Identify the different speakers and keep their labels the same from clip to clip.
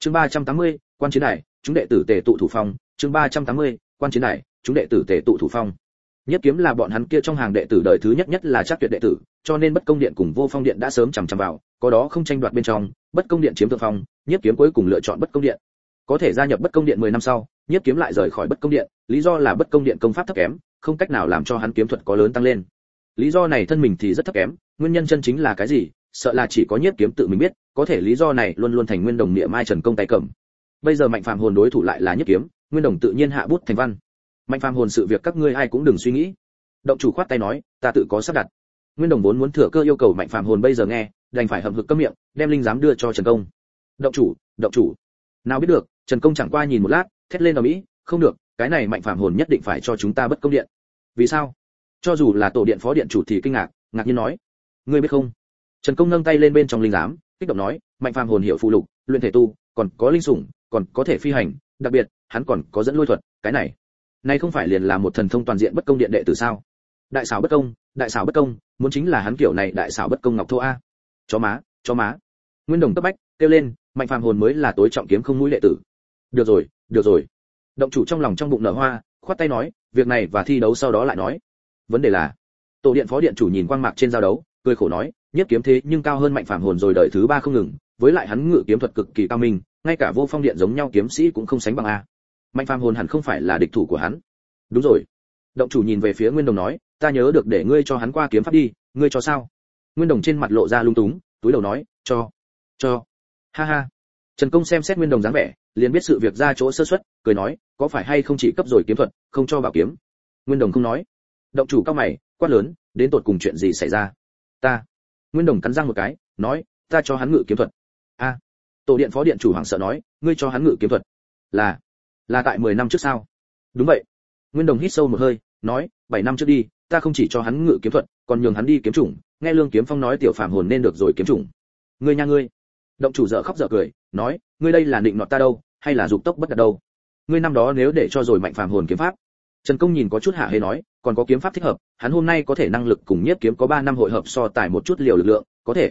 Speaker 1: Chương 380, quan chiến đài, chúng đệ tử tề tụ thủ phong. Chương 380, quan chiến đài, chúng đệ tử tề tụ thủ phong. Nhất kiếm là bọn hắn kia trong hàng đệ tử đời thứ nhất là chắc tuyệt đệ tử, cho nên Bất Công Điện cùng Vô Phong Điện đã sớm chằm chằm vào, có đó không tranh đoạt bên trong, Bất Công Điện chiếm thượng phong, Nhất kiếm cuối cùng lựa chọn Bất Công Điện. Có thể gia nhập Bất Công Điện 10 năm sau, Nhất kiếm lại rời khỏi Bất Công Điện, lý do là Bất Công Điện công pháp thấp kém, không cách nào làm cho hắn kiếm thuật có lớn tăng lên. Lý do này thân mình thì rất thấp kém, nguyên nhân chân chính là cái gì, sợ là chỉ có Nhất kiếm tự mình biết, có thể lý do này luôn luôn thành Nguyên Đồng niệm mai Trần Công tay cầm. Bây giờ Mạnh Phàm Hồn đối thủ lại là Nhất kiếm, Nguyên Đồng tự nhiên hạ bút thành văn. Mạnh Phàm Hồn sự việc các ngươi ai cũng đừng suy nghĩ. Động chủ khoát tay nói, ta tự có sắp đặt. Nguyên Đồng vốn muốn thừa cơ yêu cầu Mạnh Phàm Hồn bây giờ nghe, đành phải hậm hực câm miệng, đem linh giám đưa cho Trần Công. Động chủ. Nào biết được, Trần Công chẳng qua nhìn một lát, thét lên ầm ĩ, không được, cái này Mạnh Phàm Hồn nhất định phải cho chúng ta Bất Công Điện. Vì sao? Cho dù là tổ điện phó điện chủ thì kinh ngạc, ngạc nhiên nói, ngươi biết không? Trần Công nâng tay lên bên trong linh giám, kích động nói, Mạnh Phàm Hồn hiểu phù lục, luyện thể tu, còn có linh sủng, còn có thể phi hành, đặc biệt, hắn còn có dẫn lôi thuật, cái này không phải liền là một thần thông toàn diện Bất Công Điện đệ tử sao? Đại xảo bất công, muốn chính là hắn kiểu này đại xảo bất công ngọc thô a. Chó má. Nguyên Đồng cấp bách kêu lên, Mạnh Phàm Hồn mới là tối trọng kiếm không mũi đệ tử. Được rồi. Động chủ trong lòng trong bụng nở hoa, khoát tay nói, việc này và thi đấu sau đó lại nói. Vấn đề là, tổ điện phó điện chủ nhìn quang mạc trên giao đấu, cười khổ nói, Nhất kiếm thế nhưng cao hơn Mạnh Phàm Hồn rồi, đời thứ 3 không ngừng, với lại hắn ngự kiếm thuật cực kỳ cao minh, ngay cả Vô Phong Điện giống nhau kiếm sĩ cũng không sánh bằng a. Mạnh Phàm Hồn hẳn không phải là địch thủ của hắn. Đúng rồi. Động chủ nhìn về phía Nguyên Đồng nói, ta nhớ được để ngươi cho hắn qua kiếm pháp đi, ngươi cho sao? Nguyên Đồng trên mặt lộ ra lung túng, túi đầu nói, cho. Ha. Trần Công xem xét Nguyên Đồng dáng vẻ, liền biết sự việc ra chỗ sơ suất, cười nói, có phải hay không chỉ cấp rồi kiếm thuật, không cho bảo kiếm? Nguyên Đồng không nói. Động chủ cao mày, quát lớn, đến tột cùng chuyện gì xảy ra? Ta. Nguyên Đồng cắn răng một cái, nói, ta cho hắn ngự kiếm thuật. A. Tổ điện phó điện chủ hoảng sợ nói, ngươi cho hắn ngự kiếm thuật? Là tại 10 năm trước sao? Đúng vậy. Nguyên Đồng hít sâu một hơi, nói, 7 năm trước đi, ta không chỉ cho hắn ngự kiếm thuật, còn nhường hắn đi kiếm chủng, nghe Lương Kiếm Phong nói tiểu Phàm Hồn nên được rồi kiếm chủng. Ngươi. Động chủ dở khóc dở cười, nói, ngươi đây là định nọt ta đâu, hay là dục tốc bất đạt đâu? Ngươi năm đó nếu để cho rồi Mạnh Phàm Hồn kiếm pháp. Trần Công nhìn có chút hạ hê nói, còn có kiếm pháp thích hợp, hắn hôm nay có thể năng lực cùng Nhiếp kiếm có 3 năm hội hợp so tài một chút liều lực lượng,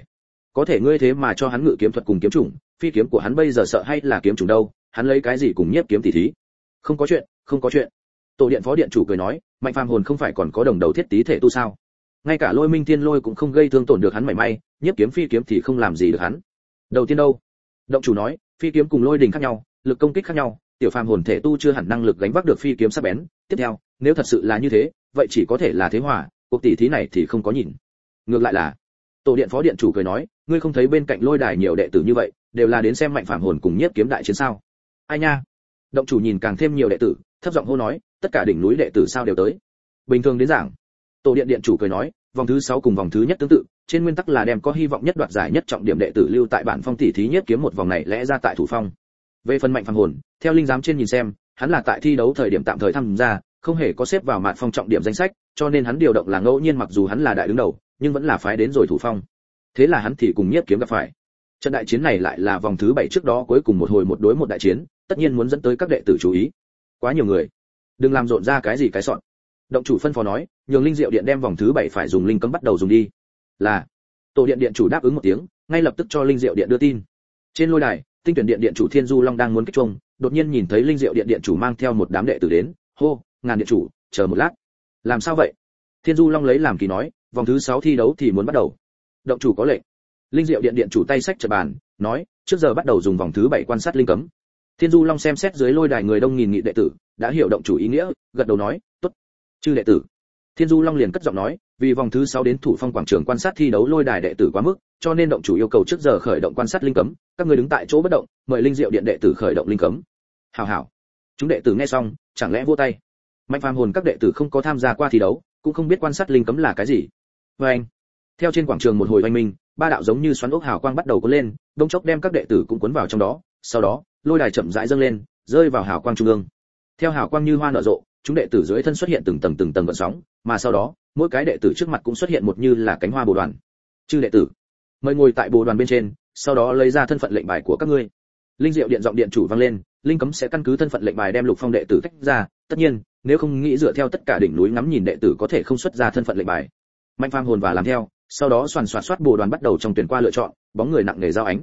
Speaker 1: có thể ngươi thế mà cho hắn ngự kiếm thuật cùng kiếm chủng, phi kiếm của hắn bây giờ sợ hay là kiếm chủng đâu, hắn lấy cái gì cùng Nhiếp kiếm tỉ thí? Không có chuyện. Tổ điện phó điện chủ cười nói, Mạnh Phàm Hồn không phải còn có đồng đầu thiết tí thể tu sao? Ngay cả Lôi Minh Thiên Lôi cũng không gây thương tổn được hắn mảy may, Nhiếp kiếm phi kiếm thì không làm gì được hắn. Đầu tiên đâu? Động chủ nói, phi kiếm cùng lôi đình khác nhau, lực công kích khác nhau, tiểu Phàm Hồn thể tu chưa hẳn năng lực gánh vác được phi kiếm sắc bén. Tiếp theo, nếu thật sự là như thế, vậy chỉ có thể là thế hòa, cuộc tỷ thí này thì không có nhìn. Ngược lại là, tổ điện phó điện chủ cười nói, ngươi không thấy bên cạnh lôi đài nhiều đệ tử như vậy, đều là đến xem Mạnh Phàm Hồn cùng Nhiếp kiếm đại chiến sao? Ai nha? Động chủ nhìn càng thêm nhiều đệ tử, thấp giọng hô nói, tất cả đỉnh núi đệ tử sao đều tới? Bình thường đến giảng. Tổ điện điện chủ cười nói, vòng thứ 6 cùng vòng thứ nhất tương tự, trên nguyên tắc là đem có hy vọng nhất đoạt giải nhất trọng điểm đệ tử lưu tại bản phong tỷ thí Nhiếp kiếm một vòng này lẽ ra tại thủ phong. Về phần Mạnh Phàm Hồn, theo linh giám trên nhìn xem, hắn là tại thi đấu thời điểm tạm thời tham gia, không hề có xếp vào mạn phong trọng điểm danh sách, cho nên hắn điều động là ngẫu nhiên, mặc dù hắn là đại đứng đầu, nhưng vẫn là phái đến rồi thủ phong. Thế là hắn thì cùng Nhiếp kiếm gặp phải. Trận đại chiến này lại là vòng thứ 7 trước đó cuối cùng một hồi một đối một đại chiến, tất nhiên muốn dẫn tới các đệ tử chú ý. Quá nhiều người, đừng làm rộn ra cái gì cái sọn. Động chủ phân phó nói, nhường Linh Diệu Điện đem vòng thứ 7 phải dùng linh cấm bắt đầu dùng đi. Là. Tổ điện điện chủ đáp ứng một tiếng, ngay lập tức cho Linh Diệu Điện đưa tin. Trên lôi đài, Tinh Tuyển Điện điện chủ Thiên Du Long đang muốn kích chuông, đột nhiên nhìn thấy Linh Diệu Điện điện chủ mang theo một đám đệ tử đến, hô, Ngàn điện chủ, chờ một lát. Làm sao vậy? Thiên Du Long lấy làm kỳ nói, vòng thứ 6 thi đấu thì muốn bắt đầu. Động chủ có lệnh. Linh Diệu Điện điện chủ tay xách chật bàn, nói, trước giờ bắt đầu dùng vòng thứ 7 quan sát linh cấm. Thiên Du Long xem xét dưới lôi đài người đông nghìn nghị đệ tử, đã hiểu động chủ ý nghĩa, gật đầu nói, tốt. Chư đệ tử. Thiên Du Long liền cất giọng nói, vì vòng thứ 6 đến thủ phong quảng trường quan sát thi đấu lôi đài đệ tử quá mức, cho nên động chủ yêu cầu trước giờ khởi động quan sát linh cấm, các người đứng tại chỗ bất động, mời Linh Diệu Điện đệ tử khởi động linh cấm. Hảo. Chúng đệ tử nghe xong, chẳng lẽ vỗ tay. Mạnh Phàm Hồn các đệ tử không có tham gia qua thi đấu, cũng không biết quan sát linh cấm là cái gì. Anh. Theo trên quảng trường một hồi oanh minh, ba đạo giống như xoắn ốc hào quang bắt đầu cuốn lên, đông chốc đem các đệ tử cũng cuốn vào trong đó, sau đó, lôi đài chậm rãi dâng lên, rơi vào hào quang trung ương. Theo hào quang như hoa nở rộ, chúng đệ tử dưới thân xuất hiện từng tầng gợn sóng, mà sau đó, mỗi cái đệ tử trước mặt cũng xuất hiện một như là cánh hoa bồ đoàn. Chư đệ tử, mời ngồi tại bồ đoàn bên trên, sau đó lấy ra thân phận lệnh bài của các ngươi. Linh Diệu Điện giọng điện chủ vang lên, linh cấm sẽ căn cứ thân phận lệnh bài đem Lục Phong đệ tử tách ra, tất nhiên, nếu không nghĩ dựa theo tất cả đỉnh núi ngắm nhìn đệ tử có thể không xuất ra thân phận lệnh bài. Mạnh Phàm Hồn và làm theo, sau đó xoàn xoạt soát bồ đoàn bắt đầu trong tuyển qua lựa chọn, bóng người nặng nề giao ánh.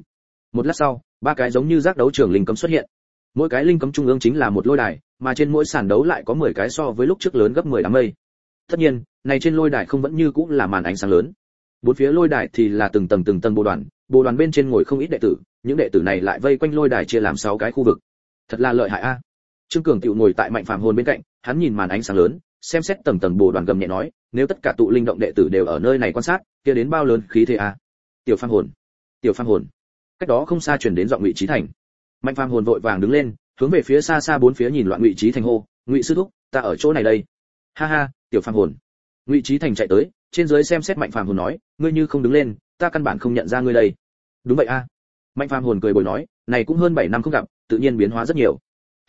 Speaker 1: Một lát sau, ba cái giống như giác đấu trường linh cấm xuất hiện. Mỗi cái linh cấm trung ương chính là một lôi đài, mà trên mỗi sàn đấu lại có 10 cái so với lúc trước lớn gấp 10 đám mây. Tất nhiên, này trên lôi đài không vẫn như cũ là màn ánh sáng lớn. Bốn phía lôi đài thì là từng tầng bồ đoàn bên trên ngồi không ít đệ tử, những đệ tử này lại vây quanh lôi đài chia làm 6 cái khu vực. Thật là lợi hại a. Trương Cường tiểu ngồi tại Mạnh Phàm Hồn bên cạnh, hắn nhìn màn ánh sáng lớn, xem xét tầng bồ đoàn gầm nhẹ nói, nếu tất cả tụ linh động đệ tử đều ở nơi này quan sát, kia đến bao lớn khí thế a. Tiểu Phàm Hồn. Cách đó không xa truyền đến giọng Ngụy Chí Thành. Mạnh Phàm Hồn vội vàng đứng lên, hướng về phía xa bốn phía nhìn loạn Ngụy Chí Thành hô, "Ngụy sư thúc, ta ở chỗ này đây." "Ha ha, Tiểu Phàm Hồn." Ngụy Chí Thành chạy tới, trên dưới xem xét Mạnh Phàm Hồn nói, "Ngươi như không đứng lên, ta căn bản không nhận ra ngươi đây." "Đúng vậy a." Mạnh Phàm Hồn cười bồi nói, "Này cũng hơn 7 năm không gặp, tự nhiên biến hóa rất nhiều."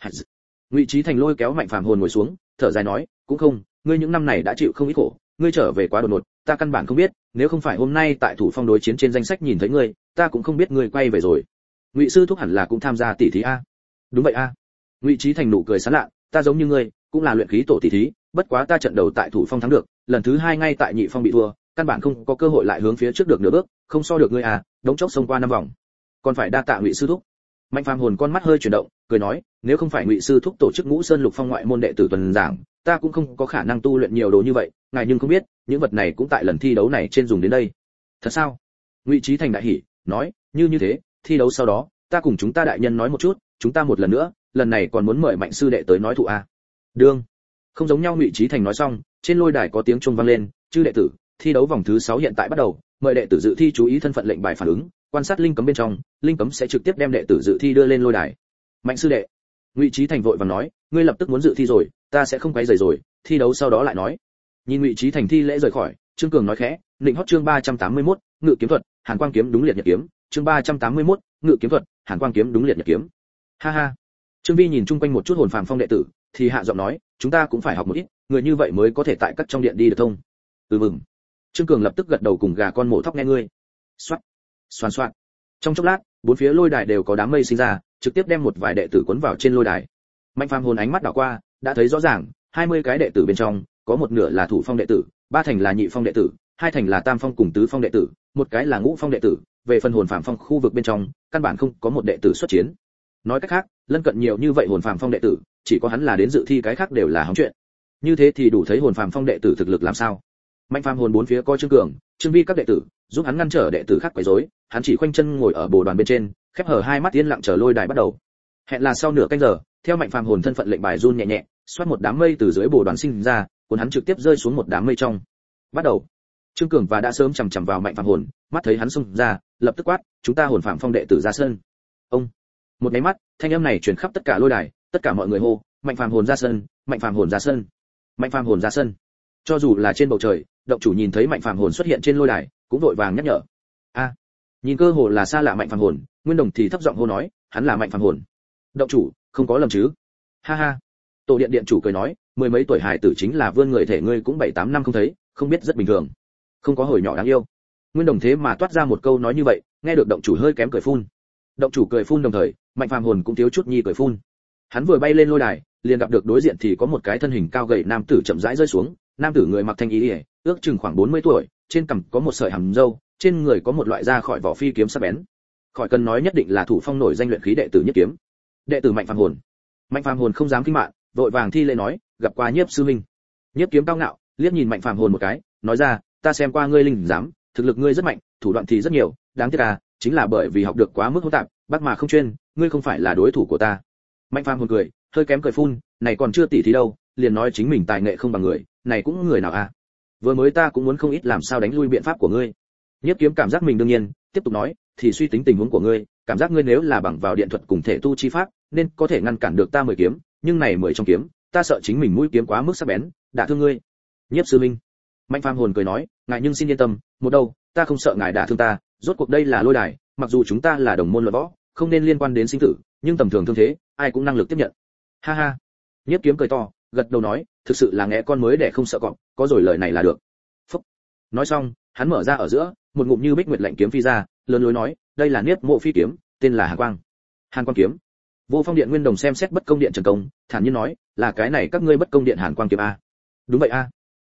Speaker 1: Ngụy Chí Thành lôi kéo Mạnh Phàm Hồn ngồi xuống, thở dài nói, "Cũng không, ngươi những năm này đã chịu không ít khổ, ngươi trở về quá đột ngột, ta căn bản không biết, nếu không phải hôm nay tại thủ phong đối chiến trên danh sách nhìn thấy ngươi, ta cũng không biết ngươi quay về rồi." "Ngụy sư thúc hẳn là cũng tham gia tỷ thí a." "Đúng vậy a." Ngụy Chí Thành nụ cười sán lạ, "Ta giống như ngươi, cũng là luyện khí tổ tỷ thí, bất quá ta trận đầu tại thủ phong thắng được, lần thứ 2 ngay tại nhị phong bị thua, căn bản không có cơ hội lại hướng phía trước được nửa bước, không so được ngươi à, đống chốc xông qua 5 vòng. Còn phải đa tạ Ngụy sư thúc." Mạnh Phàm Hồn con mắt hơi chuyển động, cười nói, "Nếu không phải Ngụy sư thúc tổ chức Ngũ Sơn Lục Phong ngoại môn đệ tử tuần giảng, ta cũng không có khả năng tu luyện nhiều đồ như vậy, ngài nhưng không biết, những vật này cũng tại lần thi đấu này trên dùng đến đây." "Thật sao?" Ngụy Chí Thành đại hỉ, nói, như thế, thi đấu sau đó, ta cùng chúng ta đại nhân nói một chút, chúng ta một lần nữa, lần này còn muốn mời Mạnh sư đệ tới nói thụ a." "Đương." Không giống nhau. Ngụy Chí Thành nói xong, trên lôi đài có tiếng chuông vang lên, "Chư đệ tử, thi đấu vòng thứ 6 hiện tại bắt đầu, mời đệ tử dự thi chú ý thân phận lệnh bài phản ứng, quan sát linh cấm bên trong, linh cấm sẽ trực tiếp đem đệ tử dự thi đưa lên lôi đài." "Mạnh sư đệ." Ngụy Chí Thành vội vàng nói, "Ngươi lập tức muốn dự thi rồi, ta sẽ không quấy rầy rồi, thi đấu sau đó lại nói." Nhìn Ngụy Chí Thành thi lễ rời khỏi, Trương Cường nói khẽ, "Định hót chương 381, Ngự kiếm thuật, Hàn Quang kiếm đúng liệt nhật kiếm, chương 381, Ngự kiếm thuật, Hàn Quang kiếm đúng liệt nhật kiếm." "Ha ha." Trương Vi nhìn chung quanh một chút hồn phàm phong đệ tử, thì hạ giọng nói, "Chúng ta cũng phải học một ít, người như vậy mới có thể tại các trong điện đi được thông." Mừng." Trương Cường lập tức gật đầu cùng gà con mổ thóc nghe ngươi. Soát, xoàn xoạt. Trong chốc lát, bốn phía lôi đài đều có đám mây sinh ra, trực tiếp đem một vài đệ tử cuốn vào trên lôi đài. Mạnh Phàm Hồn ánh mắt đảo qua, đã thấy rõ ràng, 20 cái đệ tử bên trong, có một nửa là thủ phong đệ tử, 3 thành là nhị phong đệ tử, 2 thành là tam phong cùng tứ phong đệ tử, một cái là ngũ phong đệ tử, về phần hồn phàm phong khu vực bên trong, căn bản không có một đệ tử xuất chiến. Nói cách khác, lân cận nhiều như vậy hồn phàm phong đệ tử, chỉ có hắn là đến dự thi, cái khác đều là hóng chuyện. Như thế thì đủ thấy hồn phàm phong đệ tử thực lực làm sao. Mạnh Phàm Hồn bốn phía coi Trương Cường, Trương Vi các đệ tử, giúp hắn ngăn trở đệ tử khác quấy rối, hắn chỉ khoanh chân ngồi ở bồ đoàn bên trên, khép hờ hai mắt yên lặng chờ lôi đài bắt đầu. Hẹn là sau nửa canh giờ, theo Mạnh Phàm Hồn thân phận lệnh bài run nhẹ nhẹ, xoát một đám mây từ dưới bồ đoàn sinh ra, cuốn hắn trực tiếp rơi xuống một đám mây trong. Bắt đầu. Trương Cường và đã sớm chằm chằm vào Mạnh Phàm Hồn, mắt thấy hắn xông ra, lập tức quát, "Chúng ta hồn phàm phong đệ tử ra sân." Ông. Một cái mắt, thanh âm này truyền khắp tất cả lôi đài, tất cả mọi người hô, "Mạnh Phàm Hồn ra sân, Mạnh Phàm Hồn ra sân, Mạnh Phàm Hồn ra sân." Cho dù là trên bầu trời, động chủ nhìn thấy Mạnh Phàm Hồn xuất hiện trên lôi đài, cũng vội vàng nhắc nhở. A, nhìn cơ hồ là xa lạ Mạnh Phàm Hồn, Nguyên Đồng thì thấp giọng hô nói, "Hắn là Mạnh Phàm Hồn." "Động chủ, không có lầm chứ?" "Ha ha." Tổ điện điện chủ cười nói, "Mười mấy tuổi hài tử chính là vươn người thể ngươi cũng 7-8 năm không thấy, không biết rất bình thường. Không có hồi nhỏ đáng yêu." Nguyên Đồng thế mà toát ra một câu nói như vậy, nghe được động chủ hơi kém cười phun. Động chủ cười phun đồng thời, Mạnh Phàm Hồn cũng thiếu chút nhi cười phun. Hắn vừa bay lên lôi đài, liền gặp được đối diện thì có một cái thân hình cao gầy nam tử chậm rãi rơi xuống. Nam tử người mặc thanh y, ước chừng khoảng 40 tuổi, trên cằm có một sợi hàm râu, trên người có một loại ra khỏi vỏ phi kiếm sắc bén. Khỏi cần nói nhất định là thủ phong nổi danh luyện khí đệ tử Nhất Kiếm. Đệ tử Mạnh Phàm Hồn. Mạnh Phàm Hồn không dám kinh mạn, vội vàng thi lễ nói, "Gặp qua Nhiếp sư huynh." Nhiếp Kiếm cao ngạo, liếc nhìn Mạnh Phàm Hồn một cái, nói ra, "Ta xem qua ngươi linh giám, thực lực ngươi rất mạnh, thủ đoạn thì rất nhiều, đáng tiếc à, chính là bởi vì học được quá mức hỗn tạp, bác mà không chuyên, ngươi không phải là đối thủ của ta." Mạnh Phàm Hồn cười, hơi kém cười phun, "Này còn chưa tỉ thí đâu, liền nói chính mình tài nghệ không bằng người, này cũng người nào à? Vừa mới ta cũng muốn không ít làm sao đánh lui biện pháp của ngươi." Nhiếp Kiếm cảm giác mình đương nhiên, tiếp tục nói, "Thì suy tính tình huống của ngươi, cảm giác ngươi nếu là bằng vào điện thuật cùng thể tu chi pháp, nên có thể ngăn cản được ta 10 kiếm, nhưng này 10 trong kiếm, ta sợ chính mình mũi kiếm quá mức sắc bén, đả thương ngươi." "Nhiếp sư huynh." Mạnh Phàm Hồn cười nói, "Ngài nhưng xin yên tâm, một đâu, ta không sợ ngài đả thương ta, rốt cuộc đây là lôi đài, mặc dù chúng ta là đồng môn luận võ, không nên liên quan đến sinh tử, nhưng tầm thường thương thế, ai cũng năng lực tiếp nhận." "Ha ha." Nhiếp Kiếm cười to, gật đầu nói, "Thực sự là nghe con mới để không sợ cọp, có rồi lời này là được." Phúc. Nói xong, hắn mở ra ở giữa, một ngụm như bích nguyệt lạnh kiếm phi ra, lớn lối nói, "Đây là Niết Mộ phi kiếm, tên là Hàn Quang. Hàn Quang kiếm." Vô Phong điện Nguyên Đồng xem xét bất công điện Trần Công, thản nhiên nói, "Là cái này các ngươi bất công điện Hàn Quang kiếm a?" "Đúng vậy a."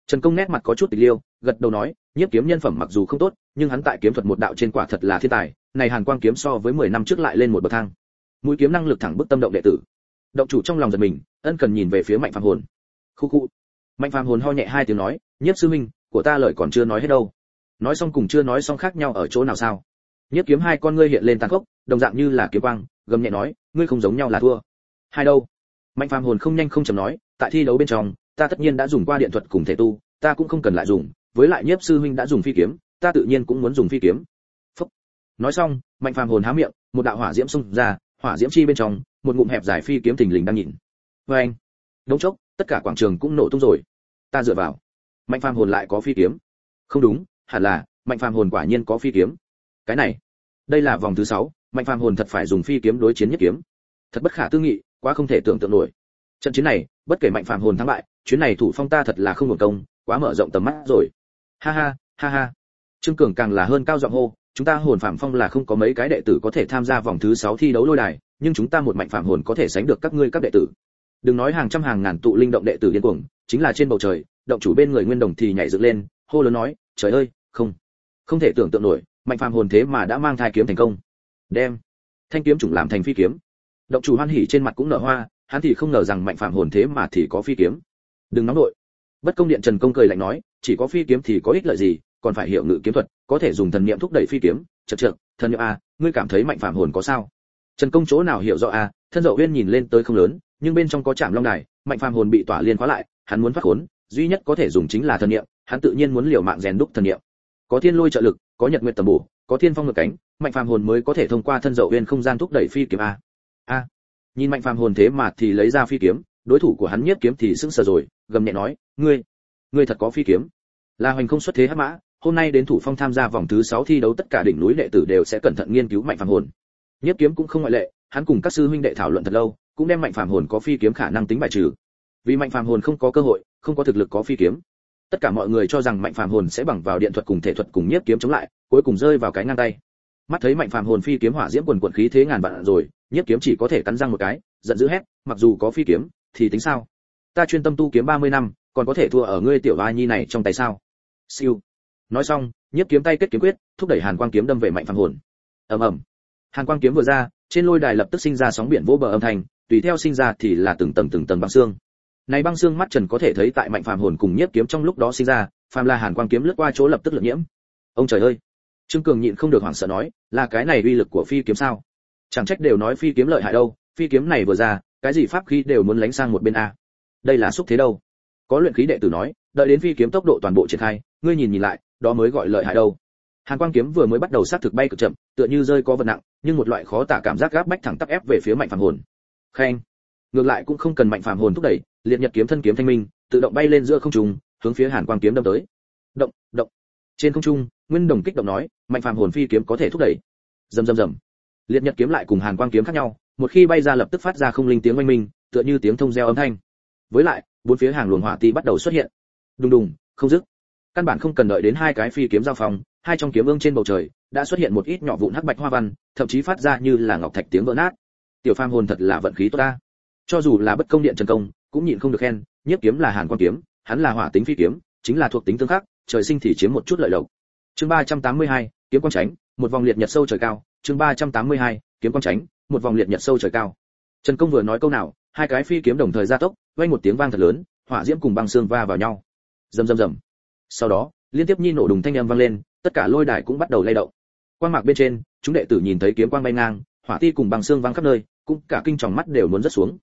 Speaker 1: Trần Công nét mặt có chút tịch liêu, gật đầu nói, nhiếp kiếm nhân phẩm mặc dù không tốt, nhưng hắn tại kiếm thuật một đạo trên quả thật là thiên tài, này Hàn Quang kiếm so với 10 năm trước lại lên một bậc thang. Mũi kiếm năng lực thẳng bức tâm động đệ tử. Động chủ trong lòng giật mình, ân cần nhìn về phía Mạnh Phàm Hồn. Khu khu. Mạnh Phàm Hồn ho nhẹ hai tiếng nói, nhiếp sư huynh, của ta lời còn chưa nói hết đâu. Nói xong cùng chưa nói xong khác nhau ở chỗ nào sao? Nhiếp kiếm hai con ngươi hiện lên tàn khốc, đồng dạng như là kiếm quang, gầm nhẹ nói, ngươi không giống nhau là thua. Hai đâu? Mạnh Phàm Hồn không nhanh không chậm nói, tại thi đấu bên trong, ta tất nhiên đã dùng qua điện thuật cùng thể tu, ta cũng không cần lại dùng, với lại nhiếp sư huynh đã dùng phi kiếm, ta tự nhiên cũng muốn dùng phi kiếm. Phúc. Nói xong, Mạnh Phàm Hồn há miệng, một đạo hỏa diễm xông ra, hỏa diễm chi bên trong, một ngụm hẹp dài phi kiếm thình lình đang nhìn. Với anh, đống chốc, tất cả quảng trường cũng nổ tung rồi. Ta dựa vào, Mạnh Phàm Hồn lại có phi kiếm. Không đúng, hẳn là Mạnh Phàm Hồn quả nhiên có phi kiếm. Cái này, đây là vòng thứ 6, Mạnh Phàm Hồn thật phải dùng phi kiếm đối chiến nhất kiếm. Thật bất khả tư nghị, quá không thể tưởng tượng nổi. Trận chiến này, bất kể Mạnh Phàm Hồn thắng bại, chuyến này thủ phong ta thật là không hưởng công, quá mở rộng tầm mắt rồi. Ha ha, ha ha. Trương Cường càng là hơn cao giọng hô, chúng ta Hồn Phạm Phong là không có mấy cái đệ tử có thể tham gia vòng thứ 6 thi đấu lôi đài, nhưng chúng ta một Mạnh Phàm Hồn có thể sánh được các ngươi các đệ tử. Đừng nói hàng trăm hàng ngàn tụ linh động đệ tử điên cuồng, chính là trên bầu trời, động chủ bên người Nguyên Đồng thì nhảy dựng lên, hô lớn nói, trời ơi, không thể tưởng tượng nổi, Mạnh Phàm Hồn thế mà đã mang thai kiếm thành công. Đem thanh kiếm chủng làm thành phi kiếm. Động chủ hoan hỉ trên mặt cũng nở hoa, hắn thì không ngờ rằng Mạnh Phàm Hồn thế mà thì có phi kiếm. Đừng nóng nội. Bất Công Điện Trần Công cười lạnh nói, chỉ có phi kiếm thì có ích lợi gì, còn phải hiểu ngự kiếm thuật, có thể dùng thần niệm thúc đẩy phi kiếm. Chậc, thần niệm a, ngươi cảm thấy Mạnh Phàm Hồn có sao? Trần Công chỗ nào hiểu rõ a, thân Dậu Uyên nhìn lên tới không lớn, nhưng bên trong có Trảm Long Đài, Mạnh Phàm Hồn bị tỏa liên khóa lại, hắn muốn thoát khốn, duy nhất có thể dùng chính là thần niệm, hắn tự nhiên muốn liều mạng rèn đúc thần niệm. Có thiên lôi trợ lực, có nhật nguyệt tầm bổ, có thiên phong ngược cánh, Mạnh Phàm Hồn mới có thể thông qua thân Dậu Uyên không gian thúc đẩy phi kiếm a. Nhìn Mạnh Phàm Hồn thế mà thì lấy ra phi kiếm, đối thủ của hắn Nhiếp Kiếm thì sững sờ rồi, gầm nhẹ nói, ngươi thật có phi kiếm. La Hoành không xuất thế hắc mã, hôm nay đến thủ phong tham gia vòng thứ 6 thi đấu tất cả đỉnh núi đệ tử đều sẽ cẩn thận nghiên cứu Mạnh Phàm Hồn. Nhiếp Kiếm cũng không ngoại lệ, hắn cùng các sư huynh đệ thảo luận thật lâu, cũng đem Mạnh Phàm Hồn có phi kiếm khả năng tính bài trừ. Vì Mạnh Phàm Hồn không có cơ hội, không có thực lực có phi kiếm. Tất cả mọi người cho rằng Mạnh Phàm Hồn sẽ bằng vào điện thuật cùng thể thuật cùng Nhiếp Kiếm chống lại, cuối cùng rơi vào cái ngang tay. Mắt thấy Mạnh Phàm Hồn phi kiếm hỏa diễm quần quần khí thế ngàn vạn rồi, Nhiếp Kiếm chỉ có thể cắn răng một cái, giận dữ hét, mặc dù có phi kiếm, thì tính sao? Ta chuyên tâm tu kiếm 30 năm, còn có thể thua ở ngươi tiểu oai nhi này trong tay sao? Siêu. Nói xong, Nhiếp Kiếm tay kết kiếm quyết, thúc đẩy Hàn Quang kiếm đâm về Mạnh Phàm Hồn. Ầm ầm. Hàn Quang kiếm vừa ra, trên lôi đài lập tức sinh ra sóng biển vỗ bờ âm thanh, tùy theo sinh ra thì là từng tầng băng xương. Này băng xương mắt Trần có thể thấy tại Mạnh Phàm Hồn cùng Nhiếp Kiếm trong lúc đó sinh ra, phàm là Hàn Quang kiếm lướt qua chỗ lập tức lượn nhiễm. Ông trời ơi! Trương Cường nhịn không được hoảng sợ nói, là cái này uy lực của phi kiếm sao? Chẳng trách đều nói phi kiếm lợi hại đâu, phi kiếm này vừa ra, cái gì pháp khí đều muốn lánh sang một bên a. Đây là xúc thế đâu? Có luyện khí đệ tử nói, đợi đến phi kiếm tốc độ toàn bộ triển khai, ngươi nhìn lại, đó mới gọi lợi hại đâu. Hàn Quang kiếm vừa mới bắt đầu sát thực bay cực chậm, tựa như rơi có vật nặng, nhưng một loại khó tả cảm giác gáp bách thẳng tắp ép về phía Mạnh Phàm Hồn. Khen. Ngược lại cũng không cần Mạnh Phàm Hồn thúc đẩy, liệt nhật kiếm thân kiếm thanh minh, tự động bay lên giữa không trung, hướng phía Hàn Quang kiếm đâm tới. Động. Trên không trung, Nguyên Đồng kích động nói, Mạnh Phàm Hồn phi kiếm có thể thúc đẩy. Rầm. Liệt nhật kiếm lại cùng Hàn Quang kiếm khác nhau, một khi bay ra lập tức phát ra không linh tiếng oanh minh, tựa như tiếng thông reo âm thanh. Với lại, bốn phía hàng luồng hỏa ti bắt đầu xuất hiện. Đùng đùng, không dứt. Căn bản không cần đợi đến hai cái phi kiếm giao phong, hai trong kiếm ương trên bầu trời đã xuất hiện một ít nhỏ vụn hắc bạch hoa văn, thậm chí phát ra như là ngọc thạch tiếng vỡ nát. Tiểu Phàm Hồn thật là vận khí tốt ta. Cho dù là Bất Công Điện Trần Công, cũng nhịn không được khen, Nhiếp Kiếm là Hàn Quang kiếm, hắn là hỏa tính phi kiếm, chính là thuộc tính tương khắc, trời sinh thì chiếm một chút lợi lộc. Chương 382, kiếm quang tránh, một vòng liệt nhật sâu trời cao. Chương 382, kiếm quang tránh, một vòng liệt nhật sâu trời cao. Trần Công vừa nói câu nào, hai cái phi kiếm đồng thời gia tốc, vang một tiếng vang thật lớn, hỏa diễm cùng băng xương va vào nhau. Rầm. Sau đó, liên tiếp nhi nổ đùng thanh âm vang lên, tất cả lôi đài cũng bắt đầu lay động. Quang mạc bên trên, chúng đệ tử nhìn thấy kiếm quang bay ngang, hỏa ti cùng băng xương vang khắp nơi, cũng cả kinh tròng mắt đều muốn rớt xuống.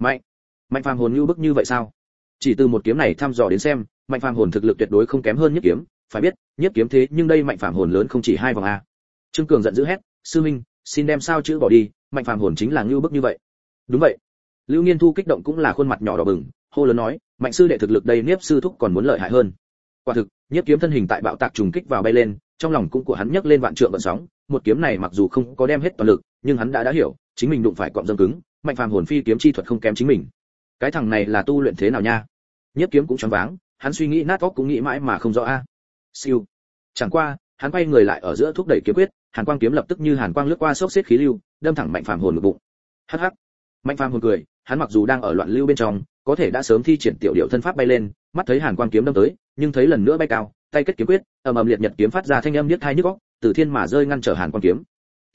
Speaker 1: Mạnh Phàm Hồn như bức như vậy sao? Chỉ từ một kiếm này thăm dò đến xem, Mạnh Phàm Hồn thực lực tuyệt đối không kém hơn Nhiếp Kiếm, phải biết, Nhiếp Kiếm thế nhưng đây Mạnh Phàm Hồn lớn không chỉ hai vòng a. Trương Cường giận dữ hét, sư minh, xin đem sao chữ bỏ đi, Mạnh Phàm Hồn chính là như bức như vậy. Đúng vậy. Lưu Nghiên Thu kích động cũng là khuôn mặt nhỏ đỏ bừng, hô lớn nói, Mạnh sư đệ thực lực đây Niếp sư thúc còn muốn lợi hại hơn. Quả thực, Nhiếp Kiếm thân hình tại bạo tạc trùng kích vào bay lên, trong lòng cũng của hắn nhấc lên vạn trượng gợn sóng, một kiếm này mặc dù không có đem hết toàn lực, nhưng hắn đã hiểu, chính mình đụng phải cọm dâm cứng, Mạnh Phàm Hồn phi kiếm chi thuật không kém chính mình. Cái thằng này là tu luyện thế nào nha? Nhiếp Kiếm cũng choáng váng, hắn suy nghĩ nát óc cũng nghĩ mãi mà không rõ a. Siêu. Chẳng qua, hắn quay người lại ở giữa thúc đẩy kiếm quyết, Hàn Quang kiếm lập tức như hàn quang lướt qua xốc xếp khí lưu, đâm thẳng Mạnh Phàm Hồn ngực bụng. Hắc hắc. Mạnh Phàm hồn cười, hắn mặc dù đang ở loạn lưu bên trong, có thể đã sớm thi triển tiểu điệu thân pháp bay lên, mắt thấy hàn quang kiếm đâm tới, nhưng thấy lần nữa bay cao, tay kết kiếm quyết, ầm ầm liệt nhật kiếm phát ra thanh âm niết tai nhức óc, từ thiên mà rơi ngăn trở hàn quang kiếm.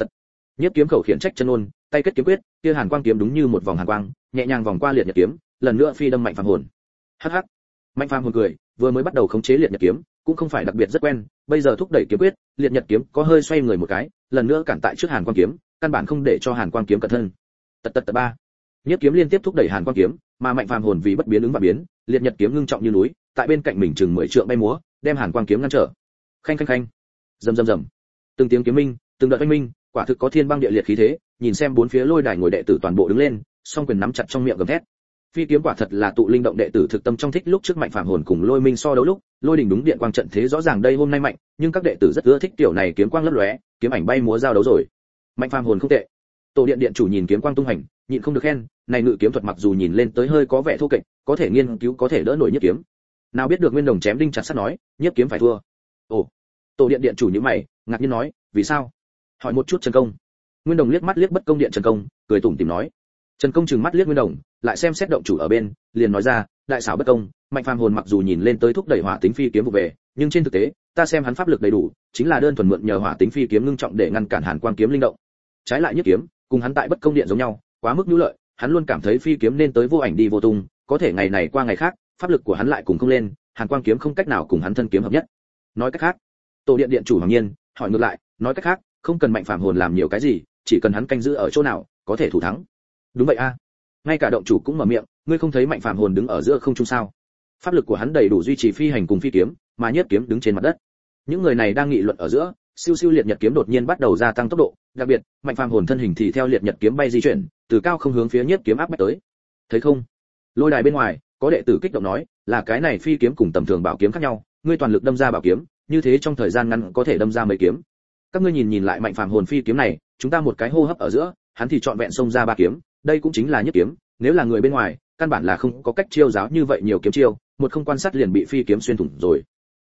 Speaker 1: Nhiếp kiếm khẩu khiển trách chân ôn, tay kết kiếm quyết, kia hàn quang kiếm đúng như một vòng hàn quang, nhẹ nhàng vòng qua liệt nhật kiếm, lần nữa phi đâm Mạnh Phàm hồn. Hắc hắc. Mạnh Phàm hồn cười, vừa mới bắt đầu khống chế liệt nhật kiếm, cũng không phải đặc biệt rất quen, bây giờ thúc đẩy kiếm quyết, liệt nhật kiếm có hơi xoay người một cái, lần nữa cản tại trước hàn quang kiếm, căn bản không để cho hàn quang kiếm cẩn thân. Tật ba. Nhiếp kiếm liên tiếp thúc đẩy hàn quang kiếm, mà Mạnh Phàm hồn vì bất biến ứng và biến, liệt nhật kiếm ngưng trọng như núi, tại bên cạnh mình chừng 10 trượng bay múa, đem hàn quang kiếm ngăn trở. Khanh khanh khanh. Rầm rầm rầm. Từng tiếng kiếm minh, từng đợt oanh minh, quả thực có thiên băng địa liệt khí thế, nhìn xem bốn phía lôi đài ngồi đệ tử toàn bộ đứng lên, song quyền nắm chặt trong miệng gầm thét. Phi kiếm quả thật là tụ linh động đệ tử thực tâm trong thích, lúc trước Mạnh Phàm hồn cùng Lôi Minh so đấu lúc, lôi đình đúng điện quang trận thế rõ ràng đây hôm nay mạnh, nhưng các đệ tử rất ưa thích kiểu này kiếm quang lấp lóe, kiếm ảnh bay múa giao đấu rồi. Mạnh Phàm hồn không tệ. Tổ điện điện chủ nhìn kiếm quang tung hành, nhịn không được khen, này ngự kiếm thuật mặc dù nhìn lên tới hơi có vẻ thô kệch, có thể nghiên cứu có thể đỡ nổi Nhiếp kiếm. Nào biết được Nguyên Đồng chém đinh chặt sắt nói, Nhiếp kiếm phải thua. Ồ. Tổ điện điện chủ nhíu mày, ngạc nhiên nói, vì sao? Hỏi một chút Trần Công. Nguyên Đồng liếc mắt liếc bất công điện Trần Công, cười tủm tỉm nói. Trần Công trừng mắt liếc Nguyên Đồng, lại xem xét động chủ ở bên, liền nói ra, đại xảo bất công, Mạnh Phàm hồn mặc dù nhìn lên tới thúc đẩy hỏa tính phi kiếm vụ về, nhưng trên thực tế, ta xem hắn pháp lực đầy đủ, chính là đơn thuần mượn nhờ hỏa tính phi kiếm ngưng trọng để ngăn cản hàn quang kiếm linh động. Trái lại Nhiếp kiếm, cùng hắn tại bất công điện giống nhau, quá mức nhu lợi, hắn luôn cảm thấy phi kiếm nên tới vô ảnh đi vô tung, có thể ngày này qua ngày khác, pháp lực của hắn lại cùng không lên, hàn quang kiếm không cách nào cùng hắn thân kiếm hợp nhất. Nói cách khác, tổ điện điện chủ Hoàng Nhiên hỏi ngược lại, nói cách khác, không cần Mạnh Phàm hồn làm nhiều cái gì, chỉ cần hắn canh giữ ở chỗ nào, có thể thủ thắng. Đúng vậy a. Ngay cả động chủ cũng mở miệng, ngươi không thấy Mạnh Phàm hồn đứng ở giữa không trung sao? Pháp lực của hắn đầy đủ duy trì phi hành cùng phi kiếm, mà Nhiếp kiếm đứng trên mặt đất. Những người này đang nghị luận ở giữa, siêu siêu liệt nhật kiếm đột nhiên bắt đầu gia tăng tốc độ, đặc biệt, Mạnh Phàm hồn thân hình thì theo liệt nhật kiếm bay di chuyển, từ cao không hướng phía Nhiếp kiếm áp bách tới. Thấy không? Lôi đài bên ngoài, có đệ tử kích động nói, là cái này phi kiếm cùng tầm thường bảo kiếm khác nhau, ngươi toàn lực đâm ra bảo kiếm, như thế trong thời gian ngắn có thể đâm ra mấy kiếm. Các ngươi nhìn nhìn lại Mạnh Phàm hồn phi kiếm này, chúng ta một cái hô hấp ở giữa, hắn thì chọn vẹn xông ra 3 kiếm, đây cũng chính là Nhiếp kiếm, nếu là người bên ngoài, căn bản là không có cách chiêu giáo như vậy nhiều kiếm chiêu, một không quan sát liền bị phi kiếm xuyên thủng rồi.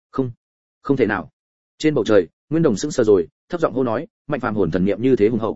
Speaker 1: Không thể nào. Trên bầu trời, Nguyên Đồng sững sờ rồi, thấp giọng hô nói, Mạnh Phàm hồn thần niệm như thế hùng hậu.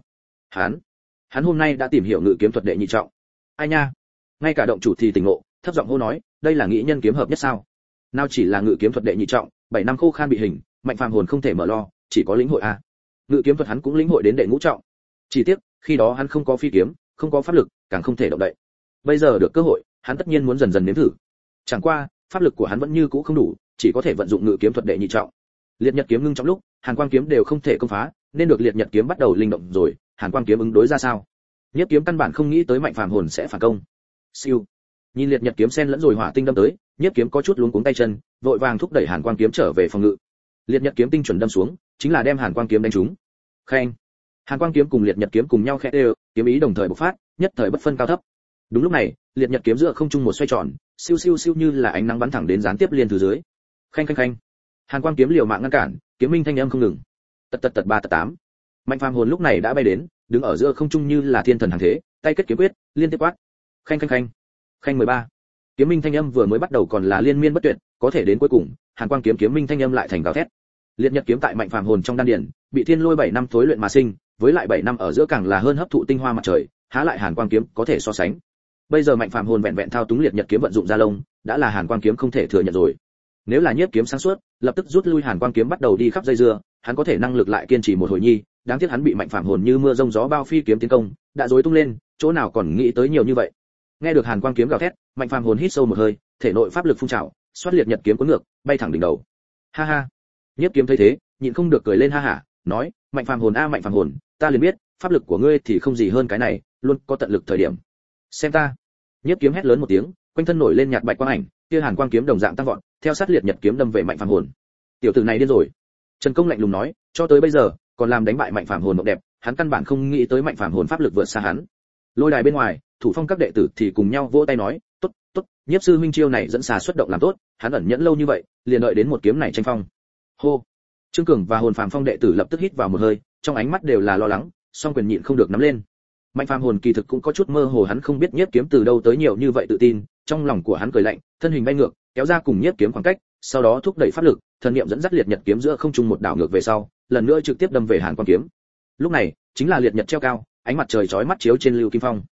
Speaker 1: Hắn hôm nay đã tìm hiểu ngự kiếm thuật đệ nhị trọng. Ai nha? Ngay cả động chủ thì tỉnh ngộ, thấp giọng hô nói, đây là nghĩ nhân kiếm hợp nhất sao? Nào chỉ là ngự kiếm thuật đệ nhị trọng, 7 năm khô khan bị hình, Mạnh Phàm hồn không thể mở lo, chỉ có lĩnh hội a. Ngự kiếm thuật hắn cũng lĩnh hội đến đệ ngũ trọng. Chỉ tiếc, khi đó hắn không có phi kiếm, không có pháp lực, càng không thể động đậy. Bây giờ được cơ hội, hắn tất nhiên muốn dần dần nếm thử. Chẳng qua, pháp lực của hắn vẫn như cũ không đủ, chỉ có thể vận dụng ngự kiếm thuật đệ nhị trọng. Liệt nhật kiếm ngưng trong lúc, hàn quang kiếm đều không thể công phá, nên được liệt nhật kiếm bắt đầu linh động rồi, hàn quang kiếm ứng đối ra sao? Nhiếp kiếm căn bản không nghĩ tới Mạnh Phàm hồn sẽ phản công. Siêu. Nhìn liệt nhật kiếm xen lẫn rồi hỏa tinh đâm tới, Nhiếp kiếm có chút luống cuống tay chân, vội vàng thúc đẩy hàn quang kiếm trở về phòng ngự. Liệt nhật kiếm tinh chuẩn đâm xuống, chính là đem hàn quang kiếm đánh trúng. Khen. Hàn quang kiếm cùng liệt nhật kiếm cùng nhau khẽ đều, kiếm ý đồng thời bộc phát, nhất thời bất phân cao thấp. Đúng lúc này, liệt nhật kiếm giữa không trung một xoay tròn, siêu siêu siêu như là ánh nắng bắn thẳng đến gián tiếp liên từ dưới. Khanh khanh khanh. Hàn quang kiếm liều mạng ngăn cản, kiếm minh thanh âm không ngừng. Tật 3 tật 8. Mạnh Phàm hồn lúc này đã bay đến, đứng ở giữa không trung như là thiên thần hàng thế, tay kết kiếm quyết, liên tiếp quát. Khanh khanh khanh. Khanh 13. Kiếm minh thanh âm vừa mới bắt đầu còn là liên miên bất tuyệt, có thể đến cuối cùng, Hàn quang kiếm minh thanh âm lại thành gào thét. Liệt nhật kiếm tại Mạnh Phàm hồn trong đan điển, bị thiên lôi 7 năm thối luyện mà sinh, với lại 7 năm ở giữa càng là hơn hấp thụ tinh hoa mặt trời, há lại Hàn quang kiếm có thể so sánh. Bây giờ Mạnh Phàm hồn vẹn vẹn thao túng liệt nhật kiếm vận dụng ra lông, đã là Hàn quang kiếm không thể thừa nhận rồi. Nếu là Nhiếp kiếm sáng suốt, lập tức rút lui Hàn quang kiếm bắt đầu đi khắp dây dưa, hắn có thể năng lực lại kiên trì một hồi nhi, đáng tiếc hắn bị Mạnh Phàm hồn như mưa rông gió bao phi kiếm tiến công, đã rối tung lên, chỗ nào còn nghĩ tới nhiều như vậy. Nghe được Hàn quang kiếm gào thét, Mạnh Phàm hồn hít sâu một hơi, thể nội pháp lực phun trào, xoát liệt nhật kiếm cuốn ngược, bay thẳng đỉnh đầu. Ha ha. Nhiếp kiếm thấy thế, nhịn không được cười lên ha hả, nói, Mạnh Phàm hồn a Mạnh Phàm hồn, ta liền biết, pháp lực của ngươi thì không gì hơn cái này, luôn có tận lực thời điểm. Xem ta. Nhiếp kiếm hét lớn một tiếng, quanh thân nổi lên nhạt bạch quang ảnh, kia hàn quang kiếm đồng dạng tăng vọt, theo sát liệt nhật kiếm đâm về Mạnh Phàm hồn. Tiểu tử này điên rồi. Trần Công lạnh lùng nói, cho tới bây giờ, còn làm đánh bại Mạnh Phàm hồn mộng đẹp, hắn căn bản không nghĩ tới Mạnh Phàm hồn pháp lực vượt xa hắn. Lôi đài bên ngoài, thủ phong các đệ tử thì cùng nhau vỗ tay nói, tốt, tốt, Nhiếp sư huynh chiêu này dẫn xà xuất động làm tốt, hắn ẩn nhẫn lâu như vậy, liền đợi đến một kiếm này tranh phong. Hô. Trương Cường và Hồn Phàm Phong đệ tử lập tức hít vào một hơi, trong ánh mắt đều là lo lắng, song quyền nhịn không được nắm lên. Mạnh Phàm hồn kỳ thực cũng có chút mơ hồ, hắn không biết Nhiếp kiếm từ đâu tới nhiều như vậy tự tin, trong lòng của hắn cười lạnh, thân hình bay ngược, kéo ra cùng Nhiếp kiếm khoảng cách, sau đó thúc đẩy pháp lực, thần niệm dẫn dắt liệt nhật kiếm giữa không trung một đảo ngược về sau, lần nữa trực tiếp đâm về Hàn Quang kiếm. Lúc này, chính là liệt nhật treo cao, ánh mặt trời chói mắt chiếu trên Lưu Kim Phong.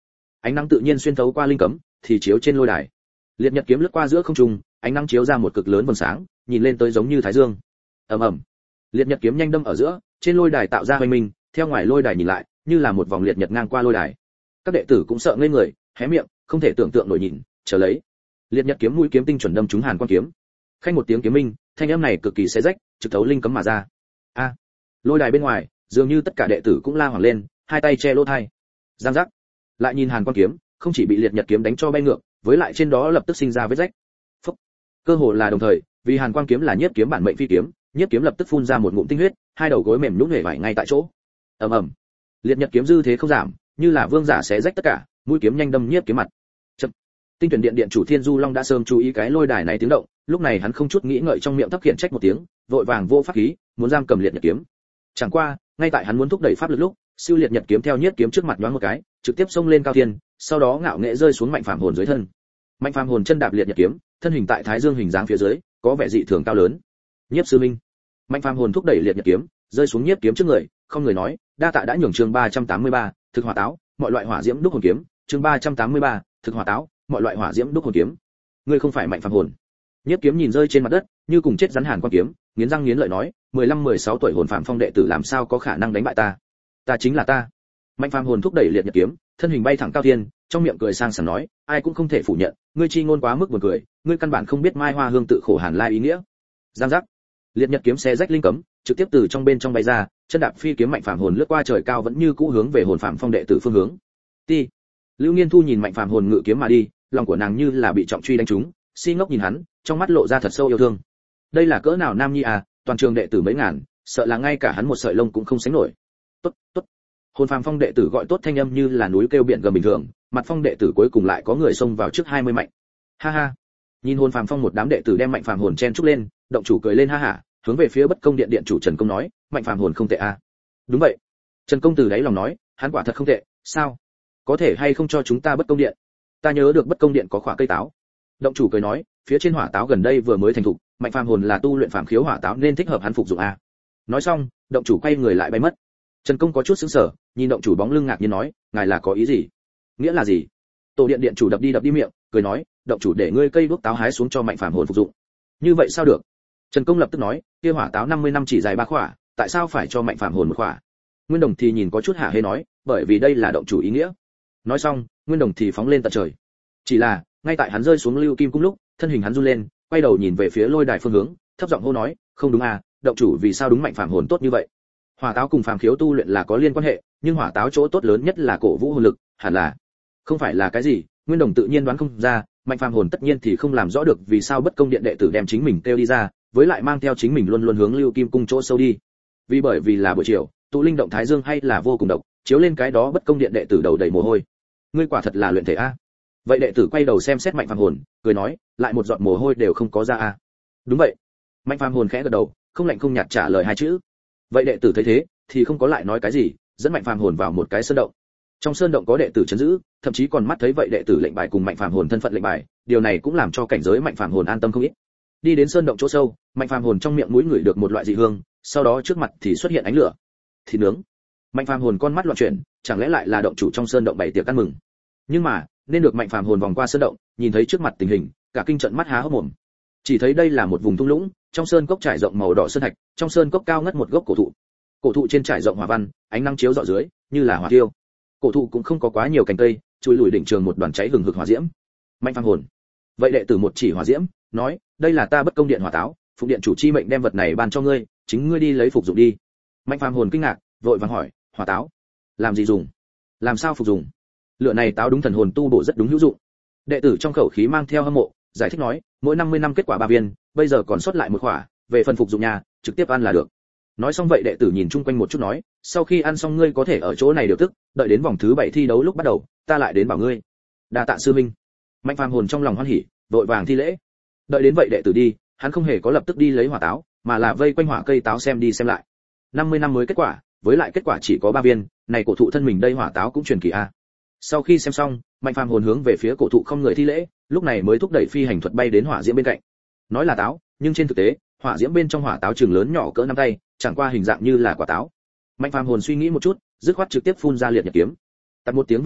Speaker 1: ánh nắng tự nhiên xuyên thấu qua linh cấm thì chiếu trên lôi đài. Liệt nhật kiếm lướt qua giữa không trung, ánh nắng chiếu ra một cực lớn vầng sáng, nhìn lên tới giống như thái dương. Ầm ầm. Liệt nhật kiếm nhanh đâm ở giữa, trên lôi đài tạo ra hoành minh, theo ngoài lôi đài nhìn lại, như là một vòng liệt nhật ngang qua lôi đài. Các đệ tử cũng sợ ngây người, hé miệng, không thể tưởng tượng nổi nhìn, chờ lấy. Liệt nhật kiếm mũi kiếm tinh chuẩn đâm trúng Hàn Quang kiếm. Khanh một tiếng kiếm minh, thanh âm này cực kỳ xé rách, trực thấu linh cấm mà ra. A! Lôi đài bên ngoài, dường như tất cả đệ tử cũng la hoảng lên, hai tay che lỗ tai. Giang giác. Lại nhìn Hàn Quang kiếm, không chỉ bị liệt nhật kiếm đánh cho bay ngược, với lại trên đó lập tức sinh ra vết rách. Phốc. Cơ hồ là đồng thời, vì Hàn Quang kiếm là nhiếp kiếm bản mệnh phi kiếm, nhiếp kiếm lập tức phun ra một ngụm tinh huyết, hai đầu gối mềm nhũn nhảy vải ngay tại chỗ. Ầm ầm. Liệt nhật kiếm dư thế không giảm, như là vương giả xé rách tất cả, mũi kiếm nhanh đâm nhiếp kiếm mặt. Chậm. Tinh tuyển điện điện chủ Thiên Du Long đã sớm chú ý cái lôi đài này tiếng động, lúc này hắn không chút nghĩ ngợi trong miệng thấp khiển trách một tiếng, vội vàng vô pháp khí, muốn giam cầm liệt nhật kiếm. Chẳng qua, ngay tại hắn muốn thúc đẩy pháp lực lúc, siêu liệt nhật kiếm theo nhiếp kiếm trước mặt nhoáng một cái, trực tiếp xông lên cao thiên, sau đó ngạo nghễ rơi xuống mạnh phàm hồn dưới thân. Mạnh phàm hồn chân đạp liệt nhật kiếm, thân hình tại thái dương hình dáng phía dưới, có vẻ dị thường cao lớn. Nhiếp sư minh. Mạnh phàm hồn thúc đẩy liệt nhật kiếm, rơi xuống nhiếp kiếm trước người, không người nói, đa tạ đã nhường chương 383, thực hỏa táo, mọi loại hỏa diễm đúc hồn kiếm, chương 383, thực hỏa táo, mọi loại hỏa diễm đúc hồn kiếm. Ngươi không phải mạnh phàm hồn. Nhiếp kiếm nhìn rơi trên mặt đất, như cùng chết rắn Hàn Quang kiếm, nghiến răng nghiến lợi nói, 15-16 tuổi hồn phàm phong đệ tử làm sao có khả năng đánh bại ta? Ta chính là ta. Mạnh phàm hồn thúc đẩy liệt nhật kiếm, thân hình bay thẳng cao thiên, trong miệng cười sang sảng nói, ai cũng không thể phủ nhận, ngươi chi ngôn quá mức buồn cười, ngươi căn bản không biết mai hoa hương tự khổ hàn lai ý nghĩa. Giang giác. Liệt nhật kiếm xé rách linh cấm, trực tiếp từ trong bên trong bay ra, chân đạp phi kiếm mạnh phàm hồn lướt qua trời cao vẫn như cũ hướng về hồn phàm phong đệ tử phương hướng. Ti. Lưu Nghiên Thu nhìn mạnh phàm hồn ngự kiếm mà đi, lòng của nàng như là bị trọng truy đánh trúng, si ngốc nhìn hắn, trong mắt lộ ra thật sâu yêu thương. Đây là cỡ nào nam nhi à, toàn trường đệ tử mấy ngàn, sợ là ngay cả hắn một sợi lông cũng không sánh nổi. Tốt, tốt. Hồn phàm phong đệ tử gọi tốt thanh âm như là núi kêu biển gầm bình thường, mặt phong đệ tử cuối cùng lại có người xông vào trước 20 mạnh. Ha ha. Nhìn hồn phàm phong một đám đệ tử đem mạnh phàm hồn chen chúc lên, động chủ cười lên ha hả, hướng về phía bất công điện điện chủ Trần Công nói, mạnh phàm hồn không tệ à. Đúng vậy. Trần Công từ đáy lòng nói, hắn quả thật không tệ, sao? Có thể hay không cho chúng ta bất công điện? Ta nhớ được bất công điện có khỏa cây táo. Động chủ cười nói, phía trên hỏa táo gần đây vừa mới thành thục, mạnh phàm hồn là tu luyện phàm khiếu hỏa táo nên thích hợp hắn phục dụng a. Nói xong, động chủ quay người lại bay mất. Trần Công có chút sững sờ, nhìn động chủ bóng lưng ngạc nhiên nói, ngài là có ý gì? Nghĩa là gì? Tổ điện điện chủ đập đi miệng, cười nói, động chủ để ngươi cây đuốc táo hái xuống cho mạnh phàm hồn phục dụng. Như vậy sao được? Trần Công lập tức nói, kia hỏa táo 50 năm chỉ dài 3 khỏa, tại sao phải cho mạnh phàm hồn một khỏa? Nguyên Đồng thì nhìn có chút hả hê nói, bởi vì đây là động chủ ý nghĩa. Nói xong, Nguyên Đồng thì phóng lên tận trời. Chỉ là, ngay tại hắn rơi xuống lưu kim cung lúc, thân hình hắn run lên, quay đầu nhìn về phía lôi đài phương hướng, thấp giọng hô nói, không đúng à, động chủ vì sao đúng mạnh phàm hồn tốt như vậy? Hỏa táo cùng phàm khiếu tu luyện là có liên quan hệ, nhưng hỏa táo chỗ tốt lớn nhất là cổ vũ hồn lực, hẳn là không phải là cái gì? Nguyên Đồng tự nhiên đoán không ra, mạnh phàm hồn tất nhiên thì không làm rõ được vì sao bất công điện đệ tử đem chính mình kêu đi ra, với lại mang theo chính mình luôn luôn hướng lưu kim cung chỗ sâu đi. Bởi vì là buổi chiều, tụ linh động thái dương hay là vô cùng độc, chiếu lên cái đó bất công điện đệ tử đầu đầy mồ hôi. Ngươi quả thật là luyện thể a. Vậy đệ tử quay đầu xem xét mạnh phàm hồn, cười nói, lại một giọt mồ hôi đều không có ra a. Đúng vậy. Mạnh phàm hồn khẽ gật đầu, không lạnh không nhạt trả lời hai chữ. Vậy đệ tử thấy thế, thì không có lại nói cái gì, dẫn mạnh phàm hồn vào một cái sơn động. Trong sơn động có đệ tử trấn giữ, thậm chí còn mắt thấy vậy đệ tử lệnh bài cùng mạnh phàm hồn thân phận lệnh bài, điều này cũng làm cho cảnh giới mạnh phàm hồn an tâm không ít. Đi đến sơn động chỗ sâu, mạnh phàm hồn trong miệng mũi ngửi được một loại dị hương, sau đó trước mặt thì xuất hiện ánh lửa. Thịt nướng. Mạnh phàm hồn con mắt loạn chuyển, chẳng lẽ lại là động chủ trong sơn động bày tiệc ăn mừng? Nhưng mà, nên được mạnh phàm hồn vòng qua sơn động, nhìn thấy trước mặt tình hình, cả kinh trận mắt há hốc mồm. Chỉ thấy đây là một vùng thung lũng, trong sơn cốc trải rộng màu đỏ sơn thạch, trong sơn cốc cao ngất một gốc cổ thụ. Cổ thụ trên trải rộng hỏa văn, ánh nắng chiếu rọi dưới, như là hỏa tiêu. Cổ thụ cũng không có quá nhiều cành cây, chui lùi đỉnh trường một đoàn cháy hừng hực hỏa diễm. Mạnh phàm hồn. Vậy đệ tử một chỉ hỏa diễm, nói, đây là ta bất công điện hỏa táo, phụng điện chủ chi mệnh đem vật này ban cho ngươi, chính ngươi đi lấy phục dụng đi. Mạnh phàm hồn kinh ngạc, vội vàng hỏi, hỏa táo, làm gì dùng? Làm sao phục dụng? Lửa này táo đúng thần hồn tu bổ rất đúng hữu dụng. Đệ tử trong khẩu khí mang theo hâm mộ, giải thích nói, mỗi 50 năm kết quả 3 viên, bây giờ còn sót lại một quả, về phần phục dụng nhà, trực tiếp ăn là được. Nói xong vậy đệ tử nhìn chung quanh một chút nói, sau khi ăn xong ngươi có thể ở chỗ này điều tức, đợi đến vòng thứ 7 thi đấu lúc bắt đầu, ta lại đến bảo ngươi. Đa tạ sư minh. Mạnh phàm hồn trong lòng hoan hỉ, vội vàng thi lễ. Đợi đến vậy đệ tử đi, hắn không hề có lập tức đi lấy hỏa táo, mà là vây quanh hỏa cây táo xem đi xem lại. 50 năm mới kết quả, với lại kết quả chỉ có 3 viên, này cổ thụ thân mình đây hỏa táo cũng truyền kỳ a. Sau khi xem xong, mạnh phàm hồn hướng về phía cổ thụ không người thi lễ, lúc này mới thúc đẩy phi hành thuật bay đến hỏa diễm bên cạnh. Nói là táo, nhưng trên thực tế, hỏa diễm bên trong hỏa táo trường lớn nhỏ cỡ nắm tay, chẳng qua hình dạng như là quả táo. Mạnh phàm hồn suy nghĩ một chút, dứt khoát trực tiếp phun ra liệt nhật kiếm. Tạt một tiếng vang dội,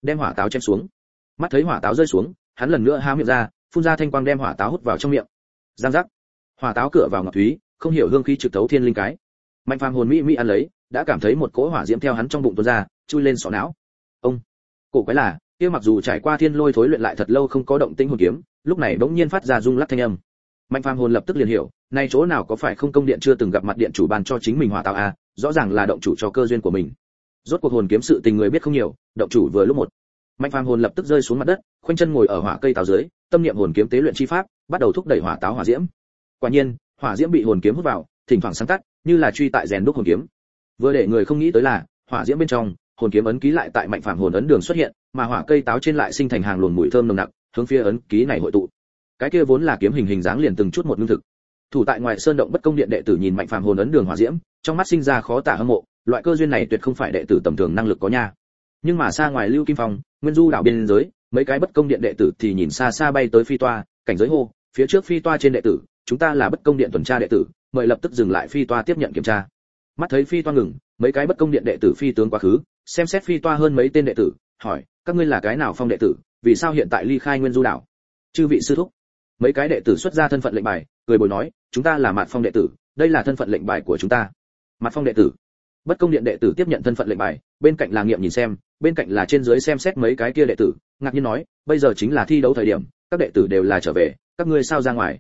Speaker 1: đem hỏa táo chém xuống. Mắt thấy hỏa táo rơi xuống, hắn lần nữa há miệng ra, phun ra thanh quang đem hỏa táo hút vào trong miệng. Giang giác, hỏa táo cửa vào ngọc thúy, không hiểu hương khí trực thấu thiên linh cái. Mạnh Phàm hồn mỹ ăn lấy, đã cảm thấy một cỗ hỏa diễm theo hắn trong bụng tuôn ra, chui lên sọ não. Ông, cổ quái là, kia mặc dù trải qua thiên lôi thối luyện lại thật lâu không có động tĩnh hồn kiếm, lúc này bỗng nhiên phát ra rung lắc thanh âm. Mạnh Phàm hồn lập tức liền hiểu, nay chỗ nào có phải không công điện chưa từng gặp mặt điện chủ ban cho chính mình hỏa táo à, rõ ràng là động chủ cho cơ duyên của mình. Rốt cuộc hồn kiếm sự tình người biết không nhiều, động chủ vừa lúc một. Mạnh Phàm hồn lập tức rơi xuống mặt đất, khoanh chân ngồi ở hỏa cây táo dưới, tâm niệm hồn kiếm tế luyện chi pháp, bắt đầu thúc đẩy hỏa táo hỏa diễm. Quả nhiên, hỏa diễm bị hồn kiếm hút vào, thỉnh thoảng sáng tắt, như là truy tại rèn đúc hồn kiếm. Vừa để người không nghĩ tới là, hỏa diễm bên trong, hồn kiếm ấn ký lại tại Mạnh Phàm hồn ấn đường xuất hiện, mà hỏa cây táo trên lại sinh thành hàng luồn mùi thơm nồng nặc, hướng phía ấn ký này hội tụ. Cái kia vốn là kiếm hình dáng liền từng chút một ngưng thực. Thủ tại ngoài sơn động bất công điện đệ tử nhìn Mạnh Phàm hồn ấn đường hỏa diễm, trong mắt sinh ra khó tả hâm mộ, loại cơ duyên này tuyệt không phải đệ tử tầm thường năng lực có nha. Nhưng mà xa ngoài Lưu Kim Phong, Nguyên Du đảo biên giới, mấy cái bất công điện đệ tử thì nhìn xa xa bay tới phi toa, cảnh giới hô, phía trước phi toa trên đệ tử, chúng ta là bất công điện tuần tra đệ tử, mời lập tức dừng lại phi toa tiếp nhận kiểm tra. Mắt thấy phi toa ngừng, mấy cái bất công điện đệ tử phi tướng quá khứ, xem xét phi toa hơn mấy tên đệ tử, hỏi, các ngươi là cái nào phong đệ tử, vì sao hiện tại ly khai Nguyên Du đảo? Chư vị sư thúc. Mấy cái đệ tử xuất ra thân phận lệnh bài, cười bồi nói, chúng ta là Mạt Phong đệ tử, đây là thân phận lệnh bài của chúng ta. Mạt Phong đệ tử. Bất công điện đệ tử tiếp nhận thân phận lệnh bài, bên cạnh là nghiệm nhìn xem, bên cạnh là trên dưới xem xét mấy cái kia đệ tử, ngạc nhiên nói, bây giờ chính là thi đấu thời điểm, các đệ tử đều là trở về, các ngươi sao ra ngoài?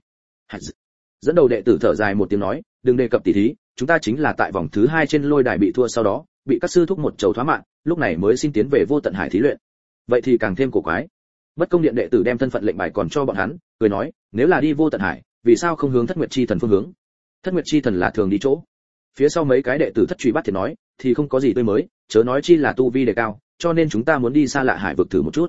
Speaker 1: Dẫn đầu đệ tử thở dài một tiếng nói, đừng đề cập tỷ thí, chúng ta chính là tại vòng thứ 2 trên lôi đài bị thua sau đó, bị các sư thúc một chầu thoá mạng, lúc này mới xin tiến về Vô Tận Hải thí luyện. Vậy thì càng thêm cổ quái. Bất công điện đệ tử đem thân phận lệnh bài còn cho bọn hắn, cười nói, nếu là đi Vô Tận Hải, vì sao không hướng Thất Nguyệt Chi Thần phương hướng? Thất Nguyệt Chi Thần là thường đi chỗ. Phía sau mấy cái đệ tử thất truy bắt thì nói, thì không có gì tươi mới, chớ nói chi là tu vi đề cao, cho nên chúng ta muốn đi xa lạ hải vực thử một chút.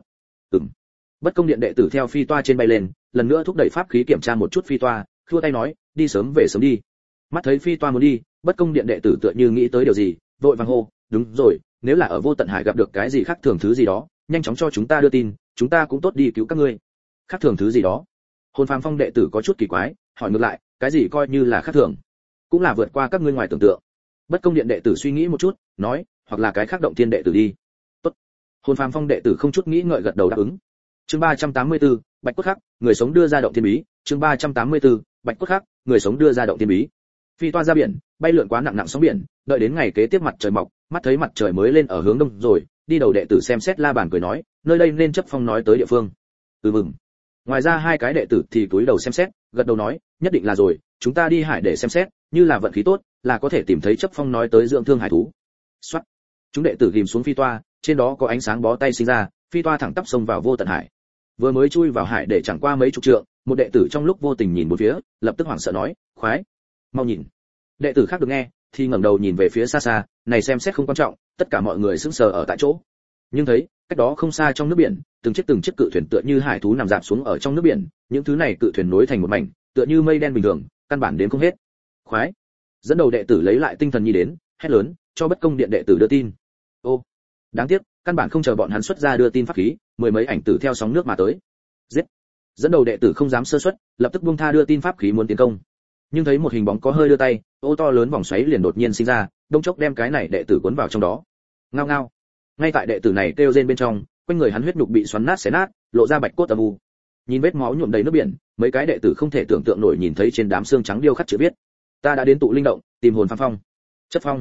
Speaker 1: Bất công điện đệ tử theo phi toa trên bay lên, lần nữa thúc đẩy pháp khí kiểm tra một chút phi toa, khua tay nói, đi sớm về sớm đi. Mắt thấy phi toa muốn đi, bất công điện đệ tử tựa như nghĩ tới điều gì, vội vàng hô, đúng rồi, nếu là ở Vô Tận Hải gặp được cái gì khác thường thứ gì đó, nhanh chóng cho chúng ta đưa tin, chúng ta cũng tốt đi cứu các ngươi. Khác thường thứ gì đó? Hồn Phàm Phong đệ tử có chút kỳ quái, hỏi ngược lại, cái gì coi như là khác thường? Cũng là vượt qua các ngươi ngoài tưởng tượng. Bất công điện đệ tử suy nghĩ một chút, nói, hoặc là cái khác động thiên đệ tử đi. Tốt. Hồn Phàm Phong đệ tử không chút nghĩ ngợi gật đầu đáp ứng. Chương 384, Bạch Cốt Khắc, người sống đưa ra động thiên bí, chương 384, Bạch Cốt Khắc, người sống đưa ra động thiên bí. Phi toa ra biển, bay lượn quá nặng sóng biển, đợi đến ngày kế tiếp mặt trời mọc, mắt thấy mặt trời mới lên ở hướng đông rồi, đi đầu đệ tử xem xét la bàn cười nói, nơi đây nên chấp phong nói tới địa phương. Mừng. Ngoài ra hai cái đệ tử thì cúi đầu xem xét, gật đầu nói, nhất định là rồi, chúng ta đi hải để xem xét, như là vận khí tốt, là có thể tìm thấy chấp phong nói tới dưỡng thương hải thú. Soát. Chúng đệ tử ghim xuống phi toa, trên đó có ánh sáng bó tay sinh ra, phi toa thẳng tắp xông vào Vô Tận Hải. Vừa mới chui vào hải để chẳng qua mấy chục trượng, một đệ tử trong lúc vô tình nhìn một phía, lập tức hoảng sợ nói, khoái, mau nhìn. Đệ tử khác được nghe, thì ngẩng đầu nhìn về phía xa xa, này xem xét không quan trọng, tất cả mọi người sững sờ ở tại chỗ. Nhưng thấy, cách đó không xa trong nước biển, từng chiếc cự thuyền tựa như hải thú nằm rạp xuống ở trong nước biển, những thứ này cự thuyền nối thành một mảnh, tựa như mây đen bình thường, căn bản đến không hết. Khoái. Dẫn đầu đệ tử lấy lại tinh thần nhi đến, hét lớn, cho bất công điện đệ tử đưa tin. Ô, đáng tiếc, căn bản không chờ bọn hắn xuất ra đưa tin pháp khí, mười mấy ảnh tử theo sóng nước mà tới. Giết. Dẫn đầu đệ tử không dám sơ suất, lập tức buông tha đưa tin pháp khí muốn tiến công. Nhưng thấy một hình bóng có hơi đưa tay, ô to lớn vòng xoáy liền đột nhiên sinh ra, đông chốc đem cái này đệ tử cuốn vào trong đó. Ngao ngao. Ngay tại đệ tử này kêu rên bên trong, quanh người hắn huyết nhục bị xoắn nát xé nát, lộ ra bạch cốt âm u. Nhìn vết máu nhuộm đầy nước biển, mấy cái đệ tử không thể tưởng tượng nổi nhìn thấy trên đám xương trắng điêu khắc chữ viết: ta đã đến tụ linh động, tìm hồn phàm phong. Chất phong.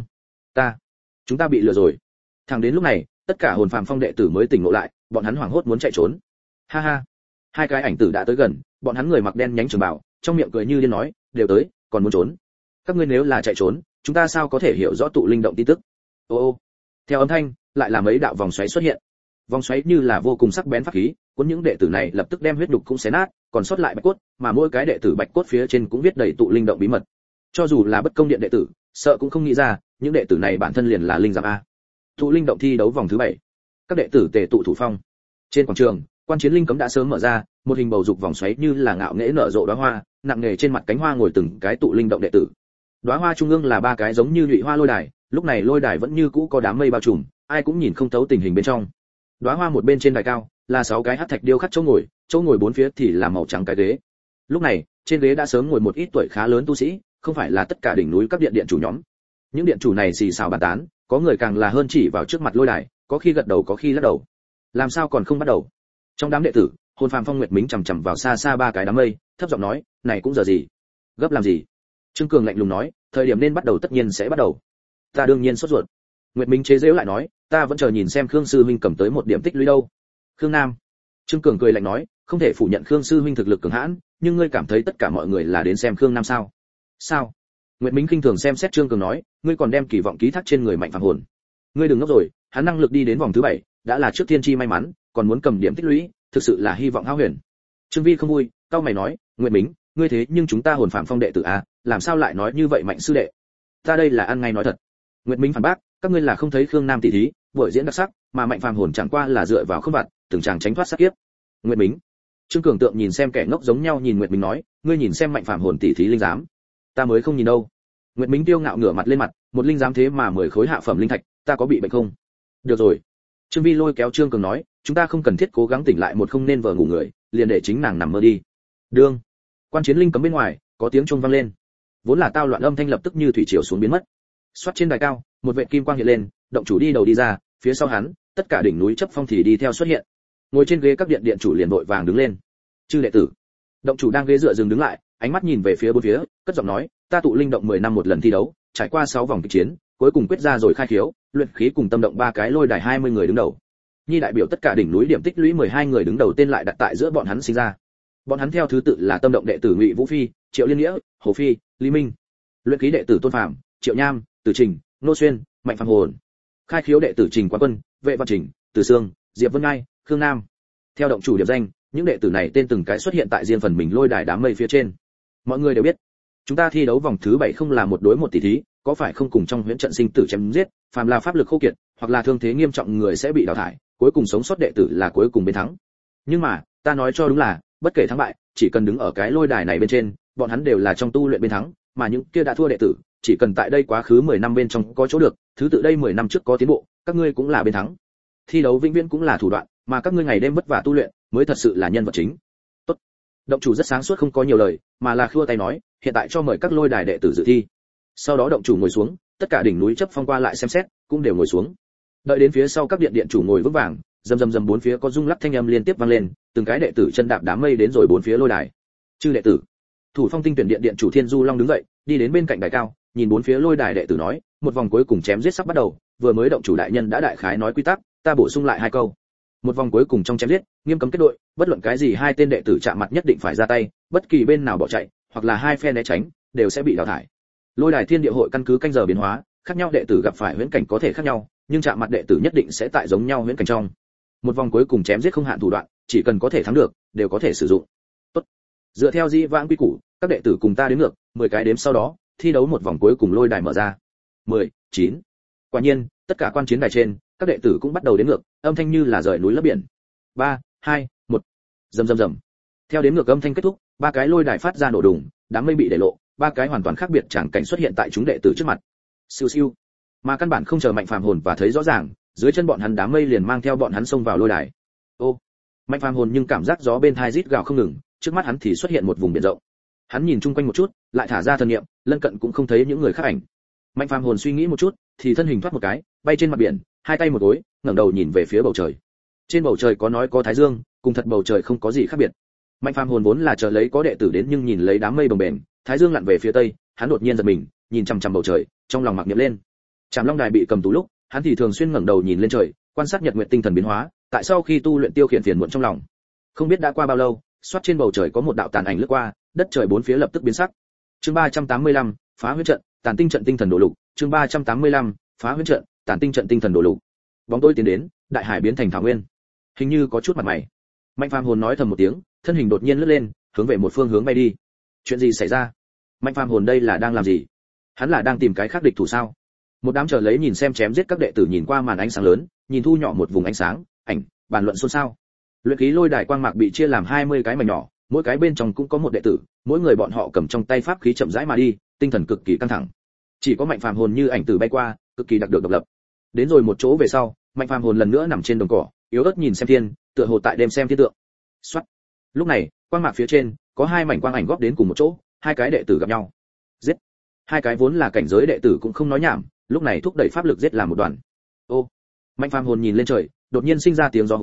Speaker 1: Chúng ta bị lừa rồi. Thẳng đến lúc này, tất cả hồn phàm phong đệ tử mới tỉnh ngộ lại, bọn hắn hoảng hốt muốn chạy trốn. Ha ha. Hai cái ảnh tử đã tới gần, bọn hắn người mặc đen nhánh trường bào, trong miệng cười như điên nói, đều tới, còn muốn trốn. Các ngươi nếu là chạy trốn, chúng ta sao có thể hiểu rõ tụ linh động tin tức? Ô ô. Theo âm thanh, lại là mấy đạo vòng xoáy xuất hiện. Vòng xoáy như là vô cùng sắc bén pháp khí, cuốn những đệ tử này lập tức đem huyết nhục cũng xé nát, còn sót lại bạch cốt, mà mỗi cái đệ tử bạch cốt phía trên cũng viết đầy tụ linh động bí mật. Cho dù là bất công điện đệ tử, sợ cũng không nghĩ ra, những đệ tử này bản thân liền là linh giám a. Tụ linh động thi đấu vòng thứ 7. Các đệ tử tề tụ thủ phong. Trên quảng trường, quan chiến linh cấm đã sớm mở ra, một hình bầu dục vòng xoáy như là ngạo nghễ nở rộ đóa hoa, nặng nề trên mặt cánh hoa ngồi từng cái tụ linh động đệ tử. Đóa hoa trung ương là ba cái giống như nhụy hoa lôi đài, lúc này lôi đài vẫn như cũ có đám mây bao trùm, ai cũng nhìn không thấu tình hình bên trong. Đóa hoa một bên trên đài cao là 6 cái hắc thạch điêu khắc chỗ ngồi bốn phía thì là màu trắng cái ghế. Lúc này, trên ghế đã sớm ngồi một ít tuổi khá lớn tu sĩ, không phải là tất cả đỉnh núi các điện điện chủ nhóm. Những điện chủ này xì xào bàn tán, có người càng là hơn chỉ vào trước mặt lôi đài, có khi gật đầu có khi lắc đầu. làm sao còn không bắt đầu? Trong đám đệ tử, hồn phàm phong nguyệt mính chằm chằm vào xa xa ba cái đám mây, thấp giọng nói, này cũng giờ gì? Gấp làm gì? Trương Cường lạnh lùng nói, thời điểm nên bắt đầu tất nhiên sẽ bắt đầu. Ta đương nhiên sốt ruột. Nguyệt Minh chế giễu lại nói, ta vẫn chờ nhìn xem Khương sư huynh cầm tới một điểm tích lũy đâu. Khương Nam. Trương Cường cười lạnh nói, không thể phủ nhận Khương sư huynh thực lực cường hãn, nhưng ngươi cảm thấy tất cả mọi người là đến xem Khương Nam sao? Sao? Nguyệt Minh khinh thường xem xét Trương Cường nói, ngươi còn đem kỳ vọng ký thác trên người mạnh phàm hồn. Ngươi đừng ngốc rồi, hắn năng lực đi đến vòng thứ 7, đã là trước thiên chi may mắn, còn muốn cầm điểm tích lũy, thực sự là hy vọng hão huyền. Trương Vi không vui, cau mày nói, Nguyệt Minh, ngươi thế nhưng chúng ta hồn phàm phong đệ tử a, làm sao lại nói như vậy mạnh sư đệ? Ta đây là ăn ngay nói thật. Nguyệt Minh phản bác, các ngươi là không thấy Khương Nam tỷ thí, buổi diễn đặc sắc, mà mạnh phàm hồn chẳng qua là dựa vào không vặt, từng chàng tránh thoát sát kiếp. Nguyệt Minh. Trương Cường Tượng nhìn xem kẻ ngốc giống nhau nhìn Nguyệt Minh nói, ngươi nhìn xem mạnh phàm hồn tỷ thí linh giám. Ta mới không nhìn đâu. Nguyệt Minh tiêu ngạo ngửa mặt lên mặt, một linh giám thế mà 10 khối hạ phẩm linh thạch, ta có bị bệnh không? Được rồi. Trương Vi lôi kéo Trương Cường nói, chúng ta không cần thiết cố gắng tỉnh lại một không nên vờ ngủ người, liền để chính nàng nằm mơ đi. Đương. Quan chiến linh cấm bên ngoài, có tiếng chuông vang lên. Vốn là tao loạn âm thanh lập tức như thủy triều xuống biến mất. Xoát trên đài cao, một vệt kim quang hiện lên, động chủ đi đầu đi ra, phía sau hắn, tất cả đỉnh núi chấp phong thì đi theo xuất hiện. Ngồi trên ghế các điện điện chủ liền vội vàng đứng lên. Chư đệ tử. Động chủ đang ghế dựa dừng đứng lại, ánh mắt nhìn về phía bốn phía, cất giọng nói, ta tụ linh động 10 năm một lần thi đấu, trải qua 6 vòng kịch chiến, cuối cùng quyết ra rồi khai khiếu, luyện khí cùng tâm động 3 cái lôi đài 20 người đứng đầu. Nhi đại biểu tất cả đỉnh núi điểm tích lũy 12 người đứng đầu tên lại đặt tại giữa bọn hắn sinh ra. Bọn hắn theo thứ tự là tâm động đệ tử Ngụy Vũ Phi, Triệu Liên Nghĩa, Hồ Phi, Lý Minh. Luyện khí đệ tử Tôn Phạm, Triệu Nham, Từ Trình, Nô Xuyên, Mạnh Phàm Hồn. Khai khiếu đệ tử Trình Quán Quân, Vệ Văn Trình, Từ Sương, Diệp Vân Ngai, Khương Nam. Theo động chủ điểm danh, những đệ tử này tên từng cái xuất hiện tại riêng phần mình lôi đài đám mây phía trên. Mọi người đều biết, chúng ta thi đấu vòng thứ 7 không là một đối một tỷ thí, có phải không cùng trong huyễn trận sinh tử chém giết, phàm là pháp lực khô kiệt, hoặc là thương thế nghiêm trọng người sẽ bị đào thải, cuối cùng sống sót đệ tử là cuối cùng bên thắng. Nhưng mà, ta nói cho đúng là, bất kể thắng bại, chỉ cần đứng ở cái lôi đài này bên trên, bọn hắn đều là trong tu luyện bên thắng, mà những kia đã thua đệ tử, chỉ cần tại đây quá khứ 10 năm bên trong có chỗ được, thứ tự đây 10 năm trước có tiến bộ, các ngươi cũng là bên thắng. Thi đấu vĩnh viễn cũng là thủ đoạn, mà các ngươi ngày đêm vất vả tu luyện, mới thật sự là nhân vật chính. Tốt. Động chủ rất sáng suốt không có nhiều lời, mà là khua tay nói, hiện tại cho mời các lôi đài đệ tử dự thi. Sau đó động chủ ngồi xuống, tất cả đỉnh núi chấp phong qua lại xem xét, cũng đều ngồi xuống. Đợi đến phía sau các điện điện chủ ngồi vững vàng, rầm rầm rầm bốn phía có rung lắc thanh âm liên tiếp vang lên, từng cái đệ tử chân đạp đám mây đến rồi bốn phía lôi đài. Chư đệ tử. Thủ phong tinh tuyển điện điện chủ Thiên Du Long đứng dậy, đi đến bên cạnh đài cao, nhìn bốn phía lôi đài đệ tử nói, một vòng cuối cùng chém giết sắp bắt đầu, vừa mới động chủ đại nhân đã đại khái nói quy tắc, ta bổ sung lại 2 câu. Một vòng cuối cùng trong chém giết, nghiêm cấm kết đội, bất luận cái gì hai tên đệ tử chạm mặt nhất định phải ra tay, bất kỳ bên nào bỏ chạy, hoặc là hai phe né tránh, đều sẽ bị đào thải. Lôi đài thiên địa hội căn cứ canh giờ biến hóa, khác nhau đệ tử gặp phải huyễn cảnh có thể khác nhau, nhưng chạm mặt đệ tử nhất định sẽ tại giống nhau huyễn cảnh trong. Một vòng cuối cùng chém giết không hạn thủ đoạn, chỉ cần có thể thắng được, đều có thể sử dụng. Tốt. Dựa theo di vãng quy củ, các đệ tử cùng ta đếm ngược, 10 cái đếm sau đó, thi đấu một vòng cuối cùng lôi đài mở ra. 10, 9. Quả nhiên, tất cả quan chiến đài trên, các đệ tử cũng bắt đầu đếm ngược, âm thanh như là rời núi lấp biển. 3, 2, 1. Rầm rầm rầm. Theo đếm ngược âm thanh kết thúc, 3 cái lôi đài phát ra nổ đùng, đám mây bị để lộ, 3 cái hoàn toàn khác biệt tràng cảnh xuất hiện tại chúng đệ tử trước mặt. Siêu siêu. Mà căn bản không chờ Mạnh Phàm Hồn và thấy rõ ràng, dưới chân bọn hắn đám mây liền mang theo bọn hắn xông vào lôi đài. Ô. Mạnh Phàm Hồn nhưng cảm giác gió bên tai rít gào không ngừng, trước mắt hắn thì xuất hiện một vùng biển rộng. Hắn nhìn chung quanh một chút, lại thả ra thần niệm, lân cận cũng không thấy những người khác ảnh. Mạnh Phàm Hồn suy nghĩ một chút, thì thân hình thoát một cái, bay trên mặt biển, hai tay một gối, ngẩng đầu nhìn về phía bầu trời. Trên bầu trời có nói có thái dương, cùng thật bầu trời không có gì khác biệt. Mạnh Phàm Hồn vốn là chờ lấy có đệ tử đến nhưng nhìn lấy đám mây bồng bềnh, thái dương lặn về phía tây, hắn đột nhiên giật mình, nhìn chằm chằm bầu trời, trong lòng mặc niệm lên. Trảm Long Đài bị cầm tù lúc, hắn thì thường xuyên ngẩng đầu nhìn lên trời, quan sát nhật nguyệt tinh thần biến hóa, tại sau khi tu luyện tiêu khiển phiền muộn trong lòng. Không biết đã qua bao lâu, xoát trên bầu trời có một đạo tàn ảnh lướt qua, đất trời bốn phía lập tức biến sắc. Chương 385, phá huyễn trận, tàn tinh trận tinh thần đổ lục, chương 385, phá huyễn trận, tàn tinh trận tinh thần đổ lục. Bóng tối tiến đến, đại hải biến thành thảo nguyên. Hình như có chút mặt mày. Mạnh Phàm Hồn nói thầm một tiếng, thân hình đột nhiên lướt lên, hướng về một phương hướng bay đi. Chuyện gì xảy ra? Mạnh Phàm Hồn đây là đang làm gì? Hắn là đang tìm cái khác địch thủ sao? Một đám chờ lấy nhìn xem chém giết các đệ tử nhìn qua màn ánh sáng lớn, nhìn thu nhỏ một vùng ánh sáng, ảnh, bàn luận xôn xao. Luyện khí lôi đài quang mạc bị chia làm 20 cái mảnh nhỏ, mỗi cái bên trong cũng có một đệ tử, mỗi người bọn họ cầm trong tay pháp khí chậm rãi mà đi, tinh thần cực kỳ căng thẳng. Chỉ có Mạnh Phàm Hồn như ảnh tử bay qua, cực kỳ đặc được độc lập. Đến rồi một chỗ về sau, Mạnh Phàm Hồn lần nữa nằm trên đồng cỏ, yếu ớt nhìn xem thiên, tựa hồ tại đêm xem thiên tượng. Soát. Lúc này, quang mạc phía trên có hai mảnh quang ảnh góp đến cùng một chỗ, hai cái đệ tử gặp nhau. Giết. Hai cái vốn là cảnh giới đệ tử cũng không nói nhảm, lúc này thúc đẩy pháp lực giết làm một đoàn. Ô. Mạnh Phàm Hồn nhìn lên trời, đột nhiên sinh ra tiếng gió hú,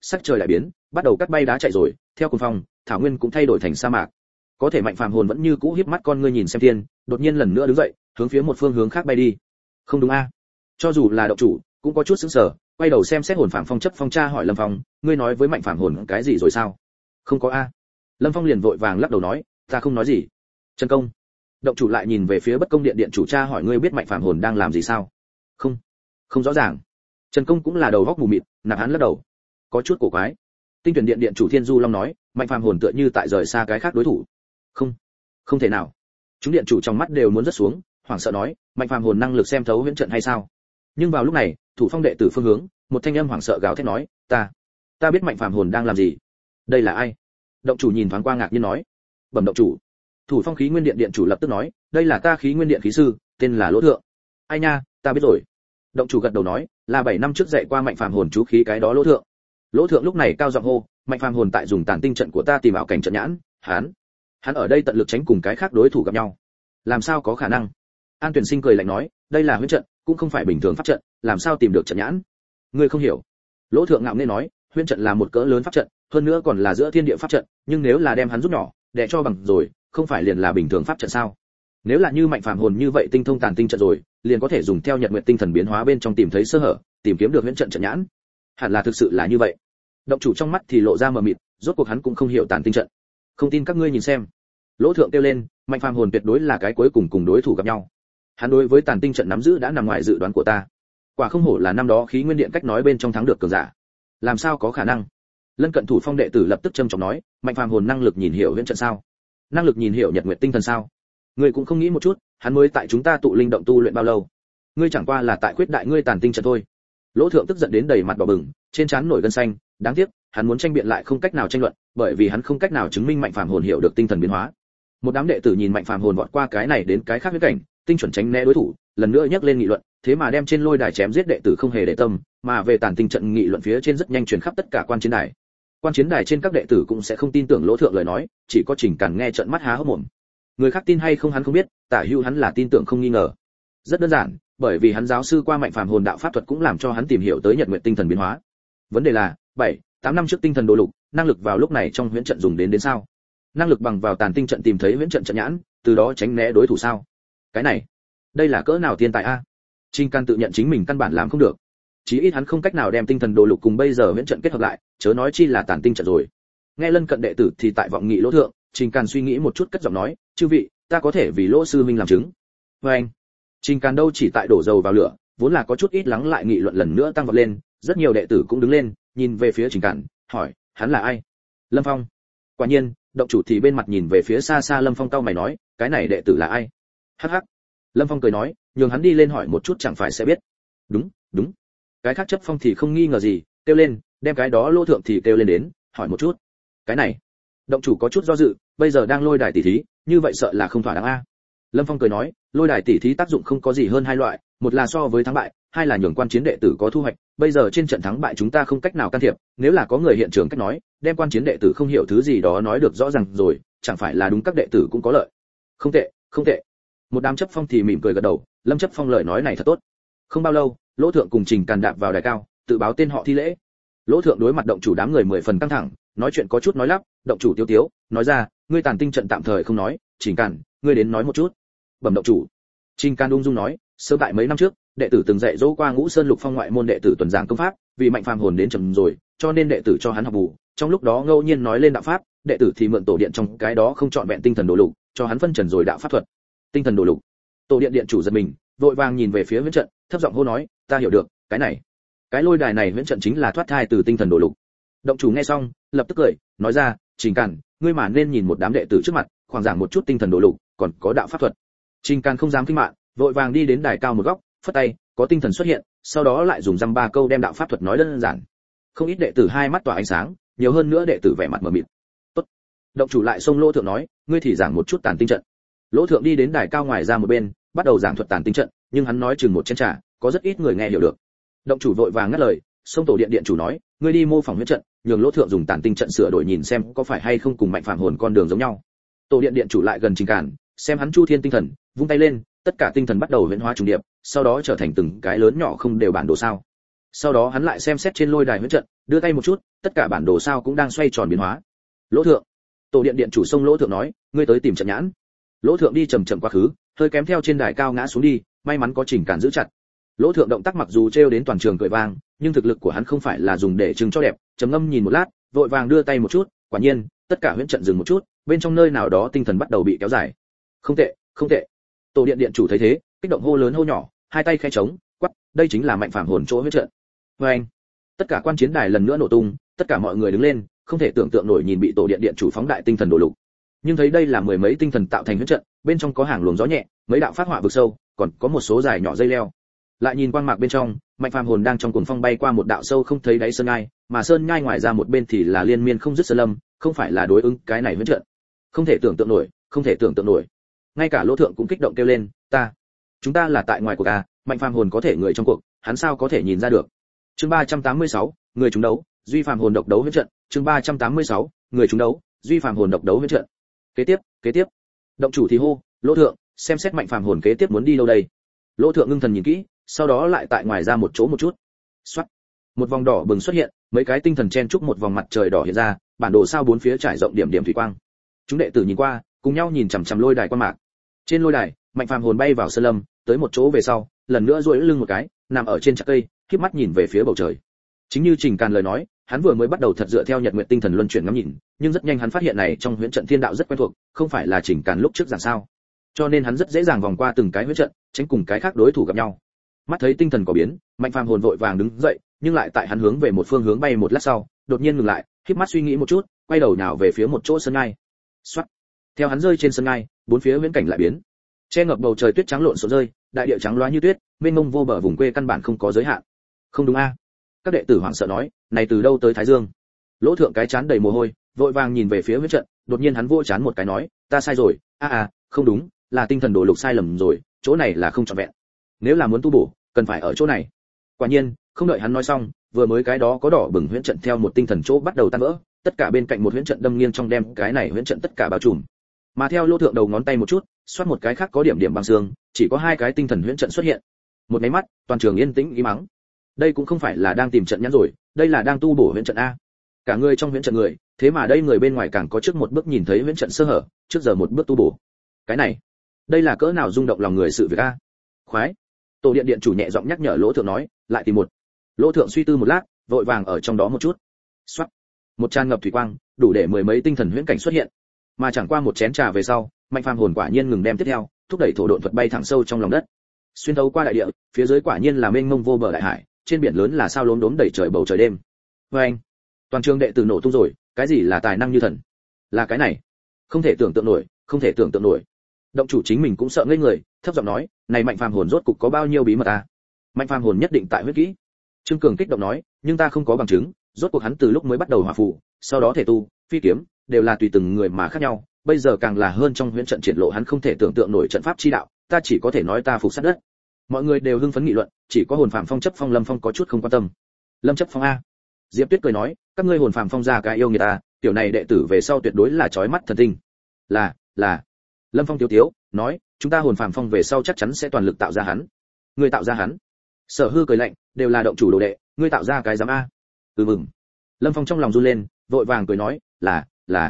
Speaker 1: sắc trời đại biến, bắt đầu cắt bay đá chạy rồi, theo cuồng phong, thảo nguyên cũng thay đổi thành sa mạc. Có thể Mạnh Phàm hồn vẫn như cũ híp mắt con ngươi nhìn xem thiên, đột nhiên lần nữa đứng dậy, hướng phía một phương hướng khác bay đi. Không đúng a? Cho dù là động chủ, cũng có chút sững sờ, quay đầu xem xét hồn Phạm Phong chấp phong tra hỏi Lâm Phong, ngươi nói với Mạnh Phàm hồn cái gì rồi sao? Không có a. Lâm Phong liền vội vàng lắc đầu nói, ta không nói gì. Trần Công. Động chủ lại nhìn về phía Bất Công Điện điện chủ tra hỏi ngươi biết Mạnh Phàm hồn đang làm gì sao? Không, không rõ ràng. Trần Công cũng là đầu góc mù mịt, nạp hắn lắc đầu. Có chút cổ quái. Tinh tuyển điện điện chủ Thiên Du Long nói, Mạnh Phàm hồn tựa như tại rời xa cái khác đối thủ. Không, không thể nào. Chúng điện chủ trong mắt đều muốn rớt xuống, hoảng sợ nói, Mạnh Phàm hồn năng lực xem thấu huyễn trận hay sao? Nhưng vào lúc này, thủ phong đệ tử phương hướng, một thanh âm hoảng sợ gào thét nói, ta biết Mạnh Phàm hồn đang làm gì. Đây là ai? Động chủ nhìn thoáng qua ngạc nhiên nói, bẩm động chủ. Thủ phong khí nguyên điện điện chủ lập tức nói, đây là ta khí nguyên điện khí sư, tên là Lỗ Thượng. Ai nha, ta biết rồi. Động chủ gật đầu nói, là 7 năm trước dạy qua Mạnh Phàm hồn chú khí cái đó Lỗ Thượng. Lỗ Thượng lúc này cao giọng hô, Mạnh Phàm hồn tại dùng tàn tinh trận của ta tìm ảo cảnh trận nhãn, hắn ở đây tận lực tránh cùng cái khác đối thủ gặp nhau. Làm sao có khả năng? An Tuyển Sinh cười lạnh nói, đây là huyễn trận, cũng không phải bình thường pháp trận, làm sao tìm được trận nhãn? Ngươi không hiểu. Lỗ Thượng ngạo nghễ nói, huyễn trận là một cỡ lớn pháp trận, hơn nữa còn là giữa thiên địa pháp trận, nhưng nếu là đem hắn rút nhỏ, để cho bằng rồi, không phải liền là bình thường pháp trận sao? Nếu là như Mạnh Phàm hồn như vậy tinh thông tàn tinh trận rồi, liền có thể dùng theo nhật nguyệt tinh thần biến hóa bên trong tìm thấy sơ hở, tìm kiếm được huyễn trận trận nhãn. Hẳn là thực sự là như vậy. Động chủ trong mắt thì lộ ra mờ mịt, rốt cuộc hắn cũng không hiểu tàn tinh trận. Không tin các ngươi nhìn xem. Lỗ Thượng kêu lên, Mạnh Phàm hồn tuyệt đối là cái cuối cùng đối thủ gặp nhau. Hắn đối với tàn tinh trận nắm giữ đã nằm ngoài dự đoán của ta. Quả không hổ là năm đó khí nguyên điện cách nói bên trong thắng được cường giả. Làm sao có khả năng? Lân cận thủ phong đệ tử lập tức trầm trọng nói, Mạnh Phàm hồn năng lực nhìn hiểu huyễn trận sao? Năng lực nhìn hiểu nhật nguyệt tinh thần sao? Ngươi cũng không nghĩ một chút, hắn mới tại chúng ta tụ linh động tu luyện bao lâu? Ngươi chẳng qua là tại khuyết đại ngươi tàn tinh trận thôi. Lỗ Thượng tức giận đến đầy mặt đỏ bừng, trên trán nổi gân xanh, đáng tiếc, hắn muốn tranh biện lại không cách nào tranh luận, bởi vì hắn không cách nào chứng minh Mạnh Phàm hồn hiểu được tinh thần biến hóa. Một đám đệ tử nhìn Mạnh Phàm hồn vọt qua cái này đến cái khác viễn cảnh, tinh chuẩn tránh né đối thủ, lần nữa nhắc lên nghị luận, thế mà đem trên lôi đài chém giết đệ tử không hề để tâm, mà về tàn tinh trận nghị luận phía trên rất nhanh truyền khắp tất cả quan chiến đài. Quan chiến đài trên các đệ tử cũng sẽ không tin tưởng Lỗ Thượng lời nói, chỉ có Trình Càn nghe trợn mắt há hốc mồm. Người khác tin hay không hắn không biết, Tả Hữu hắn là tin tưởng không nghi ngờ. Rất đơn giản, bởi vì hắn giáo sư qua Mạnh Phàm hồn đạo pháp thuật cũng làm cho hắn tìm hiểu tới nhật nguyệt tinh thần biến hóa. Vấn đề là, 7-8 năm trước tinh thần đồ lục, năng lực vào lúc này trong huyễn trận dùng đến sao? Năng lực bằng vào tàn tinh trận tìm thấy huyễn trận trận nhãn, từ đó tránh né đối thủ sao? Cái này, đây là cỡ nào thiên tài a? Trình Can tự nhận chính mình căn bản làm không được. Chí ít hắn không cách nào đem tinh thần đồ lục cùng bây giờ huyễn trận kết hợp lại, chớ nói chi là tàn tinh trận rồi. Nghe lân cận đệ tử thì tại vọng nghị Lỗ Thượng, Trình Can suy nghĩ một chút cất giọng nói, chư vị, ta có thể vì Lỗ sư minh làm chứng. Anh, Trình Can đâu chỉ tại đổ dầu vào lửa, vốn là có chút ít lắng lại nghị luận lần nữa tăng vọt lên, rất nhiều đệ tử cũng đứng lên, nhìn về phía Trình Can, hỏi, hắn là ai? Lâm Phong. Quả nhiên, động chủ thì bên mặt nhìn về phía xa xa Lâm Phong cau mày nói, cái này đệ tử là ai? Hắc hắc. Lâm Phong cười nói, nhường hắn đi lên hỏi một chút chẳng phải sẽ biết. Đúng. Cái khác chấp phong thì không nghi ngờ gì, kêu lên, đem cái đó Lỗ Thượng thì kêu lên đến, hỏi một chút. Cái này, động chủ có chút do dự, bây giờ đang lôi đài tỷ thí, như vậy sợ là không thỏa đáng a. Lâm Phong cười nói, lôi đài tỷ thí tác dụng không có gì hơn hai loại, một là so với thắng bại, hai là nhường quan chiến đệ tử có thu hoạch, bây giờ trên trận thắng bại chúng ta không cách nào can thiệp, nếu là có người hiện trường cách nói, đem quan chiến đệ tử không hiểu thứ gì đó nói được rõ ràng rồi, chẳng phải là đúng các đệ tử cũng có lợi. Không tệ. Một đám chấp phong thì mỉm cười gật đầu, Lâm chấp phong lời nói này thật tốt. Không bao lâu, Lỗ Thượng cùng Trình Càn đạp vào đài cao, tự báo tên họ thi lễ. Lỗ Thượng đối mặt động chủ đám người 10 phần căng thẳng, nói chuyện có chút nói lắp, động chủ tiếu tiếu, nói ra, ngươi tàn tinh trận tạm thời không nói, Trình Càn, ngươi đến nói một chút. Bẩm động chủ. Trình Càn ung dung nói, sớm tại mấy năm trước, đệ tử từng dạy dỗ qua Ngũ Sơn Lục Phong ngoại môn đệ tử tuần giảng công pháp, vì Mạnh Phàm hồn đến trầm rồi, cho nên đệ tử cho hắn học bù, trong lúc đó ngẫu nhiên nói lên đạo pháp, đệ tử thì mượn tổ điện trong cái đó không chọn vẹn tinh thần đồ lục, cho hắn phân trần rồi đạo pháp thuật. Tinh thần đồ lục. Tổ điện điện chủ giật mình, vội vàng nhìn về phía huyễn trận, thấp giọng hô nói, ta hiểu được, cái lôi đài này huyễn trận chính là thoát thai từ tinh thần đồ lục. Động chủ nghe xong, lập tức cười, nói ra, Trình Càn, ngươi mà nên nhìn một đám đệ tử trước mặt, khoảng giảng một chút tinh thần đồ lục, còn có đạo pháp thuật. Trình Càn không dám kinh mạn, vội vàng đi đến đài cao một góc, phất tay, có tinh thần xuất hiện, sau đó lại dùng dăm ba câu đem đạo pháp thuật nói đơn giản. Không ít đệ tử hai mắt tỏa ánh sáng, nhiều hơn nữa đệ tử vẻ mặt mờ mịt. Tốt. Động chủ lại xông Lỗ Thượng nói, ngươi thì giảng một chút tàn tinh trận. Lỗ Thượng đi đến đài cao ngoài ra một bên, bắt đầu giảng thuật tàn tinh trận, nhưng hắn nói chừng một chén trà, có rất ít người nghe hiểu được. Động chủ vội vàng ngắt lời, xông tổ điện điện chủ nói, ngươi đi mô phỏng huyễn trận, nhường Lỗ Thượng dùng tàn tinh trận sửa đổi nhìn xem có phải hay không cùng Mạnh Phàm hồn con đường giống nhau. Tổ điện điện chủ lại gần Trình Càn, xem hắn chu thiên tinh thần, vung tay lên, tất cả tinh thần bắt đầu huyễn hóa trùng điệp, sau đó trở thành từng cái lớn nhỏ không đều bản đồ sao. Sau đó hắn lại xem xét trên lôi đài huyễn trận, đưa tay một chút, tất cả bản đồ sao cũng đang xoay tròn biến hóa. Lỗ Thượng, tổ điện điện chủ sông Lỗ Thượng nói, ngươi tới tìm trận nhãn. Lỗ Thượng đi chậm chậm quá khứ, hơi kém theo trên đài cao ngã xuống đi, may mắn có Trình Càn giữ chặt. Lỗ Thượng động tác mặc dù trêu đến toàn trường cười vang, nhưng thực lực của hắn không phải là dùng để trưng cho đẹp, trầm ngâm nhìn một lát, vội vàng đưa tay một chút, quả nhiên, tất cả huyễn trận dừng một chút, bên trong nơi nào đó tinh thần bắt đầu bị kéo dài. Không tệ, không tệ. Tổ điện điện chủ thấy thế, kích động hô lớn hô nhỏ, hai tay khẽ trống, quắc, đây chính là mạnh phàm hồn chỗ huyễn trận. Oeng! Tất cả quan chiến đài lần nữa nổ tung, tất cả mọi người đứng lên, không thể tưởng tượng nổi nhìn bị tổ điện điện chủ phóng đại tinh thần đổ lục. Nhưng thấy đây là mười mấy tinh thần tạo thành huyễn trận, bên trong có hàng luồng gió nhẹ, mấy đạo phát họa vực sâu, còn có một số dài nhỏ dây leo. Lại nhìn quang mạc bên trong, mạnh phàm hồn đang trong cuồng phong bay qua một đạo sâu không thấy đáy sơn ngai, mà sơn ngai ngoài ra một bên thì là liên miên không dứt sơn lâm, không phải là đối ứng cái này huyễn trận. Không thể tưởng tượng nổi, không thể tưởng tượng nổi. Ngay cả Lỗ Thượng cũng kích động kêu lên, chúng ta là tại ngoài cuộc à, mạnh phàm hồn có thể người trong cuộc, hắn sao có thể nhìn ra được. Chương 386, người chúng đấu, duy phàm hồn độc đấu huyễn trận, chương 386, người chúng đấu, duy phàm hồn độc đấu huyễn trận. Kế tiếp. Động chủ thì hô, Lỗ Thượng, xem xét mạnh phàm hồn kế tiếp muốn đi đâu đây. Lỗ Thượng ngưng thần nhìn kỹ, sau đó lại tại ngoài ra một chỗ một chút. Soát. Một vòng đỏ bừng xuất hiện, mấy cái tinh thần chen chúc một vòng mặt trời đỏ hiện ra, bản đồ sao bốn phía trải rộng điểm điểm thủy quang. Chúng đệ tử nhìn qua, cùng nhau nhìn chằm chằm lôi đài quan mạc. Trên lôi đài, mạnh phàm hồn bay vào sơn lâm, tới một chỗ về sau, lần nữa duỗi lưng một cái, nằm ở trên chạc cây, khép mắt nhìn về phía bầu trời. Chính như Trình Càn lời nói, hắn vừa mới bắt đầu thật dựa theo nhật nguyệt tinh thần luân chuyển ngắm nhìn, nhưng rất nhanh hắn phát hiện này trong huyễn trận thiên đạo rất quen thuộc, không phải là Trình Càn lúc trước giảng sao. Cho nên hắn rất dễ dàng vòng qua từng cái huyễn trận, tránh cùng cái khác đối thủ gặp nhau. Mắt thấy tinh thần có biến, mạnh phàm hồn vội vàng đứng dậy, nhưng lại tại hắn hướng về một phương hướng bay một lát sau, đột nhiên ngừng lại, khép mắt suy nghĩ một chút, quay đầu nào về phía một chỗ sơn ngai. Soát. Theo hắn rơi trên sơn ngai, bốn phía huyễn cảnh lại biến. Che ngập bầu trời tuyết trắng lộn xộn rơi, đại địa trắng loá như tuyết, mênh mông vô bờ vùng quê căn bản không có giới hạn. Không đúng a? Các đệ tử hoảng sợ nói, này từ đâu tới Thái Dương? Lỗ Thượng cái chán đầy mồ hôi, vội vàng nhìn về phía huyễn trận, đột nhiên hắn vỗ chán một cái nói, ta sai rồi, không đúng, là tinh thần đồ lục sai lầm rồi, chỗ này là không trọn vẹn. Nếu là muốn tu bổ, cần phải ở chỗ này. Quả nhiên, không đợi hắn nói xong, vừa mới cái đó có đỏ bừng huyễn trận theo một tinh thần chỗ bắt đầu tan vỡ, tất cả bên cạnh một huyễn trận đâm nghiêng trong đem cái này huyễn trận tất cả bao trùm. Mà theo Lỗ Thượng đầu ngón tay một chút, xoát một cái khác có điểm điểm bằng xương, chỉ có hai cái tinh thần huyễn trận xuất hiện. Một cái mắt, toàn trường yên tĩnh im mắng. Đây cũng không phải là đang tìm trận nhãn rồi, đây là đang tu bổ huyễn trận a. Cả người trong huyễn trận người, thế mà đây người bên ngoài càng có trước một bước nhìn thấy huyễn trận sơ hở, trước giờ một bước tu bổ. Cái này, đây là cỡ nào rung động lòng người sự việc a. Khoái. Tổ điện điện chủ nhẹ giọng nhắc nhở Lỗ Thượng nói, lại tìm một. Lỗ Thượng suy tư một lát, vội vàng ở trong đó một chút. Xoát. Một tràn ngập thủy quang, đủ để mười mấy tinh thần huyễn cảnh xuất hiện. Mà chẳng qua một chén trà về sau, mạnh phàm hồn quả nhiên ngừng đem tiếp theo, thúc đẩy thổ độn thuật bay thẳng sâu trong lòng đất. Xuyên thấu qua đại địa, phía dưới quả nhiên là mênh mông vô bờ đại hải, trên biển lớn là sao lốm đốm đầy trời bầu trời đêm. Oeng! Toàn trường đệ tử nổ tung rồi, cái gì là tài năng như thần? Là cái này. Không thể tưởng tượng nổi, không thể tưởng tượng nổi. Động chủ chính mình cũng sợ ngây người, thấp giọng nói, này mạnh phàm hồn rốt cục có bao nhiêu bí mật à? Mạnh phàm hồn nhất định tại huyết kỹ. Trương Cường kích động nói, nhưng ta không có bằng chứng, rốt cuộc hắn từ lúc mới bắt đầu hỏa phù, sau đó thể tu, phi kiếm, đều là tùy từng người mà khác nhau, bây giờ càng là hơn trong huyễn trận triển lộ hắn không thể tưởng tượng nổi trận pháp chi đạo, ta chỉ có thể nói ta phục sát đất. Mọi người đều hưng phấn nghị luận, chỉ có hồn phàm phong chấp phong Lâm Phong có chút không quan tâm. Lâm chấp phong a? Diệp Tuyết cười nói, các ngươi hồn phàm phong ra cái yêu người ta, tiểu này đệ tử về sau tuyệt đối là chói mắt thần tinh. Là. Lâm Phong tiếu nói, chúng ta hồn phàm phong về sau chắc chắn sẽ toàn lực tạo ra hắn. Ngươi tạo ra hắn? Sở Hư cười lạnh, đều là động chủ đồ đệ, ngươi tạo ra cái dám a? Mừng. Lâm Phong trong lòng run lên, vội vàng cười nói, là.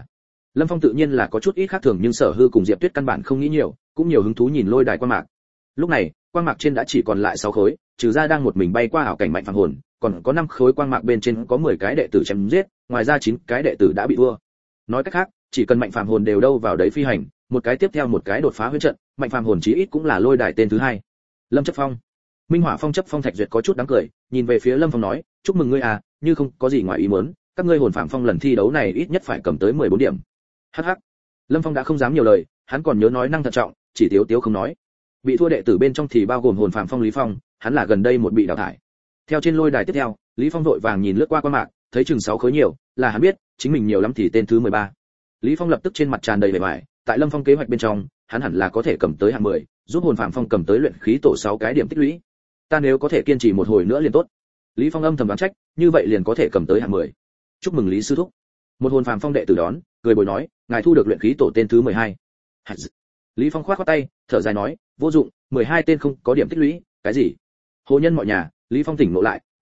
Speaker 1: Lâm Phong tự nhiên là có chút ít khác thường, nhưng Sở Hư cùng Diệp Tuyết căn bản không nghĩ nhiều, cũng nhiều hứng thú nhìn lôi đài quan mạc. Lúc này, quang mạc trên đã chỉ còn lại 6 khối, trừ ra đang một mình bay qua ảo cảnh mạnh phàm hồn, còn có 5 khối quang mạc bên trên có 10 cái đệ tử chém giết, ngoài ra 9 cái đệ tử đã bị thua. Nói cách khác, chỉ cần mạnh phàm hồn đều đâu vào đấy phi hành, một cái tiếp theo một cái đột phá huyễn trận, mạnh phàm hồn chí ít cũng là lôi đài tên thứ 2. Lâm chấp phong. Minh Hỏa Phong chấp phong Thạch Duyệt có chút đáng cười, nhìn về phía Lâm Phong nói, chúc mừng ngươi à, như không có gì ngoài ý muốn, các ngươi hồn phàm phong lần thi đấu này ít nhất phải cầm tới 14 điểm. Hắc. Lâm Phong đã không dám nhiều lời, hắn còn nhớ nói năng thận trọng, chỉ tiếu không nói. Bị thua đệ tử bên trong thì bao gồm hồn phàm phong Lý Phong, hắn là gần đây một bị đào thải. Theo trên lôi đài tiếp theo, Lý Phong vội vàng nhìn lướt qua quan mạc, thấy chừng 6 khối nhiều, là hắn biết, chính mình nhiều lắm thì tên thứ 13. Lý Phong lập tức trên mặt tràn đầy vẻ vải, tại Lâm Phong kế hoạch bên trong, hắn hẳn là có thể cầm tới hạng 10, giúp hồn phàm phong cầm tới luyện khí tổ 6 cái điểm tích lũy. Ta nếu có thể kiên trì một hồi nữa liền tốt. Lý Phong âm thầm đoán trách, như vậy liền có thể cầm tới hạng 10. Chúc mừng Lý sư thúc. Một hồn phàm phong đệ tử đón, cười bồi nói, ngài thu được luyện khí tổ tên thứ 12. Lý Phong khoát tay, thở dài nói, vô dụng, 12 tên không có điểm tích lũy, cái gì? Hồ nhân mọi nhà, Lý Phong tỉnh ngộ lại,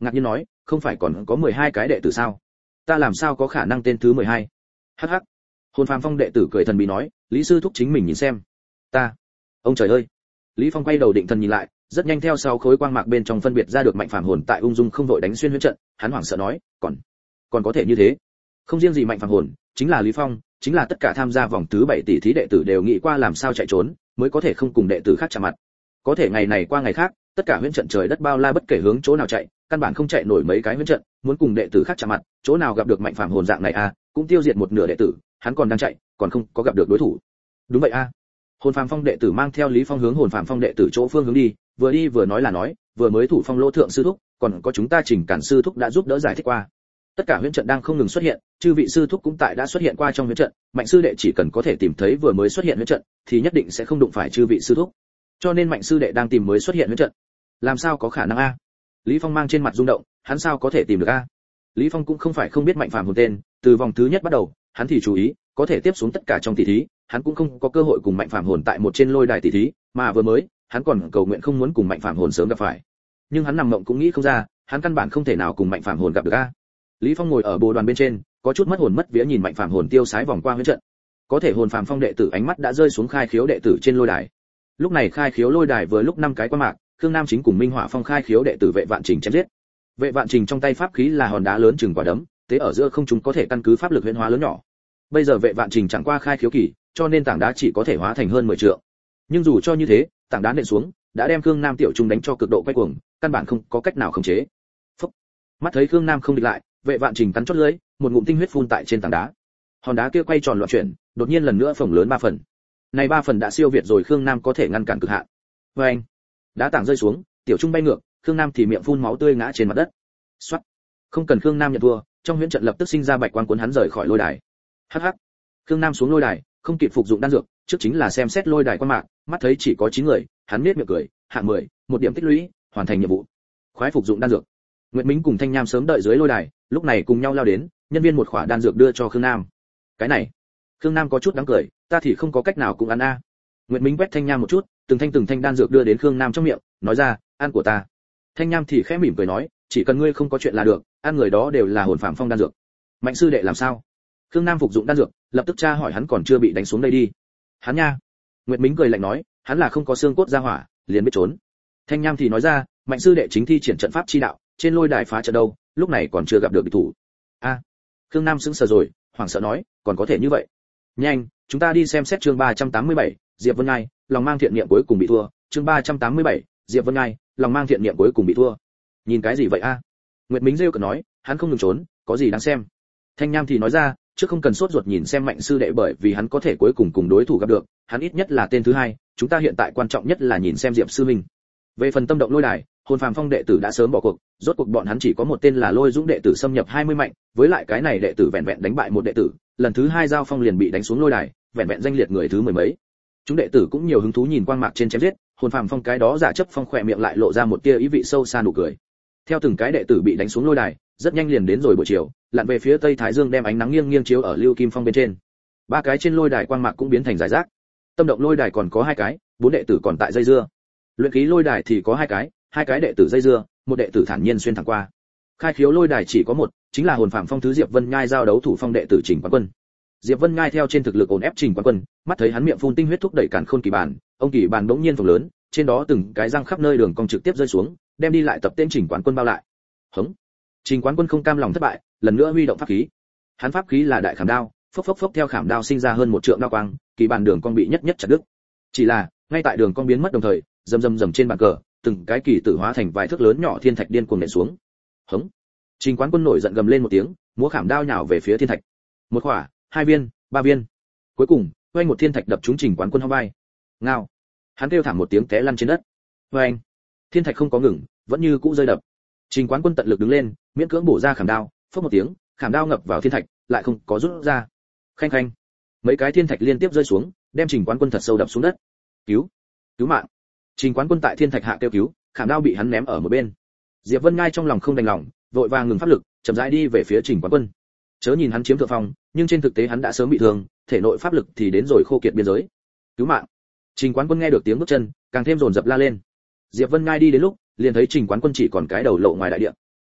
Speaker 1: ngạc nhiên nói, không phải còn có 12 cái đệ tử sao? Ta làm sao có khả năng tên thứ 12? Hắc hắc. Hồn Phàm Phong đệ tử cười thần bí nói, Lý sư thúc chính mình nhìn xem. Ta, ông trời ơi. Lý Phong quay đầu định thần nhìn lại, rất nhanh theo sau khối quang mạc bên trong phân biệt ra được Mạnh Phàm hồn tại ung dung không vội đánh xuyên huyễn trận, hắn hoảng sợ nói, còn có thể như thế? Không riêng gì Mạnh Phàm hồn, chính là Lý Phong, chính là tất cả tham gia vòng thứ 7 tỷ thí đệ tử đều nghĩ qua làm sao chạy trốn, mới có thể không cùng đệ tử khác chạm mặt. Có thể ngày này qua ngày khác, tất cả huyễn trận trời đất bao la bất kể hướng chỗ nào chạy, căn bản không chạy nổi mấy cái huyễn trận, muốn cùng đệ tử khác chạm mặt, chỗ nào gặp được Mạnh Phàm hồn dạng này a, cũng tiêu diệt một nửa đệ tử, hắn còn đang chạy, còn không có gặp được đối thủ. Đúng vậy a. Hồn Phàm Phong đệ tử mang theo Lý Phong hướng Hồn Phàm Phong đệ tử chỗ phương hướng đi vừa nói là nói, vừa mới thủ phong lỗ thượng sư thúc, còn có chúng ta Trình Cản sư thúc đã giúp đỡ giải thích qua. Tất cả huyễn trận đang không ngừng xuất hiện, chư vị sư thúc cũng tại đã xuất hiện qua trong huyễn trận, Mạnh sư đệ chỉ cần có thể tìm thấy vừa mới xuất hiện huyễn trận, thì nhất định sẽ không đụng phải chư vị sư thúc. Cho nên Mạnh sư đệ đang tìm mới xuất hiện huyễn trận. Làm sao có khả năng a? Lý Phong mang trên mặt rung động, hắn sao có thể tìm được a? Lý Phong cũng không phải không biết Mạnh Phàm hồn tên, từ vòng thứ nhất bắt đầu, hắn thì chú ý, có thể tiếp xuống tất cả trong tỷ thí, hắn cũng không có cơ hội cùng Mạnh Phàm hồn tại một trên lôi đài tỷ thí, mà vừa mới, hắn còn cầu nguyện không muốn cùng Mạnh Phàm hồn sớm gặp phải. Nhưng hắn nằm mộng cũng nghĩ không ra, hắn căn bản không thể nào cùng Mạnh Phàm hồn gặp được a. Lý Phong ngồi ở bồ đoàn bên trên, có chút mất hồn mất vía nhìn Mạnh Phàm hồn tiêu sái vòng qua huyễn trận. Có thể Hồn Phàm Phong đệ tử ánh mắt đã rơi xuống khai khiếu đệ tử trên lôi đài. Lúc này khai khiếu lôi đài vừa lúc 5 cái quan mạc, Khương Nam Chính cùng Minh Hỏa Phong khai khiếu đệ tử Vệ Vạn Trình chém giết. Vệ Vạn Trình trong tay pháp khí là hòn đá lớn chừng quả đấm, thế ở giữa không chúng có thể căn cứ pháp lực huyễn hóa lớn nhỏ. Bây giờ Vệ Vạn Trình chẳng qua khai khiếu kỳ, cho nên tảng đá chỉ có thể hóa thành hơn 10 trượng. Nhưng dù cho như thế, tảng đá nện xuống, đã đem Khương Nam tiểu trung đánh cho cực độ quay cuồng, căn bản không có cách nào khống chế. Phốc. Mắt thấy Khương Nam không địch lại, Vệ Vạn Trình cắn chót lưỡi, một ngụm tinh huyết phun tại trên tảng đá. Hòn đá kia quay tròn loạn chuyển, đột nhiên lần nữa phồng lớn 3 phần. Này 3 phần đã siêu việt rồi Khương Nam có thể ngăn cản cực hạn. Oeng! Đá tảng rơi xuống, tiểu trung bay ngược, Khương Nam thì miệng phun máu tươi ngã trên mặt đất. Soát! Không cần Khương Nam nhận thua, trong huyễn trận lập tức sinh ra bạch quang cuốn hắn rời khỏi lôi đài. Hắc hắc! Khương Nam xuống lôi đài, không kịp phục dụng đan dược, trước chính là xem xét lôi đài quan mạc, mắt thấy chỉ có 9 người, hắn nhếch miệng cười, hạng 10, một điểm tích lũy, hoàn thành nhiệm vụ. Khoái phục dụng đan dược. Nguyệt Minh cùng Thanh Nham sớm đợi dưới lôi đài, lúc này cùng nhau lao đến, nhân viên một khỏa đan dược đưa cho Khương Nam. Cái này, Khương Nam có chút đáng cười, ta thì không có cách nào cũng ăn a. Nguyệt Minh quét Thanh Nham một chút, từng thanh đan dược đưa đến Khương Nam trong miệng, nói ra, ăn của ta. Thanh Nham thì khẽ mỉm cười nói, chỉ cần ngươi không có chuyện là được, ăn người đó đều là Hồn Phàm Phong đan dược. Mạnh sư đệ làm sao? Khương Nam phục dụng đan dược, lập tức tra hỏi hắn còn chưa bị đánh xuống đây đi. Hắn nha. Nguyệt Minh cười lạnh nói, hắn là không có xương cốt ra hỏa, liền biết trốn. Thanh Nham thì nói ra, Mạnh sư đệ chính thi triển trận pháp chi đạo, trên lôi đài phá trận đâu, lúc này còn chưa gặp được địch thủ. A. Khương Nam sững sờ rồi, hoảng sợ nói, còn có thể như vậy. Nhanh, chúng ta đi xem xét chương 387, Diệp Vân Ngai, lòng mang thiện niệm cuối cùng bị thua, chương 387, Diệp Vân Ngai, lòng mang thiện niệm cuối cùng bị thua. Nhìn cái gì vậy a? Nguyệt Minh rêu cợt nói, hắn không ngừng trốn, có gì đáng xem. Thanh Nham thì nói ra, trước không cần sốt ruột nhìn xem Mạnh sư đệ bởi vì hắn có thể cuối cùng cùng đối thủ gặp được, hắn ít nhất là tên thứ hai, chúng ta hiện tại quan trọng nhất là nhìn xem Diệp sư minh. Về phần tâm động lôi đài, Hồn Phàm Phong đệ tử đã sớm bỏ cuộc, rốt cuộc bọn hắn chỉ có một tên là Lôi Dũng đệ tử xâm nhập 20 mạnh, với lại cái này đệ tử vẹn vẹn đánh bại một đệ tử, lần thứ hai giao phong liền bị đánh xuống lôi đài, vẹn vẹn danh liệt người thứ mười mấy. Chúng đệ tử cũng nhiều hứng thú nhìn quang mạc trên chém giết, Hồn Phàm Phong cái đó giả chấp phong khỏe miệng lại lộ ra một tia ý vị sâu xa nụ cười. Theo từng cái đệ tử bị đánh xuống lôi đài, rất nhanh liền đến rồi buổi chiều, lặn về phía tây thái dương đem ánh nắng nghiêng nghiêng chiếu ở Lưu Kim Phong bên trên. 3 cái trên lôi đài quang mạc cũng biến thành giải rác. Tâm động lôi đài còn có 2 cái, 4 đệ tử còn tại dây dưa. Luyện khí lôi đài thì có 2 cái đệ tử dây dưa, một đệ tử thản nhiên xuyên thẳng qua. Khai khiếu lôi đài chỉ có một, chính là Hồn Phàm Phong thứ Diệp Vân Nhai giao đấu thủ phong đệ tử Trình Quán Quân. Diệp Vân Nhai theo trên thực lực ổn ép Trình Quán Quân, mắt thấy hắn miệng phun tinh huyết thúc đẩy càn khôn kỳ bàn, ông kỳ bàn bỗng nhiên phồng lớn, trên đó từng cái răng khắp nơi đường cong trực tiếp rơi xuống, đem đi lại tập tên Trình Quán Quân bao lại. Hững. Trình Quán Quân không cam lòng thất bại, lần nữa huy động pháp khí. Hắn pháp khí là đại khảm đao, phốc phốc phốc theo khảm đao sinh ra hơn 1 trượng đao quang, kỳ bàn đường cong bị nhất nhất chặt đứt. Chỉ là, ngay tại đường cong biến mất đồng thời, rầm trên bàn cờ, từng cái kỳ tử hóa thành vài thước lớn nhỏ thiên thạch điên cuồng nện xuống. Hững. Trình Quán Quân nổi giận gầm lên một tiếng, múa khảm đao nhào về phía thiên thạch. 1 quả, 2 viên, 3 viên. Cuối cùng, oanh một thiên thạch đập trúng Trình Quán Quân hông vai. Ngao. Hắn kêu thảm một tiếng té lăn trên đất. Oanh. Thiên thạch không có ngừng, vẫn như cũ rơi đập. Trình Quán Quân tận lực đứng lên, miễn cưỡng bổ ra khảm đao, phốc một tiếng, khảm đao ngập vào thiên thạch, lại không có rút ra. Khanh khanh. Mấy cái thiên thạch liên tiếp rơi xuống, đem Trình Quán Quân thật sâu đập xuống đất. Cứu mạng. Trình Quán Quân tại thiên thạch hạ kêu cứu, khảm đao bị hắn ném ở một bên. Diệp Vân Ngai trong lòng không đành lòng, vội vàng ngừng pháp lực, chậm rãi đi về phía Trình Quán Quân. Chớ nhìn hắn chiếm thượng phong, nhưng trên thực tế hắn đã sớm bị thương, thể nội pháp lực thì đến rồi khô kiệt biên giới. Cứu mạng. Trình Quán Quân nghe được tiếng bước chân, càng thêm dồn dập la lên. Diệp Vân Ngai đi đến lúc, liền thấy Trình Quán Quân chỉ còn cái đầu lộ ngoài đại địa.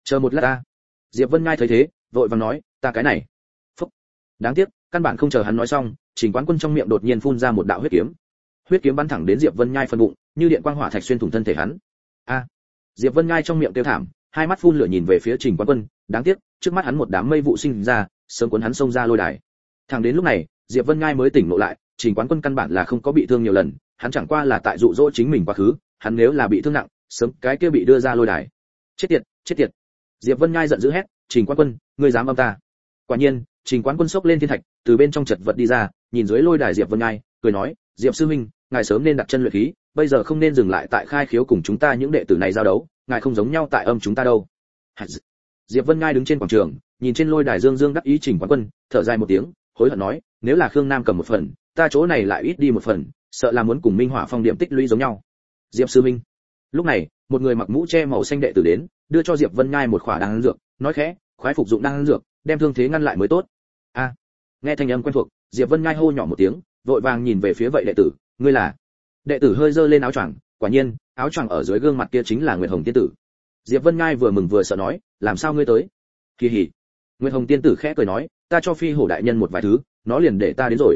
Speaker 1: Chờ một lát ta. Diệp Vân Ngai thấy thế, vội vàng nói, ta cái này. Phúc. Đáng tiếc, căn bản không chờ hắn nói xong, Trình Quán Quân trong miệng đột nhiên phun ra một đạo huyết kiếm. Huyết kiếm bắn thẳng đến Diệp Vân Ngai phần bụng, như điện quang hỏa thạch xuyên thủng thân thể hắn. A. Diệp Vân Ngai trong miệng kêu thảm, hai mắt phun lửa nhìn về phía Trình Quán Quân, đáng tiếc, trước mắt hắn một đám mây vụ sinh ra, sớm cuốn hắn xông ra lôi đài. Thẳng đến lúc này, Diệp Vân Ngai mới tỉnh ngộ lại, Trình Quán Quân căn bản là không có bị thương nhiều lần, hắn chẳng qua là tại dụ dỗ chính mình quá khứ, hắn nếu là bị thương nặng, sớm cái kia bị đưa ra lôi đài. Chết tiệt, chết tiệt. Diệp Vân Ngai giận dữ hét, Trình Quán Quân, ngươi dám âm ta? Quả nhiên, Trình Quán Quân xốc lên thiên thạch, từ bên trong chật vật đi ra, nhìn dưới lôi đài Diệp Vân Ngai, cười nói, Diệp sư huynh, ngài sớm nên đặt chân luyện khí, bây giờ không nên dừng lại tại khai khiếu cùng chúng ta những đệ tử này giao đấu, ngài không giống nhau tại âm chúng ta đâu. Diệp Vân Ngai đứng trên quảng trường, nhìn trên lôi đài dương dương đắc ý Trình Quán Quân, thở dài một tiếng, hối hận nói, nếu là Khương Nam cầm một phần, ta chỗ này lại ít đi một phần, sợ là muốn cùng Minh Hỏa Phong điểm tích lũy giống nhau. Diệp sư huynh. Lúc này, một người mặc mũ che màu xanh đệ tử đến, đưa cho Diệp Vân Ngai một khỏa đan dược, nói khẽ, khoái phục dụng đan dược, đem thương thế ngăn lại mới tốt. A. Nghe thanh âm quen thuộc, Diệp Vân Ngai hô nhỏ một tiếng, vội vàng nhìn về phía vậy đệ tử, ngươi là? Đệ tử hơi giơ lên áo choàng, quả nhiên, áo choàng ở dưới gương mặt kia chính là Nguyệt Hồng tiên tử. Diệp Vân Ngai vừa mừng vừa sợ nói, làm sao ngươi tới? Kỳ hỉ. Nguyệt Hồng tiên tử khẽ cười nói, ta cho Phi Hổ đại nhân một vài thứ, nó liền để ta đến rồi.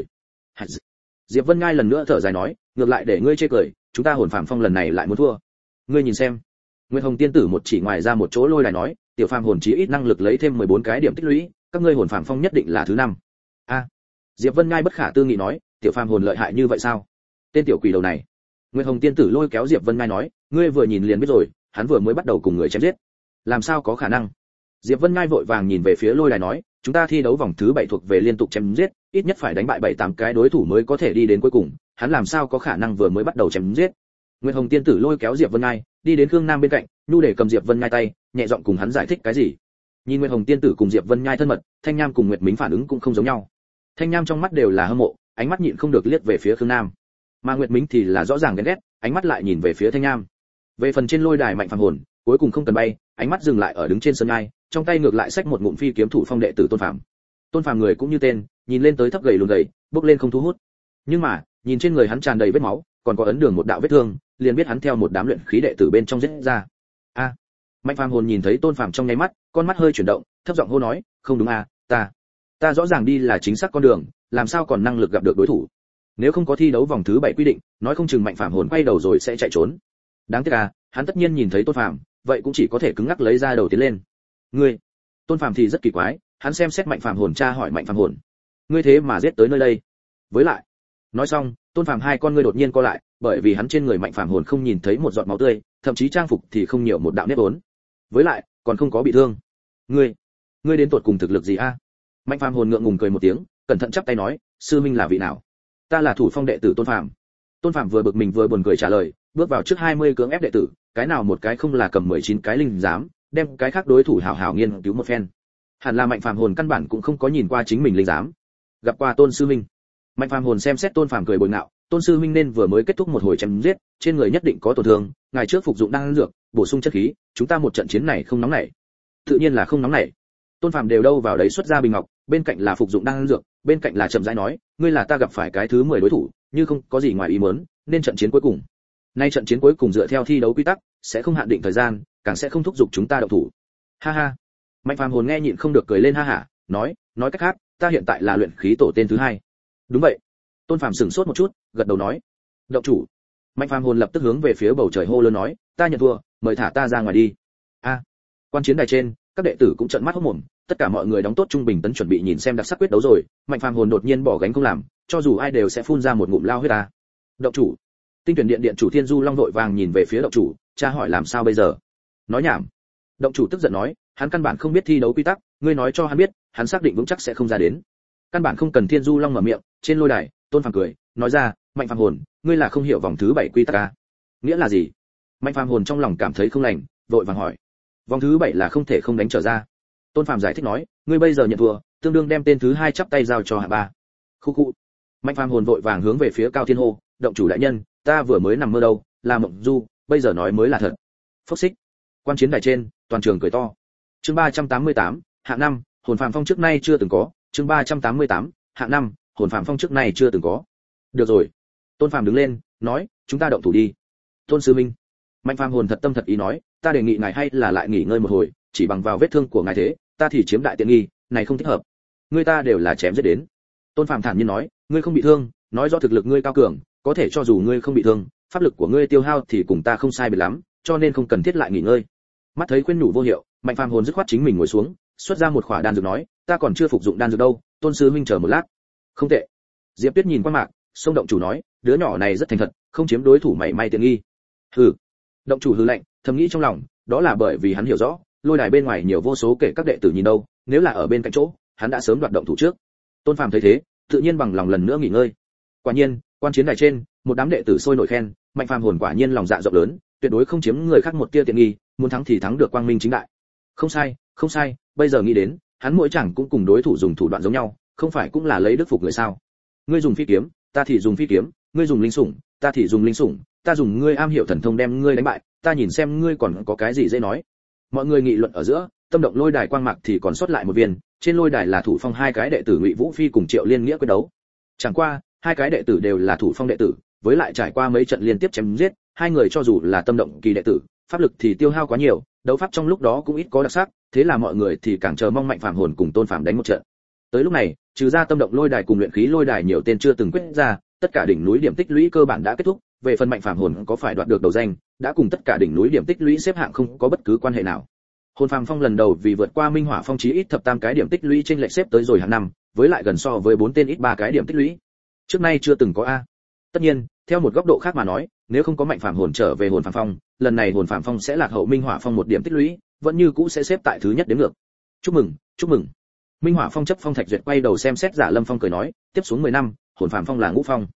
Speaker 1: Diệp Vân Ngai lần nữa thở dài nói, ngược lại để ngươi chê cười, chúng ta hồn phàm phong lần này lại muốn thua. Ngươi nhìn xem. Nguyệt Hồng tiên tử một chỉ ngoài ra một chỗ lôi đài nói, tiểu phàm hồn chí ít năng lực lấy thêm 14 cái điểm tích lũy, các ngươi hồn phàm phong nhất định là thứ 5. A. Diệp Vân Ngai bất khả tư nghị nói, tiểu phàm hồn lợi hại như vậy sao? Tên tiểu quỷ đầu này. Nguyệt Hồng tiên tử lôi kéo Diệp Vân Ngai nói, ngươi vừa nhìn liền biết rồi, hắn vừa mới bắt đầu cùng người chém giết. Làm sao có khả năng? Diệp Vân Ngai vội vàng nhìn về phía lôi đài nói, chúng ta thi đấu vòng thứ 7 thuộc về liên tục chém giết, ít nhất phải đánh bại 7-8 cái đối thủ mới có thể đi đến cuối cùng, hắn làm sao có khả năng vừa mới bắt đầu chém giết. Nguyệt Hồng tiên tử lôi kéo Diệp Vân Ngai, đi đến Khương Nam bên cạnh, nhu để cầm Diệp Vân Ngai tay, nhẹ giọng cùng hắn giải thích cái gì. Nhìn Nguyệt Hồng tiên tử cùng Diệp Vân Ngai thân mật, Thanh Nham cùng Nguyệt Mính phản ứng cũng không giống nhau. Thanh Nham trong mắt đều là hâm mộ, ánh mắt nhịn không được liếc về phía Khương Nam. Mà Nguyệt Mính thì là rõ ràng ghen ghét, ánh mắt lại nhìn về phía Thanh Nham. Về phần trên lôi đài mạnh phàm hồn, cuối cùng không cần bay, ánh mắt dừng lại ở đứng trên sân ngai, trong tay ngược lại xách một ngụm phi kiếm thủ phong đệ tử Tôn Phàm. Tôn Phàm người cũng như tên, nhìn lên tới thấp gầy lùn gầy, bước lên không thu hút. Nhưng mà, nhìn trên người hắn tràn đầy vết máu, còn có ấn đường một đạo vết thương, liền biết hắn theo một đám luyện khí đệ tử bên trong giết ra. A. Mạnh phàm hồn nhìn thấy Tôn Phàm trong nháy mắt, con mắt hơi chuyển động, thấp giọng hô nói, không đúng a, ta rõ ràng đi là chính xác con đường, làm sao còn năng lực gặp được đối thủ? Nếu không có thi đấu vòng thứ 7 quy định, nói không chừng Mạnh phàm hồn quay đầu rồi sẽ chạy trốn. Đáng tiếc à, hắn tất nhiên nhìn thấy Tôn Phàm, vậy cũng chỉ có thể cứng ngắc lấy ra đầu tiến lên. Ngươi? Tôn Phàm thì rất kỳ quái, hắn xem xét Mạnh phàm hồn, tra hỏi Mạnh phàm hồn, ngươi thế mà giết tới nơi đây? Với lại, nói xong, Tôn Phàm hai con ngươi đột nhiên co lại, bởi vì hắn trên người Mạnh phàm hồn không nhìn thấy một giọt máu tươi, thậm chí trang phục thì không nhiều một đạo nếp vốn. Với lại, còn không có bị thương. Ngươi đến tột cùng thực lực gì a? Mạnh phàm hồn ngượng ngùng cười một tiếng, cẩn thận chắp tay nói, sư minh là vị nào? Ta là thủ phong đệ tử Tôn Phàm. Tôn Phàm vừa bực mình vừa buồn cười trả lời, bước vào trước 20 cưỡng ép đệ tử, cái nào một cái không là cầm 19 cái linh giám, đem cái khác đối thủ hảo hảo nghiên cứu một phen. Hẳn là Mạnh phàm hồn căn bản cũng không có nhìn qua chính mình linh giám. Gặp qua Tôn sư minh. Mạnh phàm hồn xem xét Tôn Phàm cười bồi ngạo, Tôn sư minh nên vừa mới kết thúc một hồi chém giết, trên người nhất định có tổn thương, ngày trước phục dụng đan dược, bổ sung chất khí, chúng ta một trận chiến này không nóng nảy. Tự nhiên là không nóng nảy. Tôn Phàm đều đâu vào đấy xuất ra bình ngọc, bên cạnh là phục dụng đan dược, bên cạnh là chậm rãi nói, ngươi là ta gặp phải cái thứ 10 đối thủ, như không có gì ngoài ý muốn, nên trận chiến cuối cùng. Nay trận chiến cuối cùng dựa theo thi đấu quy tắc, sẽ không hạn định thời gian, càng sẽ không thúc giục chúng ta động thủ. Ha ha. Mạnh phàm hồn nghe nhịn không được cười lên ha hả, nói cách khác, ta hiện tại là luyện khí tổ tên thứ 2. Đúng vậy. Tôn Phàm sững sốt một chút, gật đầu nói, động chủ. Mạnh phàm hồn lập tức hướng về phía bầu trời hô lớn nói, ta nhận thua, mời thả ta ra ngoài đi. A. Quan chiến đài trên, các đệ tử cũng trợn mắt hốt mồm, tất cả mọi người đóng tốt trung bình tấn chuẩn bị nhìn xem đặc sắc quyết đấu rồi. Mạnh phàm hồn đột nhiên bỏ gánh không làm, cho dù ai đều sẽ phun ra một ngụm lao huyết ta. Động chủ. Tinh tuyển điện điện chủ Thiên Du Long đội vàng nhìn về phía động chủ, cha hỏi làm sao bây giờ? Nói nhảm. Động chủ tức giận nói, hắn căn bản không biết thi đấu quy tắc, ngươi nói cho hắn biết, hắn xác định vững chắc sẽ không ra đến. Căn bản không cần Thiên Du Long mở miệng, trên lôi đài, Tôn Phàm cười, nói ra, Mạnh phàm hồn, ngươi là không hiểu vòng thứ 7 quy tắc à? Nghĩa là gì? Mạnh phàm hồn trong lòng cảm thấy không lành, vội vàng hỏi. Vòng thứ 7 là không thể không đánh trở ra. Tôn Phàm giải thích nói, ngươi bây giờ nhận thua, tương đương đem tên thứ 2 chắp tay giao cho hạng 3. Khu khu. Mạnh phàm hồn vội vàng hướng về phía Cao Thiên hô, động chủ đại nhân, ta vừa mới nằm mơ đâu, là mộng du, bây giờ nói mới là thật. Phốc xích. Quan chiến đài trên, toàn trường cười to. Chương 388, hạng 5, hồn phàm phong trước nay chưa từng có. Chương 388, hạng 5, hồn phàm phong trước nay chưa từng có. Được rồi. Tôn Phàm đứng lên, nói, chúng ta động thủ đi. Tôn sư minh. Mạnh phàm hồn thật tâm thật ý nói, ta đề nghị ngài hay là lại nghỉ ngơi một hồi, chỉ bằng vào vết thương của ngài thế, ta thì chiếm đại tiện nghi, này không thích hợp. Ngươi ta đều là chém giết đến. Tôn Phàm thản nhiên nói, ngươi không bị thương, nói rõ thực lực ngươi cao cường, có thể cho dù ngươi không bị thương, pháp lực của ngươi tiêu hao thì cùng ta không sai biệt lắm, cho nên không cần thiết lại nghỉ ngơi. Mắt thấy khuyên nhủ vô hiệu, Mạnh Phàm hồn dứt khoát chính mình ngồi xuống, xuất ra một khỏa đan dược nói, ta còn chưa phục dụng đan dược đâu, Tôn sư huynh chờ một lát. Không tệ. Diệp Tuyết nhìn qua Mạc, sông động chủ nói, đứa nhỏ này rất thành thật, không chiếm đối thủ mảy may tiện nghi. Hừ. Động chủ hừ lạnh, thầm nghĩ trong lòng, đó là bởi vì hắn hiểu rõ, lôi đài bên ngoài nhiều vô số kể các đệ tử nhìn đâu, nếu là ở bên cạnh chỗ, hắn đã sớm đoạt động thủ trước. Tôn Phàm thấy thế, tự nhiên bằng lòng lần nữa nghỉ ngơi. Quả nhiên, quan chiến đài trên, một đám đệ tử sôi nổi khen, Mạnh Phàm hồn quả nhiên lòng dạ rộng lớn, tuyệt đối không chiếm người khác một tia tiện nghi, muốn thắng thì thắng được quang minh chính đại. Không sai, không sai, bây giờ nghĩ đến, hắn mỗi chẳng cũng cùng đối thủ dùng thủ đoạn giống nhau, không phải cũng là lấy đức phục người sao? Ngươi dùng phi kiếm, ta thì dùng phi kiếm, ngươi dùng linh sủng, ta thì dùng linh sủng, ta dùng ngươi am hiểu thần thông đem ngươi đánh bại, ta nhìn xem ngươi còn có cái gì dễ nói. Mọi người nghị luận ở giữa, tâm động lôi đài quang mạc thì còn sót lại một viên, trên lôi đài là thủ phong hai cái đệ tử Ngụy Vũ Phi cùng Triệu Liên Nghĩa quyết đấu. Chẳng qua, hai cái đệ tử đều là thủ phong đệ tử, với lại trải qua mấy trận liên tiếp chém giết, hai người cho dù là tâm động kỳ đệ tử, pháp lực thì tiêu hao quá nhiều, đấu pháp trong lúc đó cũng ít có đặc sắc, thế là mọi người thì càng chờ mong Mạnh Phàm hồn cùng Tôn Phàm đánh một trận. Tới lúc này, trừ ra tâm động lôi đài cùng luyện khí lôi đài nhiều tên chưa từng quyết ra, tất cả đỉnh núi điểm tích lũy cơ bản đã kết thúc, về phần Mạnh Phàm hồn có phải đoạt được đầu danh, đã cùng tất cả đỉnh núi điểm tích lũy xếp hạng không có bất cứ quan hệ nào. Hồn Phàm Phong lần đầu vì vượt qua Minh Hỏa Phong chí ít thập tam cái điểm tích lũy trên lệch xếp tới rồi hạng năm, với lại gần so với 4 tên ít 3 cái điểm tích lũy. Trước nay chưa từng có a. Tất nhiên, theo một góc độ khác mà nói, nếu không có Mạnh Phàm hồn trở về Hồn Phàm Phong, lần này Hồn Phàm Phong sẽ lạc hậu Minh Hỏa Phong một điểm tích lũy, vẫn như cũ sẽ xếp tại thứ nhất đến ngược. Chúc mừng, chúc mừng. Minh Hỏa Phong chấp Phong Thạch Duyệt quay đầu xem xét Giả Lâm Phong cười nói, tiếp xuống 10 năm, Hồn Phàm Phong là ngũ phong.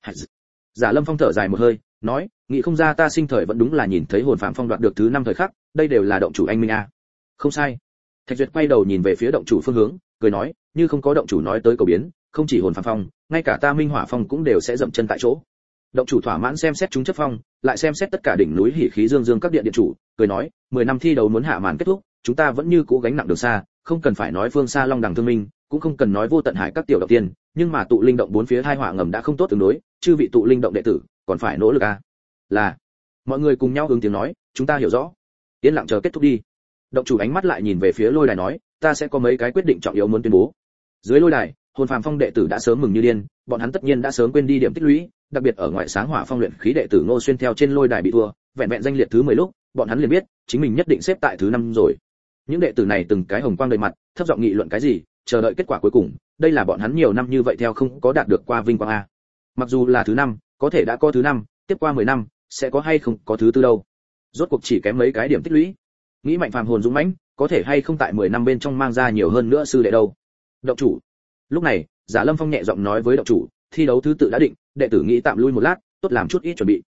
Speaker 1: Giả Lâm Phong thở dài một hơi, nói, nghĩ không ra ta sinh thời vẫn đúng là nhìn thấy Hồn Phàm Phong đoạt được thứ 5 thời khắc, đây đều là động chủ anh minh a. Không sai. Thạch Duyệt quay đầu nhìn về phía động chủ phương hướng, cười nói, như không có động chủ nói tới cầu biến, không chỉ Hồn Phàm Phong, ngay cả ta Minh Hỏa Phong cũng đều sẽ dậm chân tại chỗ. Động chủ thỏa mãn xem xét chúng chấp phong, lại xem xét tất cả đỉnh núi hỉ khí dương dương các điện điện chủ, cười nói, 10 năm thi đấu muốn hạ màn kết thúc, chúng ta vẫn như cũ gánh nặng đường xa, không cần phải nói phương xa long đằng thương minh, cũng không cần nói vô tận hải các tiểu động tiên, nhưng mà tụ linh động bốn phía hai họa ngầm đã không tốt tương đối, chư vị tụ linh động đệ tử, còn phải nỗ lực a. Là. Mọi người cùng nhau ứng tiếng nói, chúng ta hiểu rõ. Yên lặng chờ kết thúc đi. Động chủ ánh mắt lại nhìn về phía lôi đài nói, ta sẽ có mấy cái quyết định trọng yếu muốn tuyên bố. Dưới lôi đài, Hồn Phàm Phong đệ tử đã sớm mừng như điên, bọn hắn tất nhiên đã sớm quên đi điểm tích lũy, đặc biệt ở ngoại sáng Hỏa Phong luyện khí đệ tử Ngô Xuyên theo trên lôi đài bị thua, vẹn vẹn danh liệt thứ 10 lúc, bọn hắn liền biết, chính mình nhất định xếp tại thứ 5 rồi. Những đệ tử này từng cái hồng quang đầy mặt, thấp giọng nghị luận cái gì, chờ đợi kết quả cuối cùng, đây là bọn hắn nhiều năm như vậy theo không có đạt được qua vinh quang a. Mặc dù là thứ 5, có thể đã có thứ 5, tiếp qua 10 năm, sẽ có hay không có thứ 4 đâu. Rốt cuộc chỉ kém mấy cái điểm tích lũy. Nghĩ Mạnh Phàm hồn dũng mãnh, có thể hay không tại 10 năm bên trong mang ra nhiều hơn nữa sư đệ đâu. Động chủ. Lúc này, Giả Lâm Phong nhẹ giọng nói với động chủ, thi đấu thứ tự đã định, đệ tử nghĩ tạm lui một lát, tốt làm chút ít chuẩn bị.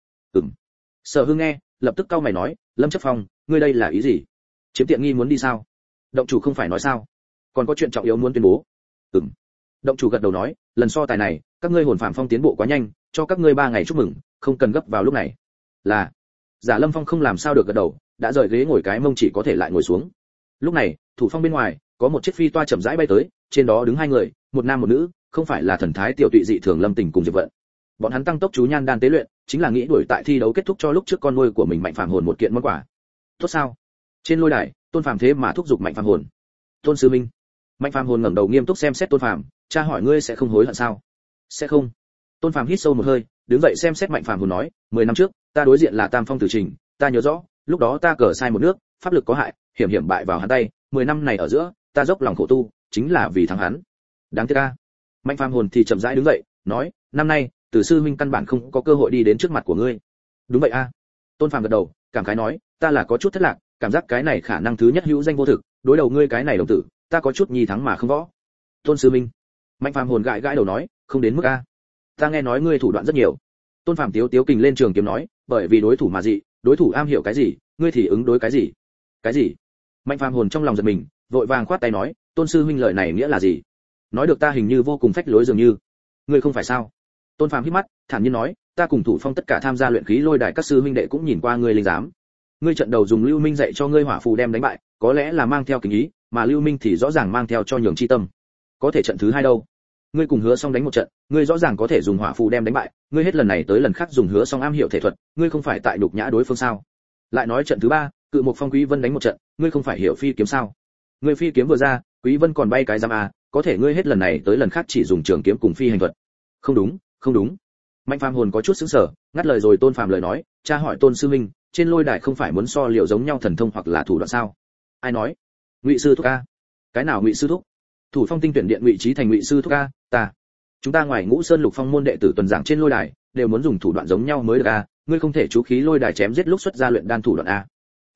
Speaker 1: Sở Hưng nghe, lập tức cau mày nói, Lâm Chấp Phong, ngươi đây là ý gì? Chiếm tiện nghi muốn đi sao? Động chủ không phải nói sao? Còn có chuyện trọng yếu muốn tuyên bố. Động chủ gật đầu nói, lần so tài này, các ngươi Hồn Phàm Phong tiến bộ quá nhanh, cho các ngươi 3 ngày chúc mừng, không cần gấp vào lúc này. Là. Giả Lâm Phong không làm sao được gật đầu, đã rời ghế ngồi cái mông chỉ có thể lại ngồi xuống. Lúc này, thủ phong bên ngoài, có một chiếc phi toa chậm rãi bay tới, trên đó đứng 2 người, một nam một nữ, không phải là thần thái tiểu tụy dị thường Lâm Tình cùng Diệp Vận. Bọn hắn tăng tốc chú nhan đan tế luyện, chính là nghĩ đuổi tại thi đấu kết thúc cho lúc trước con nuôi của mình Mạnh Phàm hồn một kiện món quà. Tốt sao? Trên lôi đài, Tôn Phàm thế mà thúc giục Mạnh Phàm hồn. Tôn sư minh. Mạnh Phàm hồn ngẩng đầu nghiêm túc xem xét Tôn Phàm, cha hỏi ngươi sẽ không hối hận sao? Sẽ không. Tôn Phàm hít sâu một hơi, đứng dậy xem xét Mạnh Phàm hồn nói, 10 năm trước, ta đối diện là Tam Phong Tử Trình, ta nhớ rõ, lúc đó ta cờ sai một nước, pháp lực có hại, hiểm hiểm bại vào hắn tay, 10 năm này ở giữa, ta dốc lòng khổ tu, chính là vì thắng hắn. Đáng tiếc a. Mạnh Phàm hồn thì chậm rãi đứng dậy, nói, năm nay, Tử sư huynh căn bản không có cơ hội đi đến trước mặt của ngươi. Đúng vậy a. Tôn Phàm gật đầu, cảm khái nói, ta là có chút thất lạc, cảm giác cái này khả năng thứ nhất hữu danh vô thực, đối đầu ngươi cái này đồng tử, ta có chút nhi thắng mà không võ. Tôn sư huynh. Mạnh Phàm hồn gãi gãi đầu nói, không đến mức a. Ta nghe nói ngươi thủ đoạn rất nhiều. Tôn Phàm tiếu tiếu kình lên trường kiếm nói, bởi vì đối thủ mà dị, đối thủ am hiểu cái gì, ngươi thì ứng đối cái gì. Cái gì? Mạnh Phàm hồn trong lòng giật mình, vội vàng khoát tay nói, Tôn sư huynh lời này nghĩa là gì? Nói được ta hình như vô cùng phách lối dường như. Ngươi không phải sao? Tôn Phàm hít mắt, thản nhiên nói, ta cùng thủ phong tất cả tham gia luyện khí lôi đài các sư huynh đệ cũng nhìn qua ngươi linh giám. Ngươi trận đầu dùng Lưu Minh dạy cho ngươi hỏa phù đem đánh bại, có lẽ là mang theo kính ý, mà Lưu Minh thì rõ ràng mang theo cho nhường chi tâm. Có thể trận thứ 2 đâu? Ngươi cùng Hứa Song đánh một trận, ngươi rõ ràng có thể dùng hỏa phù đem đánh bại, ngươi hết lần này tới lần khác dùng Hứa Song am hiểu thể thuật, ngươi không phải tại nhục nhã đối phương sao? Lại nói trận thứ 3, Cự Mục Phong Quý Vân đánh một trận, ngươi không phải hiểu phi kiếm sao? Ngươi phi kiếm vừa ra, Quý Vân còn bay cái giam à, có thể ngươi hết lần này tới lần khác chỉ dùng trường kiếm cùng phi hành thuật. Không đúng, không đúng. Mạnh Phàm Hồn có chút sững sờ, ngắt lời rồi Tôn Phàm lời nói, cha hỏi Tôn sư minh, trên lôi đài không phải muốn so liệu giống nhau thần thông hoặc là thủ đoạn sao? Ai nói? Ngụy sư thúc a. Cái nào Ngụy sư thúc? Thủ Phong Tinh tuyển điện Ngụy Chí Thành Ngụy sư thúc a, ta. Chúng ta ngoài Ngũ Sơn Lục Phong môn đệ tử tuần giảng trên lôi đài, đều muốn dùng thủ đoạn giống nhau mới được a, ngươi không thể chú khí lôi đài chém giết lúc xuất ra luyện đan thủ đoạn a.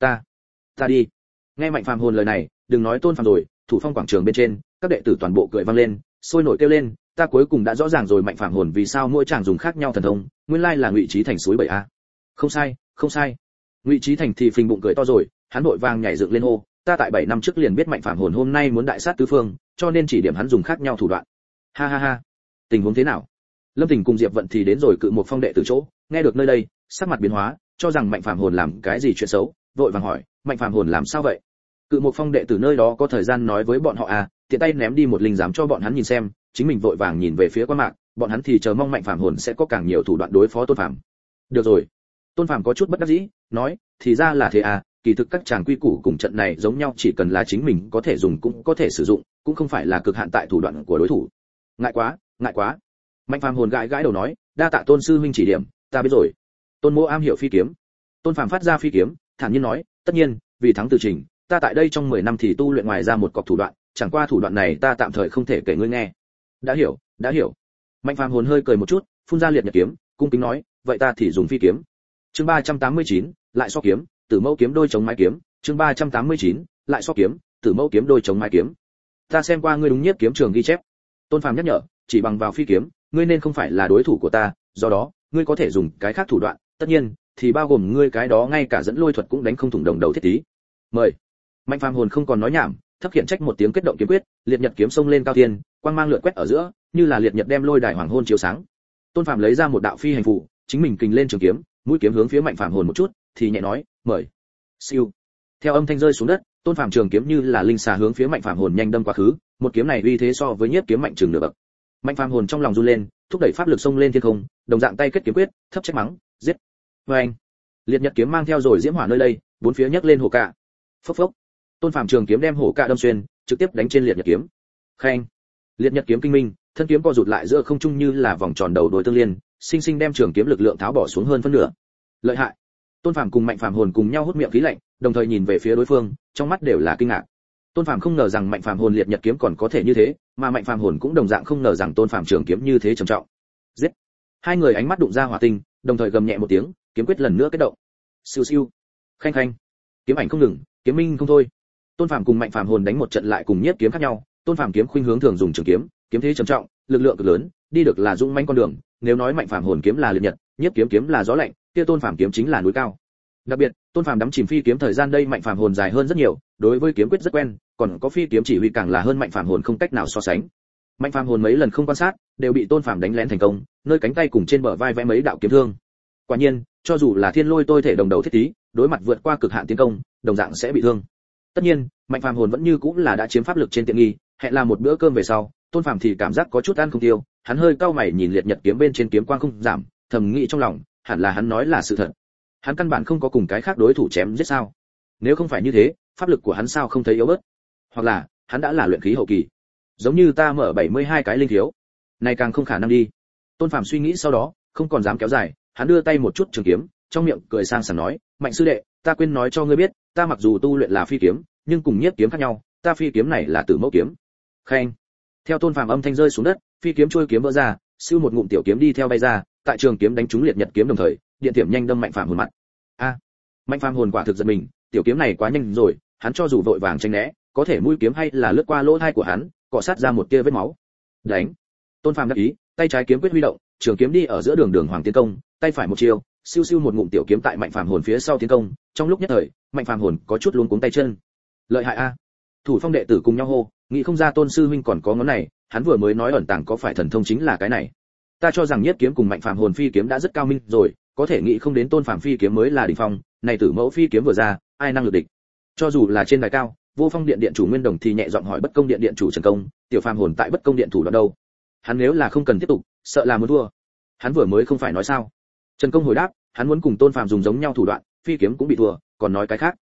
Speaker 1: Ta đi. Nghe Mạnh Phàm Hồn lời này, đừng nói Tôn Phàm rồi, Thủ Phong quảng trường bên trên, các đệ tử toàn bộ cười vang lên, sôi nổi kêu lên, ta cuối cùng đã rõ ràng rồi Mạnh Phàm Hồn vì sao mỗi chàng dùng khác nhau thần thông, nguyên lai là Ngụy Chí Thành suối bậy a. Không sai, không sai. Ngụy Chí Thành thì phình bụng cười to rồi, hắn vội vàng nhảy dựng lên hô, ta tại 7 năm trước liền biết Mạnh Phàm Hồn hôm nay muốn đại sát tứ phương, cho nên chỉ điểm hắn dùng khác nhau thủ đoạn. Ha ha ha. Tình huống thế nào? Lâm Tình cùng Diệp Vận thì đến rồi Cự Mục Phong đệ tử chỗ, nghe được nơi đây, sắc mặt biến hóa, cho rằng Mạnh Phàm Hồn làm cái gì chuyện xấu, vội vàng hỏi, Mạnh Phàm Hồn làm sao vậy? Cự Mục Phong đệ tử nơi đó có thời gian nói với bọn họ à, tiện tay ném đi một linh giám cho bọn hắn nhìn xem, chính mình vội vàng nhìn về phía Quan Mạc, bọn hắn thì chờ mong Mạnh Phàm Hồn sẽ có càng nhiều thủ đoạn đối phó Tôn Phàm. Được rồi. Tôn Phàm có chút bất đắc dĩ, nói, thì ra là thế à, kỳ thực các chàng quy củ cùng trận này giống nhau, chỉ cần là chính mình có thể dùng cũng có thể sử dụng, cũng không phải là cực hạn tại thủ đoạn của đối thủ. Ngại quá, ngại quá. Mạnh Phàm Hồn gãi gãi đầu nói, đa tạ Tôn sư huynh chỉ điểm, ta biết rồi. Tôn Mỗ am hiểu phi kiếm. Tôn Phàm phát ra phi kiếm, thản nhiên nói, tất nhiên, vì thắng từ trình, ta tại đây trong 10 năm thì tu luyện ngoài ra một cọc thủ đoạn, chẳng qua thủ đoạn này ta tạm thời không thể kể ngươi nghe. Đã hiểu, đã hiểu. Mạnh Phàm Hồn hơi cười một chút, phun ra liệt nhật kiếm, cung kính nói, vậy ta thì dùng phi kiếm. Chương 389, lại so kiếm, Tử Mẫu kiếm đôi chống mái kiếm, chương 389, lại so kiếm, Tử Mẫu kiếm đôi chống mái kiếm. Ta xem qua ngươi đúng nhiếp kiếm trường ghi chép. Tôn Phàm nhắc nhở, chỉ bằng vào phi kiếm, ngươi nên không phải là đối thủ của ta, do đó, ngươi có thể dùng cái khác thủ đoạn, tất nhiên, thì bao gồm ngươi cái đó ngay cả dẫn lôi thuật cũng đánh không thủng đồng đầu thiết tí. Mời. Mạnh Phàm Hồn không còn nói nhảm, thấp khiển trách một tiếng kết động kiếm quyết, liệt nhật kiếm xông lên cao thiên, quang mang lượn quét ở giữa, như là liệt nhật đem lôi đài hoàng hôn chiếu sáng. Tôn Phàm lấy ra một đạo phi hành phù, chính mình kình lên trường kiếm, mũi kiếm hướng phía Mạnh Phàm Hồn một chút, thì nhẹ nói, mời. Siêu. Theo âm thanh rơi xuống đất, Tôn Phàm trường kiếm như là linh xà hướng phía Mạnh Phàm Hồn nhanh đâm quá khứ, một kiếm này uy thế so với nhiếp kiếm mạnh chừng nửa bậc. Mạnh Phàm Hồn trong lòng run lên, thúc đẩy pháp lực xông lên thiên không, đồng dạng tay kết kiếm quyết, thấp trách mắng, giết. Oeng. Liệt nhật kiếm mang theo rồi diễm hỏa nơi đây, bốn phía nhấc lên hổ cạ. Phốc phốc. Tôn Phàm trường kiếm đem hổ cạ đâm xuyên, trực tiếp đánh trên liệt nhật kiếm. Khen. Liệt nhật kiếm kinh minh, thân kiếm co rụt lại giữa không trung như là vòng tròn đầu đuôi tương liên, sinh sinh đem trường kiếm lực lượng tháo bỏ xuống hơn phân nửa. Lợi hại. Tôn Phàm cùng Mạnh Phàm Hồn cùng nhau hút miệng khí lạnh, đồng thời nhìn về phía đối phương, trong mắt đều là kinh ngạc. Tôn Phàm không ngờ rằng Mạnh Phàm Hồn liệt nhật kiếm còn có thể như thế, mà Mạnh Phàm Hồn cũng đồng dạng không ngờ rằng Tôn Phàm trường kiếm như thế trầm trọng. Giết. Hai người ánh mắt đụng ra hỏa tinh, đồng thời gầm nhẹ một tiếng, kiếm quyết lần nữa kết động. Siêu siêu. Khanh khanh. Kiếm ảnh không ngừng, kiếm minh không thôi. Tôn Phàm cùng Mạnh Phàm Hồn đánh một trận lại cùng nhiếp kiếm khác nhau, Tôn Phàm kiếm khuynh hướng thường dùng trường kiếm, kiếm thế trầm trọng, lực lượng cực lớn, đi được là dũng mãnh con đường, nếu nói Mạnh Phàm Hồn kiếm là liệt nhật, nhiếp kiếm kiếm là gió lạnh, kia Tôn Phàm kiếm chính là núi cao. Đặc biệt, Tôn Phàm đắm chìm phi kiếm thời gian đây Mạnh Phàm Hồn dài hơn rất nhiều, đối với kiếm quyết rất quen, còn có phi kiếm chỉ huy càng là hơn Mạnh Phàm Hồn không cách nào so sánh. Mạnh Phàm Hồn mấy lần không quan sát, đều bị Tôn Phàm đánh lén thành công, nơi cánh tay cùng trên bờ vai vẽ mấy đạo kiếm thương. Quả nhiên, cho dù là thiên lôi tôi thể đồng đầu thiết tí, đối mặt vượt qua cực hạn tiến công, đồng dạng sẽ bị thương. Tất nhiên, Mạnh Phàm Hồn vẫn như cũng là đã chiếm pháp lực trên tiện nghi, hẹn là một bữa cơm về sau, Tôn Phàm thì cảm giác có chút ăn không tiêu, hắn hơi cau mày nhìn liệt nhật kiếm bên trên kiếm quang không giảm, thầm nghĩ trong lòng, hẳn là hắn nói là sự thật. Hắn căn bản không có cùng cái khác đối thủ chém giết sao? Nếu không phải như thế, pháp lực của hắn sao không thấy yếu bớt? Hoặc là, hắn đã là luyện khí hậu kỳ. Giống như ta mở 72 cái linh thiếu. Này càng không khả năng đi. Tôn Phàm suy nghĩ sau đó, không còn dám kéo dài, hắn đưa tay một chút trường kiếm, trong miệng cười sang sảng nói, "Mạnh sư đệ, ta quên nói cho ngươi biết, ta mặc dù tu luyện là phi kiếm, nhưng cùng nhiếp kiếm khác nhau, ta phi kiếm này là Tử Mẫu kiếm." Khen. Theo Tôn Phàm âm thanh rơi xuống đất, phi kiếm trôi kiếm vỡ ra, siêu một ngụm tiểu kiếm đi theo bay ra, tại trường kiếm đánh trúng liệt nhật kiếm đồng thời, điện tiệm nhanh đâm Mạnh Phàm Hồn mặt. A! Mạnh Phàm Hồn quả thực giật mình, tiểu kiếm này quá nhanh rồi, hắn cho dù vội vàng tránh né, có thể mũi kiếm hay là lướt qua lỗ tai của hắn, cọ sát ra một tia vết máu. Đánh! Tôn Phàm đắc ý, tay trái kiếm quyết huy động, trường kiếm đi ở giữa đường đường hoàng tiến công, tay phải một chiêu, siêu siêu một ngụm tiểu kiếm tại Mạnh Phàm Hồn phía sau tiến công, trong lúc nhất thời, Mạnh Phàm Hồn có chút luống cuống tay chân. Lợi hại a! Thủ Phong đệ tử cùng nhau hô, nghĩ không ra Tôn sư huynh còn có ngón này, hắn vừa mới nói ẩn tàng có phải thần thông chính là cái này. Ta cho rằng nhiếp kiếm cùng Mạnh Phàm Hồn phi kiếm đã rất cao minh rồi, có thể nghĩ không đến Tôn Phàm phi kiếm mới là đỉnh phong, này Tử Mẫu phi kiếm vừa ra, ai năng lực địch. Cho dù là trên đài cao, Vô Phong điện điện chủ Nguyên Đồng thì nhẹ giọng hỏi Bất Công điện điện chủ Trần Công, tiểu Phàm Hồn tại Bất Công điện thủ đoạn đâu? Hắn nếu là không cần tiếp tục, sợ là muốn thua. Hắn vừa mới không phải nói sao? Trần Công hồi đáp, hắn muốn cùng Tôn Phàm dùng giống nhau thủ đoạn, phi kiếm cũng bị thua, còn nói cái khác.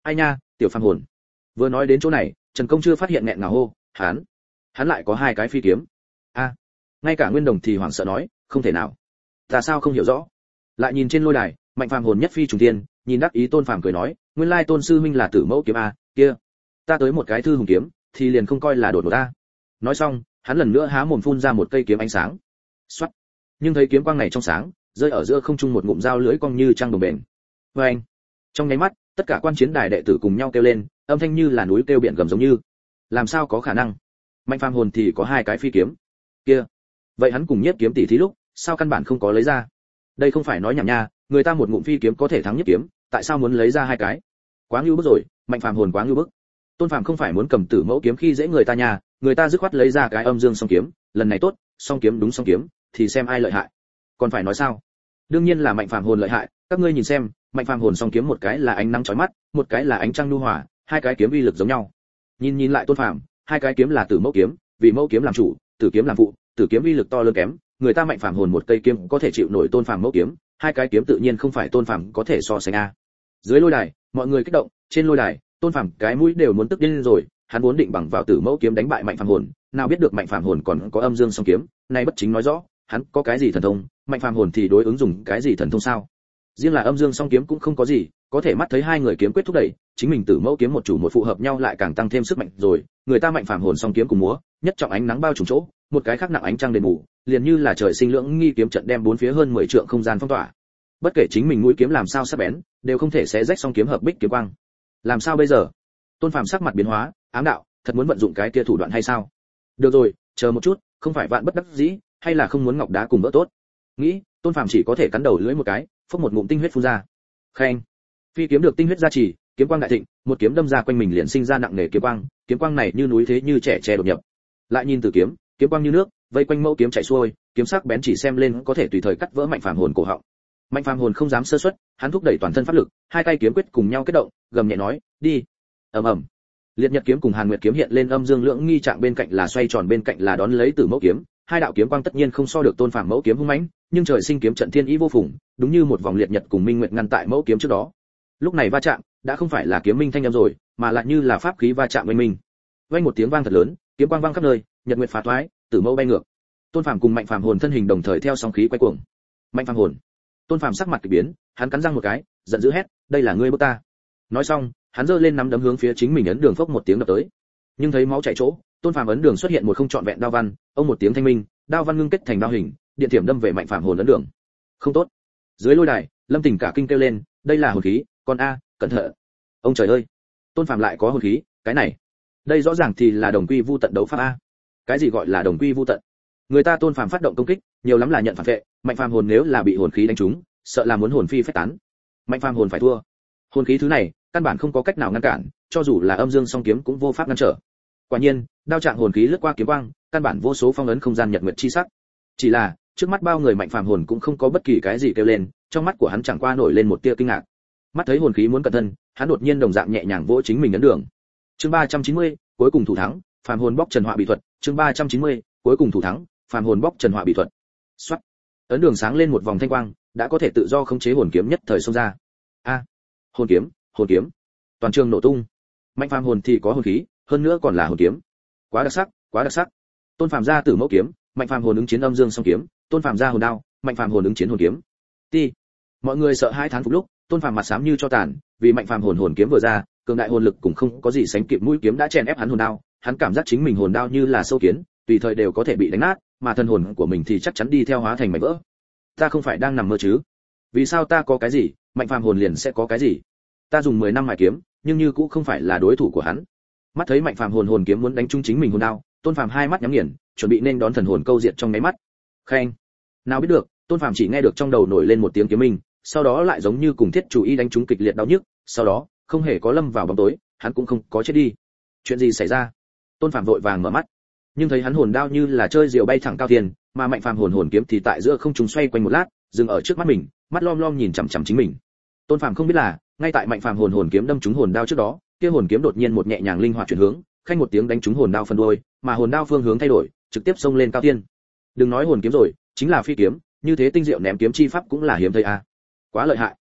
Speaker 1: ai nha, tiểu phàm hồn. Vừa nói đến chỗ này, Trần Công chưa phát hiện nghẹn ngào hô, hắn lại có hai cái phi kiếm. A, ngay cả Nguyên Đồng thì hoảng sợ nói, không thể nào. Ta sao không hiểu rõ. Lại nhìn trên lôi đài, Mạnh Phàm hồn nhất phi trùng thiên, nhìn đắc ý Tôn Phàm cười nói, nguyên lai Tôn sư huynh là Tử Mẫu kiếm a, kia, ta tới một cái thư hùng kiếm, thì liền không coi là đột ngột ta. Nói xong, hắn lần nữa há mồm phun ra một cây kiếm ánh sáng. Xoát. Nhưng thấy kiếm quang này trong sáng, rơi ở giữa không trung một ngụm dao lưỡi cong như trăng đồng bền. Oeng. Trong nháy mắt, tất cả quan chiến đài đệ tử cùng nhau kêu lên, âm thanh như là núi kêu biển gầm giống như. Làm sao có khả năng? Mạnh Phàm hồn thì có hai cái phi kiếm. Kia, vậy hắn cùng Nhiếp kiếm tỷ thí lúc, sao căn bản không có lấy ra? Đây không phải nói nhảm nha, người ta một ngụm phi kiếm có thể thắng Nhiếp kiếm, tại sao muốn lấy ra hai cái? Quá ngưu bức rồi, Mạnh Phàm hồn quá ngưu bức. Tôn Phàm không phải muốn cầm Tử Mẫu kiếm khi dễ người ta nha, người ta dứt khoát lấy ra cái Âm Dương song kiếm, lần này tốt, song kiếm đúng song kiếm, thì xem ai lợi hại. Còn phải nói sao? Đương nhiên là Mạnh Phàm hồn lợi hại, các ngươi nhìn xem, Mạnh Phàm hồn song kiếm một cái là ánh nắng chói mắt, một cái là ánh trăng nhu hòa, hai cái kiếm uy lực giống nhau. Nhìn lại Tôn Phàm, hai cái kiếm là Tử Mẫu kiếm, vì Mẫu kiếm làm chủ, Tử kiếm làm phụ, Tử kiếm uy lực to lớn kém, người ta Mạnh Phàm hồn một cây kiếm có thể chịu nổi Tôn Phàm Mẫu kiếm, hai cái kiếm tự nhiên không phải Tôn Phàm có thể so sánh a. Dưới lôi đài, mọi người kích động, trên lôi đài, Tôn Phàm cái mũi đều muốn tức điên rồi, hắn vốn định bằng vào Tử Mẫu kiếm đánh bại Mạnh Phàm hồn, nào biết được Mạnh Phàm hồn còn có Âm Dương song kiếm, này bất chính nói rõ, hắn có cái gì thần thông, Mạnh Phàm hồn thì đối ứng dùng cái gì thần thông sao? Riêng là Âm Dương song kiếm cũng không có gì, có thể mắt thấy hai người kiếm quyết thúc đẩy, chính mình Tử Mẫu kiếm một chủ một phụ hợp nhau lại càng tăng thêm sức mạnh rồi, người ta Mạnh Phàm hồn song kiếm cùng múa, nhất trọng ánh nắng bao trùm chỗ, một cái khác nặng ánh trăng đền bù, liền như là trời sinh lưỡng nghi kiếm trận đem bốn phía hơn 10 trượng không gian phong tỏa. Bất kể chính mình mũi kiếm làm sao sắc bén, đều không thể xé rách song kiếm hợp bích kiếm quang. Làm sao bây giờ? Tôn Phàm sắc mặt biến hóa, ám đạo, thật muốn vận dụng cái kia thủ đoạn hay sao? Được rồi, chờ một chút, không phải vạn bất đắc dĩ, hay là không muốn ngọc đá cùng vỡ tốt. Nghĩ, Tôn Phàm chỉ có thể cắn đầu lưỡi một cái, phốc một ngụm tinh huyết phun ra. Khen. Phi kiếm được tinh huyết gia trì, kiếm quang đại thịnh, một kiếm đâm ra quanh mình liền sinh ra nặng nề kiếm quang này như núi thế như trẻ tre đột nhập. Lại nhìn Tử kiếm, kiếm quang như nước, vây quanh Mẫu kiếm chạy xuôi, kiếm sắc bén chỉ xem lên có thể tùy thời cắt vỡ Mạnh Phàm hồn cổ họng. Mạnh Phàm hồn không dám sơ suất, hắn thúc đẩy toàn thân pháp lực, hai tay kiếm quyết cùng nhau kết động, gầm nhẹ nói, "Đi." Ầm ầm. Liệt Nhật kiếm cùng Hàn Nguyệt kiếm hiện lên âm dương lưỡng nghi trạng bên cạnh là xoay tròn bên cạnh là đón lấy Tử Mẫu kiếm, hai đạo kiếm quang tất nhiên không so được Tôn Phàm Mẫu kiếm hung mãnh, nhưng trời sinh kiếm trận thiên ý vô phùng, đúng như một vòng liệt nhật cùng minh nguyệt ngăn tại Mẫu kiếm trước đó. Lúc này va chạm, đã không phải là kiếm minh thanh âm rồi, mà lại như là pháp khí va chạm với mình. Vang một tiếng vang thật lớn, kiếm quang vang khắp nơi, nhật nguyệt phá toái, Tử Mẫu bay ngược. Tôn Phàm cùng Mạnh Phàm hồn thân hình đồng thời theo sóng khí quay cuồng. Mạnh Phàm hồn. Tôn Phàm sắc mặt kỳ biến, hắn cắn răng một cái, giận dữ hét, "Đây là ngươi bức ta!" Nói xong, hắn giơ lên nắm đấm hướng phía chính mình ấn đường phốc một tiếng đập tới. Nhưng thấy máu chảy chỗ, Tôn Phàm ấn đường xuất hiện một không trọn vẹn đao văn, ông một tiếng thanh minh, đao văn ngưng kết thành đao hình, điện thiểm đâm về Mạnh Phàm hồn ấn đường. Không tốt. Dưới lôi đài, Lâm Tình cả kinh kêu lên, "Đây là hồn khí, con a, cẩn thận." Ông trời ơi, Tôn Phàm lại có hồn khí, cái này, đây rõ ràng thì là đồng quy vu tận đấu pháp a. Cái gì gọi là đồng quy vu tận? Người ta Tôn Phàm phát động công kích, nhiều lắm là nhận phản vệ, Mạnh Phàm hồn nếu là bị hồn khí đánh trúng, sợ là muốn hồn phi phách tán. Mạnh Phàm hồn phải thua. Hồn khí thứ này, căn bản không có cách nào ngăn cản, cho dù là Âm Dương song kiếm cũng vô pháp ngăn trở. Quả nhiên, đao trạng hồn khí lướt qua kiếm quang, căn bản vô số phong ấn không gian nhật nguyệt chi sắc. Chỉ là, trước mắt bao người Mạnh Phàm hồn cũng không có bất kỳ cái gì kêu lên, trong mắt của hắn chẳng qua nổi lên một tia kinh ngạc. Mắt thấy hồn khí muốn cẩn thân, hắn đột nhiên đồng dạng nhẹ nhàng vỗ chính mình ấn đường. Chương 390, cuối cùng thủ thắng, phàm hồn bóc trần họa bị thuật, chương 390, cuối cùng thủ thắng, phàm hồn bóc trần họa bị thuật. Soát. Ấn đường sáng lên một vòng thanh quang, đã có thể tự do khống chế hồn kiếm nhất thời xông ra. A, hồn kiếm. Toàn trường nổ tung. Mạnh Phàm hồn thì có hồn khí, hơn nữa còn là hồn kiếm. Quá đặc sắc. Tôn Phàm ra Tử Mẫu kiếm, Mạnh Phàm hồn ứng chiến Âm Dương song kiếm, Tôn Phàm ra hồn đao, Mạnh Phàm hồn ứng chiến hồn kiếm. Ti. Mọi người sợ hai thán phục lúc, Tôn Phàm mặt xám như cho tàn, vì Mạnh Phàm hồn kiếm vừa ra, cường đại hồn lực cũng không có gì sánh kịp mũi kiếm đã chèn ép hắn hồn đao, hắn cảm giác chính mình hồn đao như là sâu kiến, tùy thời đều có thể bị đánh nát, mà thân hồn của mình thì chắc chắn đi theo hóa thành mảnh vỡ. Ta không phải đang nằm mơ chứ? Vì sao ta có cái gì, Mạnh Phàm hồn liền sẽ có cái gì? Ta dùng 10 năm mài kiếm, nhưng như cũng không phải là đối thủ của hắn. Mắt thấy Mạnh Phàm hồn kiếm muốn đánh trúng chính mình hồn đao, Tôn Phàm hai mắt nhắm nghiền, chuẩn bị nên đón thần hồn câu diệt trong mấy mắt. Khen. Nào biết được, Tôn Phàm chỉ nghe được trong đầu nổi lên một tiếng kiếm minh, sau đó lại giống như cùng thiết chủ y đánh trúng kịch liệt đau nhức, sau đó, không hề có lâm vào bóng tối, hắn cũng không có chết đi. Chuyện gì xảy ra? Tôn Phàm vội vàng mở mắt, nhưng thấy hắn hồn đao như là chơi diều bay thẳng cao thiên, mà Mạnh Phàm hồn kiếm thì tại giữa không trung xoay quanh một lát, dừng ở trước mắt mình, mắt lom lom nhìn chằm chằm chính mình. Tôn Phàm không biết là, ngay tại Mạnh Phàm hồn kiếm đâm trúng hồn đao trước đó, kia hồn kiếm đột nhiên một nhẹ nhàng linh hoạt chuyển hướng, khanh một tiếng đánh trúng hồn đao phần đuôi, mà hồn đao phương hướng thay đổi, trực tiếp xông lên cao thiên. Đừng nói hồn kiếm rồi, chính là phi kiếm, như thế tinh diệu ném kiếm chi pháp cũng là hiếm thấy a. Quá lợi hại.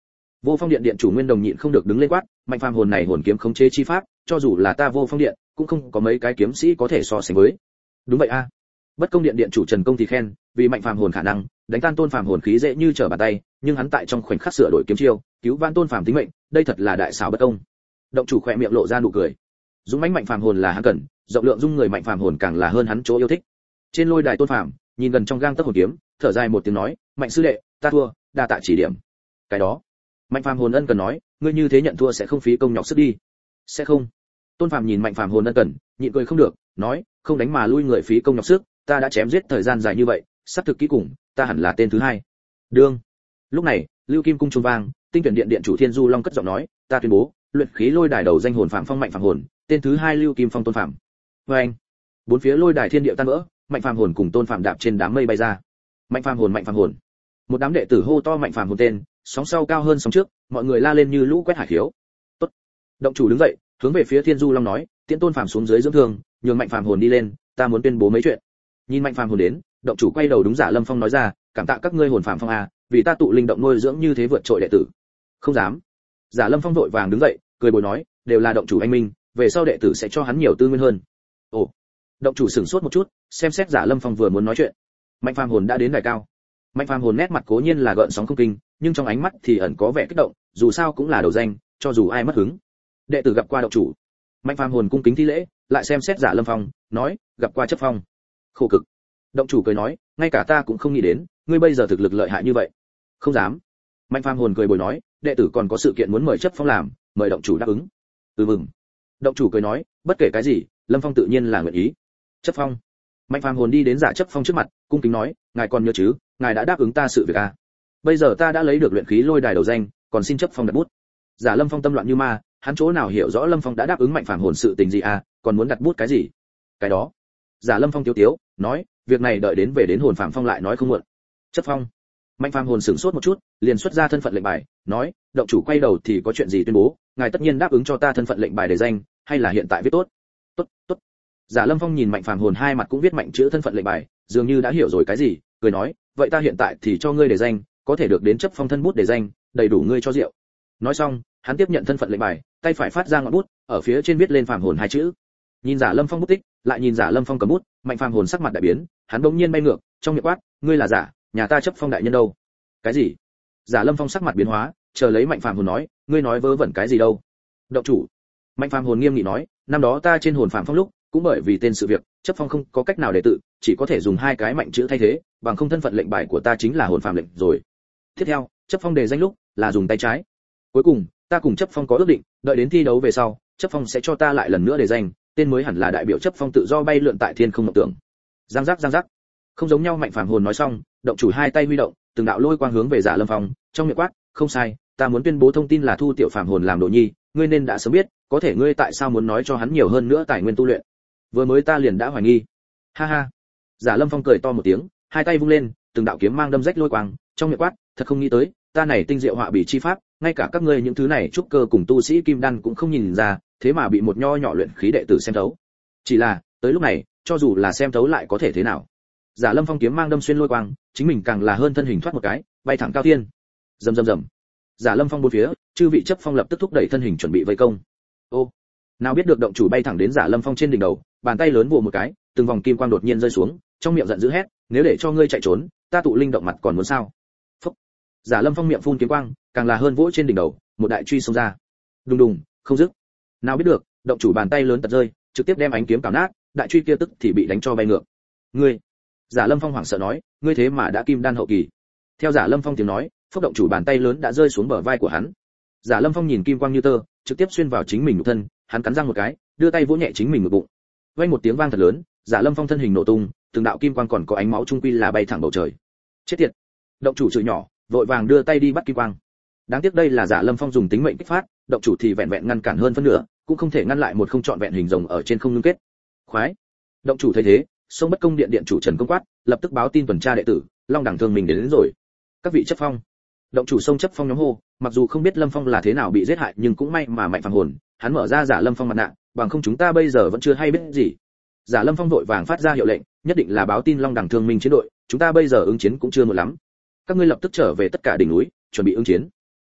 Speaker 1: Vô Phong Điện điện chủ Nguyên Đồng nhịn không được đứng lên quát, mạnh phàm hồn này hồn kiếm khống chế chi pháp, cho dù là ta Vô Phong Điện, cũng không có mấy cái kiếm sĩ có thể so sánh với. Đúng vậy a. Bất Công Điện điện chủ Trần Công thì khen, vì mạnh phàm hồn khả năng, đánh tan tôn phàm hồn khí dễ như trở bàn tay, nhưng hắn tại trong khoảnh khắc sửa đổi kiếm chiêu, cứu vãn tôn phàm tính mệnh, đây thật là đại xảo bất công. Động chủ khẽ miệng lộ ra nụ cười. Dũng mãnh mạnh phàm hồn là hắn cần, rộng lượng dung người mạnh phàm hồn càng là hơn hắn chỗ yêu thích. Trên lôi đài tôn phàm, nhìn gần trong gang tấc hồn kiếm, thở dài một tiếng nói, mạnh sư đệ, ta thua, đa tạ chỉ điểm. Cái đó, mạnh phàm hồn ân cần nói, ngươi như thế nhận thua sẽ không phí công nhọc sức đi. Sẽ không. Tôn phàm nhìn mạnh phàm hồn ân cần, nhịn cười không được, nói, không đánh mà lui người phí công nhọc sức, ta đã chém giết thời gian dài như vậy, sắp thực kỹ cùng, ta hẳn là tên thứ hai. Đương. Lúc này, Lưu Kim cung chuông vang, Tinh tuyển điện điện chủ Thiên Du Long cất giọng nói, ta tuyên bố, luyện khí lôi đài đầu danh hồn phạm phong mạnh phàm hồn, tên thứ hai Lưu Kim Phong Tôn Phàm. Và anh. Bốn phía lôi đài thiên địa tan vỡ, mạnh phàm hồn cùng Tôn Phàm đạp trên đám mây bay ra. Mạnh phàm hồn, mạnh phàm hồn. Một đám đệ tử hô to mạnh phàm hồn tên, sóng sau cao hơn sóng trước, mọi người la lên như lũ quét hải khiếu. Tốt. Động chủ đứng dậy, hướng về phía Thiên Du Long nói, tiễn Tôn Phàm xuống dưới dưỡng thương, nhường mạnh phàm hồn đi lên, ta muốn tuyên bố mấy chuyện. Nhìn mạnh phàm hồn đến, động chủ quay đầu đúng Giả Lâm Phong nói ra, cảm tạ các ngươi hồn phàm phong a, vì ta tụ linh động nuôi dưỡng như thế vượt trội đệ tử. Không dám. Giả Lâm Phong vội vàng đứng dậy, cười bồi nói, đều là động chủ anh minh, về sau đệ tử sẽ cho hắn nhiều tư nguyên hơn. Ồ. Động chủ sửng sốt một chút, xem xét Giả Lâm Phong vừa muốn nói chuyện. Mạnh phàm hồn đã đến đài cao. Mạnh phàm hồn nét mặt cố nhiên là gợn sóng không kinh, nhưng trong ánh mắt thì ẩn có vẻ kích động, dù sao cũng là đầu danh, cho dù ai mất hứng. Đệ tử gặp qua động chủ. Mạnh phàm hồn cung kính thi lễ, lại xem xét Giả Lâm Phong, nói, gặp qua chấp phong. Khổ cực. Động chủ cười nói, ngay cả ta cũng không nghĩ đến, ngươi bây giờ thực lực lợi hại như vậy. Không dám. Mạnh phàm hồn cười bồi nói, đệ tử còn có sự kiện muốn mời chấp phong làm, mời động chủ đáp ứng. Mừng. Động chủ cười nói, bất kể cái gì, Lâm Phong tự nhiên là nguyện ý. Chấp phong. Mạnh phàm hồn đi đến Giả chấp phong trước mặt, cung kính nói, ngài còn nhớ chứ, ngài đã đáp ứng ta sự việc à? Bây giờ ta đã lấy được luyện khí lôi đài đầu danh, còn xin chấp phong đặt bút. Giả Lâm Phong tâm loạn như ma, hắn chỗ nào hiểu rõ Lâm Phong đã đáp ứng mạnh phàm hồn sự tình gì à, còn muốn đặt bút cái gì? Cái đó. Giả Lâm Phong tiếu tiếu, nói, việc này đợi đến về đến hồn phàm phong lại nói không muộn. Chấp phong. Mạnh phàm hồn sửng sốt một chút, liền xuất ra thân phận lệnh bài, nói, động chủ quay đầu thì có chuyện gì tuyên bố, ngài tất nhiên đáp ứng cho ta thân phận lệnh bài để danh, hay là hiện tại viết tốt? Tốt. Giả Lâm Phong nhìn mạnh phàm hồn hai mặt cũng viết mạnh chữ thân phận lệnh bài, dường như đã hiểu rồi cái gì, cười nói, vậy ta hiện tại thì cho ngươi để danh, có thể được đến chấp phong thân bút để danh, đầy đủ ngươi cho rượu. Nói xong, hắn tiếp nhận thân phận lệnh bài, tay phải phát ra ngọn bút, ở phía trên viết lên phàm hồn hai chữ. Nhìn Giả Lâm Phong bút tích, lại nhìn Giả Lâm Phong cầm bút, mạnh phàm hồn sắc mặt đại biến, hắn bỗng nhiên bay ngược, trong miệng quát, ngươi là giả, nhà ta chấp phong đại nhân đâu? Cái gì? Giả Lâm Phong sắc mặt biến hóa, chờ lấy mạnh phàm hồn nói, ngươi nói vớ vẩn cái gì đâu? Động chủ. Mạnh phàm hồn nghiêm nghị nói, năm đó ta trên hồn phàm phong lúc, cũng bởi vì tên sự việc, chấp phong không có cách nào để tự, chỉ có thể dùng hai cái mạnh chữ thay thế, bằng không thân phận lệnh bài của ta chính là hồn phàm lệnh rồi. Tiếp theo, chấp phong đề danh lúc là dùng tay trái. Cuối cùng, ta cùng chấp phong có ước định, đợi đến thi đấu về sau, chấp phong sẽ cho ta lại lần nữa đề danh, tên mới hẳn là đại biểu chấp phong tự do bay lượn tại thiên không mộng tưởng. Giang giác. Không giống nhau, mạnh phàm hồn nói xong, động chủ hai tay huy động, từng đạo lôi quang hướng về Giả Lâm Phong, trong miệng quát, không sai, ta muốn tuyên bố thông tin là thu tiểu phàm hồn làm đồ nhi, ngươi nên đã sớm biết, có thể ngươi tại sao muốn nói cho hắn nhiều hơn nữa tài nguyên tu luyện? Vừa mới ta liền đã hoài nghi. Ha ha. Giả Lâm Phong cười to một tiếng, hai tay vung lên, từng đạo kiếm mang đâm rách lôi quang, trong miệng quát, thật không nghĩ tới, ta này tinh diệu họa bì chi pháp, ngay cả các ngươi những thứ này trúc cơ cùng tu sĩ kim đan cũng không nhìn ra, thế mà bị một nho nhỏ luyện khí đệ tử xem thấu. Chỉ là, tới lúc này, cho dù là xem thấu lại có thể thế nào? Giả Lâm Phong kiếm mang đâm xuyên lôi quang, chính mình càng là hơn thân hình thoát một cái, bay thẳng cao thiên. Rầm. Giả Lâm Phong bốn phía, chư vị chấp phong lập tức thúc đẩy thân hình chuẩn bị vây công. Ô, nào biết được động chủ bay thẳng đến Giả Lâm Phong trên đỉnh đầu, bàn tay lớn vồ một cái, từng vòng kim quang đột nhiên rơi xuống, trong miệng giận dữ hét, nếu để cho ngươi chạy trốn, ta tụ linh động mặt còn muốn sao? Phúc. Giả Lâm Phong miệng phun kiếm quang, càng là hơn vỗ trên đỉnh đầu, một đại truy xông ra. Đùng, không dứt. Nào biết được, động chủ bàn tay lớn tật rơi, trực tiếp đem ánh kiếm cào nát, đại truy kia tức thì bị đánh cho bay ngược. Ngươi. Giả Lâm Phong hoảng sợ nói, ngươi thế mà đã kim đan hậu kỳ. Theo Giả Lâm Phong tiếng nói, phốc động chủ bàn tay lớn đã rơi xuống bờ vai của hắn. Giả Lâm Phong nhìn kim quang như tơ, trực tiếp xuyên vào chính mình nhục thân, hắn cắn răng một cái, đưa tay vỗ nhẹ chính mình ngực bụng. Vang một tiếng vang thật lớn, Giả Lâm Phong thân hình nổ tung, từng đạo kim quang còn có ánh máu trung quy là bay thẳng bầu trời. Chết tiệt. Động chủ chửi nhỏ, vội vàng đưa tay đi bắt kim quang. Đáng tiếc đây là Giả Lâm Phong dùng tính mệnh kích phát, động chủ thì vẹn vẹn ngăn cản hơn phân nửa, cũng không thể ngăn lại một không trọn vẹn hình rồng ở trên không ngưng kết. Khoái. Động chủ thấy thế, xông Bất Công điện điện chủ Trần Công quát, lập tức báo tin tuần tra đệ tử, Long Đẳng Thương mình đến rồi. Các vị chấp phong. Động chủ xông chấp phong nhóm hô, mặc dù không biết Lâm Phong là thế nào bị giết hại, nhưng cũng may mà mạnh phàm hồn, hắn mở ra Giả Lâm Phong mặt nạ, bằng không chúng ta bây giờ vẫn chưa hay biết gì. Giả Lâm Phong vội vàng phát ra hiệu lệnh, nhất định là báo tin Long Đẳng Thương minh chiến đội, chúng ta bây giờ ứng chiến cũng chưa muộn lắm. Các ngươi lập tức trở về tất cả đỉnh núi, chuẩn bị ứng chiến.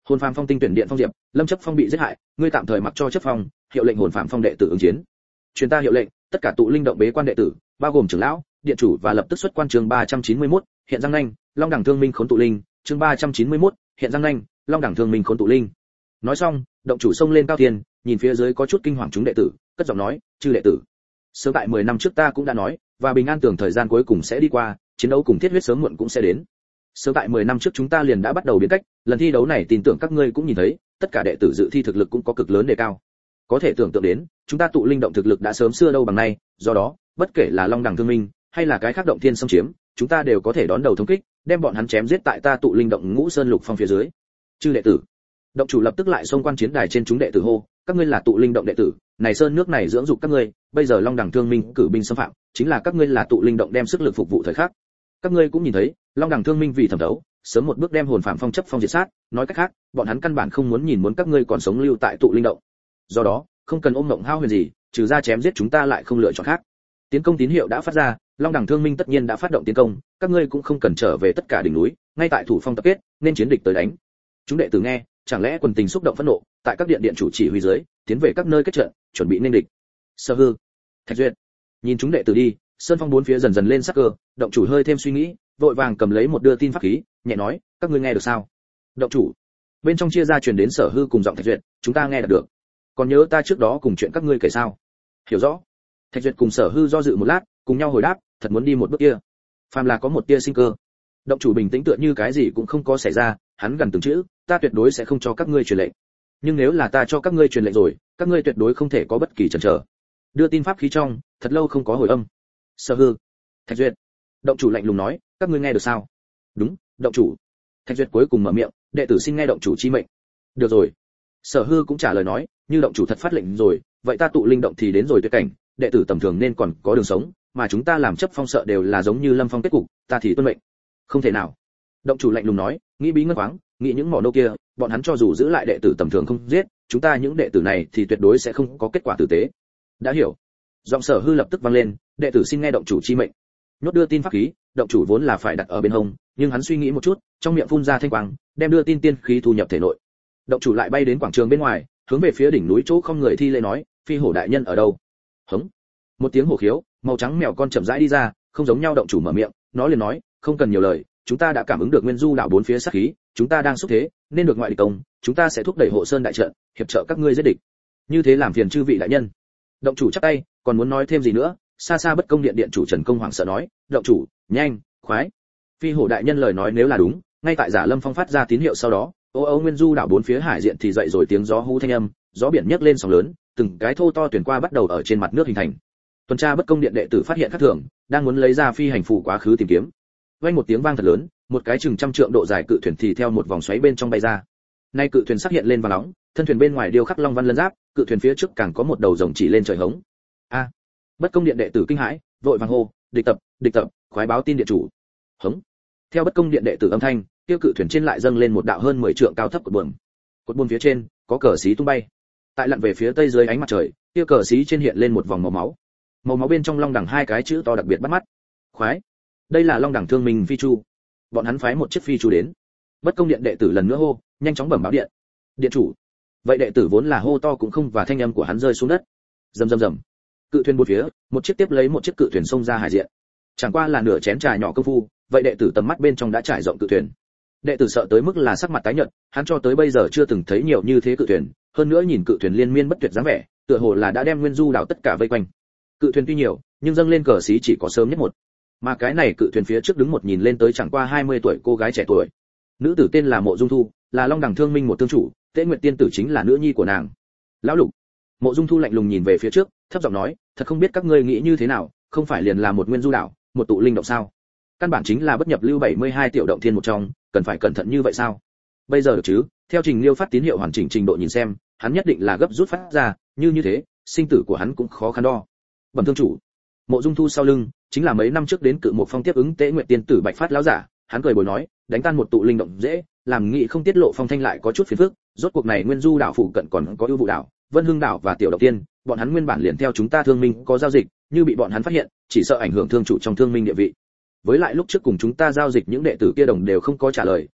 Speaker 1: Hồn Phàm Phong tinh tuyển điện phong diệp, Lâm Chấp Phong bị giết hại, ngươi tạm thời mặc cho chấp phong, hiệu lệnh Hồn Phàm Phong đệ tử ứng chiến. Truyền ta hiệu lệnh, tất cả tụ linh động bế quan đệ tử, bao gồm trưởng lão, điện chủ và lập tức xuất quan. Chương 391, hiện răng nanh, Long đẳng thương minh khốn tụ linh. Chương 391, hiện răng nanh, Long đẳng thương minh khốn tụ linh. Nói xong, động chủ xông lên cao thiên, nhìn phía dưới có chút kinh hoàng chúng đệ tử, cất giọng nói, chư đệ tử, sớm tại 10 năm trước ta cũng đã nói, và bình an tưởng thời gian cuối cùng sẽ đi qua, chiến đấu cùng thiết huyết sớm muộn cũng sẽ đến. Sớm tại 10 năm trước chúng ta liền đã bắt đầu biến cách, lần thi đấu này tin tưởng các ngươi cũng nhìn thấy, tất cả đệ tử dự thi thực lực cũng có cực lớn đề cao. Có thể tưởng tượng đến, chúng ta tụ linh động thực lực đã sớm xưa đâu bằng nay, do đó, bất kể là Long đẳng thương minh hay là cái khác động thiên xâm chiếm, chúng ta đều có thể đón đầu thống kích, đem bọn hắn chém giết tại ta tụ linh động Ngũ Sơn Lục Phong phía dưới. Chư đệ tử, động chủ lập tức lại xông quan chiến đài trên chúng đệ tử hô, các ngươi là tụ linh động đệ tử, này sơn nước này dưỡng dục các ngươi, bây giờ Long đẳng thương minh cử binh xâm phạm, chính là các ngươi là tụ linh động đem sức lực phục vụ thời khắc. Các ngươi cũng nhìn thấy, Long đẳng thương minh vì thẩm đấu, sớm một bước đem Hồn Phàm Phong chấp phong diệt sát, nói cách khác, bọn hắn căn bản không muốn nhìn muốn các ngươi còn sống lưu tại tụ linh động. Do đó, không cần ôm mộng hao huyền gì, trừ ra chém giết chúng ta lại không lựa chọn khác. Tiến công tín hiệu đã phát ra, Long đẳng thương minh tất nhiên đã phát động tiến công, các ngươi cũng không cần trở về tất cả đỉnh núi, ngay tại thủ phong tập kết, nên chiến địch tới đánh. Chúng đệ tử nghe, chẳng lẽ quần tình xúc động phẫn nộ, tại các điện chủ chỉ huy dưới, tiến về các nơi kết trận, chuẩn bị nên địch. Sở Hư, Thạch Duyệt, nhìn chúng đệ tử đi, sơn phong bốn phía dần dần lên sắc cơ, động chủ hơi thêm suy nghĩ, vội vàng cầm lấy một đưa tin pháp khí, nhẹ nói, các ngươi nghe được sao? Động chủ. Bên trong chia ra truyền đến Sở Hư cùng giọng Thạch Duyệt, chúng ta nghe được. Còn nhớ ta trước đó cùng chuyện các ngươi kể sao? Hiểu rõ. Thạch Duyệt cùng Sở Hư do dự một lát, cùng nhau hồi đáp, thật muốn đi một bước kia. Phàm là có một tia sinh cơ. Động chủ bình tĩnh tựa như cái gì cũng không có xảy ra, hắn gần từng chữ, ta tuyệt đối sẽ không cho các ngươi truyền lệnh. Nhưng nếu là ta cho các ngươi truyền lệnh rồi, các ngươi tuyệt đối không thể có bất kỳ chần chờ. Đưa tin pháp khí trong, thật lâu không có hồi âm. Sở Hư, Thạch Duyệt. Động chủ lạnh lùng nói, các ngươi nghe được sao? Đúng, động chủ. Thạch Duyệt cuối cùng mở miệng, đệ tử xin nghe động chủ chi mệnh. Được rồi. Sở Hư cũng trả lời nói, như động chủ thật phát lệnh rồi, vậy ta tụ linh động thì đến rồi tuyệt cảnh, đệ tử tầm thường nên còn có đường sống, mà chúng ta làm chấp phong sợ đều là giống như Lâm Phong kết cục, ta thì tuân mệnh. Không thể nào. Động chủ lạnh lùng nói, nghĩ bí ngân khoáng, nghĩ những mỏ nô kia, bọn hắn cho dù giữ lại đệ tử tầm thường không giết, chúng ta những đệ tử này thì tuyệt đối sẽ không có kết quả tử tế. Đã hiểu. Giọng Sở Hư lập tức vang lên, đệ tử xin nghe động chủ chi mệnh. Nhốt đưa tin pháp khí, động chủ vốn là phải đặt ở bên hông, nhưng hắn suy nghĩ một chút, trong miệng phun ra thanh quang, đem đưa tin tiên khí thu nhập thể nội. Động chủ lại bay đến quảng trường bên ngoài, hướng về phía đỉnh núi chỗ không người thi lễ nói, phi hổ đại nhân ở đâu? Hững. Một tiếng hổ khiếu, màu trắng mèo con chậm rãi đi ra, không giống nhau động chủ mở miệng, nó liền nói, không cần nhiều lời, chúng ta đã cảm ứng được nguyên du đảo bốn phía sát khí, chúng ta đang xúc thế, nên được ngoại địch công, chúng ta sẽ thúc đẩy hộ sơn đại trận, hiệp trợ các ngươi giết địch. Như thế làm phiền chư vị đại nhân. Động chủ chắp tay, còn muốn nói thêm gì nữa, xa xa bất công điện điện chủ Trần Công hoảng sợ nói, động chủ, nhanh, khoái. Phi hổ đại nhân lời nói nếu là đúng, ngay tại Giả Lâm Phong phát ra tín hiệu sau đó, ô nguyên du đảo bốn phía hải diện thì dậy rồi tiếng gió hú thanh âm, gió biển nhấc lên sóng lớn, từng cái thô to tuyển qua bắt đầu ở trên mặt nước hình thành. Tuần tra bất công điện đệ tử phát hiện khác thường, đang muốn lấy ra phi hành phù quá khứ tìm kiếm. Vang một tiếng vang thật lớn, một cái chừng trăm trượng độ dài cự thuyền thì theo một vòng xoáy bên trong bay ra. Nay cự thuyền sắc hiện lên vàng nóng, thân thuyền bên ngoài điêu khắc long văn lân giáp, cự thuyền phía trước càng có một đầu rồng chỉ lên trời hống. A! Bất công điện đệ tử kinh hãi, vội vàng hô, địch tập, khoái báo tin điện chủ. Hống! Theo bất công điện đệ tử âm thanh, kia cự thuyền trên lại dâng lên một đạo hơn 10 trượng cao thấp cột buồm. Cột buồm phía trên có cờ xí tung bay. Tại lặn về phía tây dưới ánh mặt trời, kia cờ xí trên hiện lên một vòng màu máu. Màu máu bên trong long đẳng hai cái chữ to đặc biệt bắt mắt. Khoái! Đây là long đẳng thương minh phi chu. Bọn hắn phái một chiếc phi chu đến. Bất công điện đệ tử lần nữa hô, nhanh chóng bẩm báo điện. Điện chủ. Vậy đệ tử vốn là hô to cũng không và thanh âm của hắn rơi xuống đất. Rầm rầm rầm. Cự thuyền bốn phía, một chiếc tiếp lấy một chiếc cự thuyền xông ra hải diện. Chẳng qua là nửa chén trà nhỏ công phu, vậy đệ tử tầm mắt bên trong đã trải rộng cự thuyền. Đệ tử sợ tới mức là sắc mặt tái nhợt, hắn cho tới bây giờ chưa từng thấy nhiều như thế cự thuyền, hơn nữa nhìn cự thuyền liên miên bất tuyệt dáng vẻ, tựa hồ là đã đem nguyên du đảo tất cả vây quanh. Cự thuyền tuy nhiều, nhưng dâng lên cờ xí chỉ có sớm nhất một. Mà cái này cự thuyền phía trước đứng một nhìn lên tới chẳng qua 20 tuổi cô gái trẻ tuổi. Nữ tử tên là Mộ Dung Thu, là Long đẳng thương minh một thương chủ, Tế Nguyệt tiên tử chính là nữ nhi của nàng. Lão Lục. Mộ Dung Thu lạnh lùng nhìn về phía trước, thấp giọng nói, thật không biết các ngươi nghĩ như thế nào, không phải liền là một nguyên du đảo, một tụ linh động sao? Căn bản chính là bất nhập lưu 72 tiểu động thiên một trong, cần phải cẩn thận như vậy sao? Bây giờ được chứ, theo Trình Liêu phát tín hiệu hoàn chỉnh trình độ nhìn xem, hắn nhất định là gấp rút phát ra, như thế, sinh tử của hắn cũng khó khăn đo. Bẩm thương chủ. Mộ Dung Thu sau lưng, chính là mấy năm trước đến Cự Mộc Phong tiếp ứng Tế Nguyệt tiên tử Bạch Phát lão giả, hắn cười bồi nói, đánh tan một tụ linh động dễ, làm nghị không tiết lộ phong thanh lại có chút phiền phức, rốt cuộc này nguyên du đảo phụ cận còn có ưu vụ đảo, Vân Hưng đảo và Tiểu Độc Tiên, bọn hắn nguyên bản liền theo chúng ta Thương Minh có giao dịch, như bị bọn hắn phát hiện, chỉ sợ ảnh hưởng thương chủ trong Thương Minh địa vị. Với lại lúc trước cùng chúng ta giao dịch những đệ tử kia đồng đều không có trả lời,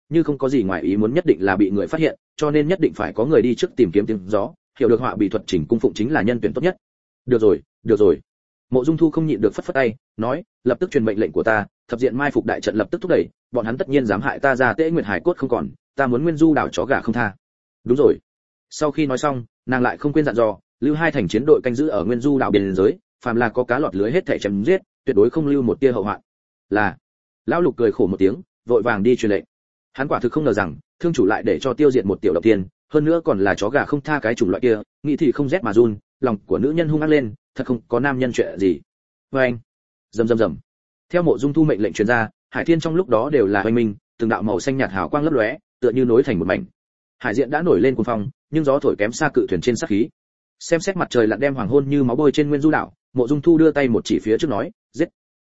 Speaker 1: như không có gì ngoài ý muốn nhất định là bị người phát hiện, cho nên nhất định phải có người đi trước tìm kiếm tiếng gió, hiểu được họa bị thuật chỉnh cung phụng chính là nhân tuyển tốt nhất. Được rồi. Mộ Dung Thu không nhịn được phất phất tay, nói, lập tức truyền mệnh lệnh của ta, thập diện mai phục đại trận lập tức thúc đẩy, bọn hắn tất nhiên dám hại ta ra Tế Nguyệt Hải cốt không còn, ta muốn Nguyên Du đảo chó gà không tha. Đúng rồi. Sau khi nói xong, nàng lại không quên dặn dò, lưu 2 thành chiến đội canh giữ ở Nguyên Du đảo biên giới, phàm là có cá lọt lưới hết thảy chém giết, tuyệt đối không lưu một tia hậu hoạn. Là. Lão Lục cười khổ một tiếng, vội vàng đi truyền lệnh. Hắn quả thực không ngờ rằng, thương chủ lại để cho tiêu diệt một tiểu động tiên, hơn nữa còn là chó gà không tha cái chủng loại kia, nghĩ thì không rét mà run, lòng của nữ nhân hung ác lên, thật không có nam nhân chuyện gì. Và anh, rầm. Theo Mộ Dung Thu mệnh lệnh truyền ra, hải thiên trong lúc đó đều là hoành minh, từng đạo màu xanh nhạt hào quang lấp lóe, tựa như nối thành một mảnh. Hải diện đã nổi lên cuồng phong, nhưng gió thổi kém xa cự thuyền trên sát khí. Xem xét mặt trời lặn đem hoàng hôn như máu bôi trên Nguyên Du đảo, Mộ Dung Thu đưa tay một chỉ phía trước nói, giết.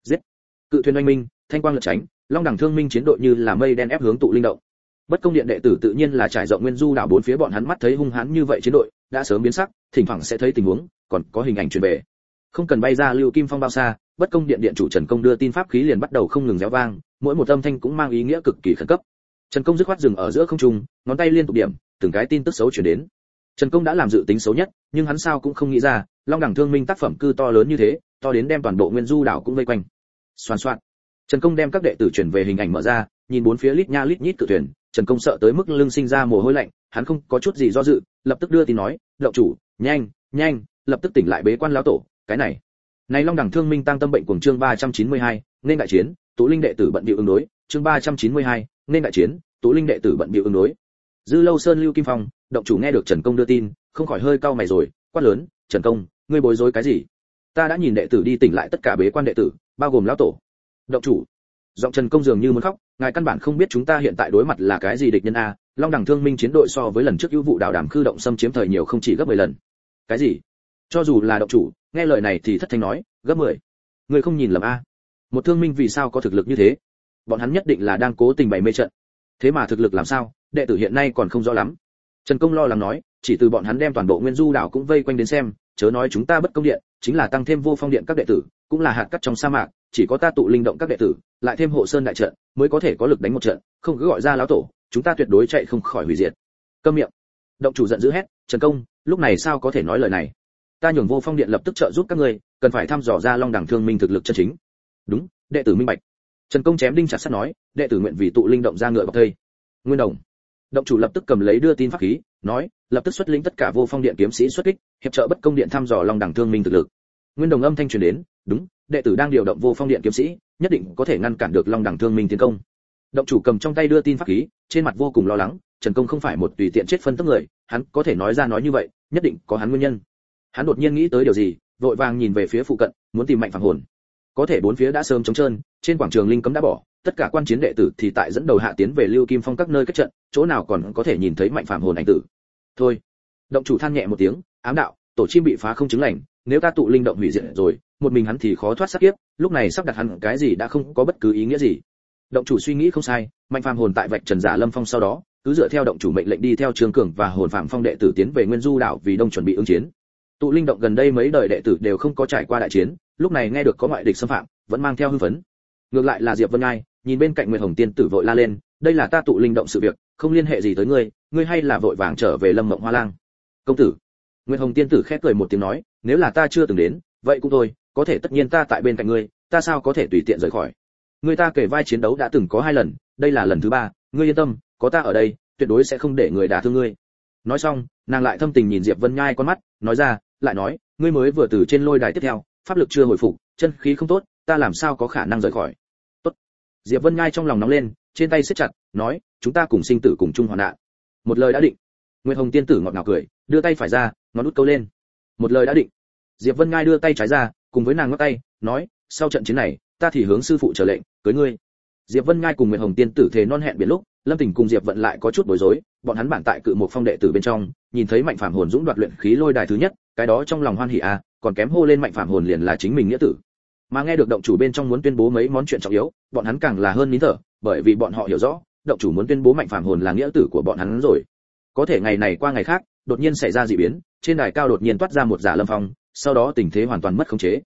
Speaker 1: Cự thuyền oanh minh, thanh quang lật tránh, long đẳng thương minh chiến đội như là mây đen ép hướng tụ linh động. Bất công điện đệ tử tự nhiên là trải rộng Nguyên Du đảo bốn phía, bọn hắn mắt thấy hung hãn như vậy chiến đội, đã sớm biến sắc, thỉnh thoảng sẽ thấy tình huống, còn có hình ảnh truyền về. Không cần bay ra Lưu Kim Phong bao xa, Bất công điện điện chủ Trần Công đưa tin pháp khí liền bắt đầu không ngừng réo vang, mỗi một âm thanh cũng mang ý nghĩa cực kỳ khẩn cấp. Trần Công dứt khoát dừng ở giữa không trung, ngón tay liên tục điểm, từng cái tin tức xấu truyền đến. Trần Công đã làm dự tính xấu nhất, nhưng hắn sao cũng không nghĩ ra, long đẳng thương minh tác phẩm cư to lớn như thế, to đến đem toàn bộ Nguyên Du đảo cũng vây quanh. Xoàn xoạt. Trần Công đem các đệ tử chuyển về hình ảnh mở ra, nhìn bốn phía lít nha lít nhít cự thuyền, Trần Công sợ tới mức lưng sinh ra mồ hôi lạnh, hắn không có chút gì do dự, lập tức đưa tin nói, "Động chủ, nhanh, lập tức tỉnh lại bế quan lão tổ, cái này." Này long đẳng thương minh tăng tâm bệnh cuồng chương 392, nên đại chiến, tụ linh đệ tử bận bịu ứng đối, chương 392, nên đại chiến, tụ linh đệ tử bận bịu ứng đối. Dư Lâu Sơn Lưu Kim Phong, động chủ nghe được Trần Công đưa tin, không khỏi hơi cau mày rồi, quát lớn, "Trần Công, ngươi bối rối cái gì? Ta đã nhìn đệ tử đi tỉnh lại tất cả bế quan đệ tử, bao gồm lão tổ." Động chủ. Giọng Trần Công dường như muốn khóc, ngài căn bản không biết chúng ta hiện tại đối mặt là cái gì địch nhân a, long đẳng thương minh chiến đội so với lần trước ưu vụ đảo đàm khư động xâm chiếm thời nhiều không chỉ gấp 10 lần. Cái gì? Cho dù là động chủ, nghe lời này thì thất thanh nói, gấp 10. Ngươi không nhìn lầm a? Một thương minh vì sao có thực lực như thế? Bọn hắn nhất định là đang cố tình bày mê trận. Thế mà thực lực làm sao, đệ tử hiện nay còn không rõ lắm. Trần Công lo lắng nói, chỉ từ bọn hắn đem toàn bộ Nguyên Du đảo cũng vây quanh đến xem, chớ nói chúng ta Bất công điện, chính là tăng thêm Vô Phong điện các đệ tử, cũng là hạt cát trong sa mạc, chỉ có ta tụ linh động các đệ tử, lại thêm Hộ Sơn đại trận, mới có thể có lực đánh một trận, không cứ gọi ra lão tổ, chúng ta tuyệt đối chạy không khỏi hủy diệt. Câm miệng. Động chủ giận dữ hét, Trần Công, lúc này sao có thể nói lời này? Ta nhường Vô Phong điện lập tức trợ giúp các ngươi, cần phải thăm dò ra long đẳng thương minh thực lực chân chính. Đúng, đệ tử minh bạch. Trần Công chém đinh chặt sắt nói, đệ tử nguyện vì tụ linh động ra ngựa bọc thây. Nguyên Đồng. Động chủ lập tức cầm lấy đưa tin pháp khí, nói, lập tức xuất lĩnh tất cả Vô Phong điện kiếm sĩ xuất kích, hiệp trợ Bất công điện thăm dò long đẳng thương minh thực lực. Nguyên Đồng âm thanh truyền đến, đúng, đệ tử đang điều động Vô Phong điện kiếm sĩ, nhất định có thể ngăn cản được long đẳng thương minh tiến công. Động chủ cầm trong tay đưa tin pháp khí, trên mặt vô cùng lo lắng, Trần Công không phải một tùy tiện chết phân tức người, hắn có thể nói ra nói như vậy, nhất định có hắn nguyên nhân. Hắn đột nhiên nghĩ tới điều gì, vội vàng nhìn về phía phụ cận, muốn tìm mạnh phàm hồn. Có thể bốn phía đã sớm trống trơn, trên quảng trường linh cấm đã bỏ, tất cả quan chiến đệ tử thì tại dẫn đầu hạ tiến về Lưu Kim Phong các nơi kết trận, chỗ nào còn có thể nhìn thấy mạnh phàm hồn ảnh tử. Thôi. Động chủ than nhẹ một tiếng, ám đạo, tổ chim bị phá không chứng lành, nếu ta tụ linh động hủy diệt rồi, một mình hắn thì khó thoát sát kiếp, lúc này sắp đặt hắn cái gì đã không có bất cứ ý nghĩa gì. Động chủ suy nghĩ không sai, mạnh phàm hồn tại vạch trần giả Lâm Phong sau đó, cứ dựa theo động chủ mệnh lệnh đi theo Trương Cường và hồn phạm phong đệ tử tiến về Nguyên Du đảo vì đông chuẩn bị ứng chiến. Tụ linh động gần đây mấy đời đệ tử đều không có trải qua đại chiến, lúc này nghe được có ngoại địch xâm phạm, vẫn mang theo hưng phấn. Ngược lại là Diệp Vân Ngai, nhìn bên cạnh Nguyệt Hồng tiên tử vội la lên, đây là ta tụ linh động sự việc, không liên hệ gì tới ngươi, ngươi hay là vội vàng trở về Lâm Mộng Hoa Lang. Công tử. Nguyệt Hồng tiên tử khẽ cười một tiếng nói, nếu là ta chưa từng đến, vậy cũng thôi, có thể tất nhiên ta tại bên cạnh ngươi, ta sao có thể tùy tiện rời khỏi. Người ta kể vai chiến đấu đã từng có 2 lần, đây là lần thứ 3, ngươi yên tâm, có ta ở đây, tuyệt đối sẽ không để người đả thương ngươi. Nói xong, nàng lại thâm tình nhìn Diệp Vân Nhai con mắt, nói ra, lại nói, ngươi mới vừa từ trên lôi đài tiếp theo, pháp lực chưa hồi phục, chân khí không tốt, ta làm sao có khả năng rời khỏi. Tốt. Diệp Vân Nhai trong lòng nóng lên, trên tay siết chặt, nói, chúng ta cùng sinh tử cùng chung hoạn nạn. Một lời đã định. Nguyệt Hồng tiên tử ngọt ngào cười, đưa tay phải ra, ngón út câu lên. Một lời đã định. Diệp Vân Nhai đưa tay trái ra, cùng với nàng ngắt tay, nói, sau trận chiến này, ta thì hướng sư phụ trở lệnh, cưới ngươi. Diệp Vân Nhai cùng Nguyệt Hồng tiên tử thề non hẹn biển lúc, Lâm Tình cùng Diệp Vận lại có chút bối rối, bọn hắn bản tại cự một phong đệ tử bên trong, nhìn thấy mạnh phàm hồn dũng đoạt luyện khí lôi đài thứ nhất, cái đó trong lòng hoan hỉ a, còn kém hô lên mạnh phàm hồn liền là chính mình nghĩa tử. Mà nghe được động chủ bên trong muốn tuyên bố mấy món chuyện trọng yếu, bọn hắn càng là hơn nín thở, bởi vì bọn họ hiểu rõ, động chủ muốn tuyên bố mạnh phàm hồn là nghĩa tử của bọn hắn rồi. Có thể ngày này qua ngày khác, đột nhiên xảy ra dị biến, trên đài cao đột nhiên toát ra một giả Lâm Phong, sau đó tình thế hoàn toàn mất khống chế.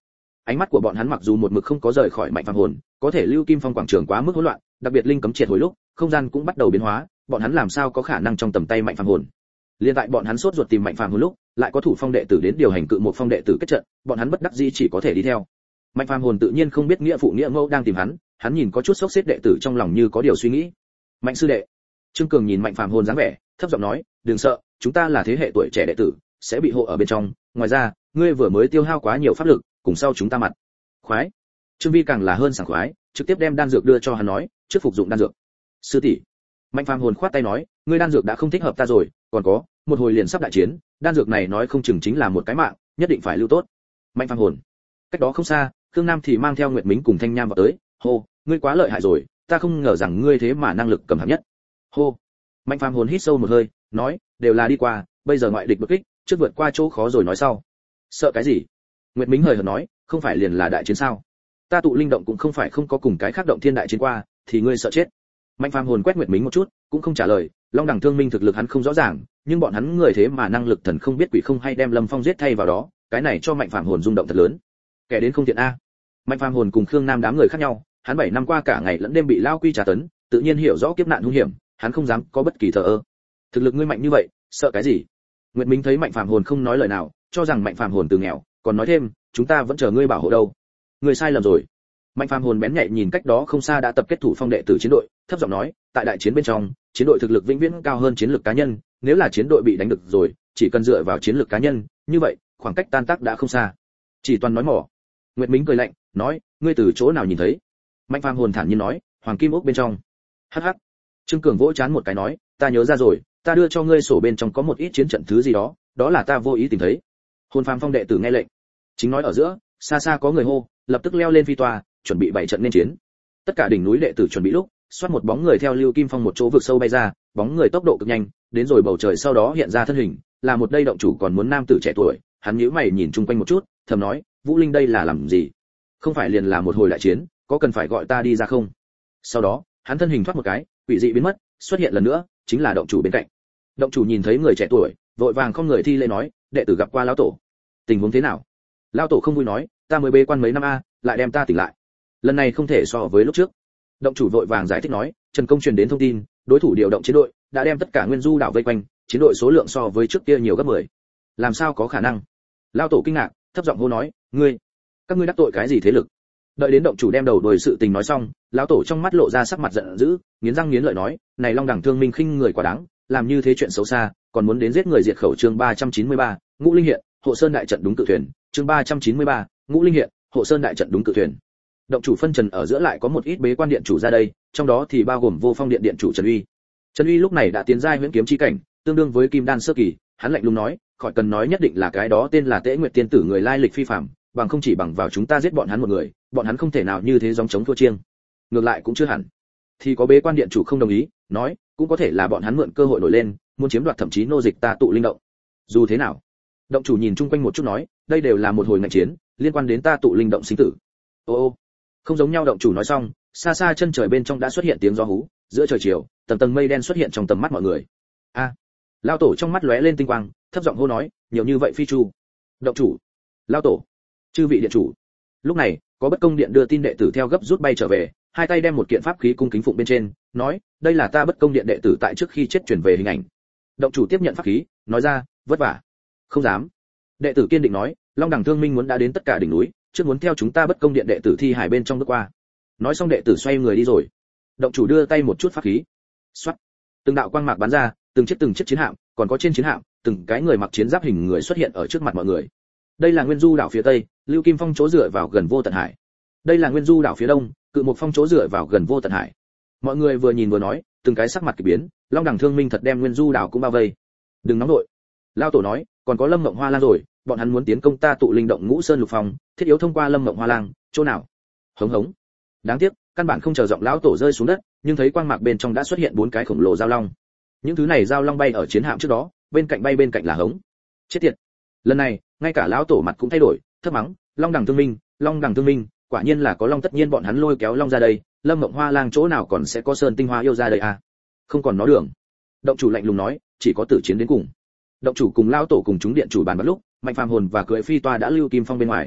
Speaker 1: Ánh mắt của bọn hắn mặc dù một mực không có rời khỏi Mạnh Phàm Hồn, có thể Lưu Kim Phong quảng trường quá mức hỗn loạn, đặc biệt linh cấm triệt hồi lúc, không gian cũng bắt đầu biến hóa, bọn hắn làm sao có khả năng trong tầm tay Mạnh Phàm Hồn. Liên tại bọn hắn sốt ruột tìm Mạnh Phàm Hồn lúc, lại có thủ phong đệ tử đến điều hành cự một phong đệ tử kết trận, bọn hắn bất đắc dĩ chỉ có thể đi theo. Mạnh Phàm Hồn tự nhiên không biết nghĩa phụ nghĩa mẫu đang tìm hắn nhìn có chút sốc xếp đệ tử trong lòng như có điều suy nghĩ. Mạnh sư đệ. Trương Cường nhìn Mạnh Phàm Hồn dáng vẻ, thấp giọng nói, đừng sợ, chúng ta là thế hệ tuổi trẻ đệ tử, sẽ bị hộ ở bên trong, ngoài ra, ngươi vừa mới tiêu hao quá nhiều pháp lực, cùng sau chúng ta mặt. Khoái. Trương Vi càng là hơn sảng khoái, trực tiếp đem đan dược đưa cho hắn nói, trước phục dụng đan dược. Sư tỷ. Mạnh Phàm Hồn khoát tay nói, ngươi đan dược đã không thích hợp ta rồi, còn có, một hồi liền sắp đại chiến, đan dược này nói không chừng chính là một cái mạng, nhất định phải lưu tốt. Mạnh Phàm Hồn. Cách đó không xa, Khương Nam thì mang theo Nguyệt Mính cùng Thanh Nham vào tới, hô, ngươi quá lợi hại rồi, ta không ngờ rằng ngươi thế mà năng lực cầm hạng nhất. Hô. Mạnh Phàm Hồn hít sâu một hơi, nói, đều là đi qua, bây giờ ngoại địch bất kích, trước vượt qua chỗ khó rồi nói sau. Sợ cái gì? Nguyệt Mính hời hợt nói, không phải liền là đại chiến sao? Ta tụ linh động cũng không phải không có cùng cái khác động thiên đại chiến qua, thì ngươi sợ chết. Mạnh Phàm Hồn quét Nguyệt Mính một chút, cũng không trả lời, Long Đẳng Thương Minh thực lực hắn không rõ ràng, nhưng bọn hắn người thế mà năng lực thần không biết quỷ không hay đem Lâm Phong giết thay vào đó, cái này cho Mạnh Phàm Hồn rung động thật lớn. Kẻ đến không thiện a. Mạnh Phàm Hồn cùng Khương Nam đám người khác nhau, hắn 7 năm qua cả ngày lẫn đêm bị lao quy trả tấn, tự nhiên hiểu rõ kiếp nạn hung hiểm, hắn không dám có bất kỳ thờ ơ. Thực lực ngươi mạnh như vậy, sợ cái gì? Nguyệt Minh thấy Mạnh Phàm Hồn không nói lời nào, cho rằng Mạnh Phàm Hồn từ nghèo, còn nói thêm, chúng ta vẫn chờ ngươi bảo hộ đâu. Ngươi sai lầm rồi. Mạnh Phàm Hồn bén nhạy nhìn cách đó không xa đã tập kết thủ phong đệ tử chiến đội, thấp giọng nói, tại đại chiến bên trong, chiến đội thực lực vĩnh viễn cao hơn chiến lược cá nhân, nếu là chiến đội bị đánh được rồi, chỉ cần dựa vào chiến lược cá nhân, như vậy, khoảng cách tan tác đã không xa. Chỉ toàn nói mỏ. Nguyệt Minh cười lạnh, nói, ngươi từ chỗ nào nhìn thấy? Mạnh Phàm Hồn thản nhiên nói, Hoàng Kim ốc bên trong. Hắc hắc. Trương Cường vỗ chán một cái nói, ta nhớ ra rồi, ta đưa cho ngươi sổ bên trong có một ít chiến trận thứ gì đó, đó là ta vô ý tìm thấy. Hồn Phàm Phong đệ tử nghe lệnh. Chính nói ở giữa, xa xa có người hô, lập tức leo lên phi toa, chuẩn bị bày trận nên chiến. Tất cả đỉnh núi đệ tử chuẩn bị lúc, xoát một bóng người theo Lưu Kim Phong một chỗ vực sâu bay ra, bóng người tốc độ cực nhanh, đến rồi bầu trời sau đó hiện ra thân hình, là một đây động chủ còn muốn nam tử trẻ tuổi, hắn nhíu mày nhìn chung quanh một chút, thầm nói, Vũ Linh đây là làm gì? Không phải liền là một hồi đại chiến, có cần phải gọi ta đi ra không? Sau đó, hắn thân hình thoát một cái, quỷ dị biến mất, xuất hiện lần nữa, chính là động chủ bên cạnh. Động chủ nhìn thấy người trẻ tuổi, vội vàng không người thi lễ nói, đệ tử gặp qua lão tổ. Tình huống thế nào? Lão tổ không vui nói, ta mới bế quan mấy năm a, lại đem ta tỉnh lại. Lần này không thể so với lúc trước. Động chủ vội vàng giải thích nói, Trần Công truyền đến thông tin, đối thủ điều động chiến đội, đã đem tất cả Nguyên Du đảo vây quanh, chiến đội số lượng so với trước kia nhiều gấp 10. Làm sao có khả năng? Lão tổ kinh ngạc, thấp giọng hô nói, các ngươi đắc tội cái gì thế lực? Đợi đến động chủ đem đầu đuôi sự tình nói xong, lão tổ trong mắt lộ ra sắc mặt giận dữ, nghiến răng nghiến lợi nói, này Long Đẳng Thương Minh khinh người quá đáng, làm như thế chuyện xấu xa, còn muốn đến giết người diệt khẩu. Chương 393, Ngũ Linh hiện, Hộ Sơn đại trận đúng cự thuyền. Chương 393, Ngũ Linh hiện, Hộ Sơn đại trận đúng cự thuyền. Động chủ phân trần ở giữa lại có một ít bế quan điện chủ ra đây, trong đó thì bao gồm Vô Phong điện điện chủ Trần Uy. Trần Uy lúc này đã tiến giai huyễn kiếm chi cảnh, tương đương với kim đan sơ kỳ, hắn lạnh lùng nói, khỏi cần nói nhất định là cái đó tên là Tế Nguyệt tiên tử người lai lịch phi phàm, bằng không chỉ bằng vào chúng ta giết bọn hắn một người, bọn hắn không thể nào như thế gióng chống thua chiêng. Ngược lại cũng chưa hẳn. Thì có bế quan điện chủ không đồng ý, nói, cũng có thể là bọn hắn mượn cơ hội nổi lên, muốn chiếm đoạt thậm chí nô dịch ta tụ linh động. Dù thế nào, động chủ nhìn chung quanh một chút nói, đây đều là một hồi ngạnh chiến, liên quan đến ta tụ linh động sinh tử. Ô, không giống nhau. Động chủ nói xong, xa xa chân trời bên trong đã xuất hiện tiếng gió hú, giữa trời chiều, tầng tầng mây đen xuất hiện trong tầm mắt mọi người. A, lão tổ trong mắt lóe lên tinh quang, thấp giọng hô nói, nhiều như vậy phi chu. Động chủ, lão tổ, chư vị điện chủ. Lúc này, có Bất Công điện đưa tin đệ tử theo gấp rút bay trở về, hai tay đem một kiện pháp khí cung kính phụng bên trên, nói, đây là ta Bất Công điện đệ tử tại trước khi chết truyền về hình ảnh. Động chủ tiếp nhận pháp khí, nói ra, vất vả. Không dám. Đệ tử kiên định nói, Long Đẳng Thương Minh muốn đã đến tất cả đỉnh núi, trước muốn theo chúng ta Bất Công điện đệ tử thi hải bên trong bước qua. Nói xong đệ tử xoay người đi rồi. Động chủ đưa tay một chút pháp khí. Xoát. Từng đạo quang mạc bắn ra, từng chiếc chiến hạm, còn có trên chiến hạm, từng cái người mặc chiến giáp hình người xuất hiện ở trước mặt mọi người. Đây là Nguyên Du đảo phía tây, Lưu Kim Phong chỗ dựa vào gần Vô Tận Hải. Đây là Nguyên Du đảo phía đông, Cự Mục Phong chỗ dựa vào gần Vô Tận Hải. Mọi người vừa nhìn vừa nói, từng cái sắc mặt kỳ biến, Long Đẳng Thương Minh thật đem Nguyên Du đảo cũng bao vây. Đừng nóng nội. Lão tổ nói, còn có Lâm Mộng Hoa Lang rồi, bọn hắn muốn tiến công ta tụ linh động Ngũ Sơn Lục Phong, thiết yếu thông qua Lâm Mộng Hoa Lang, chỗ nào? Hống hống. Đáng tiếc, căn bản không chờ giọng lão tổ rơi xuống đất, nhưng thấy quang mạc bên trong đã xuất hiện 4 cái khổng lồ giao long. Những thứ này giao long bay ở chiến hạm trước đó, bên cạnh là hống. Chết tiệt. Lần này, ngay cả lão tổ mặt cũng thay đổi, thấp mắng, Long Đẳng Thương Minh, quả nhiên là có long, tất nhiên bọn hắn lôi kéo long ra đây, Lâm Mộng Hoa Lang chỗ nào còn sẽ có sơn tinh hoa yêu ra đây à? Không còn nó đường. Động chủ lạnh lùng nói, chỉ có tử chiến đến cùng. Động chủ cùng lão tổ cùng chúng điện chủ bàn bạc lúc, Mạnh Phàm Hồn và cưỡi phi toa đã Lưu Kim Phong bên ngoài.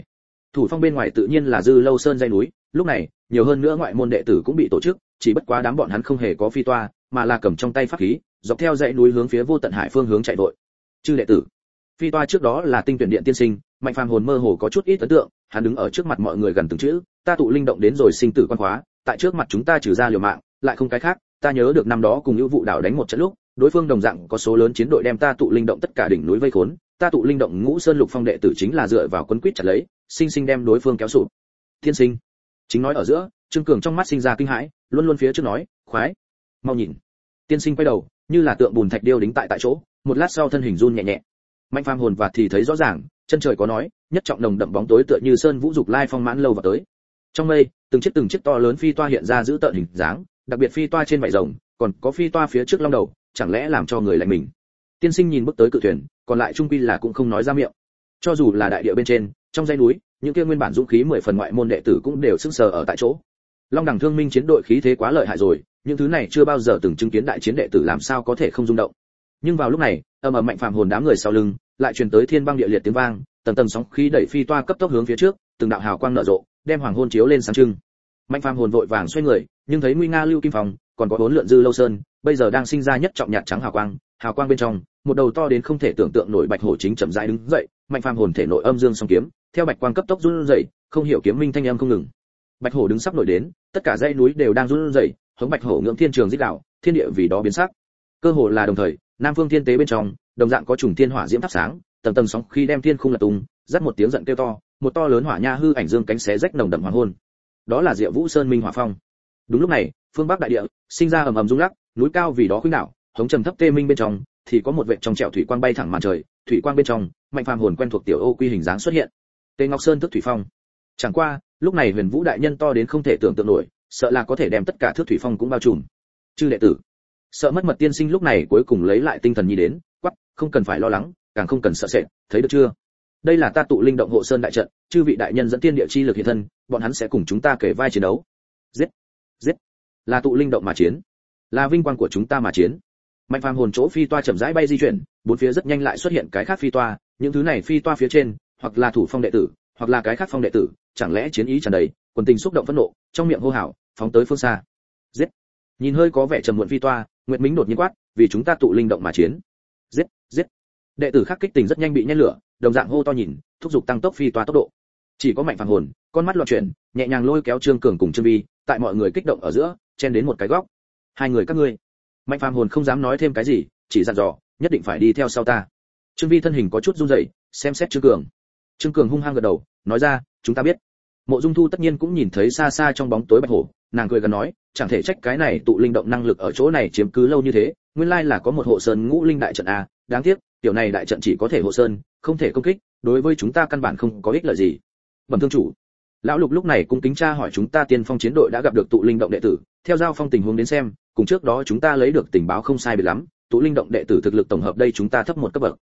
Speaker 1: Thủ phong bên ngoài tự nhiên là Dư Lâu Sơn dãy núi, lúc này, nhiều hơn nữa ngoại môn đệ tử cũng bị tổ chức, chỉ bất quá đám bọn hắn không hề có phi toa, mà là cầm trong tay pháp khí, dọc theo dãy núi hướng phía Vô Tận Hải phương hướng chạy vội. Chư đệ tử, phi toa trước đó là Tinh Tuyển Điện tiên sinh, Mạnh Phàm hồn mơ hồ có chút ít ấn tượng, hắn đứng ở trước mặt mọi người gần từng chữ, ta tụ linh động đến rồi sinh tử quan khóa, tại trước mặt chúng ta trừ ra liều mạng, lại không cái khác, ta nhớ được năm đó cùng Ưu Vụ đảo đánh một trận lúc, đối phương đồng dạng có số lớn chiến đội đem ta tụ linh động tất cả đỉnh núi vây khốn, ta tụ linh động Ngũ Sơn Lục Phong đệ tử chính là dựa vào quấn quýt chặt lấy, sinh sinh đem đối phương kéo sụp. Thiên sinh, chính nói ở giữa, Trương Cường trong mắt sinh ra kinh hãi, luôn luôn phía trước nói, khoái, mau nhìn. Tiên sinh quay đầu, như là tượng bùn thạch điêu đính tại chỗ, một lát sau thân hình run nhẹ nhẹ. Mạnh Phàm hồn và thì thấy rõ ràng, chân trời có nói, nhất trọng nồng đậm bóng tối tựa như sơn vũ dục lai phong mãn lâu vào tới. Trong mây, từng chiếc to lớn phi toa hiện ra giữ tợn hình dáng, đặc biệt phi toa trên vảy rồng, còn có phi toa phía trước long đầu, chẳng lẽ làm cho người lạnh mình. Tiên sinh nhìn bước tới cự thuyền, còn lại trung quy là cũng không nói ra miệng. Cho dù là đại địa bên trên, trong dãy núi, những kia nguyên bản dũng khí 10 phần ngoại môn đệ tử cũng đều sững sờ ở tại chỗ. Long Đẳng Thương Minh chiến đội khí thế quá lợi hại rồi, những thứ này chưa bao giờ từng chứng kiến đại chiến đệ tử làm sao có thể không rung động. Nhưng vào lúc này, ầm ầm Mạnh Phàm hồn đám người sau lưng, lại truyền tới thiên băng địa liệt tiếng vang, tầng tầng sóng khí đẩy phi toa cấp tốc hướng phía trước, từng đạo hào quang nở rộ, đem hoàng hôn chiếu lên sáng trưng. Mạnh Phàm hồn vội vàng xoay người, nhưng thấy nguy nga Lưu Kim Phong, còn có 4 lượn Dư Lâu Sơn, bây giờ đang sinh ra nhất trọng nhạt trắng hào quang bên trong, một đầu to đến không thể tưởng tượng nổi bạch hổ chính chậm rãi đứng dậy, Mạnh Phàm hồn thể nội âm dương song kiếm, theo bạch quang cấp tốc run rẩy, không hiểu kiếm minh thanh âm không ngừng. Bạch hổ đứng sắp nổi đến, tất cả dãy núi đều đang run rẩy, hướng bạch hổ ngưỡng thiên trường rít gào, thiên địa vì đó biến sắc. Cơ hồ là đồng thời, Nam Phương Thiên Tế bên trong, đồng dạng có trùng thiên hỏa diễm thắp sáng, tầng tầng sóng khi đem thiên khung lật tung, dắt một tiếng giận kêu to, một to lớn hỏa nha hư ảnh dương cánh xé rách nồng đậm hoàng hôn. Đó là Diệu Vũ Sơn Minh Hỏa Phong. Đúng lúc này, phương bắc đại địa sinh ra ầm ầm rung lắc, núi cao vì đó khuynh đảo, hống trầm thấp tê minh bên trong thì có một vệt trong trẻo thủy quang bay thẳng màn trời, thủy quang bên trong, Mạnh Phàm hồn quen thuộc tiểu ô quy hình dáng xuất hiện. Tề Ngọc Sơn thức thủy phong. Chẳng qua, lúc này Huyền Vũ đại nhân to đến không thể tưởng tượng nổi, sợ là có thể đem tất cả thước thủy phong cũng bao trùm. Chư đệ tử, sợ mất mật tiên sinh lúc này cuối cùng lấy lại tinh thần nhi đến, quắc, không cần phải lo lắng, càng không cần sợ sệt, thấy được chưa? Đây là ta tụ linh động hộ sơn đại trận, chư vị đại nhân dẫn tiên địa chi lực hiện thân, bọn hắn sẽ cùng chúng ta kể vai chiến đấu. Giết, giết, là tụ linh động mà chiến, là vinh quang của chúng ta mà chiến. Mạnh Phàm hồn chỗ phi toa chậm rãi bay di chuyển, bốn phía rất nhanh lại xuất hiện cái khác phi toa, những thứ này phi toa phía trên, hoặc là thủ phong đệ tử, hoặc là cái khác phong đệ tử, chẳng lẽ chiến ý tràn đầy, quần tình xúc động phẫn nộ, trong miệng hô hào, phóng tới phương xa. Giết. Nhìn hơi có vẻ trầm muộn phi toa, Nguyệt Minh đột nhiên quát, vì chúng ta tụ linh động mà chiến. Giết, giết. Đệ tử khác kích tình rất nhanh bị nhen lửa, đồng dạng hô to nhìn, thúc giục tăng tốc phi toa tốc độ. Chỉ có Mạnh Phàm hồn, con mắt loạn chuyển, nhẹ nhàng lôi kéo Trương Cường cùng Trương Vi, tại mọi người kích động ở giữa, chen đến một cái góc. Hai người các ngươi. Mạnh Phàm hồn không dám nói thêm cái gì, chỉ dặn dò, nhất định phải đi theo sau ta. Trương Vi thân hình có chút run rẩy, xem xét Trương Cường. Trương Cường hung hăng gật đầu, nói ra, chúng ta biết. Mộ Dung Thu tất nhiên cũng nhìn thấy xa xa trong bóng tối bạch hổ, nàng cười gần nói, chẳng thể trách cái này tụ linh động năng lực ở chỗ này chiếm cứ lâu như thế, nguyên lai là có một hộ sơn ngũ linh đại trận a, đáng tiếc, tiểu này đại trận chỉ có thể hộ sơn, không thể công kích, đối với chúng ta căn bản không có ích lợi gì. Bẩm thương chủ, lão Lục lúc này cung kính tra hỏi chúng ta tiên phong chiến đội đã gặp được tụ linh động đệ tử, theo giao phong tình huống đến xem, cùng trước đó chúng ta lấy được tình báo không sai biệt lắm, tụ linh động đệ tử thực lực tổng hợp đây chúng ta thấp một cấp bậc.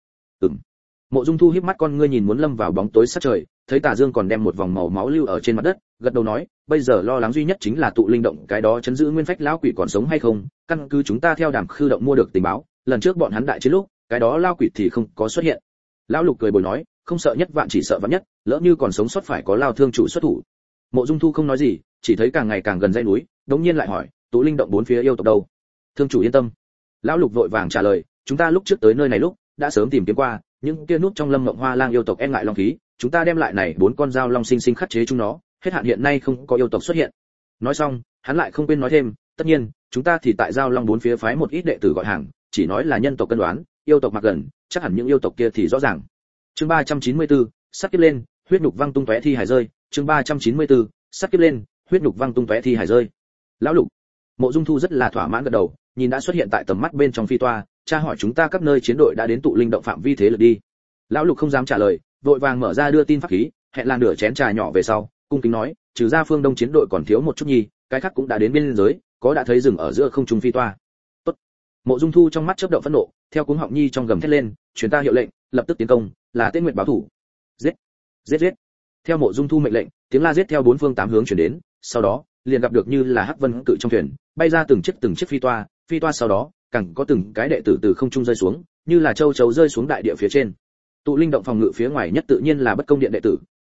Speaker 1: Mộ Dung Thu híp mắt con ngươi nhìn muốn lâm vào bóng tối sát trời, thấy Tà Dương còn đem một vòng màu máu lưu ở trên mặt đất, gật đầu nói, bây giờ lo lắng duy nhất chính là tụ linh động cái đó chấn giữ nguyên phách lão quỷ còn sống hay không, căn cứ chúng ta theo Đàm Khư động mua được tình báo, lần trước bọn hắn đại chiến lúc, cái đó lão quỷ thì không có xuất hiện. Lão Lục cười bồi nói, không sợ nhất vạn chỉ sợ vạn nhất, lỡ như còn sống sót phải có Lao thương chủ xuất thủ. Mộ Dung Thu không nói gì, chỉ thấy càng ngày càng gần dãy núi, đống nhiên lại hỏi, tụ linh động bốn phía yêu tộc đâu? Thương chủ yên tâm. Lão Lục vội vàng trả lời, chúng ta lúc trước tới nơi này lúc đã sớm tìm kiếm qua, những kia núp trong lâm ngộng hoa lang yêu tộc e ngại long khí, chúng ta đem lại này 4 con dao long sinh sinh khắc chế chúng nó, hết hạn hiện nay không có yêu tộc xuất hiện. Nói xong, hắn lại không quên nói thêm, tất nhiên, chúng ta thì tại dao long 4 phía phái một ít đệ tử gọi hàng, chỉ nói là nhân tộc cân đoán, yêu tộc mặc gần, chắc hẳn những yêu tộc kia thì rõ ràng. Chương 394, sắt kiếp lên, huyết nhục văng tung tóe thi hải rơi, chương 394, sắt kiếp lên, huyết nhục văng tung tóe thi hải rơi. Lão Lục, Mộ Dung Thu rất là thỏa mãn gật đầu, nhìn đã xuất hiện tại tầm mắt bên trong phi toa, tra hỏi chúng ta các nơi chiến đội đã đến tụ linh động phạm vi thế lực đi. Lão Lục không dám trả lời, vội vàng mở ra đưa tin pháp khí, hẹn là nửa chén trà nhỏ về sau, cung kính nói, trừ ra phương đông chiến đội còn thiếu một chút nhi, cái khác cũng đã đến biên giới, có đã thấy rừng ở giữa không trung phi toa. Tốt. Mộ Dung Thu trong mắt chớp động phẫn nộ, theo cuống họng nhi trong gầm thét lên, truyền ta hiệu lệnh, lập tức tiến công, là Tên Nguyệt báo thủ. Giết, giết giết. Theo Mộ Dung Thu mệnh lệnh, tiếng la giết theo 4 phương 8 hướng truyền đến, sau đó, liền gặp được như là hắc vân cự trong thuyền, bay ra từng chiếc phi toa sau đó, càng có từng cái đệ tử từ không trung rơi xuống, như là châu chấu rơi xuống đại địa phía trên. Tụ linh động phòng ngự phía ngoài nhất tự nhiên là Bất Công Điện đệ tử,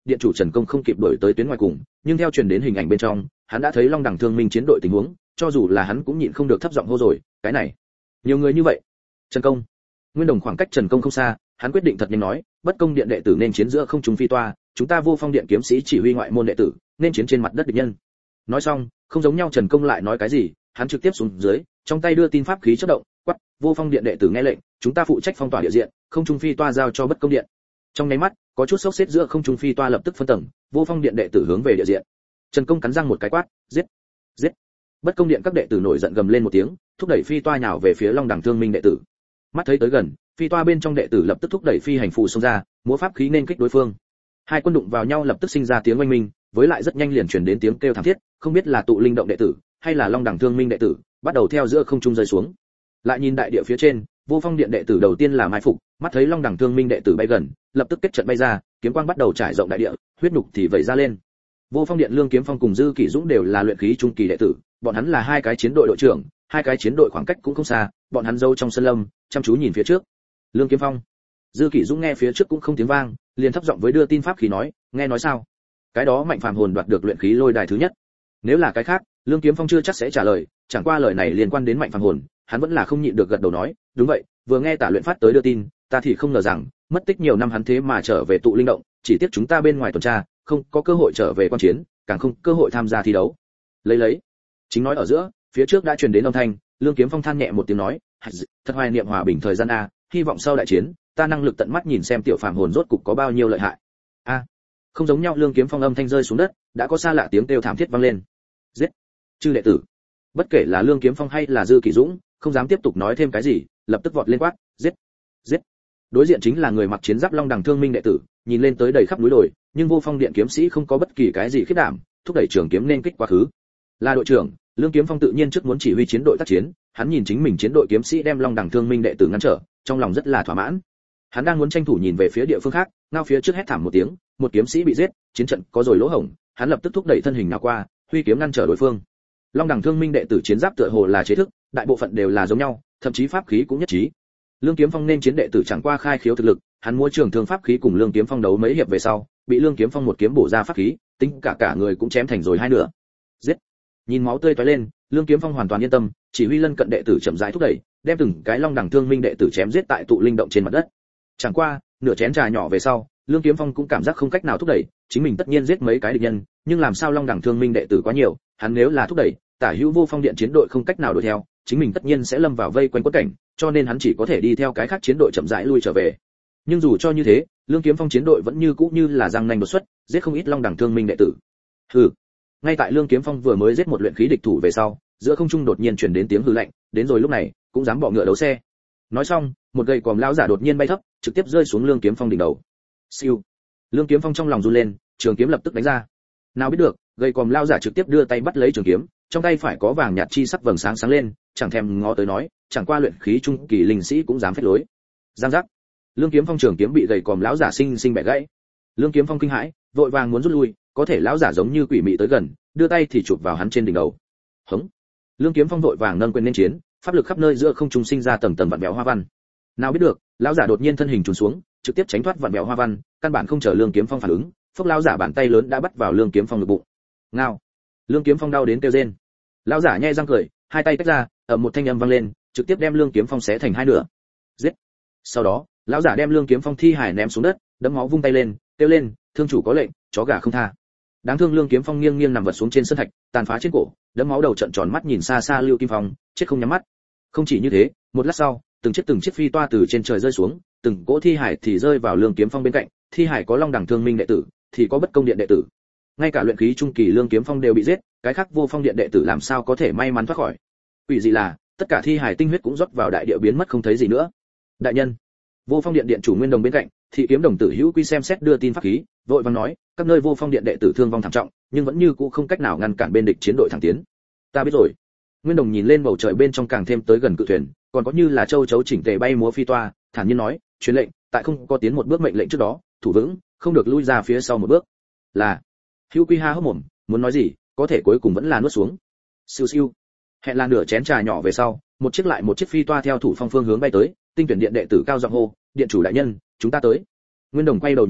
Speaker 1: điện chủ Trần Công không kịp đuổi tới tuyến ngoài cùng, nhưng theo truyền đến hình ảnh bên trong, hắn đã thấy Long Đẳng Thương Minh chiến đội tình huống, cho dù là hắn cũng nhịn không được thấp giọng hô rồi, cái này, nhiều người như vậy. Trần Công. Nguyên Đồng khoảng cách Trần Công không xa, hắn quyết định thật nhanh nói, bất công điện đệ tử nên chiến giữa không trung phi toa, chúng ta Vô Phong điện kiếm sĩ chỉ huy ngoại môn đệ tử, nên chiến trên mặt đất địch nhân. Nói xong, không giống nhau Trần Công lại nói cái gì, hắn trực tiếp xuống dưới, trong tay đưa tin pháp khí chớp động, quát, Vô Phong điện đệ tử nghe lệnh, chúng ta phụ trách phong tỏa địa diện, không trung phi toa giao cho bất công điện. Trong nháy mắt, có chút sốc xếp giữa không trung phi toa lập tức phân tầng, Vô Phong điện đệ tử hướng về địa diện. Trần Công cắn răng một cái quát, giết, giết. Bất công điện các đệ tử nổi giận gầm lên một tiếng, thúc đẩy phi toa nhào về phía Long Đẳng Thương Minh đệ tử. Mắt thấy tới gần, phi toa bên trong đệ tử lập tức thúc đẩy phi hành phù xông ra, múa pháp khí nên kích đối phương. Hai quân đụng vào nhau lập tức sinh ra tiếng oanh minh, với lại rất nhanh liền truyền đến tiếng kêu thảm thiết, không biết là tụ linh động đệ tử hay là Long Đẳng Thương Minh đệ tử, bắt đầu theo giữa không trung rơi xuống. Lại nhìn đại địa phía trên, Vô Phong điện đệ tử đầu tiên là mai phục, mắt thấy Long Đẳng Thương Minh đệ tử bay gần, lập tức kết trận bay ra, kiếm quang bắt đầu trải rộng đại địa, huyết nhục thì vẩy ra lên. Vô Phong điện Lương Kiếm Phong cùng Dư Kỷ Dũng đều là luyện khí trung kỳ đệ tử, bọn hắn là hai cái chiến đội đội trưởng, hai cái chiến đội khoảng cách cũng không xa, bọn hắn giấu trong sân lâm, chăm chú nhìn phía trước. Lương Kiếm Phong. Dư Kỷ Dũng nghe phía trước cũng không tiếng vang, liền thấp giọng với đưa tin pháp khí nói, nghe nói sao? Cái đó Mạnh Phàm hồn đoạt được luyện khí lôi đài thứ nhất. Nếu là cái khác, Lương Kiếm Phong chưa chắc sẽ trả lời, chẳng qua lời này liên quan đến Mạnh Phàm hồn, hắn vẫn là không nhịn được gật đầu nói, đúng vậy, vừa nghe Tả Luyện Phát tới đưa tin, ta thì không ngờ rằng, mất tích nhiều năm hắn thế mà trở về tụ linh động, chỉ tiếc chúng ta bên ngoài tuần tra, không có cơ hội trở về quan chiến, càng không cơ hội tham gia thi đấu. Lấy. Chính nói ở giữa, phía trước đã truyền đến âm thanh, Lương Kiếm Phong than nhẹ một tiếng nói, thật hoài niệm hòa bình thời gian a, hy vọng sau đại chiến, ta năng lực tận mắt nhìn xem tiểu phàm hồn rốt cục có bao nhiêu lợi hại. A. Không giống nhau, Lương Kiếm Phong âm thanh rơi xuống đất, đã có xa lạ tiếng kêu thảm thiết vang lên. Giết. Chư đệ tử. Bất kể là Lương Kiếm Phong hay là Dư Kỷ Dũng, không dám tiếp tục nói thêm cái gì, lập tức vọt lên quát, giết. Giết. Đối diện chính là người mặc chiến giáp Long Đẳng Thương Minh đệ tử, nhìn lên tới đầy khắp núi đồi, nhưng Vô Phong điện kiếm sĩ không có bất kỳ cái gì khiếp đảm, thúc đẩy trường kiếm nên kích quá khứ. Là đội trưởng, Lương Kiếm Phong tự nhiên trước muốn chỉ huy chiến đội tác chiến, hắn nhìn chính mình chiến đội kiếm sĩ đem Long Đẳng Thương Minh đệ tử ngăn trở, trong lòng rất là thỏa mãn. Hắn đang muốn tranh thủ nhìn về phía địa phương khác, ngao phía trước hét thảm một tiếng, một kiếm sĩ bị giết, chiến trận có rồi lỗ hổng, hắn lập tức thúc đẩy thân hình nào qua, huy kiếm ngăn trở đối phương. Long Đẳng Thương Minh đệ tử chiến giáp tựa hồ là chế thức, đại bộ phận đều là giống nhau, thậm chí pháp khí cũng nhất trí. Lương Kiếm Phong nên chiến đệ tử chẳng qua khai khiếu thực lực, hắn mua trường thương pháp khí cùng Lương Kiếm Phong đấu mấy hiệp về sau, bị Lương Kiếm Phong một kiếm bổ ra pháp khí, tính cả người cũng chém thành rồi hai nửa. Giết! Nhìn máu tươi tóe lên, Lương Kiếm Phong hoàn toàn yên tâm, chỉ huy lân cận đệ tử chậm rãi thúc đẩy, đem từng cái Long Đẳng Thương Minh đệ tử chém giết tại tụ linh động trên mặt đất. Chẳng qua, nửa chén trà nhỏ về sau, Lương Kiếm Phong cũng cảm giác không cách nào thúc đẩy, chính mình tất nhiên giết mấy cái địch nhân, nhưng làm sao Long Đẳng Thương Minh đệ tử quá nhiều, hắn nếu là thúc đẩy, Tả Hữu Vô Phong điện chiến đội không cách nào đuổi theo, chính mình tất nhiên sẽ lâm vào vây quanh quất cảnh, cho nên hắn chỉ có thể đi theo cái khác chiến đội chậm rãi lui trở về. Nhưng dù cho như thế, Lương Kiếm Phong chiến đội vẫn như cũ như là răng nanh đột xuất, giết không ít Long Đẳng Thương Minh đệ tử. Hừ. Ngay tại Lương Kiếm Phong vừa mới giết một luyện khí địch thủ về sau, giữa không trung đột nhiên truyền đến tiếng hừ lạnh, đến rồi lúc này, cũng dám bỏ ngựa đấu xe. Nói xong, một gậy còm lão giả đột nhiên bay thấp, trực tiếp rơi xuống Lương Kiếm Phong đỉnh đầu. Siêu. Lương Kiếm Phong trong lòng run lên, trường kiếm lập tức đánh ra. Nào biết được, gậy còm lão giả trực tiếp đưa tay bắt lấy trường kiếm, trong tay phải có vàng nhạt chi sắc vầng sáng sáng lên, chẳng thèm ngó tới nói, chẳng qua luyện khí trung kỳ linh sĩ cũng dám phép lối. Giang giác. Lương Kiếm Phong trường kiếm bị gậy còm lão giả sinh bẻ gãy. Lương Kiếm Phong kinh hãi, vội vàng muốn rút lui, có thể lão giả giống như quỷ mị tới gần, đưa tay thì chụp vào hắn trên đỉnh đầu. Hống. Lương Kiếm Phong vội vàng nâng quyền lên chiến, pháp lực khắp nơi giữa không trung sinh ra tầng tầng vặn vẹo hoa văn. Nào biết được, lão giả đột nhiên thân hình trùn xuống, trực tiếp tránh thoát vặn vẹo hoa văn, căn bản không chờ Lương Kiếm Phong phản ứng, phốc lão giả bàn tay lớn đã bắt vào Lương Kiếm Phong ngực bụng. Ngao. Lương Kiếm Phong đau đến kêu rên. Lão giả nhe răng cười, hai tay tách ra, ầm một thanh âm vang lên, trực tiếp đem Lương Kiếm Phong xé thành hai nửa. Giết. Sau đó, lão giả đem Lương Kiếm Phong thi hải ném xuống đất, đấm máu vung tay lên, kêu lên, thương chủ có lệnh, chó gà không tha. Đáng thương Lương Kiếm Phong nghiêng nghiêng nằm vật xuống trên sân thạch, tàn phá trên cổ, đấm máu đầu trận tròn mắt nhìn xa xa Lưu Kim Phong, chết không nhắm mắt. Không chỉ như thế, một lát sau, từng chiếc phi toa từ trên trời rơi xuống, từng cỗ thi hải thì rơi vào Lương Kiếm Phong bên cạnh, thi hải có Long Đẳng Thương Minh đệ tử, thì có Bất Công điện đệ tử. Ngay cả luyện khí trung kỳ Lương Kiếm Phong đều bị giết, cái khác Vô Phong điện đệ tử làm sao có thể may mắn thoát khỏi. Quỷ gì là, tất cả thi hải tinh huyết cũng rót vào đại địa biến mất không thấy gì nữa. Đại nhân, Vô Phong điện điện chủ Nguyên Đồng bên cạnh, Thị Kiếm Đồng tử Hữu Quy xem xét đưa tin pháp khí, vội vàng nói, các nơi Vô Phong điện đệ tử thương vong thảm trọng, nhưng vẫn như cũ không cách nào ngăn cản bên địch chiến đội thẳng tiến. Ta biết rồi. Nguyên Đồng nhìn lên bầu trời bên trong càng thêm tới gần cự thuyền, còn có như là châu chấu chỉnh tề bay múa phi toa, thản nhiên nói, truyền lệnh, tại không có tiến một bước mệnh lệnh trước đó, thủ vững, không được lui ra phía sau một bước. Là. Hữu Quy ha hốc mồm, muốn nói gì, có thể cuối cùng vẫn là nuốt xuống. Siêu siêu. Hẹn là nửa chén trà nhỏ về sau, một chiếc phi toa theo thủ phong phương hướng bay tới, Tinh tuyển điện đệ tử cao giọng hô, điện chủ đại nhân, chúng ta tới. Nguyên Đồng quay đầu nhìn lại,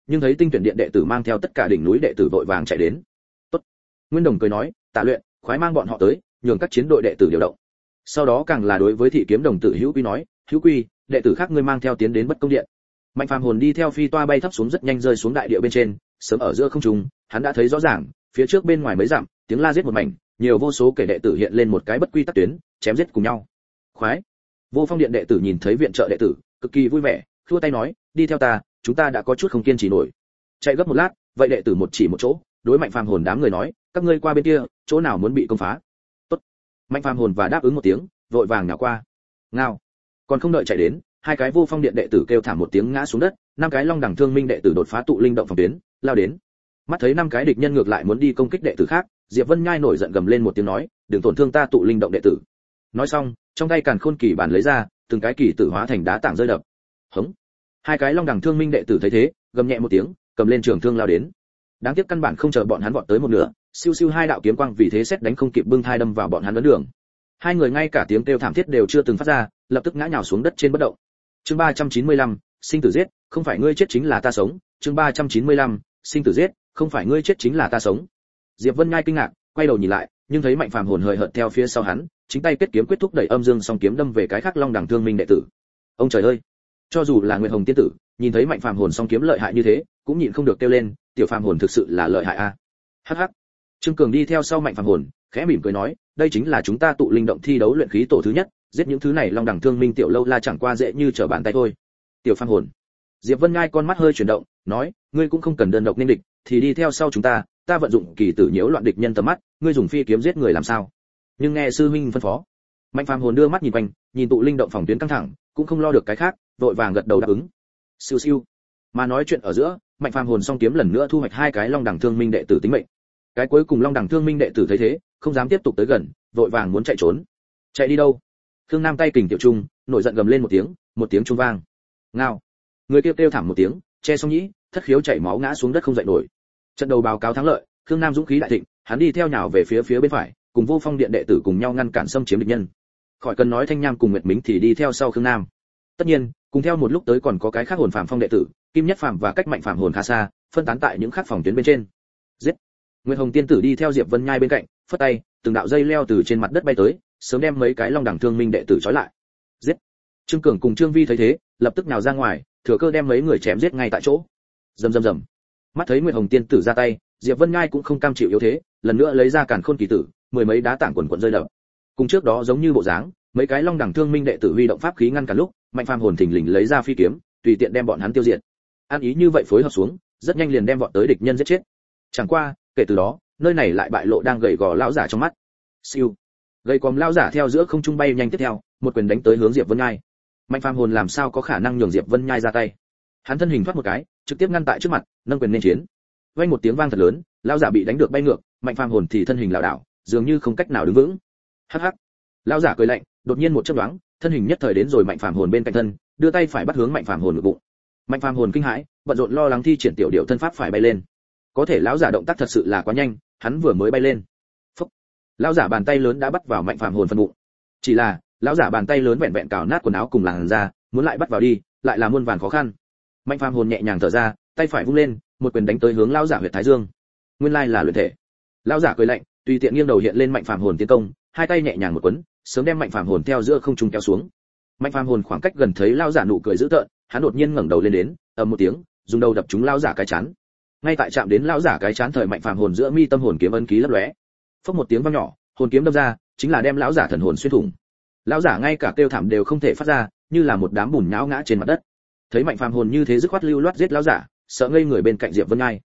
Speaker 1: nhưng thấy tinh tuyển điện đệ tử mang theo tất cả đỉnh núi đệ tử vội vàng chạy đến. Tốt. Nguyên Đồng cười nói, Tạ Luyện, khoái mang bọn họ tới, nhường các chiến đội đệ tử điều động. Sau đó càng là đối với Thị Kiếm Đồng tử Hữu Quy nói, Hữu Quy, đệ tử khác ngươi mang theo tiến đến Bất Công điện. Mạnh Phàm hồn đi theo phi toa bay thấp xuống rất nhanh rơi xuống đại địa bên trên, sớm ở giữa không trung, hắn đã thấy rõ ràng, phía trước bên ngoài mấy dặm, tiếng la giết một mảnh, nhiều vô số kẻ đệ tử hiện lên một cái bất quy tắc tuyến, chém giết cùng nhau. Khoái. Vô Phong điện đệ tử nhìn thấy viện trợ đệ tử, cực kỳ vui vẻ, khua tay nói, đi theo ta, chúng ta đã có chút không kiên trì nổi. Chạy gấp một lát, vậy đệ tử một chỉ một chỗ, đối Mạnh Phàm hồn đám người nói, các ngươi qua bên kia, chỗ nào muốn bị công phá. Tốt. Mạnh Phàm hồn và đáp ứng một tiếng, vội vàng nhào qua. Ngao. Còn không đợi chạy đến, hai cái Vô Phong điện đệ tử kêu thảm một tiếng ngã xuống đất, năm cái Long Đẳng Thương Minh đệ tử đột phá tụ linh động phòng tuyến, lao đến. Mắt thấy năm cái địch nhân ngược lại muốn đi công kích đệ tử khác, Diệp Vân Nhai nổi giận gầm lên một tiếng nói, đừng tổn thương ta tụ linh động đệ tử. Nói xong, trong tay Càn Khôn kỳ bản lấy ra, từng cái kỳ tử hóa thành đá tảng rơi đập. Hống. Hai cái Long Đẳng Thương Minh đệ tử thấy thế, gầm nhẹ một tiếng, cầm lên trường thương lao đến. Đáng tiếc căn bản không chờ bọn hắn vọt tới một nửa, siêu siêu hai đạo kiếm quang vì thế xét đánh không kịp bưng thai đâm vào bọn hắn ấn đường. Hai người ngay cả tiếng kêu thảm thiết đều chưa từng phát ra, lập tức ngã nhào xuống đất trên bất động. Chương 395, sinh tử giết, không phải ngươi chết chính là ta sống. Chương 395, sinh tử giết, không phải ngươi chết chính là ta sống. Diệp Vân Nhai kinh ngạc, quay đầu nhìn lại, nhưng thấy Mạnh Phàm hồn hời hợt theo phía sau hắn, chính tay kết kiếm quyết thúc đẩy âm dương song kiếm đâm về cái khác Long Đẳng Thương Minh đệ tử. Ông trời ơi! Cho dù là Nguyệt Hồng tiên tử, nhìn thấy Mạnh Phàm hồn song kiếm lợi hại như thế, cũng nhịn không được kêu lên, tiểu Phàm hồn thực sự là lợi hại a. Hắc hắc. Trương Cường đi theo sau Mạnh Phàm hồn, khẽ mỉm cười nói, đây chính là chúng ta tụ linh động thi đấu luyện khí tổ thứ nhất, giết những thứ này Long Đẳng Thương Minh tiểu lâu la chẳng qua dễ như trở bàn tay thôi. Tiểu Phàm hồn. Diệp Vân Ngai con mắt hơi chuyển động, nói, ngươi cũng không cần đơn độc nên địch, thì đi theo sau chúng ta, ta vận dụng kỳ tử nhiễu loạn địch nhân tầm mắt, ngươi dùng phi kiếm giết người làm sao? Nhưng nghe sư huynh phân phó. Mạnh Phàm hồn đưa mắt nhìn quanh, nhìn tụ linh động phòng tuyến căng thẳng, cũng không lo được cái khác, vội vàng gật đầu đáp ứng. Siêu siêu. Mà nói chuyện ở giữa, Mạnh Phàm hồn song kiếm lần nữa thu hoạch hai cái Long Đẳng Thương Minh đệ tử tính mệnh. Cái cuối cùng Long Đẳng Thương Minh đệ tử thấy thế, không dám tiếp tục tới gần, vội vàng muốn chạy trốn. Chạy đi đâu? Khương Nam tay kình tiểu trung, nổi giận gầm lên một tiếng trung vang. Ngao. Người kêu kêu thảm một tiếng, che song nhĩ, thất khiếu chảy máu ngã xuống đất không dậy nổi. Trận đầu báo cáo thắng lợi, Khương Nam dũng khí đại thịnh, hắn đi theo nhào về phía bên phải, cùng Vô Phong điện đệ tử cùng nhau ngăn cản xâm chiếm địch nhân. Khỏi cần nói Thanh Nham cùng Nguyệt Mính thì đi theo sau Khương Nam. Tất nhiên, cùng theo một lúc tới còn có cái khác hồn phàm phong đệ tử, Kim Nhất Phàm và Cách Mạnh Phàm hồn khá xa, phân tán tại những khác phòng tuyến bên trên. Giết! Nguyệt Hồng tiên tử đi theo Diệp Vân Nhai bên cạnh, phất tay, từng đạo dây leo từ trên mặt đất bay tới, sớm đem mấy cái Long Đẳng Thương Minh đệ tử trói lại. Giết! Trương Cường cùng Trương Vi thấy thế, lập tức nhào ra ngoài, thừa cơ đem mấy người chém giết ngay tại chỗ. Rầm rầm rầm. Mắt thấy Nguyệt Hồng tiên tử ra tay, Diệp Vân Nhai cũng không cam chịu yếu thế, lần nữa lấy ra Càn Khôn kỳ tử, mười mấy đá tảng quần quần rơi đập. Cùng trước đó giống như bộ dáng, mấy cái Long Đẳng Thương Minh đệ tử huy động pháp khí ngăn cản lúc, Mạnh Phàm hồn thình lình lấy ra phi kiếm, tùy tiện đem bọn hắn tiêu diệt. An ý như vậy phối hợp xuống, rất nhanh liền đem bọn tới địch nhân giết chết. Chẳng qua, kể từ đó, nơi này lại bại lộ đang gầy gò lão giả trong mắt. Siêu. Gầy còm lão giả theo giữa không trung bay nhanh tiếp theo, một quyền đánh tới hướng Diệp Vân Nhai. Mạnh Phàm hồn làm sao có khả năng nhường Diệp Vân Nhai ra tay? Hắn thân hình thoát một cái, trực tiếp ngăn tại trước mặt, nâng quyền nên chiến. Vang một tiếng vang thật lớn, lão giả bị đánh được bay ngược, Mạnh Phàm hồn thì thân hình lảo đảo, dường như không cách nào đứng vững. Hắc hắc. Lão giả cười lạnh, đột nhiên một chớp nhoáng, thân hình nhất thời đến rồi Mạnh Phàm hồn bên cạnh thân, đưa tay phải bắt hướng Mạnh Phàm hồn ngực bụng. Mạnh Phàm hồn kinh hãi, bận rộn lo lắng thi triển tiểu điệu thân pháp phải bay lên. Có thể lão giả động tác thật sự là quá nhanh, hắn vừa mới bay lên. Phốc. Lão giả bàn tay lớn đã bắt vào Mạnh Phàm hồn phần bụng. Chỉ là, lão giả bàn tay lớn vẹn vẹn cào nát quần áo cùng làn da, muốn lại bắt vào đi, lại là muôn vàn khó khăn. Mạnh Phàm hồn nhẹ nhàng thở ra, tay phải vung lên, một quyền đánh tới hướng lão giả huyệt thái dương. Nguyên lai là luyện thể. Lão giả cười lạnh, tùy tiện nghiêng đầu hiện lên Mạnh Phàm hồn tiến công, hai tay nhẹ nhàng một quấn, sớm đem Mạnh Phàm hồn theo giữa không trung kéo xuống. Mạnh Phàm hồn khoảng cách gần thấy lão giả nụ cười dữ tợn, hắn đột nhiên ngẩng đầu lên đến, ầm một tiếng, dùng đầu đập trúng lão giả cái chán. Ngay tại chạm đến lão giả cái chán thời Mạnh Phàm hồn giữa mi tâm hồn kiếm ấn ký lấp lóe. Phốc một tiếng vang nhỏ, hồn kiếm đâm ra, chính là đem lão giả thần hồn xuyên thủng. Lão giả ngay cả kêu thảm đều không thể phát ra, như là một đám bùn nhão ngã trên mặt đất. Thấy Mạnh Phàm hồn như thế dứt khoát lưu loát giết lão giả, sợ ngây người bên cạnh Diệp Vân Ngai.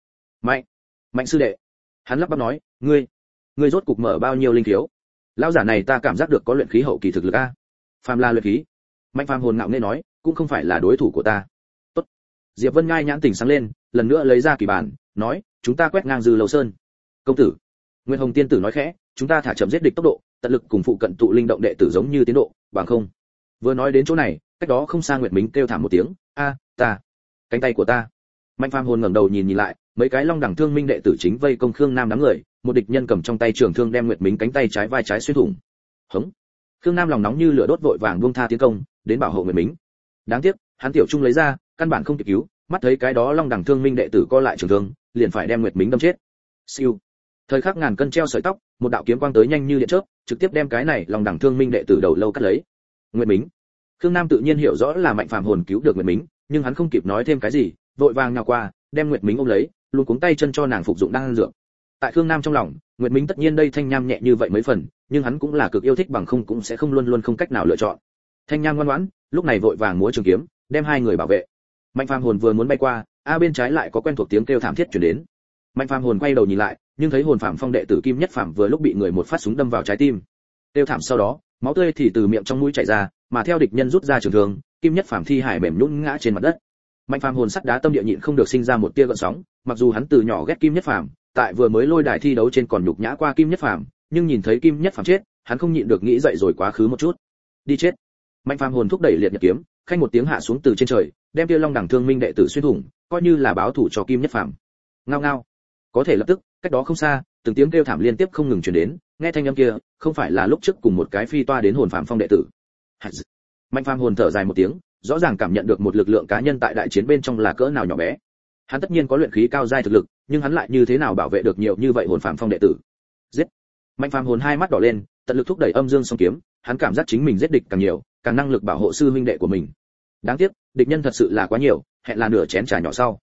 Speaker 1: Mạnh sư đệ. Hắn lắp bắp nói, ngươi rốt cục mở bao nhiêu linh thiếu? Lão giả này ta cảm giác được có luyện khí hậu kỳ thực lực a. Phàm là luyện khí. Mạnh Phàm hồn ngạo nghễ nói, cũng không phải là đối thủ của ta. Tốt. Diệp Vân Ngai nhãn tỉnh sáng lên, lần nữa lấy ra kỳ bản, nói, chúng ta quét ngang Dư Lâu Sơn. Công tử. Nguyên Hồng tiên tử nói khẽ, chúng ta thả chậm giết địch tốc độ, tận lực cùng phụ cận tụ linh động đệ tử giống như tiến độ, bằng không. Vừa nói đến chỗ này, cách đó không xa Nguyệt Mính kêu thảm một tiếng, ta, cánh tay của ta. Mạnh Phàm hồn ngẩng đầu nhìn lại, mấy cái Long Đẳng Thương Minh đệ tử chính vây công Khương Nam đám người, một địch nhân cầm trong tay trường thương đem Nguyệt Mính cánh tay trái vai trái xuyên thủng. Hống. Khương Nam lòng nóng như lửa đốt vội vàng buông tha tiến công, đến bảo hộ Nguyệt Mính. Đáng tiếc, hắn tiểu trung lấy ra, căn bản không kịp cứu, mắt thấy cái đó Long Đẳng Thương Minh đệ tử co lại trường thương, liền phải đem Nguyệt Mính đâm chết. Siêu. Thời khắc ngàn cân treo sợi tóc, một đạo kiếm quang tới nhanh như điện chớp, trực tiếp đem cái này Long Đẳng Thương Minh đệ tử đầu lâu cắt lấy. Nguyệt Mính. Khương Nam tự nhiên hiểu rõ là Mạnh Phàm hồn cứu được Nguyệt Mính, nhưng hắn không kịp nói thêm cái gì, vội vàng nhào qua, đem Nguyệt Mính ôm lấy, luôn cuống tay chân cho nàng phục dụng đan dược. Tại Khương Nam trong lòng, Nguyệt Mính tất nhiên đây thanh nham nhẹ như vậy mấy phần, nhưng hắn cũng là cực yêu thích bằng không cũng sẽ không luôn luôn không cách nào lựa chọn. Thanh nham ngoan ngoãn, lúc này vội vàng múa trường kiếm, đem hai người bảo vệ. Mạnh Phàm hồn vừa muốn bay qua, bên trái lại có quen thuộc tiếng kêu thảm thiết truyền đến. Mạnh Phàm hồn quay đầu nhìn lại, nhưng thấy hồn phạm phong đệ tử Kim Nhất Phàm vừa lúc bị người một phát súng đâm vào trái tim. Kêu thảm sau đó, máu tươi thì từ miệng trong mũi chảy ra, mà theo địch nhân rút ra trường thương, Kim Nhất Phàm thi hải mềm nhũn ngã trên mặt đất. Mạnh Phàm hồn sắt đá tâm địa nhịn không được sinh ra một tia gợn sóng, mặc dù hắn từ nhỏ ghét Kim Nhất Phàm, tại vừa mới lôi đài thi đấu trên còn nhục nhã qua Kim Nhất Phàm, nhưng nhìn thấy Kim Nhất Phàm chết, hắn không nhịn được nghĩ dậy rồi quá khứ một chút. Đi chết. Mạnh Phàm hồn thúc đẩy liệt nhật kiếm, khanh một tiếng hạ xuống từ trên trời, đem kia Long Đẳng Thương Minh đệ tử xuyên thủng, coi như là báo thù cho Kim Nhất Phàm. Ngao ngao. Có thể lập tức, cách đó không xa, từng tiếng kêu thảm liên tiếp không ngừng truyền đến, nghe thanh âm kia, không phải là lúc trước cùng một cái phi toa đến hồn phạm phong đệ tử. Mạnh Phàm hồn thở dài một tiếng, rõ ràng cảm nhận được một lực lượng cá nhân tại đại chiến bên trong là cỡ nào nhỏ bé. Hắn tất nhiên có luyện khí cao giai thực lực, nhưng hắn lại như thế nào bảo vệ được nhiều như vậy hồn phạm phong đệ tử? Giết! Mạnh Phàm hồn hai mắt đỏ lên, tận lực thúc đẩy âm dương song kiếm, hắn cảm giác chính mình giết địch càng nhiều, càng năng lực bảo hộ sư huynh đệ của mình. Đáng tiếc, địch nhân thật sự là quá nhiều, hẹn là nửa chén trà nhỏ sau.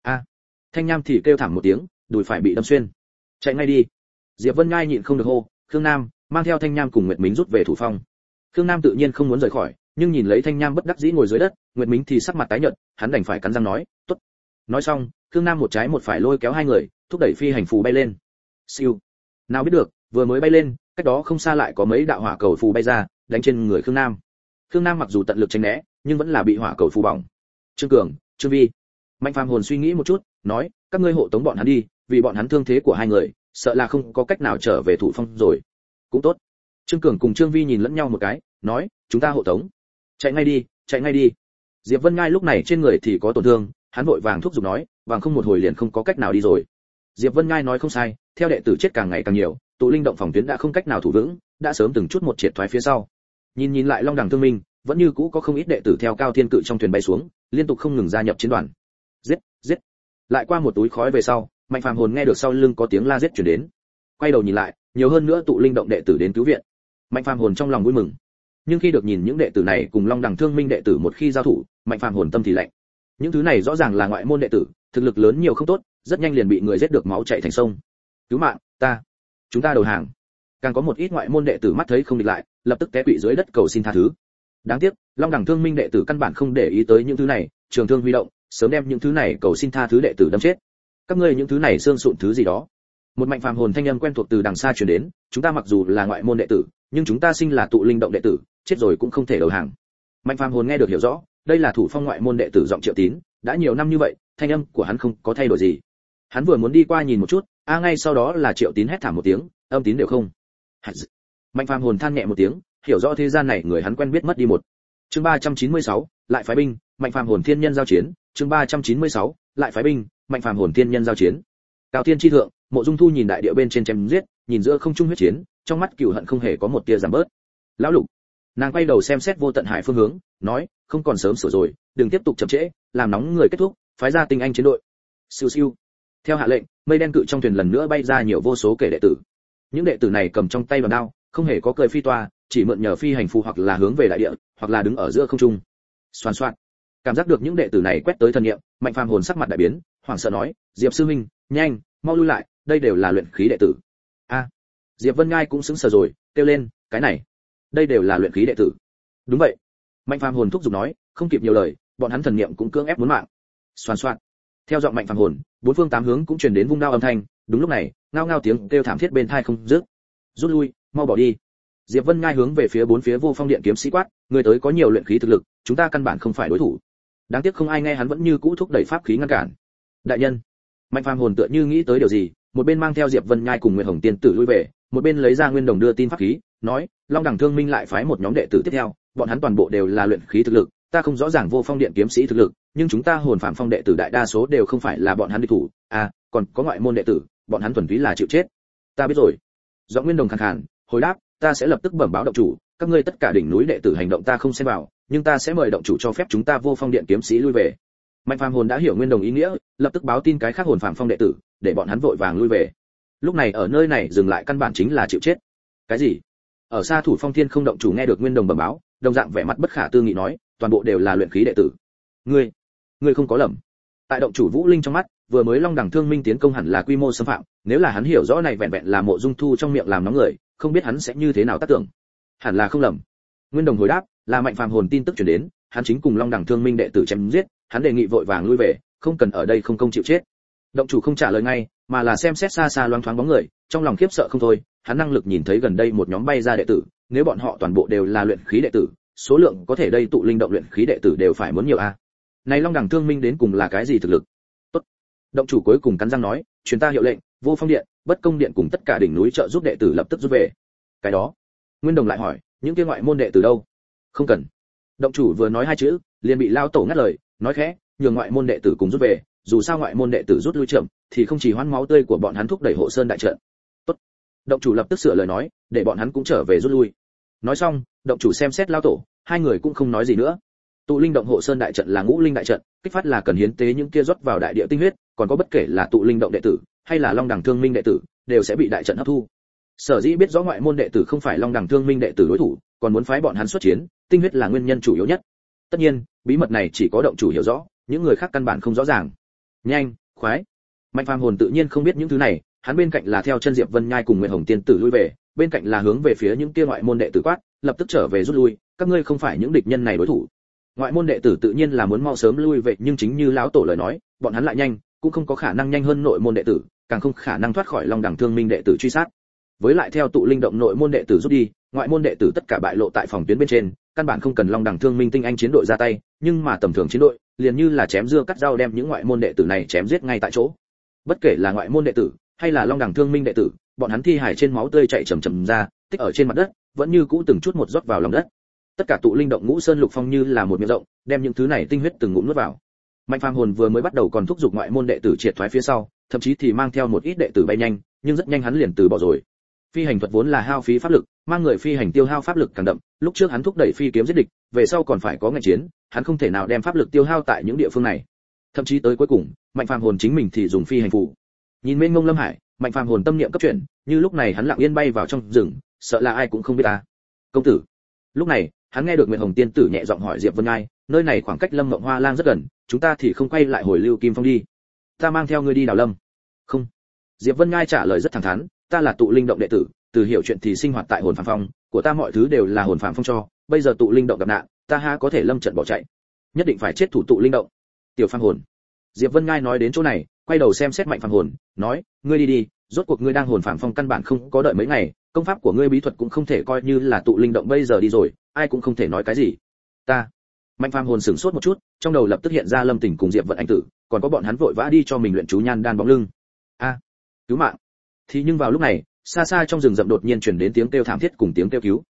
Speaker 1: Thanh nham thì kêu thảm một tiếng, đùi phải bị đâm xuyên. Chạy ngay đi! Diệp Vân Ngai nhịn không được hô, Khương Nam, mang theo Thanh nham cùng Nguyệt Mính rút về thủ phong. Khương Nam tự nhiên không muốn rời khỏi, nhưng nhìn lấy Thanh nham bất đắc dĩ ngồi dưới đất, Nguyệt Mính thì sắc mặt tái nhợt, hắn đành phải cắn răng nói, tốt. Nói xong, Khương Nam một trái một phải lôi kéo hai người, thúc đẩy phi hành phù bay lên. Siêu. Nào biết được, vừa mới bay lên, cách đó không xa lại có mấy đạo hỏa cầu phù bay ra, đánh trên người Khương Nam. Khương Nam mặc dù tận lực tránh né, nhưng vẫn là bị hỏa cầu phù bỏng. Trương Cường, Trương Vi. Mạnh Phàm hồn suy nghĩ một chút, nói, các ngươi hộ tống bọn hắn đi, vì bọn hắn thương thế của hai người, sợ là không có cách nào trở về thủ phong rồi. Cũng tốt. Trương Cường cùng Trương Vi nhìn lẫn nhau một cái, nói, chúng ta hộ tống. Chạy ngay đi, chạy ngay đi. Diệp Vân Ngai lúc này trên người thì có tổn thương, hắn vội vàng thúc giục nói, vàng không một hồi liền không có cách nào đi rồi. Diệp Vân Ngai nói không sai, theo đệ tử chết càng ngày càng nhiều, tụ linh động phòng tuyến đã không cách nào thủ vững, đã sớm từng chút một triệt thoái phía sau. Nhìn lại Long Đẳng Thương Minh, vẫn như cũ có không ít đệ tử theo cao thiên cự trong thuyền bay xuống, liên tục không ngừng gia nhập chiến đoàn. Giết, giết. Lại qua một túi khói về sau, Mạnh Phàm hồn nghe được sau lưng có tiếng la giết truyền đến. Quay đầu nhìn lại, nhiều hơn nữa tụ linh động đệ tử đến cứu viện. Mạnh Phàm hồn trong lòng vui mừng. Nhưng khi được nhìn những đệ tử này cùng Long Đẳng Thương Minh đệ tử một khi giao thủ, Mạnh Phàm hồn tâm thì lạnh. Những thứ này rõ ràng là ngoại môn đệ tử, thực lực lớn nhiều không tốt, rất nhanh liền bị người giết được máu chảy thành sông. Cứu mạng, chúng ta đầu hàng. Càng có một ít ngoại môn đệ tử mắt thấy không địch lại, lập tức té quỵ dưới đất cầu xin tha thứ. Đáng tiếc, Long Đẳng Thương Minh đệ tử căn bản không để ý tới những thứ này, trường thương huy động, sớm đem những thứ này cầu xin tha thứ đệ tử đâm chết. Các ngươi những thứ này xương sụn thứ gì đó. Một Mạnh Phàm hồn thanh âm quen thuộc từ đằng xa truyền đến, chúng ta mặc dù là ngoại môn đệ tử, nhưng chúng ta sinh là tụ linh động đệ tử, chết rồi cũng không thể đầu hàng. Mạnh Phàm hồn nghe được hiểu rõ, đây là thủ phong ngoại môn đệ tử giọng Triệu Tín, đã nhiều năm như vậy, thanh âm của hắn không có thay đổi gì. Hắn vừa muốn đi qua nhìn một chút, ngay sau đó là Triệu Tín hét thảm một tiếng, âm tín đều không. Mạnh Phàm hồn than nhẹ một tiếng, hiểu rõ thế gian này người hắn quen biết mất đi một. Chương 396, lại phái binh, Mạnh Phàm hồn thiên nhân giao chiến, chương 396, lại phái binh, Mạnh Phàm hồn thiên nhân giao chiến. Cao thiên chi thượng, Mộ Dung Thu nhìn đại địa bên trên chém giết, nhìn giữa không trung huyết chiến, trong mắt cừu hận không hề có một tia giảm bớt. Lão Lục, nàng quay đầu xem xét Vô Tận Hải phương hướng, nói, không còn sớm sửa rồi, đừng tiếp tục chậm trễ, làm nóng người kết thúc, phái ra tinh anh chiến đội. Siêu siêu. Theo hạ lệnh, mây đen cự trong thuyền lần nữa bay ra nhiều vô số kẻ đệ tử. Những đệ tử này cầm trong tay đoàn đao, không hề có cười phi toa, chỉ mượn nhờ phi hành phù hoặc là hướng về đại địa, hoặc là đứng ở giữa không trung. Xoàn xoạt. Cảm giác được những đệ tử này quét tới thần niệm, Mạnh Phàm hồn sắc mặt đại biến, hoảng sợ nói, Diệp sư huynh, nhanh, mau lui lại, đây đều là luyện khí đệ tử. Diệp Vân Ngai cũng sững sờ rồi, kêu lên, cái này, đây đều là luyện khí đệ tử. Đúng vậy. Mạnh Phàm hồn thúc giục nói, không kịp nhiều lời, bọn hắn thần niệm cũng cưỡng ép muốn mạng. Xoàn xoạt. Theo giọng Mạnh Phàm hồn, bốn phương tám hướng cũng truyền đến vung đao âm thanh, đúng lúc này, ngao ngao tiếng kêu thảm thiết bên tai không dứt. Rút lui, mau bỏ đi. Diệp Vân Ngai hướng về phía bốn phía Vô Phong Điện kiếm sĩ quát, người tới có nhiều luyện khí thực lực, chúng ta căn bản không phải đối thủ. Đáng tiếc không ai nghe hắn vẫn như cũ thúc đẩy pháp khí ngăn cản. Đại nhân. Mạnh Phàm hồn tựa như nghĩ tới điều gì, một bên mang theo Diệp Vân Nhai cùng Nguyệt Hồng tiên tử lui về, một bên lấy ra Nguyên Đồng đưa tin pháp khí, nói, Long Đẳng Thương Minh lại phái một nhóm đệ tử tiếp theo, bọn hắn toàn bộ đều là luyện khí thực lực, ta không rõ ràng Vô Phong Điện kiếm sĩ thực lực, nhưng chúng ta hồn phạm phong đệ tử đại đa số đều không phải là bọn hắn địch thủ, còn có ngoại môn đệ tử, bọn hắn thuần túy là chịu chết. Ta biết rồi. Giọng Nguyên Đồng khàn khàn, hồi đáp, ta sẽ lập tức bẩm báo động chủ, các ngươi tất cả đỉnh núi đệ tử hành động ta không xen vào, nhưng ta sẽ mời động chủ cho phép chúng ta Vô Phong Điện kiếm sĩ lui về. Mạnh Phàm hồn đã hiểu Nguyên Đồng ý nghĩa, lập tức báo tin cái khác hồn Phạm Phong đệ tử, để bọn hắn vội vàng lui về. Lúc này ở nơi này dừng lại căn bản chính là chịu chết. Cái gì? Ở xa Thủ Phong Thiên không động chủ nghe được Nguyên Đồng bẩm báo, đồng dạng vẻ mặt bất khả tư nghị nói, toàn bộ đều là luyện khí đệ tử. Ngươi không có lầm. Tại động chủ Vũ Linh trong mắt, vừa mới Long Đẳng Thương Minh tiến công hẳn là quy mô xâm phạm, nếu là hắn hiểu rõ này vẹn vẹn là Mộ Dung Thu trong miệng làm nóng người, không biết hắn sẽ như thế nào tác tưởng. Hẳn là không lầm. Nguyên Đồng hồi đáp, là Mạnh Phàm hồn tin tức truyền đến, hắn chính cùng Long Đẳng Thương Minh đệ tử chém giết, hắn đề nghị vội vàng lui về, không cần ở đây không công chịu chết. Động chủ không trả lời ngay, mà là xem xét xa xa loáng thoáng bóng người, trong lòng khiếp sợ không thôi, hắn năng lực nhìn thấy gần đây một nhóm bay ra đệ tử, nếu bọn họ toàn bộ đều là luyện khí đệ tử, số lượng có thể đây tụ linh động luyện khí đệ tử đều phải muốn nhiều a. Này Long Đẳng Thương Minh đến cùng là cái gì thực lực? Tốt. Động chủ cuối cùng cắn răng nói, truyền ta hiệu lệnh, Vô Phong Điện, Bất Công Điện cùng tất cả đỉnh núi trợ giúp đệ tử lập tức rút về. Cái đó. Nguyên Đồng lại hỏi, những kia ngoại môn đệ tử đâu? Không cần. Động chủ vừa nói hai chữ, liền bị lao tổ ngắt lời, nói khẽ, nhường ngoại môn đệ tử cùng rút về, dù sao ngoại môn đệ tử rút lui chậm, thì không chỉ hoán máu tươi của bọn hắn thúc đẩy hộ sơn đại trận. Tốt. Động chủ lập tức sửa lời nói, để bọn hắn cũng trở về rút lui. Nói xong, động chủ xem xét lao tổ, hai người cũng không nói gì nữa. Tụ linh động hộ sơn đại trận là ngũ linh đại trận, kích phát là cần hiến tế những kia rót vào đại địa tinh huyết, còn có bất kể là tụ linh động đệ tử hay là Long Đẳng Thương Minh đệ tử, đều sẽ bị đại trận hấp thu. Sở dĩ biết rõ ngoại môn đệ tử không phải Long Đẳng Thương Minh đệ tử đối thủ, còn muốn phái bọn hắn xuất chiến, tinh huyết là nguyên nhân chủ yếu nhất. Tất nhiên, bí mật này chỉ có động chủ hiểu rõ, những người khác căn bản không rõ ràng. Nhanh, khoái. Mạnh Phàm hồn tự nhiên không biết những thứ này, hắn bên cạnh là theo chân Diệp Vân Nhai cùng Nguyệt Hồng tiên tử lui về, bên cạnh là hướng về phía những kia ngoại môn đệ tử quát, lập tức trở về rút lui, các ngươi không phải những địch nhân này đối thủ. Ngoại môn đệ tử tự nhiên là muốn mau sớm lui về, nhưng chính như lão tổ lời nói, bọn hắn lại nhanh, cũng không có khả năng nhanh hơn nội môn đệ tử, càng không khả năng thoát khỏi Long Đẳng Thương Minh đệ tử truy sát. Với lại theo tụ linh động nội môn đệ tử rút đi, ngoại môn đệ tử tất cả bại lộ tại phòng tuyến bên trên, căn bản không cần Long Đẳng Thương Minh tinh anh chiến đội ra tay, nhưng mà tầm thường chiến đội, liền như là chém dưa cắt rau đem những ngoại môn đệ tử này chém giết ngay tại chỗ. Bất kể là ngoại môn đệ tử hay là Long Đẳng Thương Minh đệ tử, bọn hắn thi hải trên máu tươi chảy chầm chầm ra, tích ở trên mặt đất, vẫn như cũ từng chút một rót vào lòng đất. Tất cả tụ linh động ngũ sơn lục phong như là một miệng rộng, đem những thứ này tinh huyết từng ngụm nuốt vào. Mạnh Phàm hồn vừa mới bắt đầu còn thúc giục ngoại môn đệ tử triệt thoái phía sau, thậm chí thì mang theo một ít đệ tử bay nhanh, nhưng rất nhanh hắn liền từ bỏ rồi. Phi hành thuật vốn là hao phí pháp lực, mang người phi hành tiêu hao pháp lực càng đậm, lúc trước hắn thúc đẩy phi kiếm giết địch, về sau còn phải có ngành chiến, hắn không thể nào đem pháp lực tiêu hao tại những địa phương này. Thậm chí tới cuối cùng, Mạnh Phàm hồn chính mình thì dùng phi hành phù. Nhìn mênh mông lâm hải, Mạnh Phàm hồn tâm niệm cấp chuyển, như lúc này hắn lặng yên bay vào trong rừng, sợ là ai cũng không biết ta. Công tử. Lúc này, hắn nghe được Nguyệt Hồng tiên tử nhẹ giọng hỏi Diệp Vân Ngai, nơi này khoảng cách Lâm Ngộng Hoa Lang rất gần, chúng ta thì không quay lại hồi Lưu Kim Phong đi. Ta mang theo ngươi đi Đào Lâm. Không. Diệp Vân Ngai trả lời rất thẳng thắn, ta là tụ linh động đệ tử, từ hiểu chuyện thì sinh hoạt tại hồn phàm phong, của ta mọi thứ đều là hồn phàm phong cho, bây giờ tụ linh động gặp nạn, ta ha có thể lâm trận bỏ chạy, nhất định phải chết thủ tụ linh động. Tiểu phàm hồn. Diệp Vân Ngai nói đến chỗ này, quay đầu xem xét Mạnh Phàm hồn, nói, ngươi đi đi, rốt cuộc ngươi đang hồn phàm phong căn bản không có đợi mấy ngày, công pháp của ngươi bí thuật cũng không thể coi như là tụ linh động bây giờ đi rồi, ai cũng không thể nói cái gì. Ta. Mạnh Phàm hồn sửng sốt một chút, trong đầu lập tức hiện ra Lâm Tỉnh cùng Diệp Vận Anh tử, còn có bọn hắn vội vã đi cho mình luyện chú nhan đan bóng lưng. A, cứu mạng. Thì nhưng vào lúc này, xa xa trong rừng rậm đột nhiên truyền đến tiếng kêu thảm thiết cùng tiếng kêu cứu.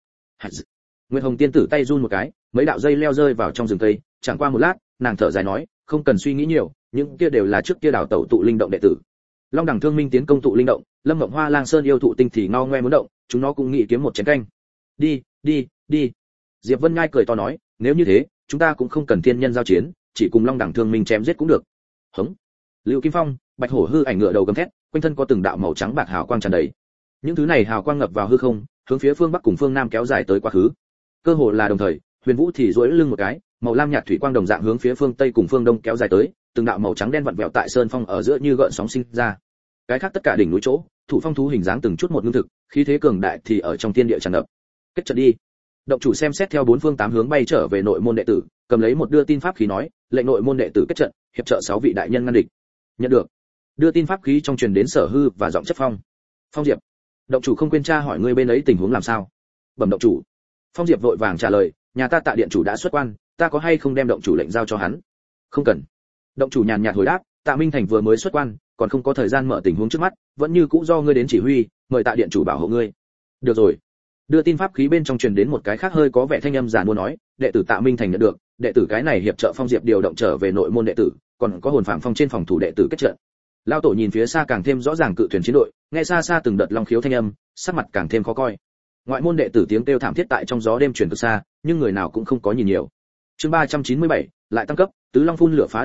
Speaker 1: Nguyệt Hồng tiên tử tay run một cái, mấy đạo dây leo rơi vào trong rừng cây, chẳng qua một lát, nàng thở dài nói, không cần suy nghĩ nhiều, những kia đều là trước kia đào tẩu tụ linh động đệ tử. Long Đẳng Thương Minh tiến công tụ linh động, Lâm Ngộng Hoa Lang Sơn yêu thụ tinh thì ngao ngoe muốn động, chúng nó cũng nghĩ kiếm một chén canh. Đi, đi, đi. Diệp Vân Ngai cười to nói, nếu như thế, chúng ta cũng không cần thiên nhân giao chiến, chỉ cùng Long Đẳng Thương Minh chém giết cũng được. Hống. Lưu Kim Phong, Bạch Hổ hư ảnh ngựa đầu gầm thét, quanh thân có từng đạo màu trắng bạc hào quang tràn đầy. Những thứ này hào quang ngập vào hư không, hướng phía phương bắc cùng phương nam kéo dài tới quá khứ. Cơ hồ là đồng thời, Huyền Vũ thì duỗi lưng một cái, màu lam nhạt thủy quang đồng dạng hướng phía phương tây cùng phương đông kéo dài tới, từng đạo màu trắng đen vặn vẹo tại sơn phong ở giữa như gợn sóng sinh ra. Cái khác tất cả đỉnh núi chỗ, thủ phong thú hình dáng từng chút một ngưng thực, khí thế cường đại thì ở trong thiên địa tràn ngập. Kết trận đi. Động chủ xem xét theo bốn phương tám hướng bay trở về nội môn đệ tử, cầm lấy một đưa tin pháp khí nói, lệnh nội môn đệ tử kết trận, hiệp trợ 6 vị đại nhân ngăn địch. Nhận được. Đưa tin pháp khí trong truyền đến Sở Hư và giọng chất Phong. Phong Diệp. Động chủ không quên tra hỏi ngươi bên ấy tình huống làm sao? Bẩm động chủ. Phong Diệp vội vàng trả lời, nhà ta Tạ điện chủ đã xuất quan, ta có hay không đem động chủ lệnh giao cho hắn? Không cần. Động chủ nhàn nhạt hồi đáp, Tạ Minh Thành vừa mới xuất quan, còn không có thời gian mở tình huống trước mắt, vẫn như cũ do ngươi đến chỉ huy, mời Tạ điện chủ bảo hộ ngươi. Được rồi. Đưa tin pháp khí bên trong truyền đến một cái khác hơi có vẻ thanh âm giản mua nói, đệ tử Tạ Minh Thành nhận được, đệ tử cái này hiệp trợ Phong Diệp điều động trở về nội môn đệ tử, còn có hồn phạm phong trên phòng thủ đệ tử kết trận. Lao tổ nhìn phía xa càng thêm rõ ràng cự thuyền chiến đội, nghe xa xa từng đợt long khiếu thanh âm, sắc mặt càng thêm khó coi. Ngoại môn đệ tử tiếng kêu thảm thiết tại trong gió đêm truyền cực xa, nhưng người nào cũng không có nhìn nhiều. Chương 397, lại tăng cấp, tứ long phun lửa phá đại trận,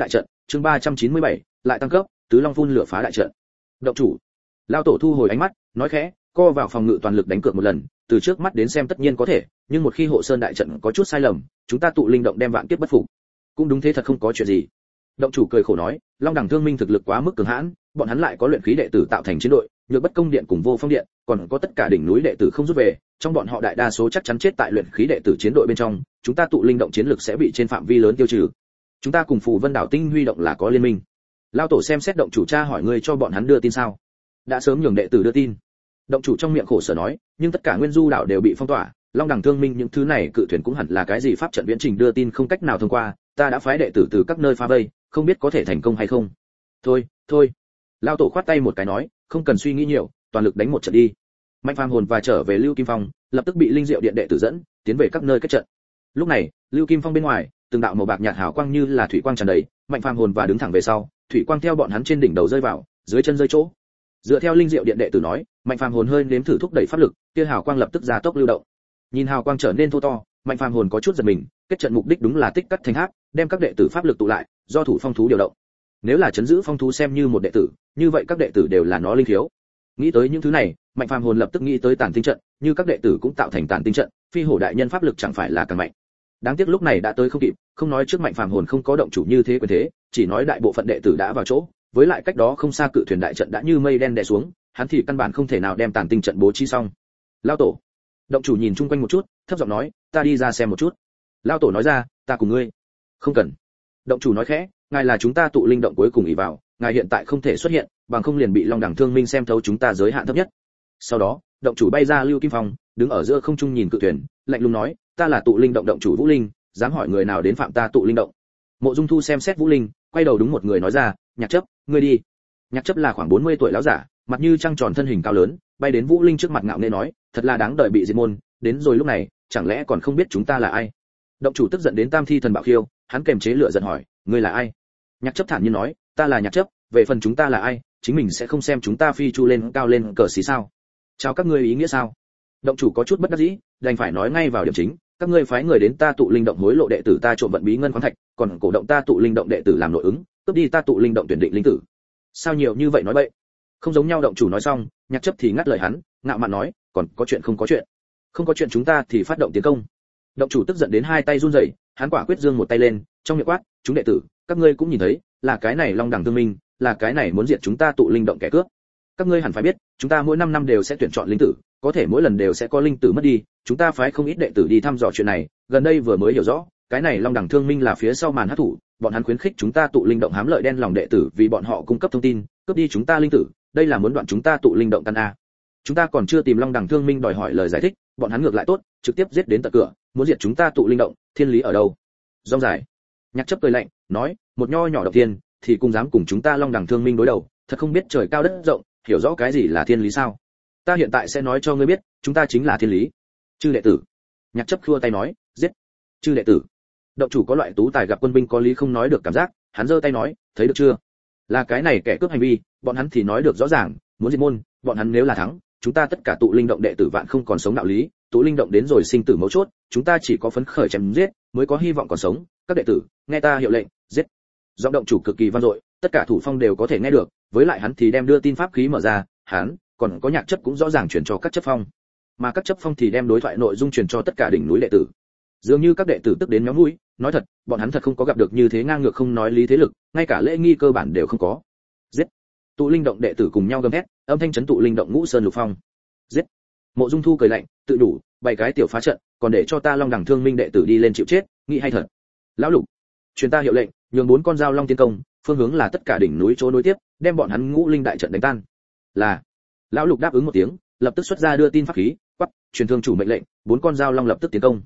Speaker 1: chương 397, lại tăng cấp, tứ long phun lửa phá đại trận. Động chủ. Lão tổ thu hồi ánh mắt, nói khẽ, co vào phòng ngự toàn lực đánh cược một lần, từ trước mắt đến xem tất nhiên có thể, nhưng một khi hộ sơn đại trận có chút sai lầm, chúng ta tụ linh động đem vạn kiếp bất phục. Cũng đúng thế, thật không có chuyện gì. Động chủ cười khổ nói, Long Đẳng Thương Minh thực lực quá mức cường hãn, bọn hắn lại có luyện khí đệ tử tạo thành chiến đội, Nhược Bất Công Điện cùng Vô Phong Điện, còn có tất cả đỉnh núi đệ tử không rút về, trong bọn họ đại đa số chắc chắn chết tại luyện khí đệ tử chiến đội bên trong, chúng ta tụ linh động chiến lực sẽ bị trên phạm vi lớn tiêu trừ. Chúng ta cùng Phù Vân Đảo Tinh huy động là có liên minh. Lão tổ xem xét động chủ tra hỏi ngươi cho bọn hắn đưa tin sao? Đã sớm nhường đệ tử đưa tin. Động chủ trong miệng khổ sở nói, nhưng tất cả Nguyên Du đảo đều bị phong tỏa, Long Đẳng Thương Minh những thứ này cự thuyền cũng hẳn là cái gì pháp trận viễn trình đưa tin không cách nào thông qua, ta đã phái đệ tử từ các nơi phá vây, không biết có thể thành công hay không. Thôi. Lão tổ khoát tay một cái nói, không cần suy nghĩ nhiều, toàn lực đánh một trận đi. Mạnh Phàm Hồn và trở về Lưu Kim Phong, lập tức bị Linh Diệu Điện đệ tử dẫn, tiến về các nơi kết trận. Lúc này, Lưu Kim Phong bên ngoài, từng đạo màu bạc nhạt hào quang như là thủy quang tràn đầy, Mạnh Phàm Hồn và đứng thẳng về sau, thủy quang theo bọn hắn trên đỉnh đầu rơi vào, dưới chân rơi chỗ. Dựa theo Linh Diệu Điện đệ tử nói, Mạnh Phàm Hồn hơi nếm thử thúc đẩy pháp lực, kia hào quang lập tức gia tốc lưu động. Nhìn hào quang trở nên thô to, Mạnh Phàm Hồn có chút giật mình, kết trận mục đích đúng là tích cắt thành tháp, đem các đệ tử pháp lực tụ lại, do thủ phong thú điều động. Nếu là chấn giữ phong thú xem như một đệ tử, như vậy các đệ tử đều là nó linh thiếu. Nghĩ tới những thứ này, Mạnh Phàm Hồn lập tức nghĩ tới Tản Tinh trận, như các đệ tử cũng tạo thành Tản Tinh trận, Phi Hổ đại nhân pháp lực chẳng phải là càng mạnh. Đáng tiếc lúc này đã tới không kịp, không nói trước Mạnh Phàm Hồn không có động chủ như thế quyền thế, chỉ nói đại bộ phận đệ tử đã vào chỗ, với lại cách đó không xa cự thuyền đại trận đã như mây đen đè xuống, hắn thì căn bản không thể nào đem Tản Tinh trận bố trí xong. Lão tổ. Động chủ nhìn chung quanh một chút, thấp giọng nói, ta đi ra xem một chút. Lão tổ nói ra, ta cùng ngươi. Không cần. Động chủ nói khẽ, ngài là chúng ta tụ linh động cuối cùng ỷ vào, ngài hiện tại không thể xuất hiện, bằng không liền bị Long Đẳng Thương Minh xem thấu chúng ta giới hạn thấp nhất. Sau đó, động chủ bay ra Lưu Kim Phong, đứng ở giữa không trung nhìn cự thuyền, lạnh lùng nói, ta là tụ linh động động chủ Vũ Linh, dám hỏi người nào đến phạm ta tụ linh động. Mộ Dung Thu xem xét Vũ Linh, quay đầu đúng một người nói ra, Nhạc Chấp, ngươi đi. Nhạc Chấp là khoảng 40 tuổi lão giả, mặt như trăng tròn thân hình cao lớn, bay đến Vũ Linh trước mặt ngạo nghễ nói, thật là đáng đợi bị diệt môn, đến rồi lúc này, chẳng lẽ còn không biết chúng ta là ai? Động chủ tức giận đến tam thi thần bạo khiêu, hắn kềm chế lửa giận hỏi, ngươi là ai? Nhạc Chấp thản nhiên nói, ta là Nhạc Chấp, về phần chúng ta là ai, chính mình sẽ không xem chúng ta phi chu lên cao lên cờ xí sao? Chào các ngươi ý nghĩa sao? Động chủ có chút bất đắc dĩ, đành phải nói ngay vào điểm chính, các ngươi phái người đến ta tụ linh động hối lộ đệ tử ta trộm vận bí ngân khoáng thạch, còn cổ động ta tụ linh động đệ tử làm nội ứng, cướp đi ta tụ linh động tuyển định linh tử. Sao nhiều như vậy nói bậy? Không giống nhau. Động chủ nói xong, Nhạc Chấp thì ngắt lời hắn, ngạo mạn nói, còn có chuyện không có chuyện. Không có chuyện chúng ta thì phát động tiến công. Động chủ tức giận đến hai tay run rẩy, hắn quả quyết giương một tay lên, trong miệng quát, chúng đệ tử, các ngươi cũng nhìn thấy, là cái này Long Đẳng Thương Minh, là cái này muốn diệt chúng ta tụ linh động kẻ cướp. Các ngươi hẳn phải biết, chúng ta mỗi 5 năm đều sẽ tuyển chọn linh tử, có thể mỗi lần đều sẽ có linh tử mất đi, chúng ta phái không ít đệ tử đi thăm dò chuyện này, gần đây vừa mới hiểu rõ, cái này Long Đẳng Thương Minh là phía sau màn hắc thủ, bọn hắn khuyến khích chúng ta tụ linh động hám lợi đen lòng đệ tử vì bọn họ cung cấp thông tin, cướp đi chúng ta linh tử, đây là muốn đoạn chúng ta tụ linh động căn a. Chúng ta còn chưa tìm Long Đẳng Thương Minh đòi hỏi lời giải thích, bọn hắn ngược lại tốt, trực tiếp giết đến tận cửa, muốn diệt chúng ta tụ linh động, thiên lý ở đâu? Rong dài. Nhạc Chấp cười lạnh, nói, một nho nhỏ độc tiên, thì cùng dám cùng chúng ta Long Đẳng Thương Minh đối đầu, thật không biết trời cao đất rộng, hiểu rõ cái gì là thiên lý sao? Ta hiện tại sẽ nói cho ngươi biết, chúng ta chính là thiên lý. Chư đệ tử. Nhạc Chấp khua tay nói, giết. Chư đệ tử. Động chủ có loại tú tài gặp quân binh có lý không nói được cảm giác, hắn giơ tay nói, thấy được chưa? Là cái này kẻ cướp hành vi, bọn hắn thì nói được rõ ràng, muốn diệt môn, bọn hắn nếu là thắng, chúng ta tất cả tụ linh động đệ tử vạn không còn sống đạo lý, tụ linh động đến rồi sinh tử mấu chốt, chúng ta chỉ có phấn khởi chém giết, mới có hy vọng còn sống. Các đệ tử, nghe ta hiệu lệnh, giết. Giọng động chủ cực kỳ vang dội, tất cả thủ phong đều có thể nghe được, với lại hắn thì đem đưa tin pháp khí mở ra, hắn, còn có Nhạc Chấp cũng rõ ràng truyền cho các chấp phong, mà các chấp phong thì đem đối thoại nội dung truyền cho tất cả đỉnh núi đệ tử. Dường như các đệ tử tức đến méo mũi, nói thật, bọn hắn thật không có gặp được như thế ngang ngược không nói lý thế lực, ngay cả lễ nghi cơ bản đều không có. Giết. Tụ linh động đệ tử cùng nhau gầm thét, âm thanh chấn tụ linh động ngũ sơn lục phong. Giết. Mộ Dung Thu cười lạnh, tự đủ, bảy cái tiểu phá trận, còn để cho ta Long Đẳng Thương Minh đệ tử đi lên chịu chết, nghĩ hay thật. Lão Lục, truyền ta hiệu lệnh, nhường 4 con dao long tiến công, phương hướng là tất cả đỉnh núi chỗ nối tiếp, đem bọn hắn ngũ linh đại trận đánh tan. Là. Lão Lục đáp ứng một tiếng, lập tức xuất ra đưa tin pháp khí, quắc, truyền thương chủ mệnh lệnh, 4 con dao long lập tức tiến công.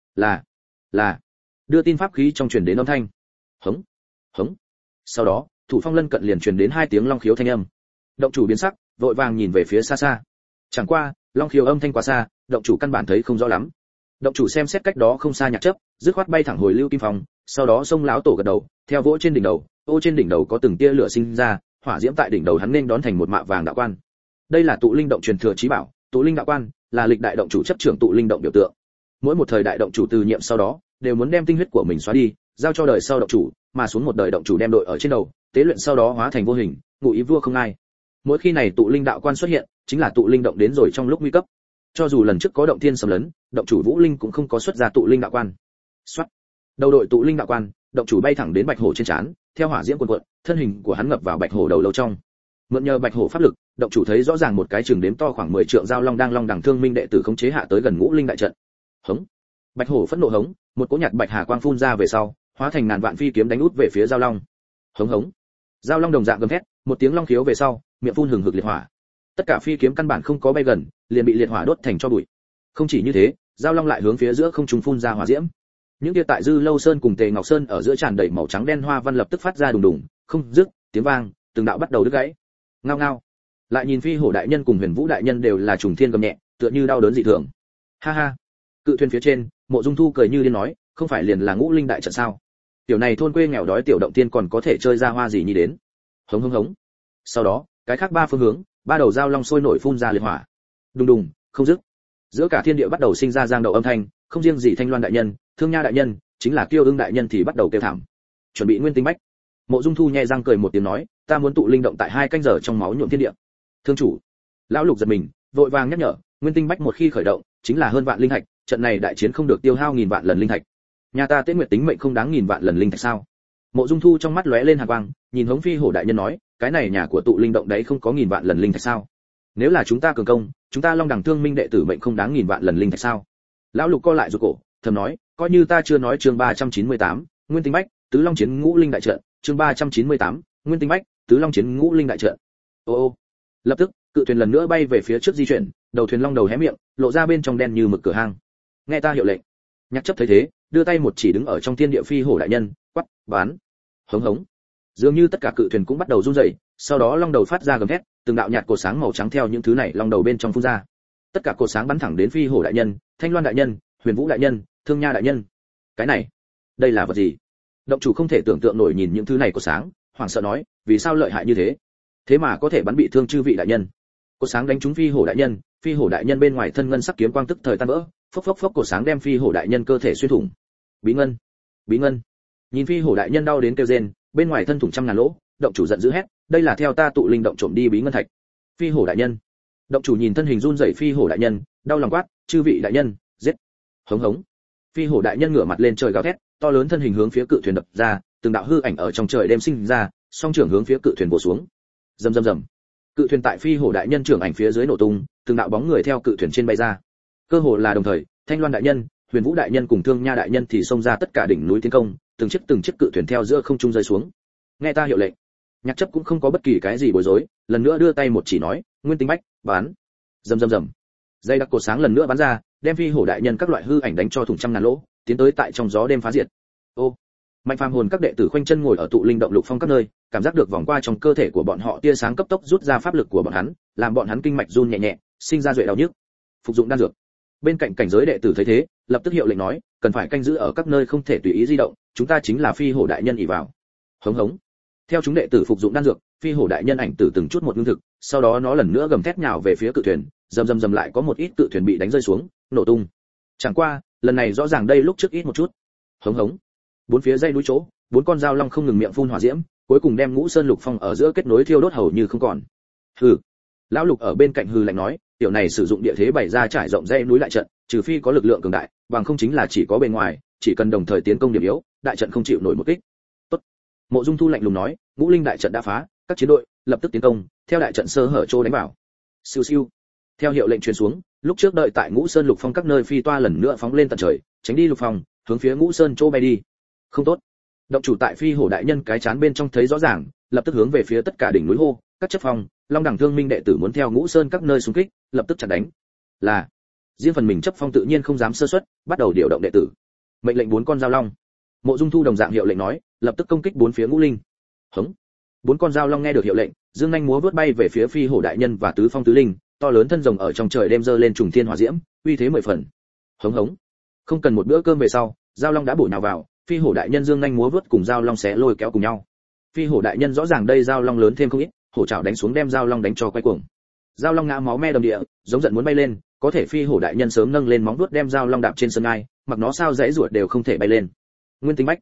Speaker 1: Là. Đưa tin pháp khí trong truyền đến âm thanh. Hống. Sau đó, thủ phong lân cận liền truyền đến 2 tiếng long khiếu thanh âm. Động chủ biến sắc, vội vàng nhìn về phía xa xa. Chẳng qua, long khiếu âm thanh quá xa, động chủ căn bản thấy không rõ lắm. Động chủ xem xét cách đó không xa Nhạc Chấp, dứt khoát bay thẳng hồi Lưu Kim Phong, sau đó xông lão tổ gật đầu, theo vỗ trên đỉnh đầu, trên đỉnh đầu có từng tia lửa sinh ra, hỏa diễm tại đỉnh đầu hắn nên đón thành một mạ vàng đạo quan. Đây là tụ linh động truyền thừa chí bảo, tụ linh đạo quan là lịch đại động chủ chấp trưởng tụ linh động biểu tượng. Mỗi một thời đại động chủ từ nhiệm sau đó, đều muốn đem tinh huyết của mình xóa đi, giao cho đời sau động chủ, mà xuống một đời động chủ đem đội ở trên đầu, tế luyện sau đó hóa thành vô hình, ngụ ý vua không ai. Mỗi khi này tụ linh đạo quan xuất hiện, chính là tụ linh động đến rồi trong lúc nguy cấp. Cho dù lần trước có động thiên xâm lấn, động chủ Vũ Linh cũng không có xuất ra tụ linh đạo quan. Soát. Đầu đội tụ linh đạo quan, động chủ bay thẳng đến bạch hổ trên trán, theo hỏa diễm cuồn cuộn, thân hình của hắn ngập vào bạch hổ đầu lâu trong. Mượn nhờ bạch hổ pháp lực, động chủ thấy rõ ràng một cái chừng đếm to khoảng 10 trượng dao long đang long đẳng thương minh đệ tử khống chế hạ tới gần ngũ linh đại trận. Hống. Bạch hổ phẫn nộ hống, một cỗ nhạt bạch hà quang phun ra về sau, hóa thành ngàn vạn phi kiếm đánh út về phía dao long. Hống hống. Dao long đồng dạng gầm thét, một tiếng long khiếu về sau, miệng phun hừng hực liệt hỏa. Tất cả phi kiếm căn bản không có bay gần, liền bị liệt hỏa đốt thành tro bụi. Không chỉ như thế, dao long lại hướng phía giữa không trung phun ra hỏa diễm. Những kia tại Dư Lâu Sơn cùng Tề Ngọc Sơn ở giữa tràn đầy màu trắng đen hoa văn lập tức phát ra đùng đùng, không dứt, tiếng vang, từng đạo bắt đầu đứt gãy. Ngao ngao. Lại nhìn Phi Hổ đại nhân cùng Huyền Vũ đại nhân đều là trùng thiên gầm nhẹ, tựa như đau đớn dị thường. Ha ha. Cự thuyền phía trên, Mộ Dung Thu cười như điên nói, không phải liền là ngũ linh đại trận sao? Tiểu này thôn quê nghèo đói tiểu động tiên còn có thể chơi ra hoa gì như đến. Hống hống hống. Sau đó, cái khác ba phương hướng, ba đầu dao long sôi nổi phun ra liệt hỏa. Đùng đùng, không dứt. Giữa cả thiên địa bắt đầu sinh ra giang đầu âm thanh, không riêng gì Thanh Loan đại nhân, Thương Nha đại nhân, chính là Kiêu Ưng đại nhân thì bắt đầu kêu thảm. Chuẩn bị nguyên tinh bách. Mộ Dung Thu nhẹ răng cười một tiếng nói, ta muốn tụ linh động tại 2 canh giờ trong máu nhuộm thiên địa. Thương chủ. Lão Lục giật mình, vội vàng nhắc nhở, nguyên tinh bách một khi khởi động, chính là hơn vạn linh thạch, trận này đại chiến không được tiêu hao 1000 vạn lần linh thạch. Nhà ta Tiễn Nguyệt tính mệnh không đáng 1000 vạn lần linh thạch sao? Mộ Dung Thu trong mắt lóe lên hàn quang, nhìn Hống Phi Hổ đại nhân nói, cái này nhà của tụ linh động đấy không có 1000 vạn lần linh thạch sao? Nếu là chúng ta cường công, chúng ta Long Đẳng Thương Minh đệ tử mệnh không đáng 1000 vạn lần linh thạch sao? Lão Lục co lại rụt cổ, thầm nói, coi như ta chưa nói chương 398, Nguyên Tinh Bách, Tứ Long chiến ngũ linh đại trận, chương 398, Nguyên Tinh Bách, Tứ Long chiến ngũ linh đại trận. Ô ô. Lập tức, cự thuyền lần nữa bay về phía trước di chuyển, đầu thuyền long đầu hé miệng, lộ ra bên trong đen như mực cửa hang. Nghe ta hiệu lệnh. Nhạc chấp thấy thế, đưa tay một chỉ đứng ở trong thiên địa Phi Hổ đại nhân, quát, bán. Hống hống. Dường như tất cả cự thuyền cũng bắt đầu run rẩy, sau đó long đầu phát ra gầm thét, từng đạo nhạt cột sáng màu trắng theo những thứ này long đầu bên trong phun ra. Tất cả cột sáng bắn thẳng đến Phi Hổ đại nhân, Thanh Loan đại nhân, Huyền Vũ đại nhân, Thương Nha đại nhân. Cái này, đây là vật gì? Động chủ không thể tưởng tượng nổi nhìn những thứ này cột sáng, hoảng sợ nói, vì sao lợi hại như thế? Thế mà có thể bắn bị thương chư vị đại nhân. Cột sáng đánh trúng Phi Hổ đại nhân, Phi Hổ đại nhân bên ngoài thân ngân sắc kiếm quang tức thời tan vỡ, phốc phốc phốc cột sáng đem Phi Hổ đại nhân cơ thể xuyên thủng. Bí ngân, bí ngân. Nhìn Phi Hổ đại nhân đau đến kêu rên, bên ngoài thân thủng trăm ngàn lỗ, động chủ giận dữ hét, đây là theo ta tụ linh động trộm đi bí ngân thạch. Phi Hổ đại nhân. Động chủ nhìn thân hình run rẩy Phi Hổ đại nhân, đau lòng quát, chư vị đại nhân, giết. Hống hống. Phi Hổ đại nhân ngửa mặt lên trời gào thét, to lớn thân hình hướng phía cự thuyền đập ra, từng đạo hư ảnh ở trong trời đêm sinh ra, song trưởng hướng phía cự thuyền bổ xuống. Rầm rầm rầm. Cự thuyền tại Phi Hổ đại nhân trưởng ảnh phía dưới nổ tung, từng đạo bóng người theo cự thuyền trên bay ra. Cơ hồ là đồng thời, Thanh Loan đại nhân, Huyền Vũ đại nhân cùng Thương Nha đại nhân thì xông ra tất cả đỉnh núi tiến công, từng chiếc cự thuyền theo giữa không trung rơi xuống. Nghe ta hiệu lệnh. Nhạc chấp cũng không có bất kỳ cái gì bối rối, lần nữa đưa tay một chỉ nói, Nguyên Tinh Bách, bán. Rầm rầm rầm. Dây đặc cột sáng lần nữa bắn ra, đem Phi Hổ đại nhân các loại hư ảnh đánh cho thủng trăm ngàn lỗ, tiến tới tại trong gió đêm phá diệt. Ô. Mạnh phàm hồn các đệ tử khoanh chân ngồi ở tụ linh động lục phong các nơi, cảm giác được vòng qua trong cơ thể của bọn họ tia sáng cấp tốc rút ra pháp lực của bọn hắn, làm bọn hắn kinh mạch run nhẹ nhẹ, sinh ra duệ đau nhức. Phục dụng đan dược. Bên cạnh cảnh giới đệ tử thấy thế, lập tức hiệu lệnh nói, cần phải canh giữ ở các nơi không thể tùy ý di động, chúng ta chính là Phi Hổ đại nhân ỷ vào. Hống hống. Theo chúng đệ tử phục dụng đan dược, Phi Hổ đại nhân ảnh tử từng chút một ngưng thực, sau đó nó lần nữa gầm thét nhào về phía cự thuyền, rầm rầm rầm lại có một ít cự thuyền bị đánh rơi xuống, nổ tung. Chẳng qua, lần này rõ ràng đây lúc trước ít một chút. Hống hống. Bốn phía dây núi chỗ, 4 con dao long không ngừng miệng phun hỏa diễm, cuối cùng đem Ngũ Sơn Lục Phong ở giữa kết nối thiêu đốt hầu như không còn. Hừ. Lão Lục ở bên cạnh hừ lạnh nói, tiểu này sử dụng địa thế bày ra trải rộng dây núi lại trận, trừ phi có lực lượng cường đại, bằng không chính là chỉ có bề ngoài, chỉ cần đồng thời tiến công điểm yếu, đại trận không chịu nổi một kích. Tốt. Mộ Dung Thu lạnh lùng nói, ngũ linh đại trận đã phá, các chiến đội lập tức tiến công, theo đại trận sơ hở trô đánh vào. Siêu siêu. Theo hiệu lệnh truyền xuống, lúc trước đợi tại Ngũ Sơn Lục Phong các nơi phi toa lần nữa phóng lên tận trời, tránh đi Lục Phong, hướng phía Ngũ Sơn chỗ bay đi. Không tốt. Động chủ tại Phi Hổ đại nhân cái chán bên trong thấy rõ ràng, lập tức hướng về phía tất cả đỉnh núi hô, các chấp phong, Long Đẳng Thương Minh đệ tử muốn theo Ngũ Sơn các nơi xung kích, lập tức chặn đánh. Là. Riêng phần mình chấp phong tự nhiên không dám sơ suất, bắt đầu điều động đệ tử. Mệnh lệnh 4 con dao long. Mộ Dung Thu đồng dạng hiệu lệnh nói, lập tức công kích 4 phía ngũ linh. Hống. 4 con dao long nghe được hiệu lệnh, dương nhanh múa vút bay về phía Phi Hổ đại nhân và tứ phong tứ linh, to lớn thân rồng ở trong trời đêm giơ lên trùng thiên hỏa diễm, uy thế 10 phần. Hống hống. Không cần một bữa cơm về sau, dao long đã bổ nhào vào, Phi Hổ đại nhân dương nhanh múa vút cùng dao long xé lôi kéo cùng nhau. Phi Hổ đại nhân rõ ràng đây dao long lớn thêm không ít, hổ trảo đánh xuống đem dao long đánh cho quay cuồng. Dao long ngã máu me đầm địa, giống giận muốn bay lên, có thể Phi Hổ đại nhân sớm nâng lên móng vuốt đem dao long đạp trên sân ngai, mặc nó sao dãy ruột đều không thể bay lên. Nguyên Tinh Bách.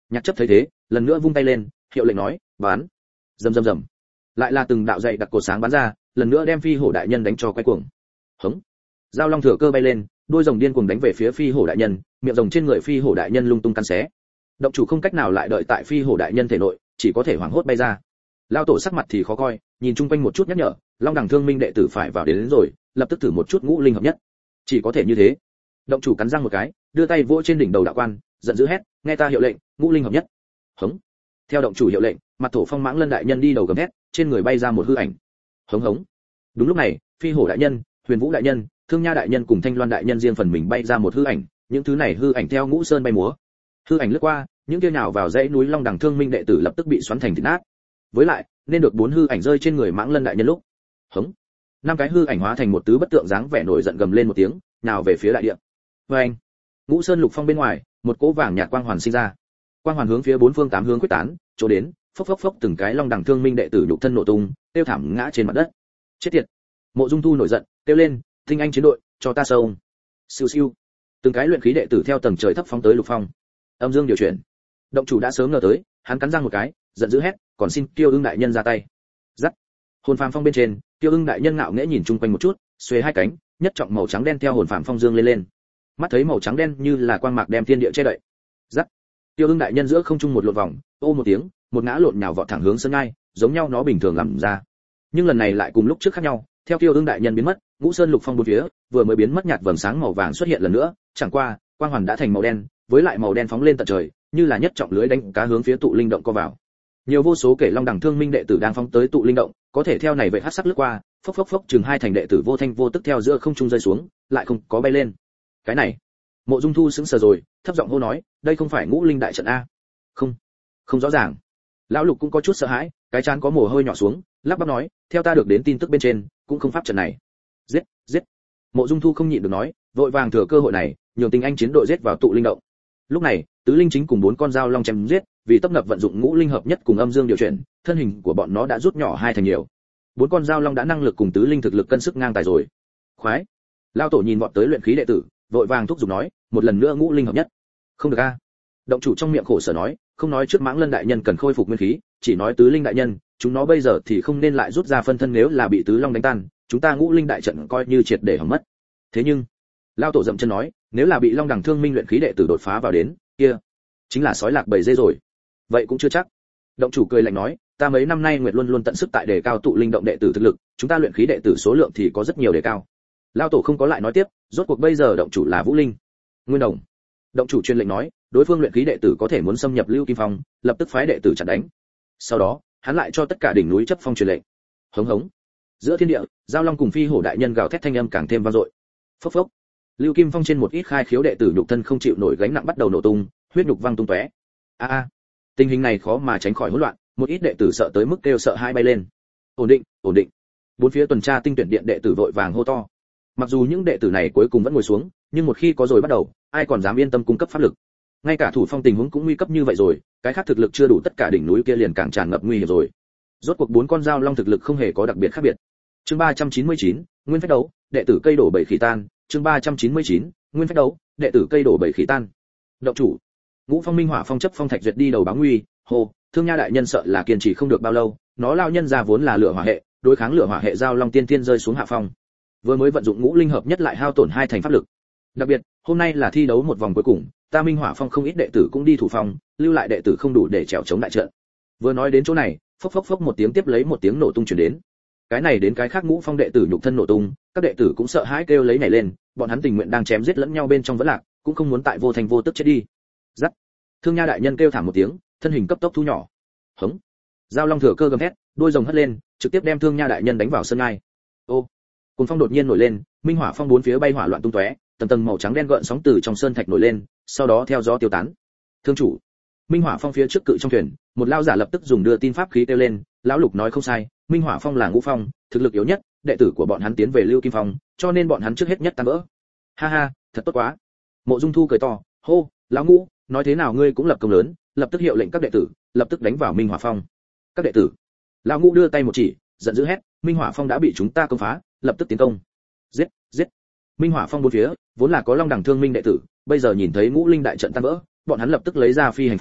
Speaker 1: Nhạc chấp thấy thế, lần nữa vung tay lên, hiệu lệnh nói, bắn. Rầm rầm rầm. Lại là từng đạo dậy đặc cột sáng bắn ra, lần nữa đem phi hổ đại nhân đánh cho quay cuồng. Hống. Giao long thừa cơ bay lên, đôi rồng điên cuồng đánh về phía phi hổ đại nhân, miệng rồng trên người phi hổ đại nhân lung tung cắn xé. Động chủ không cách nào lại đợi tại phi hổ đại nhân thể nội, chỉ có thể hoảng hốt bay ra. Lao tổ sắc mặt thì khó coi, nhìn chung quanh một chút nhắc nhở, Long Đằng Thương Minh đệ tử phải vào đến rồi, lập tức thử một chút ngũ linh hợp nhất. Chỉ có thể như thế. Động chủ cắn răng một cái, đưa tay vỗ trên đỉnh đầu đạo quan, giận dữ hét, nghe ta hiệu lệnh, ngũ linh hợp nhất. Hống. Theo động chủ hiệu lệnh, mặt thổ phong mãng lân đại nhân đi đầu gầm hét, trên người bay ra một hư ảnh. Hống hống. Đúng lúc này, phi hổ đại nhân, huyền vũ đại nhân, thương nha đại nhân cùng thanh loan đại nhân riêng phần mình bay ra một hư ảnh, những thứ này hư ảnh theo ngũ sơn bay múa. Hư ảnh lướt qua, những kia nào vào dãy núi Long Đằng Thương Minh đệ tử lập tức bị xoắn thành thịt nát. Với lại, nên được 4 hư ảnh rơi trên người mãng lân đại nhân lúc. Hống. 5 cái hư ảnh hóa thành một tứ bất tượng dáng vẻ nổi giận gầm lên một tiếng, nào về phía đại địa. Oeng. Ngũ sơn lục phong bên ngoài, một cỗ vàng nhạt quang hoàn sinh ra. Quang hoàn hướng phía 4 phương 8 hướng quyết tán, chỗ đến, phốc phốc phốc từng cái Long Đằng Thương Minh đệ tử nhục thân nổ tung, tiêu thảm ngã trên mặt đất. Chết tiệt. Mộ Dung Thu nổi giận, kêu lên, tinh anh chiến đội, cho ta sông. Siêu siêu. Từng cái luyện khí đệ tử theo tầng trời thấp phóng tới lục phong. Âm dương điều chuyển. Động chủ đã sớm ngờ tới, hắn cắn răng một cái, giận dữ hét, còn xin Tiêu Ưng đại nhân ra tay. Dắt. Hồn phàm phong bên trên, Tiêu Ưng đại nhân ngạo nghễ nhìn chung quanh một chút, xuề hai cánh, nhất trọng màu trắng đen theo hồn phàm phong dương lên lên. Mắt thấy màu trắng đen như là quang mạc đem thiên địa che đậy. Dắt. Tiêu Ưng đại nhân giữa không trung một lộn vòng, ô một tiếng, một ngã lộn nhào vọt thẳng hướng sân ngai, giống nhau nó bình thường làm ra. Nhưng lần này lại cùng lúc trước khác nhau, theo Tiêu Ưng đại nhân biến mất, ngũ sơn lục phong bốn phía vừa mới biến mất nhạt vầng sáng màu vàng xuất hiện lần nữa, chẳng qua, quang hoàn đã thành màu đen, với lại màu đen phóng lên tận trời, như là nhất trọng lưới đánh cá hướng phía tụ linh động co vào. Nhiều vô số kể Long Đằng Thương Minh đệ tử đang phóng tới tụ linh động, có thể theo này vậy hắc sắc lướt qua, phốc phốc phốc chừng 2 thành đệ tử vô thanh vô tức theo giữa không trung rơi xuống, lại không có bay lên. Cái này, Mộ Dung Thu sững sờ rồi, thấp giọng hô nói, đây không phải ngũ linh đại trận a? Không, không rõ ràng. Lão Lục cũng có chút sợ hãi, cái trán có mồ hôi nhỏ xuống, lắp bắp nói, theo ta được đến tin tức bên trên, cũng không pháp trận này. Giết, giết. Mộ Dung Thu không nhịn được nói, vội vàng thừa cơ hội này, nhường tinh anh chiến đội giết vào tụ linh động. Lúc này, tứ linh chính cùng 4 con dao long chém giết, vì tấp nập vận dụng ngũ linh hợp nhất cùng âm dương điều chuyển, thân hình của bọn nó đã rút nhỏ 2 thành nhiều. 4 con dao long đã năng lực cùng tứ linh thực lực cân sức ngang tài rồi. Khoái. Lao tổ nhìn bọn tới luyện khí đệ tử, vội vàng thúc giục nói, một lần nữa ngũ linh hợp nhất. Không được a. Động chủ trong miệng khổ sở nói, không nói trước mãng lân đại nhân cần khôi phục nguyên khí, chỉ nói tứ linh đại nhân, chúng nó bây giờ thì không nên lại rút ra phân thân, nếu là bị tứ long đánh tan, chúng ta ngũ linh đại trận coi như triệt để hỏng mất. Thế nhưng, Lao tổ dậm chân nói, nếu là bị Long Đằng Thương Minh luyện khí đệ tử đột phá vào đến, kia chính là sói lạc bầy dê rồi. Vậy cũng chưa chắc. Động chủ cười lạnh nói, ta mấy năm nay nguyệt luôn luôn tận sức tại đề cao tụ linh động đệ tử thực lực, chúng ta luyện khí đệ tử số lượng thì có rất nhiều đề cao. Lao tổ không có lại nói tiếp, rốt cuộc bây giờ động chủ là Vũ Linh. Nguyên Đồng. Động chủ truyền lệnh nói, đối phương luyện khí đệ tử có thể muốn xâm nhập Lưu Kim Phong, lập tức phái đệ tử chặn đánh. Sau đó, hắn lại cho tất cả đỉnh núi chấp phong truyền lệnh. Hống hống. Giữa thiên địa, giao long cùng phi hổ đại nhân gào thét thanh âm càng thêm vang dội. Phốc phốc. Lưu Kim Phong trên một ít khai khiếu đệ tử nhục thân không chịu nổi gánh nặng bắt đầu nổ tung, huyết nhục văng tung tóe. A. Tình hình này khó mà tránh khỏi hỗn loạn, một ít đệ tử sợ tới mức kêu sợ hãi bay lên. Ổn định, ổn định. Bốn phía tuần tra tinh tuyển điện đệ tử vội vàng hô to. Mặc dù những đệ tử này cuối cùng vẫn ngồi xuống, nhưng một khi có rồi bắt đầu, ai còn dám yên tâm cung cấp pháp lực. Ngay cả thủ phong tình huống cũng nguy cấp như vậy rồi, cái khác thực lực chưa đủ, tất cả đỉnh núi kia liền càng tràn ngập nguy hiểm rồi. Rốt cuộc 4 con dao long thực lực không hề có đặc biệt khác biệt. Chương 399, Nguyên phách đấu, đệ tử cây đổ bảy khỉ tan, chương 399, Nguyên phách đấu, đệ tử cây đổ bảy khỉ tan. Động chủ. Ngũ Phong Minh Hỏa Phong chấp phong thạch duyệt đi đầu báo nguy, hô, Thương Nha đại nhân sợ là kiên trì không được bao lâu, nó lao nhân ra vốn là lửa hỏa hệ, đối kháng lửa hỏa hệ dao long tiên tiên rơi xuống hạ phong. Vừa mới vận dụng ngũ linh hợp nhất lại hao tổn 2 thành pháp lực. Đặc biệt, hôm nay là thi đấu một vòng cuối cùng, ta Minh Hỏa Phong không ít đệ tử cũng đi thủ phong, lưu lại đệ tử không đủ để trèo chống đại trận. Vừa nói đến chỗ này, phốc phốc phốc một tiếng tiếp lấy một tiếng nổ tung truyền đến. Cái này đến cái khác Ngũ Phong đệ tử nhục thân nổ tung, các đệ tử cũng sợ hãi kêu lấy nhảy lên, bọn hắn tình nguyện đang chém giết lẫn nhau bên trong vẫn lạc, cũng không muốn tại vô thành vô tức chết đi. Dắt. Thương Nha đại nhân kêu thảm một tiếng, thân hình cấp tốc thu nhỏ. Hống. Giao long thừa cơ gầm thét, đuôi rồng hất lên, trực tiếp đem Thương Nha đại nhân đánh vào sân ngai. Ô. Cuồng phong đột nhiên nổi lên, Minh Hỏa Phong bốn phía bay hỏa loạn tung tóe, tầng tầng màu trắng đen gợn sóng từ trong sơn thạch nổi lên, sau đó theo gió tiêu tán. Thương chủ. Minh Hỏa Phong phía trước cự trong thuyền, một lao giả lập tức dùng đưa tin pháp khí kêu lên, lão Lục nói không sai, Minh Hỏa Phong là Ngũ Phong, thực lực yếu nhất, đệ tử của bọn hắn tiến về Lưu Kim Phong, cho nên bọn hắn trước hết nhất tan vỡ. Ha ha, thật tốt quá. Mộ Dung Thu cười to, hô, lão Ngũ, nói thế nào ngươi cũng lập công lớn, lập tức hiệu lệnh các đệ tử, lập tức đánh vào Minh Hỏa Phong. Các đệ tử. Lão Ngũ đưa tay một chỉ, giận dữ hét, Minh Hỏa Phong đã bị chúng ta công phá, lập tức tiến công. Giết, giết. Minh Hỏa Phong bốn phía, vốn là có Long Đằng Thương Minh đệ tử, bây giờ nhìn thấy Ngũ Linh đại trận tan vỡ, bọn hắn lập tức lấy ra phi hành phù,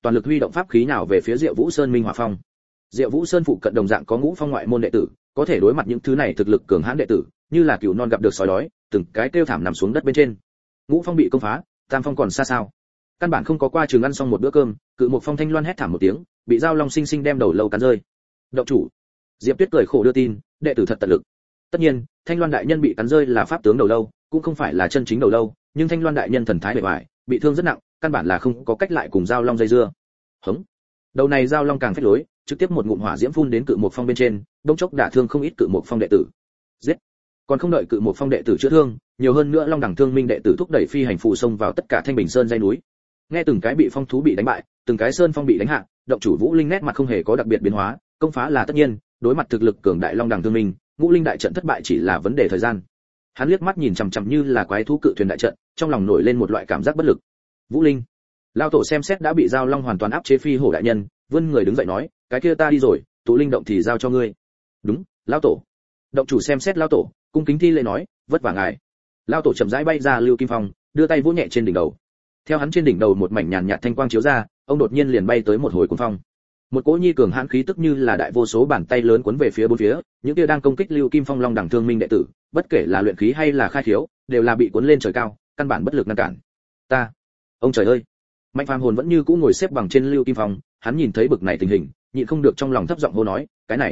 Speaker 1: toàn lực huy động pháp khí nào về phía Diệu Vũ Sơn Minh Hỏa Phong. Diệu Vũ Sơn phụ cận đồng dạng có ngũ phong ngoại môn đệ tử, có thể đối mặt những thứ này thực lực cường hãn đệ tử, như là cừu non gặp được sói đói, từng cái kêu thảm nằm xuống đất bên trên. Ngũ phong bị công phá, tam phong còn xa sao? Căn bản không có qua trường ăn xong một bữa cơm, Cự Mục Phong Thanh Loan hét thảm một tiếng, bị Giao Long sinh sinh đem đầu lâu cắn rơi. Động chủ. Diệp Tuyết cười khổ đưa tin, đệ tử thật tận lực. Tất nhiên, Thanh Loan đại nhân bị cắn rơi là pháp tướng đầu lâu, cũng không phải là chân chính đầu lâu, nhưng Thanh Loan đại nhân thần thái bề ngoài, bị thương rất nặng, căn bản là không có cách lại cùng Giao Long dây dưa. Hững. Đầu này Giao Long càng phách lối, trực tiếp một ngụm hỏa diễm phun đến Cự Mục Phong bên trên, đống chốc đả thương không ít Cự Mục Phong đệ tử. Giết. Còn không đợi Cự Mục Phong đệ tử chữa thương, nhiều hơn nữa Long Đẳng Thương Minh đệ tử thúc đẩy phi hành phù xông vào tất cả Thanh Bình Sơn dãy núi. Nghe từng cái bị phong thú bị đánh bại, từng cái sơn phong bị đánh hạ, động chủ Vũ Linh nét mặt không hề có đặc biệt biến hóa, công phá là tất nhiên, đối mặt thực lực cường đại Long Đẳng Thương Minh, Ngũ Linh đại trận thất bại chỉ là vấn đề thời gian. Hắn liếc mắt nhìn chằm chằm như là quái thú cự thuyền đại trận, trong lòng nổi lên một loại cảm giác bất lực. Vũ Linh, lão tổ xem xét đã bị Giao Long hoàn toàn áp chế phi hổ đại nhân, vươn người đứng dậy nói, cái kia ta đi rồi, tụ linh động thì giao cho ngươi. Đúng, lão tổ. Động chủ xem xét lão tổ, cung kính thi lễ nói, vất vả ngài. Lão tổ chậm rãi bay ra Lưu Kim Phong, đưa tay vỗ nhẹ trên đỉnh đầu. Theo hắn trên đỉnh đầu một mảnh nhàn nhạt thanh quang chiếu ra, ông đột nhiên liền bay tới một hồi cuồng phong. Một cỗ nhi cường hãn khí tức như là đại vô số bàn tay lớn cuốn về phía bốn phía, những kia đang công kích Lưu Kim Phong Long Đẳng Thương Minh đệ tử, bất kể là luyện khí hay là khai khiếu, đều là bị cuốn lên trời cao, căn bản bất lực ngăn cản. Ta, ông trời ơi! Mạnh Phàm hồn vẫn như cũ ngồi xếp bằng trên Lưu Kim Phong, hắn nhìn thấy bực này tình hình, nhịn không được trong lòng thấp giọng hô nói,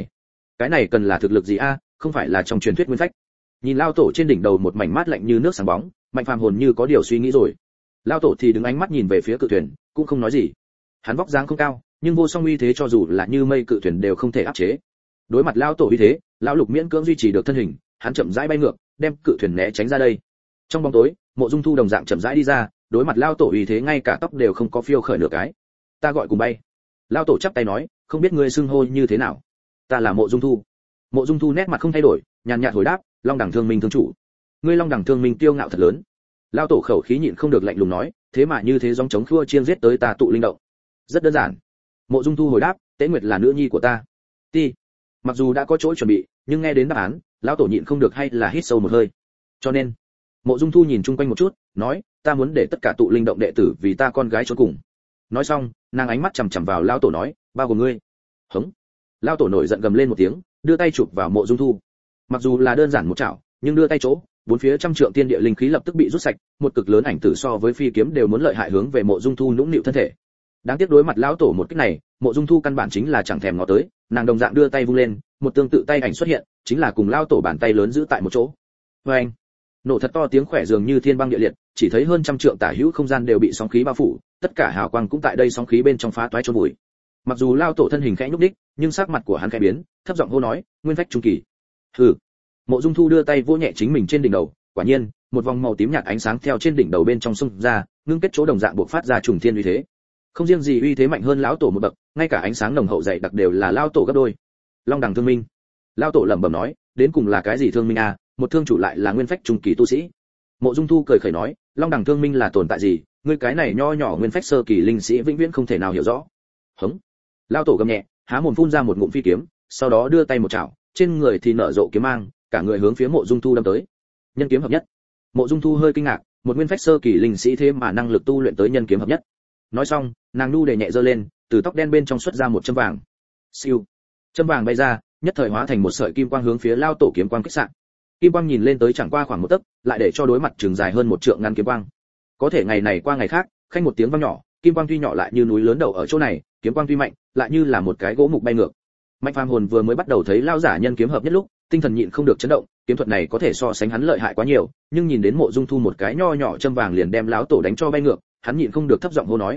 Speaker 1: cái này cần là thực lực gì a, không phải là trong truyền thuyết nguyên phách. Nhìn lao tổ trên đỉnh đầu một mảnh mát lạnh như nước sáng bóng, Mạnh Phàm hồn như có điều suy nghĩ rồi. Lao tổ thì đứng ánh mắt nhìn về phía cự thuyền, cũng không nói gì. Hắn vóc dáng không cao, nhưng vô song uy thế cho dù là như mây cự thuyền đều không thể áp chế. Đối mặt lao tổ uy thế, lão lục miễn cưỡng duy trì được thân hình, hắn chậm rãi bay ngược, đem cự thuyền né tránh ra đây. Trong bóng tối, Mộ Dung Thu đồng dạng chậm rãi đi ra, đối mặt lao tổ uy thế ngay cả tóc đều không có phiêu khởi nửa cái. Ta gọi cùng bay. Lao tổ chắp tay nói, không biết ngươi xưng hô như thế nào. Ta là Mộ Dung Thu. Mộ Dung Thu nét mặt không thay đổi, nhàn nhạt hồi đáp, Long Đẳng Thương Minh thương chủ. Ngươi Long Đẳng Thương Minh kiêu ngạo thật lớn. Lao tổ khẩu khí nhịn không được lạnh lùng nói, thế mà như thế gióng chống khua chiên giết tới ta tụ linh động. Rất đơn giản. Mộ Dung Thu hồi đáp, Tế Nguyệt là nữ nhi của ta. Ti. Mặc dù đã có chỗ chuẩn bị, nhưng nghe đến đáp án, lão tổ nhịn không được hay là hít sâu một hơi. Cho nên, Mộ Dung Thu nhìn chung quanh một chút, nói, ta muốn để tất cả tụ linh động đệ tử vì ta con gái trốn cùng. Nói xong, nàng ánh mắt chằm chằm vào lão tổ nói, bao gồm ngươi. Hững. Lão tổ nổi giận gầm lên một tiếng, đưa tay chụp vào Mộ Dung Thu. Mặc dù là đơn giản một chảo, nhưng đưa tay chỗ, bốn phía trăm trượng tiên địa linh khí lập tức bị rút sạch, một cực lớn ảnh tử so với phi kiếm đều muốn lợi hại hướng về Mộ Dung Thu nũng nịu thân thể. Đáng tiếc đối mặt lão tổ một kích này, Mộ Dung Thu căn bản chính là chẳng thèm ngó tới, nàng đồng dạng đưa tay vung lên, một tương tự tay ảnh xuất hiện, chính là cùng lão tổ bàn tay lớn giữ tại một chỗ. Oeng! Nổ thật to tiếng khỏe dường như thiên băng địa liệt, chỉ thấy hơn trăm trượng tả hữu không gian đều bị sóng khí bao phủ, tất cả hào quang cũng tại đây sóng khí bên trong phá toái chôn vùi. Mặc dù lão tổ thân hình khẽ nhúc nhích, nhưng sắc mặt của hắn khẽ biến, thấp giọng hô nói, nguyên phách trung kỳ. Hừ. Mộ Dung Thu đưa tay vỗ nhẹ chính mình trên đỉnh đầu, quả nhiên, một vòng màu tím nhạt ánh sáng theo trên đỉnh đầu bên trong xung ra, ngưng kết chỗ đồng dạng bộc phát ra trùng thiên uy thế. Không riêng gì uy thế mạnh hơn lão tổ một bậc, ngay cả ánh sáng nồng hậu dày đặc đều là lão tổ gấp đôi. Long Đẳng Thương Minh. Lão tổ lẩm bẩm nói, đến cùng là cái gì thương minh a, một thương chủ lại là nguyên phách trung kỳ tu sĩ. Mộ Dung Thu cười khẩy nói, Long Đẳng Thương Minh là tồn tại gì, ngươi cái này nho nhỏ nguyên phách sơ kỳ linh sĩ vĩnh viễn không thể nào hiểu rõ. Hững. Lão tổ gầm nhẹ, há mồm phun ra một ngụm phi kiếm, sau đó đưa tay một chảo, trên người thì nở rộ kiếm mang, cả người hướng phía Mộ Dung Thu đâm tới. Nhân kiếm hợp nhất. Mộ Dung Thu hơi kinh ngạc, một nguyên phách sơ kỳ linh sĩ thế mà năng lực tu luyện tới nhân kiếm hợp nhất. Nói xong, nàng nu để nhẹ giơ lên, từ tóc đen bên trong xuất ra một châm vàng. Siêu. Châm vàng bay ra, nhất thời hóa thành một sợi kim quang hướng phía lao tổ kiếm quang kích xạ. Kim quang nhìn lên tới chẳng qua khoảng một tấc, lại để cho đối mặt trường dài hơn một trượng ngăn kiếm quang. Có thể ngày này qua ngày khác, khanh một tiếng vang nhỏ, kim quang tuy nhỏ lại như núi lớn đầu ở chỗ này, kiếm quang tuy mạnh, lại như là một cái gỗ mục bay ngược. Mạnh Phàm hồn vừa mới bắt đầu thấy lao giả nhân kiếm hợp nhất lúc, tinh thần nhịn không được chấn động, kiếm thuật này có thể so sánh hắn lợi hại quá nhiều, nhưng nhìn đến Mộ Dung Thu một cái nho nhỏ châm vàng liền đem lão tổ đánh cho bay ngược, hắn nhịn không được thấp giọng hô nói,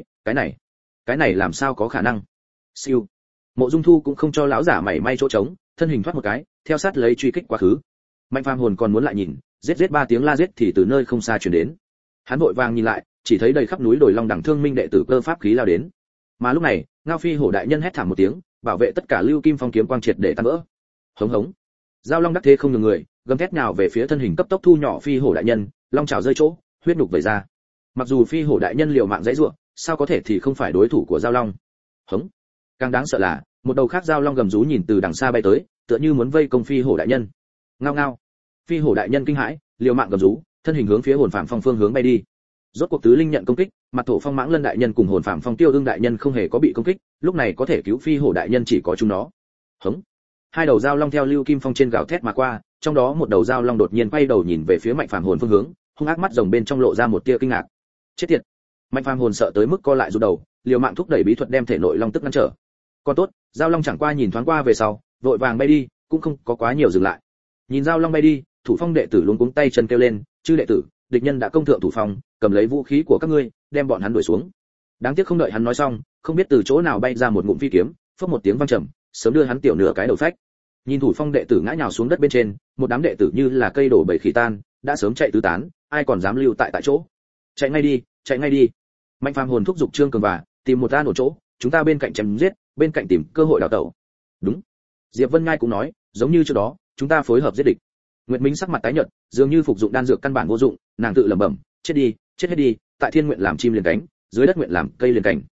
Speaker 1: cái này làm sao có khả năng. Siêu. Mộ Dung Thu cũng không cho lão giả mảy may chỗ trống, thân hình thoát một cái, theo sát lấy truy kích quá khứ. Mạnh Phàm hồn còn muốn lại nhìn, giết ba tiếng la giết thì từ nơi không xa truyền đến. Hắn vội vàng nhìn lại, chỉ thấy đầy khắp núi đồi Long Đẳng Thương Minh đệ tử cơ pháp khí lao đến. Mà lúc này, Ngao Phi Hổ đại nhân hét thảm một tiếng, bảo vệ tất cả Lưu Kim Phong kiếm quang triệt để tan vỡ. Hống hống. Giao Long đắc thế không nhường người, gầm thét nhào về phía thân hình cấp tốc thu nhỏ Phi Hổ đại nhân, long trào rơi chỗ, huyết nhục vẩy ra. Mặc dù Phi Hổ đại nhân liều mạng giãy giụa, sao có thể thì không phải đối thủ của Giao Long. Hống. Càng đáng sợ là, một đầu khác Giao Long gầm rú nhìn từ đằng xa bay tới, tựa như muốn vây công Phi Hổ đại nhân. Ngao ngao. Phi Hổ đại nhân kinh hãi, liều mạng gầm rú, thân hình hướng phía hồn phàm phong phương hướng bay đi. Rốt cuộc tứ linh nhận công kích, mặt thổ phong mãng lân đại nhân cùng hồn phạm phong tiêu ương đại nhân không hề có bị công kích, lúc này có thể cứu phi hổ đại nhân chỉ có chúng nó. Hống. Hai đầu dao long theo Lưu Kim Phong trên gào thét mà qua, trong đó một đầu dao long đột nhiên quay đầu nhìn về phía Mạnh Phàm Hồn phương hướng, hung ác mắt rồng bên trong lộ ra một tia kinh ngạc. Chết tiệt. Mạnh Phàm Hồn sợ tới mức co lại rụt đầu, liều mạng thúc đẩy bí thuật đem thể nội long tức ngăn trở. Còn tốt, dao long chẳng qua nhìn thoáng qua về sau, vội vàng bay đi, cũng không có quá nhiều dừng lại. Nhìn dao long bay đi, thủ phong đệ tử luống cuống tay chân kêu lên, "Chư đệ tử, địch nhân đã công thượng thủ phong, cầm lấy vũ khí của các ngươi, đem bọn hắn đuổi xuống." Đáng tiếc không đợi hắn nói xong, không biết từ chỗ nào bay ra một ngụm phi kiếm, phốc một tiếng vang trầm, sớm đưa hắn tiểu nửa cái đầu phách. Nhìn thủ phong đệ tử ngã nhào xuống đất bên trên, một đám đệ tử như là cây đổ bầy khỉ tan, đã sớm chạy tứ tán, ai còn dám lưu tại chỗ. Chạy ngay đi, chạy ngay đi. Mạnh Phàm Hồn thúc giục Trương Cường và tìm một an ổn chỗ, chúng ta bên cạnh chém giết, bên cạnh tìm cơ hội đào tẩu. Đúng. Diệp Vân Ngai cũng nói, giống như trước đó, chúng ta phối hợp giết địch. Nguyệt Minh sắc mặt tái nhợt, dường như phục dụng đan dược căn bản vô dụng, nàng tự lẩm bẩm, chết đi, chết hết đi, tại thiên nguyện làm chim liền cánh, dưới đất nguyện làm cây liền cành.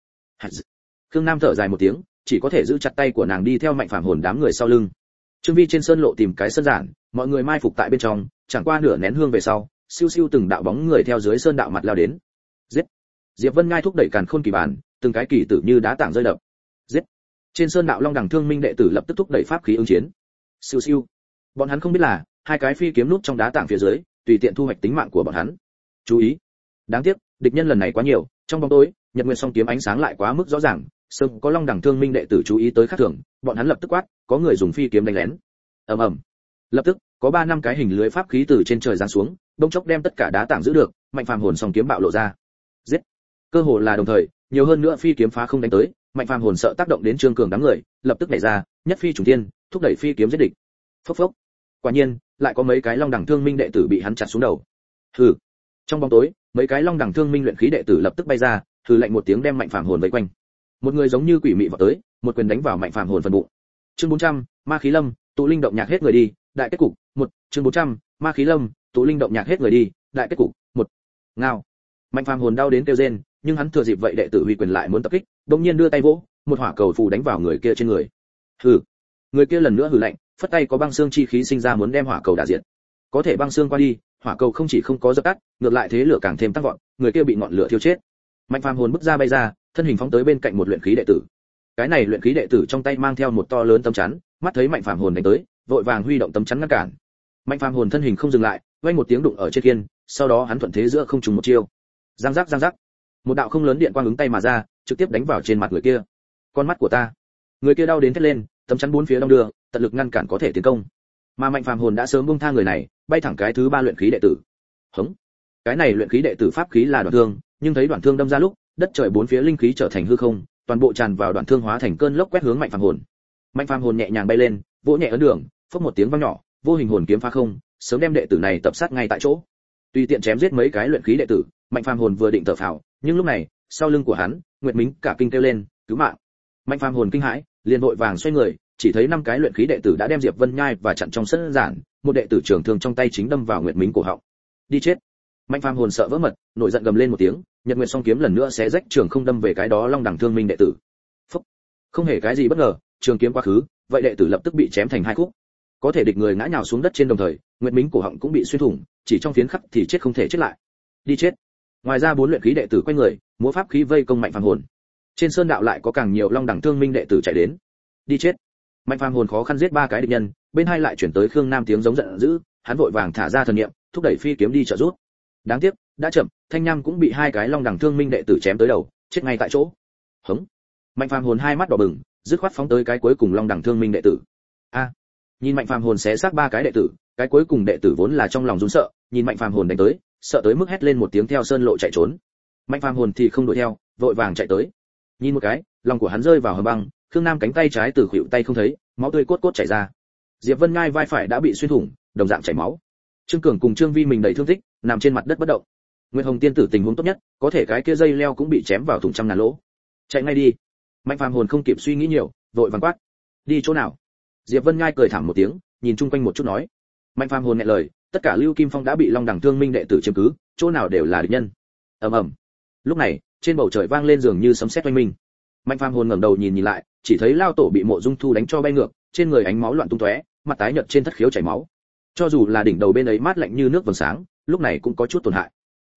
Speaker 1: Khương Nam thở dài một tiếng, chỉ có thể giữ chặt tay của nàng đi theo Mạnh Phàm Hồn đám người sau lưng. Trương Vi trên sơn lộ tìm cái sân giản, mọi người mai phục tại bên trong, chẳng qua nửa nén hương về sau, siêu siêu từng đạo bóng người theo dưới sơn đạo mặt lao đến. Giết! Diệp Vân Ngai thúc đẩy càn khôn kỳ bản, từng cái kỳ tử như đá tảng rơi đập. Giết! Trên sơn đạo Long Đằng Thương Minh đệ tử lập tức thúc đẩy pháp khí ứng chiến. Siêu siêu! Bọn hắn không biết là, hai cái phi kiếm nút trong đá tảng phía dưới, tùy tiện thu hoạch tính mạng của bọn hắn. Chú ý! Đáng tiếc, địch nhân lần này quá nhiều, trong bóng tối, Nhật Nguyệt song kiếm ánh sáng lại quá mức rõ ràng, sớm có Long Đằng Thương Minh đệ tử chú ý tới khác thường, bọn hắn lập tức quát, có người dùng phi kiếm đánh lén. Ầm ầm. Lập tức, có 3 năm cái hình lưới pháp khí từ trên trời giáng xuống, bỗng chốc đem tất cả đá tảng giữ được, Mạnh Phàm Hồn song kiếm bạo lộ ra. Giết! Cơ hồ là đồng thời, nhiều hơn nữa phi kiếm phá không đánh tới, Mạnh Phàm Hồn sợ tác động đến Trương Cường đám người, lập tức nhảy ra, nhất phi trùng thiên, thúc đẩy phi kiếm giết địch. Phốc phốc. Quả nhiên, lại có mấy cái Long Đằng Thương Minh đệ tử bị hắn chặt xuống đầu. Hừ. Trong bóng tối, mấy cái Long Đằng Thương Minh luyện khí đệ tử lập tức bay ra, hừ lạnh một tiếng đem Mạnh Phàm Hồn vây quanh. Một người giống như quỷ mị vọt tới, một quyền đánh vào Mạnh Phàm Hồn phần bụng. Chương 400, Ma khí lâm, tụ linh động nhạc hết người đi, đại kết cục. Chương 400, Ma khí lâm, tụ linh động nhạc hết người đi, đại kết cục. Ngao. Mạnh Phàm Hồn đau đến kêu rên, nhưng hắn thừa dịp vậy đệ tử huy quyền lại muốn tập kích, đột nhiên đưa tay vỗ, một hỏa cầu phù đánh vào người kia trên người. Hừ. Người kia lần nữa hừ lạnh, phất tay có băng xương chi khí sinh ra muốn đem hỏa cầu đả diệt. Có thể băng xương qua đi, hỏa cầu không chỉ không có dập tắt, ngược lại thế lửa càng thêm tăng vọt, người kia bị ngọn lửa thiêu chết. Mạnh Phàm Hồn bước ra bay ra, thân hình phóng tới bên cạnh một luyện khí đệ tử. Cái này luyện khí đệ tử trong tay mang theo một to lớn tấm chắn, mắt thấy Mạnh Phàm Hồn đánh tới, vội vàng huy động tấm chắn ngăn cản. Mạnh Phàm Hồn thân hình không dừng lại, vang một tiếng đụng ở trên kiên, sau đó hắn thuận thế giữa không trùng một chiêu. Giang giác giang giác. Một đạo không lớn điện quang ứng tay mà ra, trực tiếp đánh vào trên mặt người kia. Con mắt của ta. Người kia đau đến thét lên, tấm chắn bốn phía đông đưa, tận lực ngăn cản có thể tiến công. Mà Mạnh Phàm Hồn đã sớm buông tha người này, bay thẳng cái thứ 3 luyện khí đệ tử. Hống. Cái này luyện khí đệ tử pháp khí là đoạn thương, nhưng thấy đoạn thương đâm ra lúc, đất trời bốn phía linh khí trở thành hư không, toàn bộ tràn vào đoạn thương hóa thành cơn lốc quét hướng Mạnh Phàm Hồn. Mạnh Phàm Hồn nhẹ nhàng bay lên, vỗ nhẹ ấn đường, phốc một tiếng vang nhỏ, vô hình hồn kiếm phá không, sớm đem đệ tử này tập sát ngay tại chỗ. Tùy tiện chém giết mấy cái luyện khí đệ tử, Mạnh Phàm Hồn vừa định thở phào, nhưng lúc này, sau lưng của hắn, Nguyệt Mính cả kinh kêu lên, cứu mạng. Mạnh Phàm Hồn kinh hãi, liền vội vàng xoay người, chỉ thấy 5 cái luyện khí đệ tử đã đem Diệp Vân Nhai và chặn trong sân giản, một đệ tử trường thương trong tay chính đâm vào Nguyệt Mính cổ họng. Đi chết. Mạnh Phàm Hồn sợ vỡ mật, nổi giận gầm lên một tiếng, Nhật Nguyệt song kiếm lần nữa xé rách trường không đâm về cái đó Long Đằng Thương Minh đệ tử. Phốc. Không hề cái gì bất ngờ, trường kiếm quá khứ, vậy đệ tử lập tức bị chém thành 2 khúc. Có thể địch người ngã nhào xuống đất trên đồng thời, Nguyệt Mính cổ họng cũng bị xuyên thủng, chỉ trong phiến khắc thì chết không thể chết lại. Đi chết. Ngoài ra 4 luyện khí đệ tử quay người, múa pháp khí vây công Mạnh Phàm Hồn. Trên sơn đạo lại có càng nhiều Long Đằng Thương Minh đệ tử chạy đến. Đi chết. Mạnh Phàm Hồn khó khăn giết 3 cái địch nhân, bên hai lại chuyển tới Khương Nam tiếng giống giận dữ, hắn vội vàng thả ra thần niệm, thúc đẩy phi kiếm đi trợ giúp. Đáng tiếc, đã chậm, Thanh Nham cũng bị 2 cái Long Đằng Thương Minh đệ tử chém tới đầu, chết ngay tại chỗ. Hống. Mạnh Phàm Hồn hai mắt đỏ bừng, dứt khoát phóng tới cái cuối cùng Long Đằng Thương Minh đệ tử. A. Nhìn Mạnh Phàm Hồn xé xác 3 cái đệ tử, cái cuối cùng đệ tử vốn là trong lòng run sợ, nhìn Mạnh Phàm Hồn đánh tới, sợ tới mức hét lên một tiếng theo sơn lộ chạy trốn. Mạnh Phàm Hồn thì không đuổi theo, vội vàng chạy tới. Nhìn một cái, lòng của hắn rơi vào hầm băng, Khương Nam cánh tay trái từ khuỷu tay không thấy, máu tươi cốt cốt chảy ra. Diệp Vân Ngai vai phải đã bị xuyên thủng, đồng dạng chảy máu. Trương Cường cùng Trương Vi mình đầy thương tích, nằm trên mặt đất bất động. Nguyệt Hồng tiên tử tình huống tốt nhất, có thể cái kia dây leo cũng bị chém vào thủng trăm ngàn lỗ. Chạy ngay đi. Mạnh Phàm Hồn không kịp suy nghĩ nhiều, vội vàng quát. Đi chỗ nào? Diệp Vân Ngai cười thảm một tiếng, nhìn chung quanh một chút nói. Mạnh Phàm Hồn nghẹn lời, tất cả Lưu Kim Phong đã bị Long Đằng Thương Minh đệ tử chiếm cứ, chỗ nào đều là địch nhân. Ầm ầm. Lúc này, trên bầu trời vang lên dường như sấm sét oanh minh. Mạnh Phàm Hồn ngẩng đầu nhìn lại, chỉ thấy lao tổ bị Mộ Dung Thu đánh cho bay ngược, trên người ánh máu loạn tung tóe, mặt tái nhợt trên thất khiếu chảy máu. Cho dù là đỉnh đầu bên ấy mát lạnh như nước vầng sáng, lúc này cũng có chút tổn hại.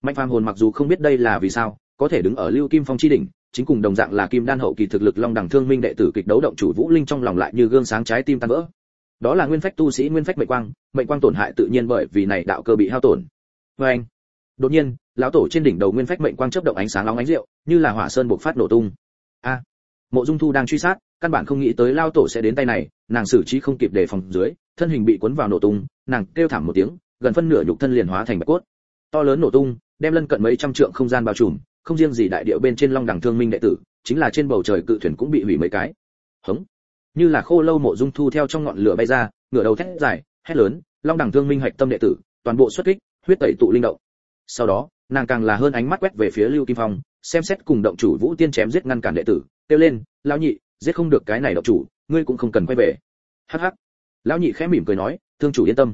Speaker 1: Mạnh Phàm hồn mặc dù không biết đây là vì sao, có thể đứng ở Lưu Kim Phong chi đỉnh, chính cùng đồng dạng là kim đan hậu kỳ thực lực Long Đẳng Thương Minh đệ tử kịch đấu động chủ Vũ Linh trong lòng lại như gương sáng trái tim tan vỡ. Đó là nguyên phách tu sĩ nguyên phách mệnh quang tổn hại tự nhiên bởi vì này đạo cơ bị hao tổn. Oeng! Đột nhiên, lão tổ trên đỉnh đầu nguyên phách mệnh quang chớp động ánh sáng long ánh rượu, như là hỏa sơn bộc phát nổ tung. A! Mộ Dung Thu đang truy sát, căn bản không nghĩ tới lão tổ sẽ đến tay này, nàng xử trí không kịp đề phòng dưới, thân hình bị cuốn vào nổ tung, nàng kêu thảm một tiếng, gần phân nửa nhục thân liền hóa thành bạch cốt. To lớn nổ tung, đem lân cận mấy trăm trượng không gian bao trùm, không riêng gì đại địa bên trên Long Đẳng Thương Minh đệ tử, chính là trên bầu trời cự thuyền cũng bị hủy mấy cái. Hống! Như là khô lâu Mộ Dung Thu theo trong ngọn lửa bay ra, ngửa đầu thét dài, hét lớn, Long Đẳng Thương Minh hạch tâm đệ tử, toàn bộ xuất kích, huyết tẩy tụ linh động. Sau đó, nàng càng là hơn ánh mắt quét về phía Lưu Kim Phong, xem xét cùng động chủ Vũ Tiên chém giết ngăn cản đệ tử, kêu lên, lão nhị, giết không được cái này động chủ, ngươi cũng không cần quay về. Hắc hắc. Lão nhị khẽ mỉm cười nói, thương chủ yên tâm.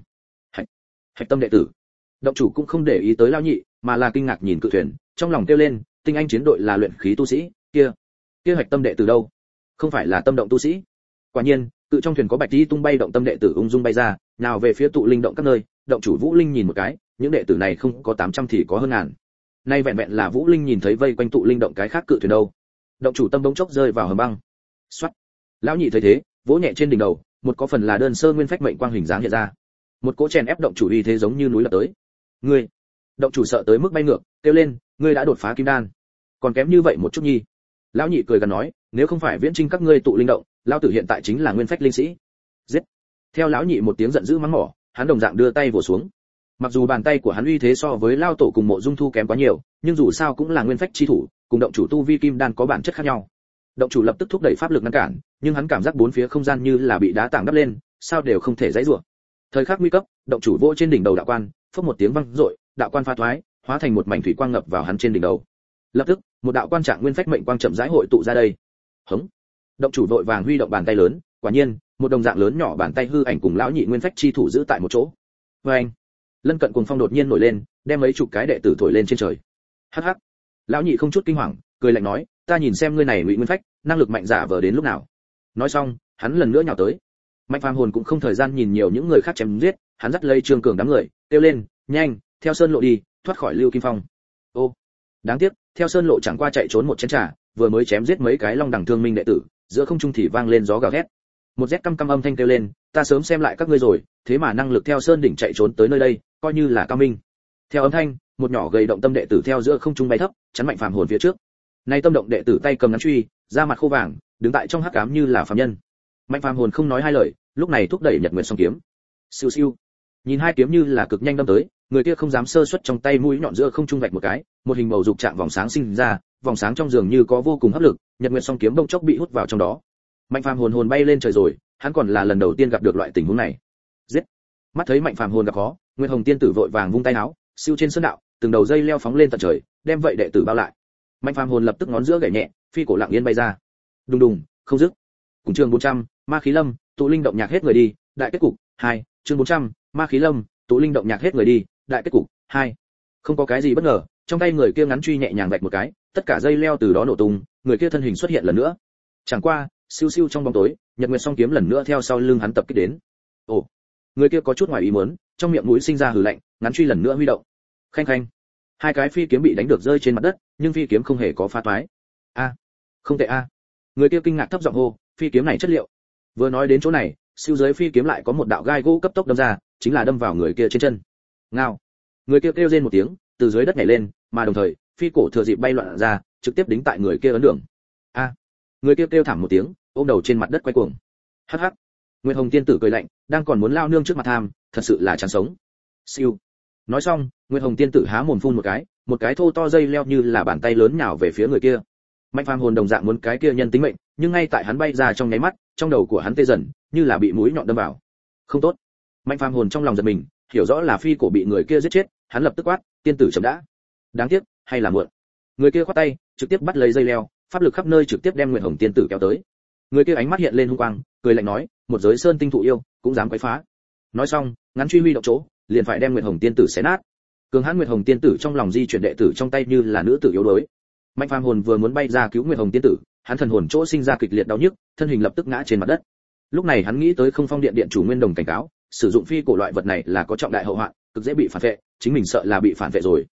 Speaker 1: Hạch tâm đệ tử. Động chủ cũng không để ý tới lão nhị, mà là kinh ngạc nhìn cự thuyền, trong lòng kêu lên, tinh anh chiến đội là luyện khí tu sĩ, kia hạch tâm đệ tử đâu? Không phải là tâm động tu sĩ? Quả nhiên, cự trong thuyền có bạch tí tung bay động tâm đệ tử ung dung bay ra, nào về phía tụ linh động các nơi, động chủ Vũ Linh nhìn một cái, những đệ tử này không có 800 thì có hơn ngàn. Nay vẹn vẹn là Vũ Linh nhìn thấy vây quanh tụ linh động cái khác cự thuyền đâu. Động chủ tâm bỗng chốc rơi vào hầm băng. Soát. Lão nhị thấy thế, vỗ nhẹ trên đỉnh đầu, một có phần là đơn sơ nguyên phách mệnh quang hình dáng hiện ra. Một cỗ chèn ép động chủ uy thế giống như núi lập tới. Ngươi! Động chủ sợ tới mức bay ngược, kêu lên, ngươi đã đột phá kim đan. Còn kém như vậy một chút nhi. Lão nhị cười gần nói, nếu không phải viễn trinh các ngươi tụ linh động, lão tử hiện tại chính là nguyên phách linh sĩ. Giết! Theo lão nhị một tiếng giận dữ mắng mỏ, hắn đồng dạng đưa tay vồ xuống. Mặc dù bàn tay của hắn uy thế so với lao tổ cùng Mộ Dung Thu kém quá nhiều, nhưng dù sao cũng là nguyên phách chi thủ, cùng động chủ tu vi kim đan có bản chất khác nhau. Động chủ lập tức thúc đẩy pháp lực ngăn cản, nhưng hắn cảm giác bốn phía không gian như là bị đá tảng đắp lên, sao đều không thể giãy giụa. Thời khắc nguy cấp, động chủ vỗ trên đỉnh đầu đạo quan, phốc một tiếng vang rội, đạo quan pha thoái, hóa thành một mảnh thủy quang ngập vào hắn trên đỉnh đầu. Lập tức, một đạo quan trạng nguyên phách mệnh quang chậm rãi hội tụ ra đây. Hống! Động chủ vội vàng huy động bàn tay lớn, quả nhiên, một đồng dạng lớn nhỏ bàn tay hư ảnh cùng lão nhị nguyên phách chi thủ giữ tại một chỗ. Oeng! Lân cận cuồng phong đột nhiên nổi lên, đem mấy chục cái đệ tử thổi lên trên trời. Hắc hắc! Lão nhị không chút kinh hoàng, cười lạnh nói, ta nhìn xem ngươi này ngụy nguyên phách, năng lực mạnh giả vờ đến lúc nào. Nói xong, hắn lần nữa nhào tới. Mạnh Phàm hồn cũng không thời gian nhìn nhiều những người khác chém giết, hắn dắt lấy Trương Cường đám người, kêu lên, nhanh, theo sơn lộ đi, thoát khỏi Lưu Kim Phong. Ô, đáng tiếc, theo sơn lộ chẳng qua chạy trốn một chén trà, vừa mới chém giết mấy cái Long Đẳng Thương Minh đệ tử, giữa không trung thì vang lên gió gào thét. Một rét căm căm âm thanh kêu lên, ta sớm xem lại các ngươi rồi, thế mà năng lực theo sơn đỉnh chạy trốn tới nơi đây, coi như là cao minh. Theo âm thanh, một nhỏ gầy động tâm đệ tử theo giữa không trung bay thấp, chắn Mạnh Phàm hồn phía trước. Nay tâm động đệ tử tay cầm ngắn truy, da mặt khô vàng, đứng tại trong hắc ám như là phàm nhân. Mạnh Phàm hồn không nói hai lời, lúc này thúc đẩy Nhật Nguyệt song kiếm. Siêu siêu. Nhìn hai kiếm như là cực nhanh đâm tới, người kia không dám sơ suất trong tay mũi nhọn giữa không trung vạch một cái, một hình bầu dục trạng vòng sáng sinh ra, vòng sáng trong giường như có vô cùng hấp lực, Nhật Nguyệt song kiếm bỗng chốc bị hút vào trong đó. Mạnh Phàm hồn bay lên trời rồi, hắn còn là lần đầu tiên gặp được loại tình huống này. Giết! Mắt thấy Mạnh Phàm hồn gặp khó, Nguyên Hồng tiên tử vội vàng vung tay áo, siêu trên sơn đạo, từng đầu dây leo phóng lên tận trời, đem vậy đệ tử bao lại. Mạnh Phàm hồn lập tức ngón giữa gảy nhẹ, phi cổ lặng yên bay ra. Đùng đùng, không dứt. Cùng chương 400, Ma khí lâm, tụ linh động nhạc hết người đi, đại kết cục 2, chương 400, Ma khí lâm, tụ linh động nhạc hết người đi, đại kết cục 2. Không có cái gì bất ngờ, trong tay người kia ngắn truy nhẹ nhàng vạch một cái, tất cả dây leo từ đó nổ tung, người kia thân hình xuất hiện lần nữa. Chẳng qua, siêu siêu trong bóng tối, Nhật Nguyệt song kiếm lần nữa theo sau lưng hắn tập kích đến. Ồ, người kia có chút ngoài ý muốn, trong miệng mũi sinh ra hừ lạnh, ngắn truy lần nữa huy động. Khanh khanh, hai cái phi kiếm bị đánh được rơi trên mặt đất, nhưng phi kiếm không hề có phá toái. A, không tệ a. Người kia kinh ngạc thấp giọng hô, phi kiếm này chất liệu. Vừa nói đến chỗ này, siêu dưới phi kiếm lại có một đạo gai gỗ cấp tốc đâm ra, chính là đâm vào người kia trên chân. Ngao. Người kia kêu rên một tiếng, từ dưới đất nhảy lên, mà đồng thời, phi cổ thừa dịp bay loạn ra, trực tiếp đính tại người kia ấn đường. A. Người kia kêu thảm một tiếng, ôm đầu trên mặt đất quay cuồng. Hắc hắc. Nguyệt Hồng tiên tử cười lạnh, đang còn muốn lao nương trước mặt tham, thật sự là chán sống. Siêu. Nói xong, Nguyệt Hồng tiên tử há mồm phun một cái thô to dây leo như là bàn tay lớn nhào về phía người kia. Mạnh Phàm hồn đồng dạng muốn cái kia nhân tính mệnh, nhưng ngay tại hắn bay ra trong nháy mắt, trong đầu của hắn tê dần, như là bị mũi nhọn đâm vào. Không tốt. Mạnh Phàm hồn trong lòng giật mình, hiểu rõ là phi cổ bị người kia giết chết, hắn lập tức quát, tiên tử chậm đã. Đáng tiếc, hay là muộn. Người kia khoát tay, trực tiếp bắt lấy dây leo, pháp lực khắp nơi trực tiếp đem Nguyệt Hồng tiên tử kéo tới. Người kia ánh mắt hiện lên hung quang, cười lạnh nói, một giới sơn tinh thụ yêu, cũng dám quấy phá. Nói xong, ngắn truy huy động chỗ, liền phải đem Nguyệt Hồng tiên tử xé nát. Cường hãn Nguyệt Hồng tiên tử trong lòng di chuyển đệ tử trong tay như là nữ tử yếu đuối. Mạnh Phàm hồn vừa muốn bay ra cứu Nguyệt Hồng tiên tử, hắn thần hồn chỗ sinh ra kịch liệt đau nhức, thân hình lập tức ngã trên mặt đất. Lúc này hắn nghĩ tới Không Phong điện điện chủ Nguyên Đồng cảnh cáo, sử dụng phi cổ loại vật này là có trọng đại hậu hoạn, cực dễ bị phản vệ, chính mình sợ là bị phản vệ rồi.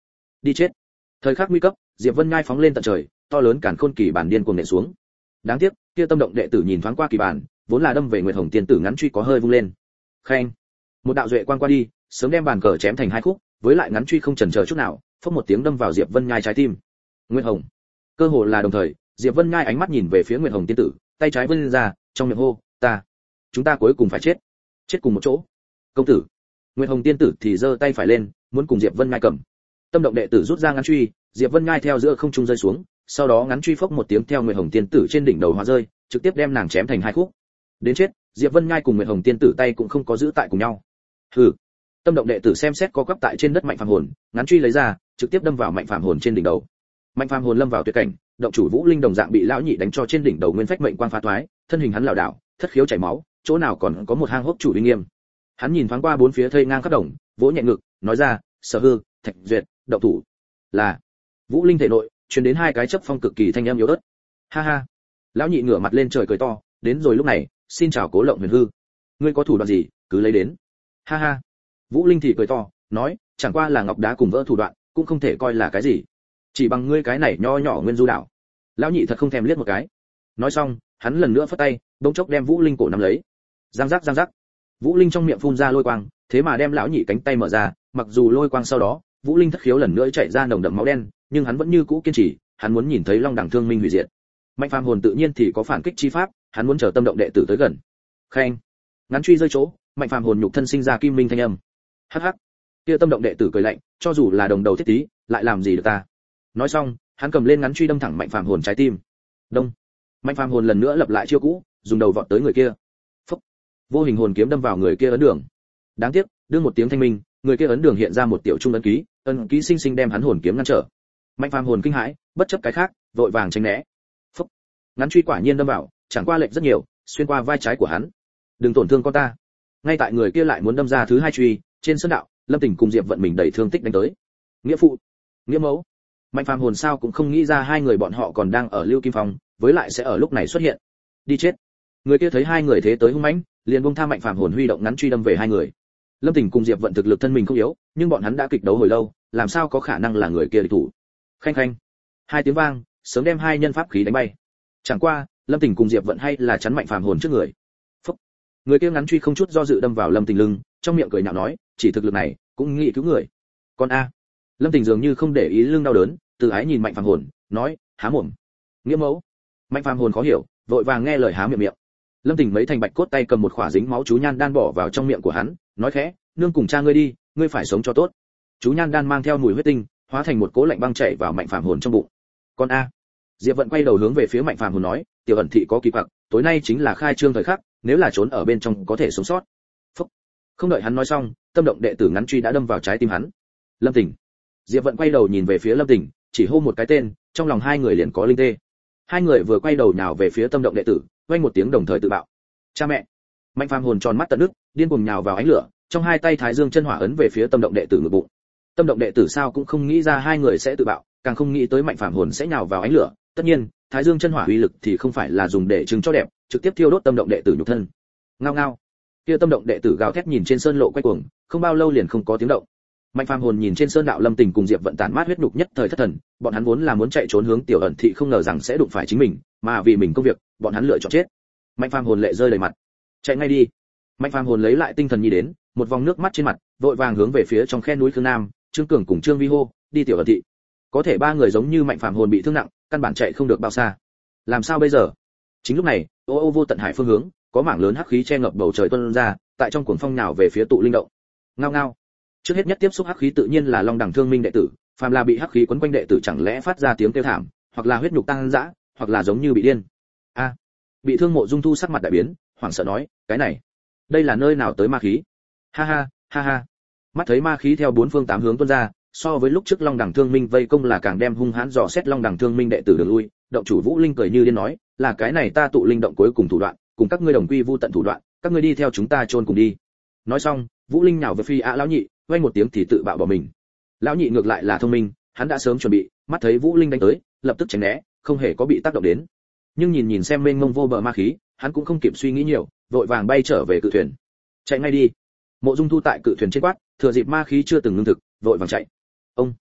Speaker 1: đi chết. Thời khắc nguy cấp, Diệp Vân Nhai phóng lên tận trời, to lớn càn khôn kỳ bản điên cuồng nện xuống. Đáng tiếc, kia tâm động đệ tử nhìn thoáng qua kỳ bản, vốn là đâm về Nguyệt Hồng tiên tử ngắn truy có hơi vung lên. Khen, một đạo duệ quang qua đi, sớm đem bàn cờ chém thành hai khúc, với lại ngắn truy không chần chờ chút nào, phốc một tiếng đâm vào Diệp Vân Nhai trái tim. Nguyệt Hồng, cơ hồ là đồng thời, Diệp Vân Nhai ánh mắt nhìn về phía Nguyệt Hồng tiên tử, tay trái vươn ra, trong miệng hô, chúng ta cuối cùng phải chết, chết cùng một chỗ. Công tử. Nguyệt Hồng tiên tử thì giơ tay phải lên, muốn cùng Diệp Vân Nhai cầm. Tâm động đệ tử rút ra ngắn truy, Diệp Vân Nhai theo giữa không trung rơi xuống, sau đó ngắn truy phốc một tiếng theo Nguyệt Hồng tiên tử trên đỉnh đầu hóa rơi, trực tiếp đem nàng chém thành hai khúc. Đến chết, Diệp Vân Nhai cùng Nguyệt Hồng tiên tử tay cũng không có giữ tại cùng nhau. Hừ. Tâm động đệ tử xem xét có quắp tại trên đất Mạnh Phàm hồn, ngắn truy lấy ra, trực tiếp đâm vào Mạnh Phàm hồn trên đỉnh đầu. Mạnh Phàm hồn lâm vào tuyệt cảnh, động chủ Vũ Linh đồng dạng bị lão nhị đánh cho trên đỉnh đầu nguyên phách mệnh quang phá toái, thân hình hắn lảo đảo, thất khiếu chảy máu, chỗ nào còn có một hang hốc chủ uy nghiêm. Hắn nhìn thoáng qua bốn phía thây ngang khắp đồng, vỗ nhẹ ngực, nói ra, Sở Hư, Thạch Duyệt, động thủ. Là. Vũ Linh thể nội truyền đến hai cái chấp phong cực kỳ thanh âm yếu ớt. Ha ha. Lão nhị ngửa mặt lên trời cười to, đến rồi lúc này, xin chào Cố Lộng Huyền Hư, ngươi có thủ đoạn gì, cứ lấy đến. Ha ha. Vũ Linh thì cười to, nói, chẳng qua là ngọc đá cùng vỡ thủ đoạn, cũng không thể coi là cái gì. Chỉ bằng ngươi cái này nho nhỏ nguyên du đảo. Lão nhị thật không thèm liếc một cái. Nói xong, hắn lần nữa phất tay, bỗng chốc đem Vũ Linh cổ nắm lấy. Giang giác giang giác. Vũ Linh trong miệng phun ra lôi quang, thế mà đem lão nhị cánh tay mở ra, mặc dù lôi quang sau đó, Vũ Linh thất khiếu lần nữa chảy ra nồng đậm máu đen, nhưng hắn vẫn như cũ kiên trì, hắn muốn nhìn thấy Long Đẳng Thương Minh hủy diệt. Mạnh Phàm hồn tự nhiên thì có phản kích chi pháp, hắn muốn chờ tâm động đệ tử tới gần. Khen. Ngắn truy rơi chỗ, Mạnh Phàm hồn nhục thân sinh ra kim minh thanh âm. Hắc hắc. Kia tâm động đệ tử cười lạnh, cho dù là đồng đầu thiết tí, lại làm gì được ta. Nói xong, hắn cầm lên ngắn truy đâm thẳng Mạnh Phàm hồn trái tim. Đông. Mạnh Phàm hồn lần nữa lập lại chiêu cũ, dùng đầu vọt tới người kia. Phốc. Vô hình hồn kiếm đâm vào người kia ấn đường. Đáng tiếc, đương một tiếng thanh minh, người kia ấn đường hiện ra một tiểu trung ấn ký sinh sinh đem hắn hồn kiếm ngăn trở. Mạnh Phàm hồn kinh hãi, bất chấp cái khác, vội vàng tránh né. Phốc. Ngắn truy quả nhiên đâm vào, chẳng qua lệch rất nhiều, xuyên qua vai trái của hắn. Đừng tổn thương con ta. Ngay tại người kia lại muốn đâm ra thứ hai truy, trên sân đạo, Lâm Tỉnh cùng Diệp Vận mình đẩy thương tích đánh tới. Nghĩa phụ, nghĩa mẫu. Mạnh Phàm hồn sao cũng không nghĩ ra hai người bọn họ còn đang ở Lưu Kim Phong, với lại sẽ ở lúc này xuất hiện. Đi chết. Người kia thấy hai người thế tới hung mãnh, liền buông tha Mạnh Phàm hồn huy động ngắn truy đâm về hai người. Lâm Tỉnh cùng Diệp Vận thực lực thân mình không yếu, nhưng bọn hắn đã kịch đấu hồi lâu, làm sao có khả năng là người kia địch thủ. Khanh khanh. Hai tiếng vang, sớm đem hai nhân pháp khí đánh bay. Chẳng qua, Lâm Tỉnh cùng Diệp Vận hay là chắn Mạnh Phàm hồn trước người. Phúc. Người kia ngắn truy không chút do dự đâm vào Lâm Tỉnh lưng, trong miệng cười nhạo nói, chỉ thực lực này, cũng nghĩ cứu người. Con a. Lâm Tỉnh dường như không để ý lưng đau đớn, từ ái nhìn Mạnh Phàm hồn, nói, há mồm. Nghĩa mẫu. Mạnh Phàm hồn khó hiểu, vội vàng nghe lời há miệng. Lâm Tỉnh mấy thành bạch cốt tay cầm một khỏa dính máu chú nhan đan bỏ vào trong miệng của hắn, nói khẽ, nương cùng cha ngươi đi, ngươi phải sống cho tốt. Chú nhan đan mang theo mùi huyết tinh, hóa thành một cỗ lạnh băng chảy vào Mạnh Phàm hồn trong bụng. Con a. Diệp Vận quay đầu hướng về phía Mạnh Phàm hồn nói, tiểu ẩn thị có kỳ quặc, tối nay chính là khai trương thời khắc, nếu là trốn ở bên trong có thể sống sót. Phúc. Không đợi hắn nói xong, tâm động đệ tử ngắn truy đã đâm vào trái tim hắn. Lâm Tỉnh. Diệp Vận quay đầu nhìn về phía Lâm Tỉnh, chỉ hô một cái tên, trong lòng hai người liền có linh tê. Hai người vừa quay đầu nhào về phía tâm động đệ tử, vang một tiếng đồng thời tự bạo. Cha mẹ. Mạnh Phàm hồn tròn mắt tận nước, điên cuồng nhào vào ánh lửa, trong hai tay Thái Dương chân hỏa ấn về phía tâm động đệ tử ngực bụng. Tâm động đệ tử sao cũng không nghĩ ra hai người sẽ tự bạo, càng không nghĩ tới Mạnh Phàm hồn sẽ nhào vào ánh lửa. Tất nhiên, Thái Dương chân hỏa uy lực thì không phải là dùng để trưng cho đẹp, trực tiếp thiêu đốt tâm động đệ tử nhục thân. Ngao ngao. Kia tâm động đệ tử gào thét nhìn trên sơn lộ quay cuồng, không bao lâu liền không có tiếng động. Mạnh Phàm hồn nhìn trên sơn đạo Lâm Tỉnh cùng Diệp Vận tản mát huyết nhục nhất thời thất thần, bọn hắn vốn là muốn chạy trốn hướng tiểu ẩn thị không ngờ rằng sẽ đụng phải chính mình, mà vì mình công việc, bọn hắn lựa chọn chết. Mạnh Phàm hồn lệ rơi đầy mặt. Chạy ngay đi. Mạnh Phàm hồn lấy lại tinh thần nhi đến, một vòng nước mắt trên mặt, vội vàng hướng về phía trong khe núi Khương Nam, Trương Cường cùng Trương Vi hô, đi tiểu ẩn thị. Có thể ba người giống như Mạnh Phàm hồn bị thương nặng, căn bản chạy không được bao xa. Làm sao bây giờ? Chính lúc này, ô ô vô tận hải phương hướng, có mảng lớn hắc khí che ngập bầu trời tuôn ra, tại trong cuồng phong nào về phía tụ linh động. Ngao ngao. Trước hết nhất tiếp xúc hắc khí tự nhiên là Long Đẳng Thương Minh đệ tử, phàm là bị hắc khí quấn quanh đệ tử chẳng lẽ phát ra tiếng kêu thảm, hoặc là huyết nhục tăng dã, hoặc là giống như bị điên. A. Bị thương Mộ Dung Thu sắc mặt đại biến, hoảng sợ nói, cái này, đây là nơi nào tới ma khí? Ha ha, ha ha. Mắt thấy ma khí theo bốn phương tám hướng tuôn ra, so với lúc trước Long Đẳng Thương Minh vây công là càng đem hung hãn dò xét Long Đẳng Thương Minh đệ tử đường lui, động chủ Vũ Linh cười như điên nói, là cái này ta tụ linh động cuối cùng thủ đoạn, cùng các ngươi đồng quy vu tận thủ đoạn, các ngươi đi theo chúng ta chôn cùng đi. Nói xong, Vũ Linh nhào về phi lão nhị, vang một tiếng thì tự bạo bỏ mình. Lão nhị ngược lại là thông minh, hắn đã sớm chuẩn bị, mắt thấy Vũ Linh đánh tới, lập tức tránh né, không hề có bị tác động đến. Nhưng nhìn xem mênh mông vô bờ ma khí, hắn cũng không kịp suy nghĩ nhiều, vội vàng bay trở về cự thuyền. Chạy ngay đi. Mộ Dung Thu tại cự thuyền trên quát, thừa dịp ma khí chưa từng ngưng thực, vội vàng chạy. Ông.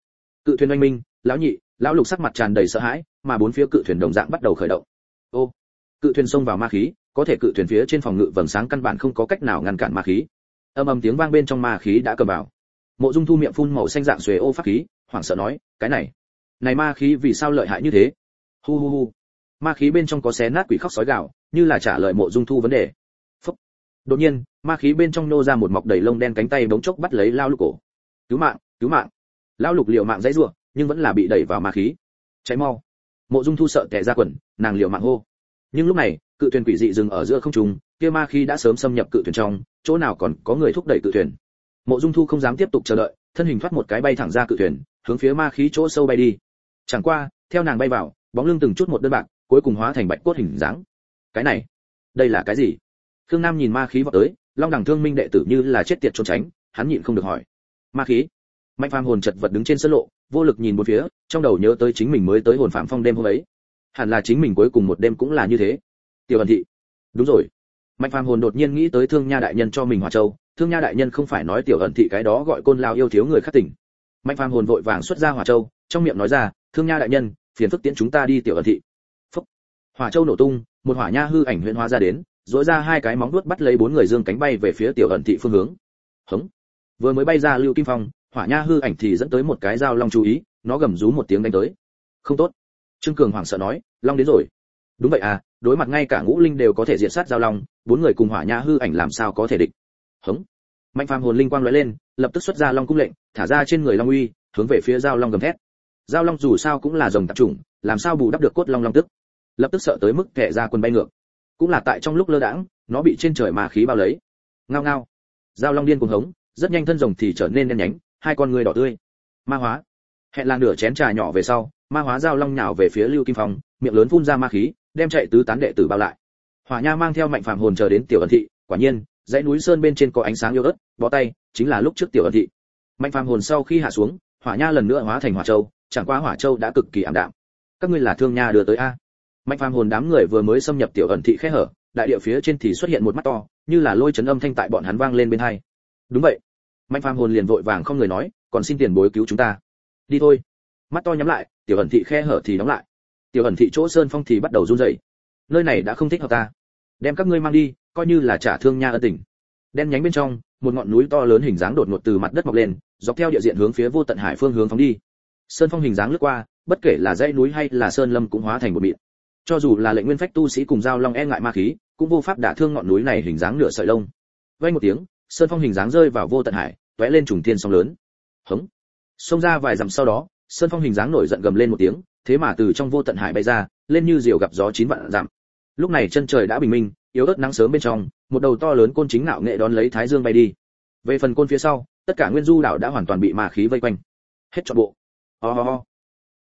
Speaker 1: Cự thuyền oanh minh, lão nhị, lão lục sắc mặt tràn đầy sợ hãi, mà bốn phía cự thuyền đồng dạng bắt đầu khởi động. Ô, cự thuyền xông vào ma khí, có thể cự thuyền phía trên phòng ngự vầng sáng căn bản không có cách nào ngăn cản ma khí. Âm ầm tiếng vang bên trong ma khí đã cầm vào. Mộ Dung Thu miệng phun màu xanh dạng xuề ô pháp khí, hoảng sợ nói, cái này ma khí vì sao lợi hại như thế? Hu hu hu. Ma khí bên trong có xé nát quỷ khóc sói gào, như là trả lời Mộ Dung Thu vấn đề. Phốc. Đột nhiên, ma khí bên trong nô ra một mọc đầy lông đen cánh tay bỗng chốc bắt lấy lão lục cổ. Cứu mạng, cứu mạng. Lão lục liều mạng giãy giụa, nhưng vẫn là bị đẩy vào ma khí. Cháy mau. Mộ Dung Thu sợ tè ra quần, nàng liều mạng hô. Nhưng lúc này, cự thuyền quỷ dị dừng ở giữa không trung, kia ma khí đã sớm xâm nhập cự thuyền trong, chỗ nào còn có người thúc đẩy cự thuyền. Mộ Dung Thu không dám tiếp tục chờ đợi, thân hình thoát một cái bay thẳng ra cự thuyền, hướng phía ma khí chỗ sâu bay đi. Chẳng qua, theo nàng bay vào, bóng lưng từng chút một đơn bạc, cuối cùng hóa thành bạch cốt hình dáng. Cái này, đây là cái gì? Khương Nam nhìn ma khí vọt tới, Long Đẳng Thương Minh đệ tử như là chết tiệt trốn tránh, hắn nhịn không được hỏi. Ma khí? Mạnh Phàm hồn chật vật đứng trên sân lộ, vô lực nhìn bốn phía, trong đầu nhớ tới chính mình mới tới hồn phạm phong đêm hôm ấy. Hẳn là chính mình cuối cùng một đêm cũng là như thế. Tiểu Ẩn thị. Đúng rồi. Mạnh Phàm hồn đột nhiên nghĩ tới Thương Nha đại nhân cho mình Hỏa Châu, Thương Nha đại nhân không phải nói Tiểu Ẩn thị cái đó gọi côn lao yêu thiếu người khác tỉnh. Mạnh Phàm hồn vội vàng xuất ra Hỏa Châu, trong miệng nói ra, Thương Nha đại nhân, phiền phức tiễn chúng ta đi Tiểu Ẩn thị. Phúc. Hỏa Châu nổ tung, một hỏa nha hư ảnh huyễn hóa ra đến, rũa ra hai cái móng vuốt bắt lấy bốn người dương cánh bay về phía Tiểu Ẩn thị phương hướng. Hống. Vừa mới bay ra Lưu Kim Phong, hỏa nha hư ảnh thì dẫn tới một cái dao long chú ý, nó gầm rú một tiếng đánh tới. Không tốt. Trương Cường hoảng sợ nói, long đến rồi. Đúng vậy à, đối mặt ngay cả ngũ linh đều có thể diệt sát dao long, bốn người cùng hỏa nha hư ảnh làm sao có thể địch. Hống. Mạnh Phàm hồn linh quang lóe lên, lập tức xuất ra long cung lệnh, thả ra trên người long uy, hướng về phía dao long gầm thét. Dao long dù sao cũng là rồng tạp chủng, làm sao bù đắp được cốt long long tức. Lập tức sợ tới mức kẻ ra quân bay ngược. Cũng là tại trong lúc lơ đãng, nó bị trên trời ma khí bao lấy. Ngao ngao. Dao long điên cuồng hống, rất nhanh thân rồng thì trở nên đen nhánh, hai con người đỏ tươi. Ma hóa. Hẹn là nửa chén trà nhỏ về sau, ma hóa dao long nhào về phía Lưu Kim Phong, miệng lớn phun ra ma khí, đem chạy tứ tán đệ tử bao lại. Hỏa nha mang theo Mạnh Phàm hồn chờ đến Tiểu Ẩn thị, quả nhiên, dãy núi sơn bên trên có ánh sáng yếu ớt, bó tay, chính là lúc trước Tiểu Ẩn thị. Mạnh Phàm hồn sau khi hạ xuống, hỏa nha lần nữa hóa thành hỏa châu, chẳng qua hỏa châu đã cực kỳ ảm đạm. Các ngươi là Thương Nha đưa tới a? Mạnh Phàm hồn đám người vừa mới xâm nhập Tiểu Ẩn thị khe hở, đại địa phía trên thì xuất hiện một mắt to, như là lôi chấn âm thanh tại bọn hắn vang lên bên tai. Đúng vậy. Mạnh Phàm hồn liền vội vàng không người nói, còn xin tiền bối cứu chúng ta. Đi thôi. Mắt to nhắm lại, Tiểu Ẩn thị khe hở thì đóng lại. Tiểu Ẩn thị chỗ sơn phong thì bắt đầu run rẩy. Nơi này đã không thích hợp ta, đem các ngươi mang đi, coi như là trả Thương Nha ân tình. Đen nhánh bên trong, một ngọn núi to lớn hình dáng đột ngột từ mặt đất mọc lên, dọc theo địa diện hướng phía Vô Tận Hải phương hướng phóng đi. Sơn phong hình dáng lướt qua, bất kể là dãy núi hay là sơn lâm cũng hóa thành một mịn. Cho dù là Lệnh Nguyên Phách tu sĩ cùng giao long e ngại ma khí, cũng vô pháp đả thương ngọn núi này hình dáng nửa sợi lông. Vang một tiếng, sơn phong hình dáng rơi vào Vô Tận Hải, tóe lên trùng thiên sóng lớn. Hống. Xông ra vài dặm sau đó, sơn phong hình dáng nổi giận gầm lên một tiếng, thế mà từ trong Vô Tận Hải bay ra, lên như diều gặp gió 9 vạn dặm. Lúc này chân trời đã bình minh, yếu ớt nắng sớm bên trong, một đầu to lớn côn chính ngạo nghệ đón lấy thái dương bay đi. Về phần côn phía sau, tất cả nguyên du đảo đã hoàn toàn bị ma khí vây quanh. Hết trọn bộ. Ho ho ho.